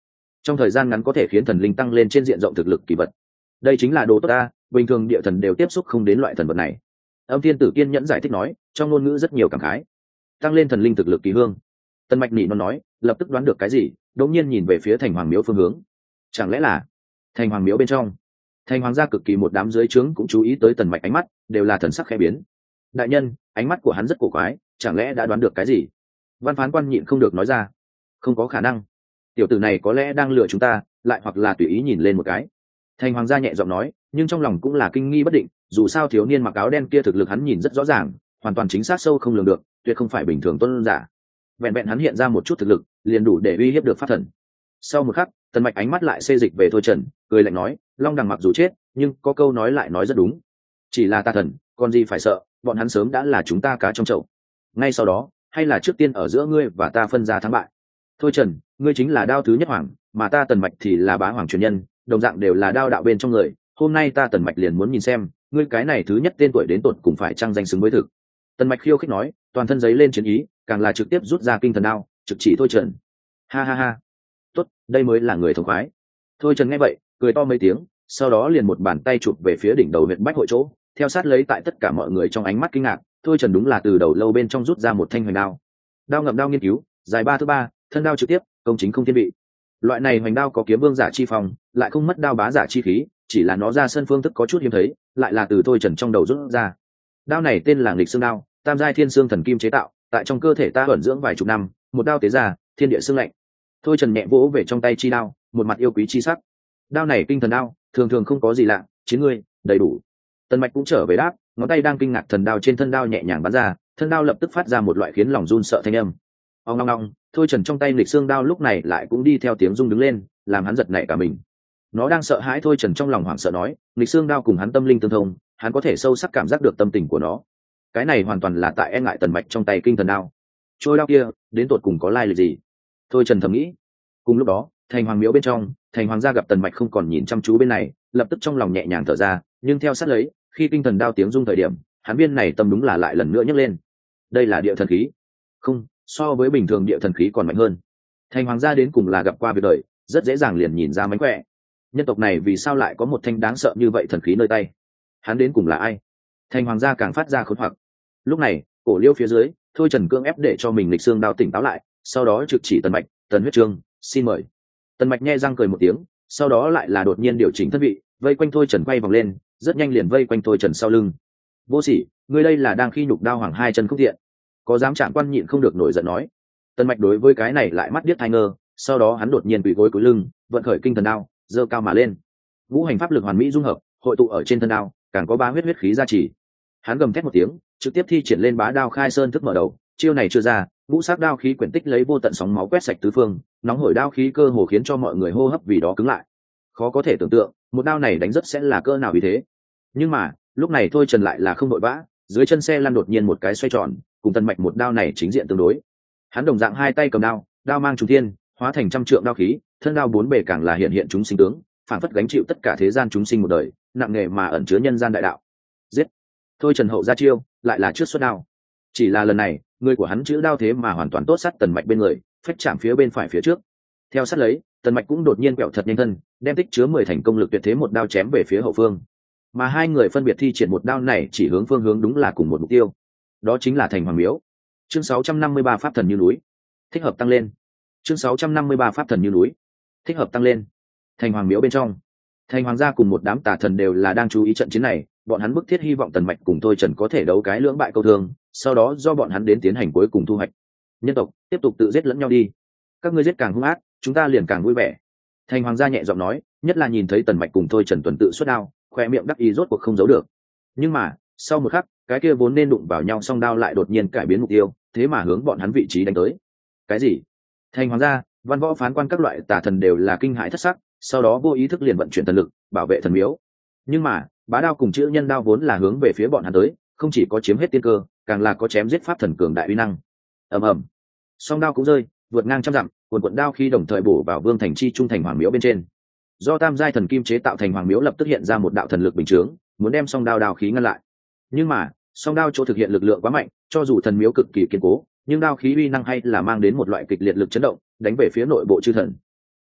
trong thời gian ngắn có thể khiến thần linh tăng lên trên diện rộng thực lực kỳ vật. Đây chính là đồ tốt ta, bình thường địa thần đều tiếp xúc không đến loại thần vật này. Âm thiên tử kiên nhẫn giải thích nói, trong ngôn ngữ rất nhiều cảm khái. Tăng lên thần linh thực lực kỳ hương. Tần Mạch nị nó nói, lập tức đoán được cái gì, đột nhiên nhìn về phía thành hoàng miếu phương hướng. Chẳng lẽ là thành hoàng miếu bên trong? Thành hoàng gia cực kỳ một đám dưới trướng cũng chú ý tới Tần Mạch ánh mắt, đều là thần sắc khẽ biến. Đại nhân, ánh mắt của hắn rất cổ quái, chẳng lẽ đã đoán được cái gì? Văn phán quan nhịn không được nói ra. Không có khả năng, tiểu tử này có lẽ đang lừa chúng ta, lại hoặc là tùy ý nhìn lên một cái. Thành hoàng gia nhẹ giọng nói, nhưng trong lòng cũng là kinh nghi bất định, dù sao thiếu niên mặc áo đen kia thực lực hắn nhìn rất rõ ràng, hoàn toàn chính xác sâu không lường được, tuyệt không phải bình thường tuân giả. Vẹn vẹn hắn hiện ra một chút thực lực, liền đủ để uy hiếp được pháp thần. Sau một khắc, Tần Mạch ánh mắt lại xê dịch về Thôi Trần, cười lạnh nói, Long Đằng mặc dù chết, nhưng có câu nói lại nói rất đúng. Chỉ là tà thần, còn gì phải sợ, bọn hắn sớm đã là chúng ta cá trong chậu. Ngay sau đó, hay là trước tiên ở giữa ngươi và ta phân ra thắng bại. Thôi Trần, ngươi chính là đao thứ nhất hoàng, mà ta Tần Mạch thì là bá hoàng truyền nhân, đồng dạng đều là đao đạo bên trong người. Hôm nay ta Tần Mạch liền muốn nhìn xem, ngươi cái này thứ nhất tên tuổi đến tột cùng phải trang danh xứng với thực. Tần Mạch khiêu khích nói, toàn thân giấy lên chiến ý, càng là trực tiếp rút ra kinh thần đao, trực chỉ Thôi Trần. Ha ha ha, tốt, đây mới là người thống khoái. Thôi Trần nghe vậy, cười to mấy tiếng, sau đó liền một bàn tay chụp về phía đỉnh đầu huyện bách hội chỗ, theo sát lấy tại tất cả mọi người trong ánh mắt kinh ngạc, Thôi Trần đúng là từ đầu lâu bên trong rút ra một thanh hoành đao. Đao ngậm đao nghiên cứu, dài ba thứ ba, thân đao trực tiếp, công chính không thiên vị. Loại này hoành đao có kiếm vương giả chi phong, lại không mất đao bá giả chi khí, chỉ là nó ra sân phương thức có chút hiếm thấy, lại là từ Thôi Trần trong đầu rút ra. Đao này tên là Nghịch Xương đao, tam giai thiên xương thần kim chế tạo, tại trong cơ thể ta ẩn dưỡng vài chục năm, một đao tế ra, thiên địa xương lạnh. Thôi Trần nhẹ vỗ về trong tay chi đao, một mặt yêu quý chi sắc. Đao này kinh thần đao, thường thường không có gì lạ, chiến ngươi, đầy đủ. Tần Mạch cũng trở về đáp, ngón tay đang kinh ngạc thần đao trên thân đao nhẹ nhàng bắn ra, thân đao lập tức phát ra một loại khiến lòng run sợ thanh âm. Ong ong ong, Thôi Trần trong tay Nghịch Xương đao lúc này lại cũng đi theo tiếng rung đứng lên, làm hắn giật nảy cả mình. Nó đang sợ hãi. Thôi Trần trong lòng hoảng sợ nói, Nghịch Xương đao cùng hắn tâm linh tương thông, hắn có thể sâu sắc cảm giác được tâm tình của nó. Cái này hoàn toàn là tại e ngại Tần Mạch trong tay kinh thần đao. Trôi đao kia, đến tột cùng có lai lịch gì? Thôi Trần thầm nghĩ. Cùng lúc đó, thành hoàng miếu bên trong, thành hoàng gia gặp Tần Mạch không còn nhìn chăm chú bên này, lập tức trong lòng nhẹ nhàng thở ra, nhưng theo sát lấy, khi kinh thần đao tiếng rung thời điểm, hắn viên này tâm đúng là lại lần nữa nhấc lên. Đây là địa thần khí. Không, so với bình thường địa thần khí còn mạnh hơn. Thành hoàng gia đến cùng là gặp qua việc đời, rất dễ dàng liền nhìn ra mánh khỏe. Nhân tộc này vì sao lại có một thanh đáng sợ như vậy thần khí nơi tay? Hắn đến cùng là ai? Thành hoàng gia càng phát ra khốn hoặc. Lúc này, cổ liêu phía dưới, Thôi Trần cưỡng ép để cho mình Nghịch Xương đao tỉnh táo lại, sau đó trực chỉ Tần Mạch, Tần huyết trương, xin mời. Tần Mạch nhe răng cười một tiếng, sau đó lại là đột nhiên điều chỉnh thân vị, vây quanh Thôi Trần quay vòng lên, rất nhanh liền vây quanh Thôi Trần sau lưng. Vô sỉ, ngươi đây là đang khi nhục đao hoàng hai chân khúc thiện. Có dám chạm quan nhịn không được nổi giận nói. Tần Mạch đối với cái này lại mắt điếc tai ngơ, sau đó hắn đột nhiên quỳ gối cúi lưng, vận khởi kinh thần đao, giơ cao mà lên. Ngũ hành pháp lực hoàn mỹ dung hợp, hội tụ ở trên thân đao, càng có ba huyết huyết khí gia trì. Hắn gầm thét một tiếng, trực tiếp thi triển lên bá đao khai sơn thức mở đầu, chiêu này chưa ra, ngũ sắc đao khí quyển tích lấy vô tận sóng máu quét sạch tứ phương, nóng hổi đao khí cơ hồ khiến cho mọi người hô hấp vì đó cứng lại. Khó có thể tưởng tượng, một đao này đánh rất sẽ là cỡ nào vì thế. Nhưng mà, lúc này Thôi Trần lại là không đội vã, dưới chân xe lăn đột nhiên một cái xoay tròn, cùng Tần Mạch một đao này chính diện tương đối. Hắn đồng dạng hai tay cầm đao, đao mang trùng thiên, hóa thành trăm trượng đao khí, thân đao bốn bề càng là hiện hiện chúng sinh tướng, phản phất gánh chịu tất cả thế gian chúng sinh một đời, nặng nghề mà ẩn chứa nhân gian đại đạo. Giết! Thôi Trần hậu ra chiêu, lại là trước xuất đao. Chỉ là lần này, người của hắn chữ đao thế mà hoàn toàn tốt sát Tần Mạch bên người, phách chạm phía bên phải phía trước. Theo sát lấy, Tần Mạch cũng đột nhiên quẹo thật nhanh thân, đem tích chứa mười thành công lực tuyệt thế một đao chém về phía hậu phương. Mà hai người phân biệt thi triển một đao này chỉ hướng phương hướng đúng là cùng một mục tiêu. Đó chính là thành hoàng miếu. Chương sáu trăm năm mươi ba pháp thần như núi. Thích hợp tăng lên. Chương sáu trăm năm mươi ba pháp thần như núi. Thích hợp tăng lên. Thành hoàng miếu bên trong, thành hoàng gia cùng một đám tà thần đều là đang chú ý trận chiến này, bọn hắn bức thiết hy vọng Tần Mạch cùng Thôi Trần có thể đấu cái lưỡng bại câu thương, sau đó do bọn hắn đến tiến hành cuối cùng thu hoạch. Nhân tộc tiếp tục tự giết lẫn nhau đi, các ngươi giết càng hung ác, chúng ta liền càng vui vẻ. Thành hoàng gia nhẹ giọng nói, nhất là nhìn thấy Tần Mạch cùng Thôi Trần tuần tự xuất đao, khoe miệng đắc ý rốt cuộc không giấu được. Nhưng mà sau một khắc, cái kia vốn nên đụng vào nhau song đao lại đột nhiên cải biến mục tiêu, thế mà hướng bọn hắn vị trí đánh tới. Cái gì? Thành hoàng gia, văn võ phán quan các loại tà thần đều là kinh hãi thất sắc, sau đó vô ý thức liền vận chuyển thần lực bảo vệ thần miếu. Nhưng mà bá đao cùng chữ nhân đao vốn là hướng về phía bọn hắn tới, không chỉ có chiếm hết tiên cơ, càng là có chém giết pháp thần cường đại uy năng. Ầm ầm, song đao cũng rơi, vượt ngang trăm dặm, cuồn cuộn đao khi đồng thời bổ vào vương thành chi trung thành hoàng miếu bên trên. Do tam giai thần kim chế tạo thành hoàng miếu lập tức hiện ra một đạo thần lực bình chướng, muốn đem song đao đao khí ngăn lại. Nhưng mà song đao chỗ thực hiện lực lượng quá mạnh, cho dù thần miếu cực kỳ kiên cố, nhưng đao khí uy năng hay là mang đến một loại kịch liệt lực chấn động, đánh về phía nội bộ chư thần.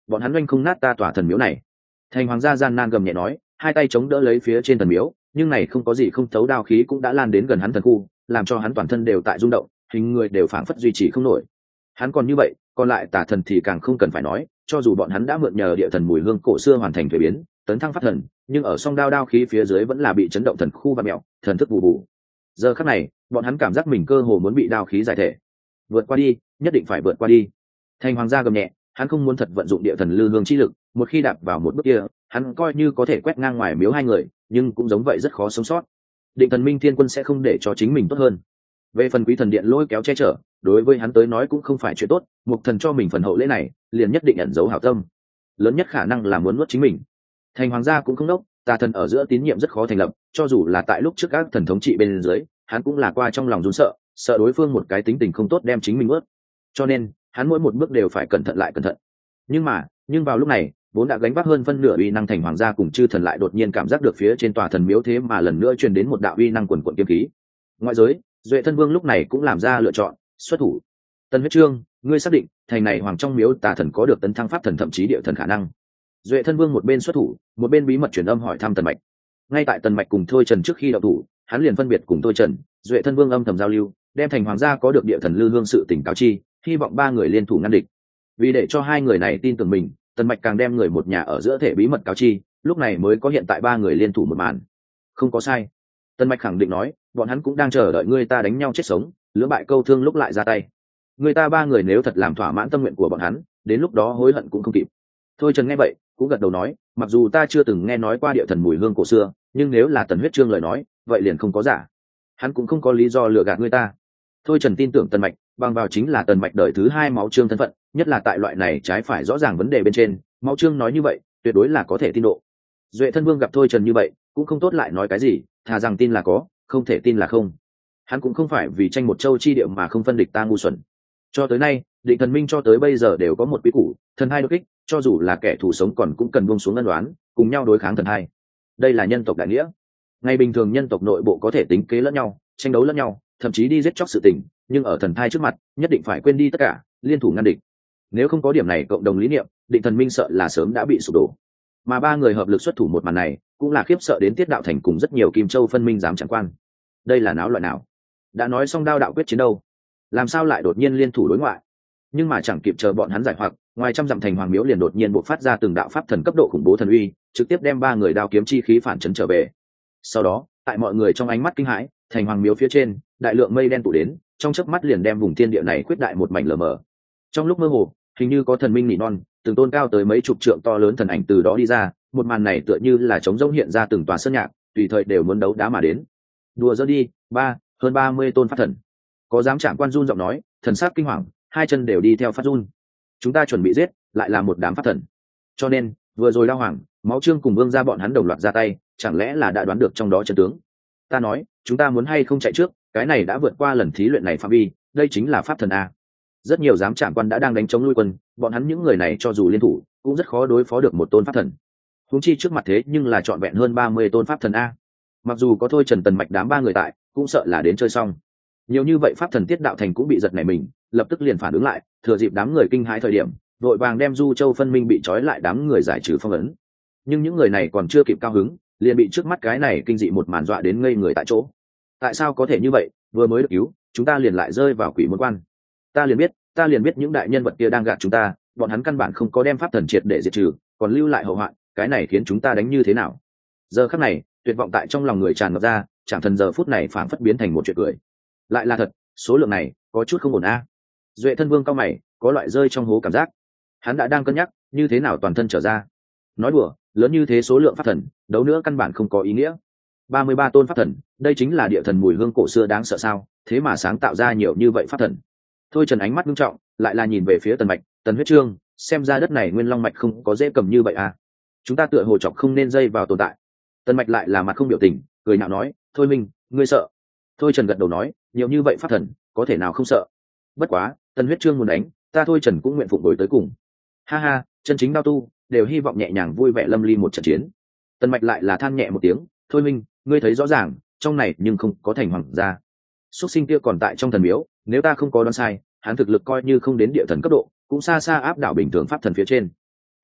bọn hắn oanh không nát ta tỏa thần miếu này. Thành hoàng gia gian nan gầm nhẹ nói, hai tay chống đỡ lấy phía trên thần miếu, nhưng này không có gì không thấu đao khí cũng đã lan đến gần hắn thần khu, làm cho hắn toàn thân đều tại rung động, hình người đều phảng phất duy trì không nổi. Hắn còn như vậy, còn lại tà thần thì càng không cần phải nói, cho dù bọn hắn đã mượn nhờ địa thần mùi hương cổ xưa hoàn thành thuế biến, tấn thăng phát thần, nhưng ở song đao đao khí phía dưới vẫn là bị chấn động thần khu và mẹo, thần thức bù bù. Giờ khắc này, bọn hắn cảm giác mình cơ hồ muốn bị đao khí giải thể. Vượt qua đi, nhất định phải vượt qua đi. Thành hoàng gia gầm nhẹ, hắn không muốn thật vận dụng địa thần lư hương chi lực, một khi đạp vào một bước kia, hắn coi như có thể quét ngang ngoài miếu hai người, nhưng cũng giống vậy rất khó sống sót. Định thần minh thiên quân sẽ không để cho chính mình tốt hơn. Về phần quý thần điện lôi kéo che chở, đối với hắn tới nói cũng không phải chuyện tốt, mục thần cho mình phần hậu lễ này, liền nhất định ẩn giấu hảo tâm. Lớn nhất khả năng là muốn nuốt chính mình. Thành hoàng gia cũng không đốc, tà thần ở giữa tín nhiệm rất khó thành lập, cho dù là tại lúc trước các thần thống trị bên dưới, hắn cũng là qua trong lòng run sợ, sợ đối phương một cái tính tình không tốt đem chính mình ướt. Cho nên, hắn mỗi một bước đều phải cẩn thận lại cẩn thận. Nhưng mà, nhưng vào lúc này, vốn đã gánh vác hơn phân nửa uy năng thành hoàng gia cùng chư thần lại đột nhiên cảm giác được phía trên tòa thần miếu thế mà lần nữa truyền đến một đạo uy năng quần quần kiếm khí. Ngoại giới, Duệ Thân Vương lúc này cũng làm ra lựa chọn, xuất thủ. Tân Huyết Trương, ngươi xác định, thành này hoàng trong miếu tà thần có được tấn thăng pháp thần thậm chí địa thần khả năng. Duệ Thân Vương một bên xuất thủ, một bên bí mật truyền âm hỏi thăm Tần Mạch. Ngay tại Tần Mạch cùng Thôi Trần trước khi động thủ, hắn liền phân biệt cùng Thôi Trần, Duệ Thân Vương âm thầm giao lưu, đem thành hoàng gia có được địa thần lư hương sự tỉnh cáo chi, hy vọng ba người liên thủ ngăn địch. Vì để cho hai người này tin tưởng mình, Tần Mạch càng đem người một nhà ở giữa thể bí mật cáo chi, lúc này mới có hiện tại ba người liên thủ một màn. Không có sai. Tần Mạch khẳng định nói, bọn hắn cũng đang chờ đợi người ta đánh nhau chết sống, lưỡng bại câu thương lúc lại ra tay. Người ta ba người nếu thật làm thỏa mãn tâm nguyện của bọn hắn, đến lúc đó hối hận cũng không kịp. Thôi Trần nghe vậy, cũng gật đầu nói, mặc dù ta chưa từng nghe nói qua địa thần mùi hương cổ xưa, nhưng nếu là Tần Huyết Trương lời nói, vậy liền không có giả. Hắn cũng không có lý do lừa gạt người ta. Thôi Trần tin tưởng Tần Mạch, bằng vào chính là Tần Mạch đời thứ hai máu trương thân phận, nhất là tại loại này trái phải rõ ràng vấn đề bên trên, máu trương nói như vậy, tuyệt đối là có thể tin độ. Duệ Thân Vương gặp Thôi Trần như vậy, cũng không tốt lại nói cái gì, thà rằng tin là có, không thể tin là không. Hắn cũng không phải vì tranh một châu chi địa mà không phân địch ta ngu xuẩn. Cho tới nay, Định Thần Minh cho tới bây giờ đều có một quý củ, thần hai đột kích, cho dù là kẻ thù sống còn cũng cần buông xuống ân đoán, cùng nhau đối kháng thần hai. Đây là nhân tộc đại nghĩa. Ngày bình thường nhân tộc nội bộ có thể tính kế lẫn nhau, tranh đấu lẫn nhau, thậm chí đi giết chóc sự tình, nhưng ở thần thai trước mặt, nhất định phải quên đi tất cả, liên thủ ngăn địch. Nếu không có điểm này cộng đồng lý niệm, Định Thần Minh sợ là sớm đã bị sụp đổ. Mà ba người hợp lực xuất thủ một màn này, cũng là khiếp sợ đến Tiết Đạo Thành cùng rất nhiều Kim Châu phân minh dám chẳng quan. Đây là náo loại nào? Đã nói xong đao đạo quyết chiến đâu, làm sao lại đột nhiên liên thủ đối ngoại? Nhưng mà chẳng kịp chờ bọn hắn giải hoặc, ngoài trăm dặm thành hoàng miếu liền đột nhiên bộc phát ra từng đạo pháp thần cấp độ khủng bố thần uy, trực tiếp đem ba người đao kiếm chi khí phản chấn trở về. Sau đó, tại mọi người trong ánh mắt kinh hãi, thành hoàng miếu phía trên, đại lượng mây đen tụ đến, trong chớp mắt liền đem vùng thiên địa này khuyết đại một mảnh lờ mờ. Trong lúc mơ hồ, hình như có thần minh nỉ non, từng tôn cao tới mấy chục trượng to lớn thần ảnh từ đó đi ra, một màn này tựa như là trống rỗng hiện ra từng tòa sơn nhạc, tùy thời đều muốn đấu đá mà đến. Đùa giỡn đi, ba, hơn ba mươi tôn pháp thần. Có dám chạm quan run giọng nói, thần sắc kinh hoàng, hai chân đều đi theo phát run. Chúng ta chuẩn bị giết, lại là một đám pháp thần. Cho nên, vừa rồi Lao Hoàng, Máu Trương cùng Vương gia bọn hắn đồng loạt ra tay, chẳng lẽ là đã đoán được trong đó chân tướng? Ta nói, chúng ta muốn hay không chạy trước, cái này đã vượt qua lần thí luyện này phạm vi, đây chính là pháp thần a. Rất nhiều giám trạm quan đã đang đánh chống lui quân, bọn hắn những người này cho dù liên thủ, cũng rất khó đối phó được một tôn pháp thần. Huống chi trước mặt thế nhưng là trọn vẹn hơn ba mươi tôn pháp thần a. Mặc dù có Thôi Trần Tần Mạch đám ba người tại, cũng sợ là đến chơi xong. Nhiều như vậy pháp thần Tiết Đạo Thành cũng bị giật nảy mình, lập tức liền phản ứng lại, thừa dịp đám người kinh hãi thời điểm, vội vàng đem Du Châu phân minh bị trói lại đám người giải trừ phong ấn. Nhưng những người này còn chưa kịp cao hứng, liền bị trước mắt cái này kinh dị một màn dọa đến ngây người tại chỗ. Tại sao có thể như vậy, vừa mới được cứu, chúng ta liền lại rơi vào quỷ môn quan. Ta liền biết, ta liền biết những đại nhân vật kia đang gạt chúng ta, bọn hắn căn bản không có đem pháp thần triệt để diệt trừ, còn lưu lại hậu hoạn, cái này khiến chúng ta đánh như thế nào? Giờ khắc này, tuyệt vọng tại trong lòng người tràn ngập ra, chẳng thần giờ phút này phảng phất biến thành một chuyện cười. Lại là thật, số lượng này có chút không ổn a. Duệ Thân Vương cao mày, có loại rơi trong hố cảm giác. Hắn đã đang cân nhắc như thế nào toàn thân trở ra. Nói đùa, lớn như thế số lượng pháp thần, đấu nữa căn bản không có ý nghĩa. ba mươi ba tôn pháp thần, đây chính là địa thần mùi hương cổ xưa đáng sợ sao? Thế mà sáng tạo ra nhiều như vậy pháp thần. Thôi Trần ánh mắt nghiêm trọng, lại là nhìn về phía Tần Mạch, Tần Huyết Trương, xem ra đất này Nguyên Long mạch không có dễ cầm như vậy à? Chúng ta tựa hồ chọc không nên dây vào tồn tại. Tần Mạch lại là mặt không biểu tình, cười nhạo nói, thôi Minh, ngươi sợ? Thôi Trần gật đầu nói, nhiều như vậy pháp thần, có thể nào không sợ? Bất quá, Tần Huyết Trương muốn đánh, ta Thôi Trần cũng nguyện phụng đổi tới cùng. Ha ha, chân chính đao tu, đều hy vọng nhẹ nhàng vui vẻ lâm ly một trận chiến. Tần Mạch lại là than nhẹ một tiếng, thôi Minh, ngươi thấy rõ ràng, trong này nhưng không có thành hoàng gia. Xuất sinh kia còn tại trong thần miếu, nếu ta không có đoán sai, hắn thực lực coi như không đến địa thần cấp độ, cũng xa xa áp đảo bình thường pháp thần phía trên.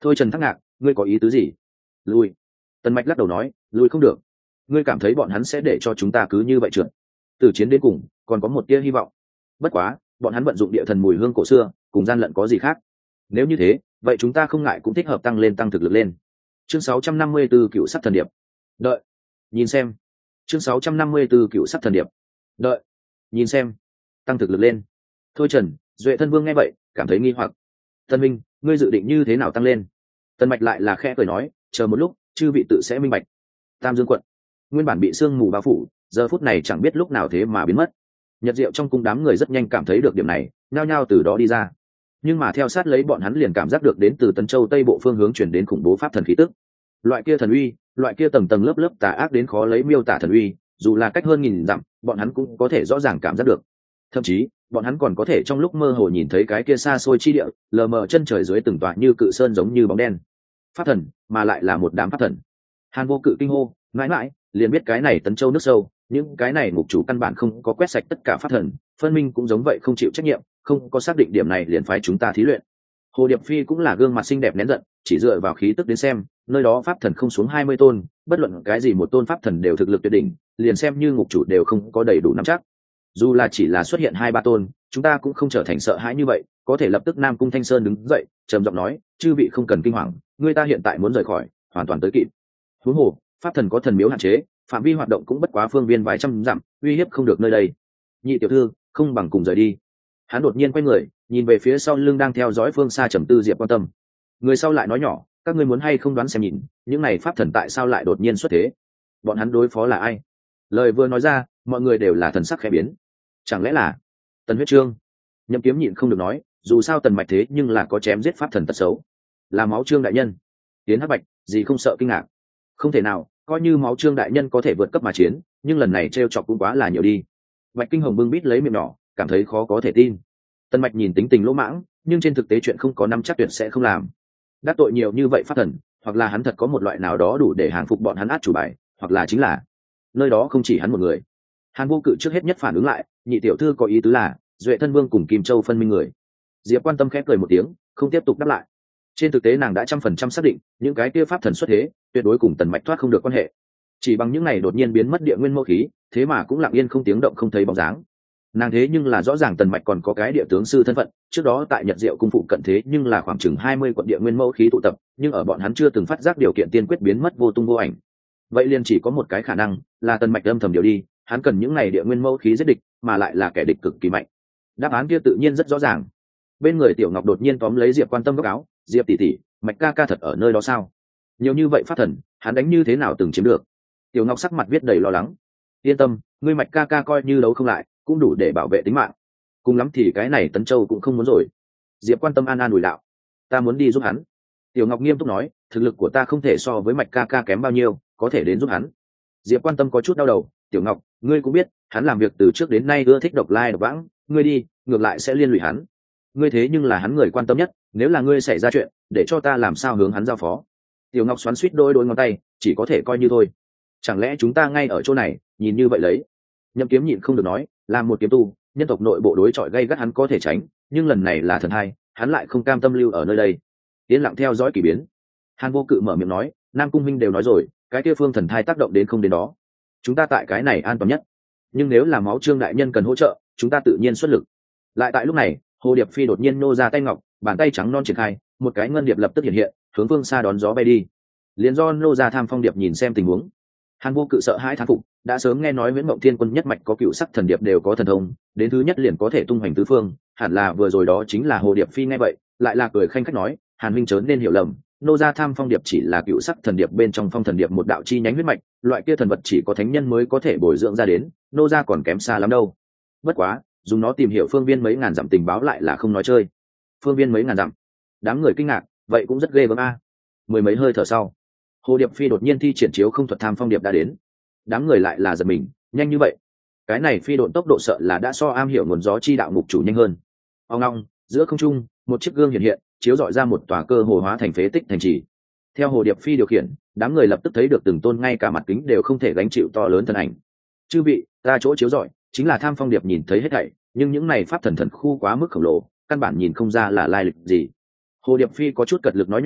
Thôi Trần thắc ngạc, ngươi có ý tứ gì? Lui. Tần Mạch lắc đầu nói, lui không được. Ngươi cảm thấy bọn hắn sẽ để cho chúng ta cứ như vậy trượt? Từ chiến đến cùng còn có một tia hy vọng. Bất quá bọn hắn vận dụng địa thần mùi hương cổ xưa, cùng gian lận có gì khác? Nếu như thế, vậy chúng ta không ngại cũng thích hợp tăng lên tăng thực lực lên. Chương sáu trăm năm mươi 64 cựu sắc thần điệp. Đợi, nhìn xem. Chương sáu trăm năm mươi 64 cựu sắc thần điệp. Đợi, nhìn xem. Tăng thực lực lên. Thôi Trần, Duệ Thân Vương nghe vậy cảm thấy nghi hoặc. Tân Minh, ngươi dự định như thế nào tăng lên? Tần Mạch lại là khẽ cười nói, chờ một lúc chư vị tự sẽ minh bạch. Tam Dương quận nguyên bản bị sương mù bao phủ, giờ phút này chẳng biết lúc nào thế mà biến mất. Nhật Diệu trong cung đám người rất nhanh cảm thấy được điểm này, nhao nhao từ đó đi ra. Nhưng mà theo sát lấy bọn hắn liền cảm giác được đến từ Tân Châu Tây bộ phương hướng chuyển đến khủng bố pháp thần khí tức. Loại kia thần uy, loại kia tầng tầng lớp lớp tà ác đến khó lấy miêu tả thần uy, dù là cách hơn nghìn dặm, bọn hắn cũng có thể rõ ràng cảm giác được. Thậm chí, bọn hắn còn có thể trong lúc mơ hồ nhìn thấy cái kia xa xôi chi địa, lờ mờ chân trời dưới từng tòa như cự sơn giống như bóng đen. Pháp thần, mà lại là một đám pháp thần. Hàn Vô Cự kinh hô, mãi mãi, liền biết cái này Tấn Châu nước sâu, những cái này ngục chủ căn bản không có quét sạch tất cả pháp thần, phân minh cũng giống vậy không chịu trách nhiệm, không có xác định điểm này liền phái chúng ta thí luyện. Hồ Điệp Phi cũng là gương mặt xinh đẹp nén giận, chỉ dựa vào khí tức đến xem, nơi đó pháp thần không xuống hai mươi tôn, bất luận cái gì một tôn pháp thần đều thực lực tuyệt đỉnh, liền xem như ngục chủ đều không có đầy đủ nắm chắc. Dù là chỉ là xuất hiện hai ba tôn, chúng ta cũng không trở thành sợ hãi như vậy, có thể lập tức Nam Cung Thanh Sơn đứng dậy, trầm giọng nói, chư vị không cần kinh hoàng, người ta hiện tại muốn rời khỏi, hoàn toàn tới kịp. Huống hồ, pháp thần có thần miếu hạn chế, phạm vi hoạt động cũng bất quá phương viên vài trăm dặm, uy hiếp không được nơi đây. Nhị tiểu thư, không bằng cùng rời đi. Hắn đột nhiên quay người, nhìn về phía sau lưng đang theo dõi phương xa trầm tư Diệp Quan Tâm. Người sau lại nói nhỏ, các ngươi muốn hay không đoán xem nhìn, những này pháp thần tại sao lại đột nhiên xuất thế? Bọn hắn đối phó là ai? Lời vừa nói ra, mọi người đều là thần sắc khẽ biến. Chẳng lẽ là Tần Huyết Trương? Nhậm Kiếm nhịn không được nói, dù sao Tần Mạch thế nhưng là có chém giết pháp thần tật xấu. Là Máu Trương đại nhân. Tiến Hắc Bạch, gì không sợ kinh ngạc? Không thể nào, coi như Máu Trương đại nhân có thể vượt cấp mà chiến, nhưng lần này trêu chọc cũng quá là nhiều đi. Bạch Kinh Hồng bưng bít lấy miệng nhỏ, cảm thấy khó có thể tin. Tần Mạch nhìn tính tình lỗ mãng, nhưng trên thực tế chuyện không có năm chắc tuyệt sẽ không làm. Đắc tội nhiều như vậy pháp thần, hoặc là hắn thật có một loại nào đó đủ để hàng phục bọn hắn át chủ bài, hoặc là chính là nơi đó không chỉ hắn một người. Hàn Vô Cự trước hết nhất phản ứng lại, nhị tiểu thư có ý tứ là Duệ Thân Vương cùng Kim Châu phân minh người. Diệp Quan Tâm khẽ cười một tiếng, không tiếp tục đáp lại. Trên thực tế nàng đã trăm phần trăm xác định, những cái kia pháp thần xuất thế, tuyệt đối cùng Tần Mạch thoát không được quan hệ. Chỉ bằng những này đột nhiên biến mất địa nguyên mâu khí, thế mà cũng lặng yên không tiếng động không thấy bóng dáng. Nàng thế nhưng là rõ ràng Tần Mạch còn có cái địa tướng sư thân phận, trước đó tại Nhật Diệu cung phụ cận thế nhưng là khoảng chừng hai mươi quận địa nguyên mâu khí tụ tập, nhưng ở bọn hắn chưa từng phát giác điều kiện tiên quyết biến mất vô tung vô ảnh. Vậy liền chỉ có một cái khả năng, là Tần Mạch âm thầm điều đi, hắn cần những này địa nguyên mâu khí giết địch, mà lại là kẻ địch cực kỳ mạnh. Đáp án kia tự nhiên rất rõ ràng. Bên người Tiểu Ngọc đột nhiên tóm lấy Diệp Quan Tâm góc áo, Diệp tỷ tỷ, Mạch ca ca thật ở nơi đó sao? Nhiều như vậy pháp thần, hắn đánh như thế nào từng chiếm được? Tiểu Ngọc sắc mặt viết đầy lo lắng. Yên tâm, ngươi Mạch ca ca coi như đấu không lại, cũng đủ để bảo vệ tính mạng. Cùng lắm thì cái này Tấn Châu cũng không muốn rồi. Diệp Quan Tâm an an ủi đạo, ta muốn đi giúp hắn. Tiểu Ngọc nghiêm túc nói, thực lực của ta không thể so với Mạch ca ca kém bao nhiêu, có thể đến giúp hắn. Diệp Quan Tâm có chút đau đầu, Tiểu Ngọc, ngươi cũng biết, hắn làm việc từ trước đến nay ưa thích độc lai độc vãng, ngươi đi, ngược lại sẽ liên lụy hắn. Ngươi thế nhưng là hắn người quan tâm nhất, nếu là ngươi xảy ra chuyện, để cho ta làm sao hướng hắn giao phó? Tiểu Ngọc xoắn xuýt đôi đôi ngón tay, chỉ có thể coi như thôi. Chẳng lẽ chúng ta ngay ở chỗ này, nhìn như vậy lấy? Nhậm Kiếm nhịn không được nói, làm một kiếm tu, nhân tộc nội bộ đối chọi gay gắt hắn có thể tránh, nhưng lần này là thần hai, hắn lại không cam tâm lưu ở nơi đây. Yên lặng theo dõi kỳ biến. Hàn Vô Cự mở miệng nói, Nam Cung Minh đều nói rồi, cái kia phương thần thai tác động đến không đến đó, chúng ta tại cái này an toàn nhất. Nhưng nếu là Máu Trương đại nhân cần hỗ trợ, chúng ta tự nhiên xuất lực. Lại tại lúc này, Hồ Điệp Phi đột nhiên nô ra tay ngọc, bàn tay trắng non triển khai, một cái ngân điệp lập tức hiện hiện, hướng phương xa đón gió bay đi. Liền do nô ra tham phong điệp nhìn xem tình huống. Hàn Vô Cự sợ hãi thán phục, đã sớm nghe nói Nguyễn Mộng Thiên Quân nhất mạch có cựu sắc thần điệp đều có thần thông, đến thứ nhất liền có thể tung hoành tứ phương, hẳn là vừa rồi đó chính là Hồ Điệp Phi nghe vậy, lại là cười khanh khách nói, Hàn Minh chớ nên hiểu lầm, nô gia tham phong điệp chỉ là cựu sắc thần điệp bên trong phong thần điệp một đạo chi nhánh huyết mạch, loại kia thần vật chỉ có thánh nhân mới có thể bồi dưỡng ra đến, nô gia còn kém xa lắm đâu. Bất quá, dùng nó tìm hiểu phương viên mấy ngàn dặm tình báo lại là không nói chơi. Phương viên mấy ngàn dặm, đám người kinh ngạc, vậy cũng rất ghê gớm a. Mười mấy hơi thở sau, Hồ Điệp Phi đột nhiên thi triển chiếu không thuật tham phong điệp đã đến. Đám người lại là giật mình, nhanh như vậy, cái này phi độn tốc độ sợ là đã so am hiểu nguồn gió chi đạo ngục chủ nhanh hơn. Ông long, giữa không trung, một chiếc gương hiện hiện, chiếu dọi ra một tòa cơ hồ hóa thành phế tích thành trì. Theo Hồ Điệp Phi điều khiển, đám người lập tức thấy được từng tôn ngay cả mặt kính đều không thể gánh chịu to lớn thân ảnh. Chư vị, ta chỗ chiếu dọi chính là tham phong điệp nhìn thấy hết thảy, nhưng những này pháp thần thần khu quá mức khổng lồ, căn bản nhìn không ra là lai lịch gì. Hồ Điệp Phi có chút cật lực nói nhỏ,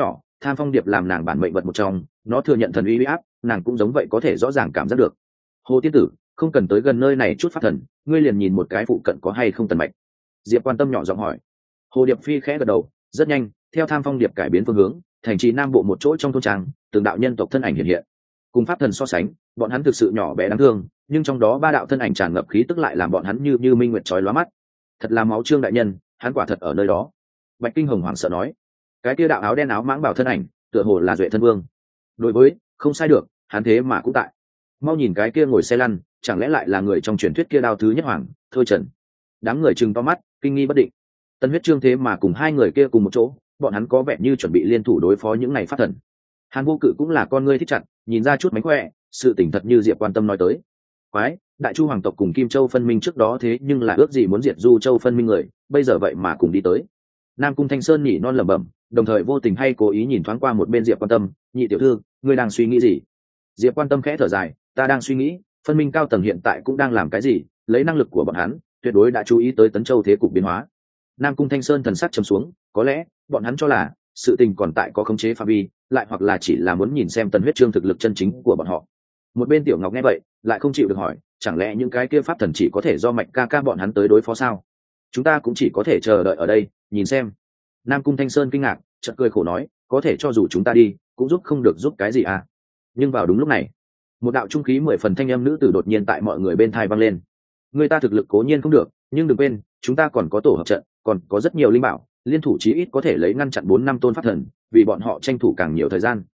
Tham Phong Điệp làm nàng bản mệnh vật một trong, nó thừa nhận thần uy uy áp, nàng cũng giống vậy có thể rõ ràng cảm giác được. Hồ tiên tử, không cần tới gần nơi này chút pháp thần, ngươi liền nhìn một cái phụ cận có hay không tần mạch. Diệp Quan Tâm nhỏ giọng hỏi. Hồ Điệp Phi khẽ gật đầu, rất nhanh, theo Tham Phong Điệp cải biến phương hướng, thành trì nam bộ một chỗ trong thôn trang, từng đạo nhân tộc thân ảnh hiện hiện. Cùng pháp thần so sánh, bọn hắn thực sự nhỏ bé đáng thương, nhưng trong đó ba đạo thân ảnh tràn ngập khí tức lại làm bọn hắn như như minh nguyệt chói lóa mắt. Thật là máu trương đại nhân, hắn quả thật ở nơi đó. Bạch Kinh Hồng hoảng sợ nói. Cái kia đạo áo đen áo mãng bảo thân ảnh, tựa hồ là Duệ Thân Vương. Đối với, không sai được, hắn thế mà cũng tại. Mau nhìn cái kia ngồi xe lăn, chẳng lẽ lại là người trong truyền thuyết kia đao thứ nhất hoàng, Thôi Trần. Đám người trừng to mắt, kinh nghi bất định. Tân Huyết Trương thế mà cùng hai người kia cùng một chỗ, bọn hắn có vẻ như chuẩn bị liên thủ đối phó những này pháp thần. Hàn Vô Cự cũng là con ngươi thích chặt, nhìn ra chút mánh khỏe, sự tỉnh thật như Diệp Quan Tâm nói tới. Quái, Đại Chu hoàng tộc cùng Kim Châu phân minh trước đó thế nhưng là ước gì muốn diệt Du Châu phân minh người, bây giờ vậy mà cùng đi tới. Nam Cung Thanh Sơn nhỉ non lẩm bẩm, đồng thời vô tình hay cố ý nhìn thoáng qua một bên Diệp Quan Tâm, nhị tiểu thư, ngươi đang suy nghĩ gì? Diệp Quan Tâm khẽ thở dài, ta đang suy nghĩ, phân minh cao tầng hiện tại cũng đang làm cái gì, lấy năng lực của bọn hắn, tuyệt đối đã chú ý tới Tấn Châu thế cục biến hóa. Nam Cung Thanh Sơn thần sắc trầm xuống, có lẽ bọn hắn cho là sự tình còn tại có khống chế phạm vi, lại hoặc là chỉ là muốn nhìn xem Tần Huyết Trương thực lực chân chính của bọn họ. Một bên Tiểu Ngọc nghe vậy, lại không chịu được hỏi, chẳng lẽ những cái kia pháp thần chỉ có thể do Mạch ca ca bọn hắn tới đối phó sao? Chúng ta cũng chỉ có thể chờ đợi ở đây, nhìn xem. Nam Cung Thanh Sơn kinh ngạc, chợt cười khổ nói, có thể cho dù chúng ta đi, cũng giúp không được giúp cái gì à? Nhưng vào đúng lúc này, một đạo trung khí mười phần thanh âm nữ tử đột nhiên tại mọi người bên thai vang lên. Người ta thực lực cố nhiên không được, nhưng đừng quên, chúng ta còn có tổ hợp trận, còn có rất nhiều linh bảo, liên thủ chí ít có thể lấy ngăn chặn bốn năm tôn pháp thần, vì bọn họ tranh thủ càng nhiều thời gian.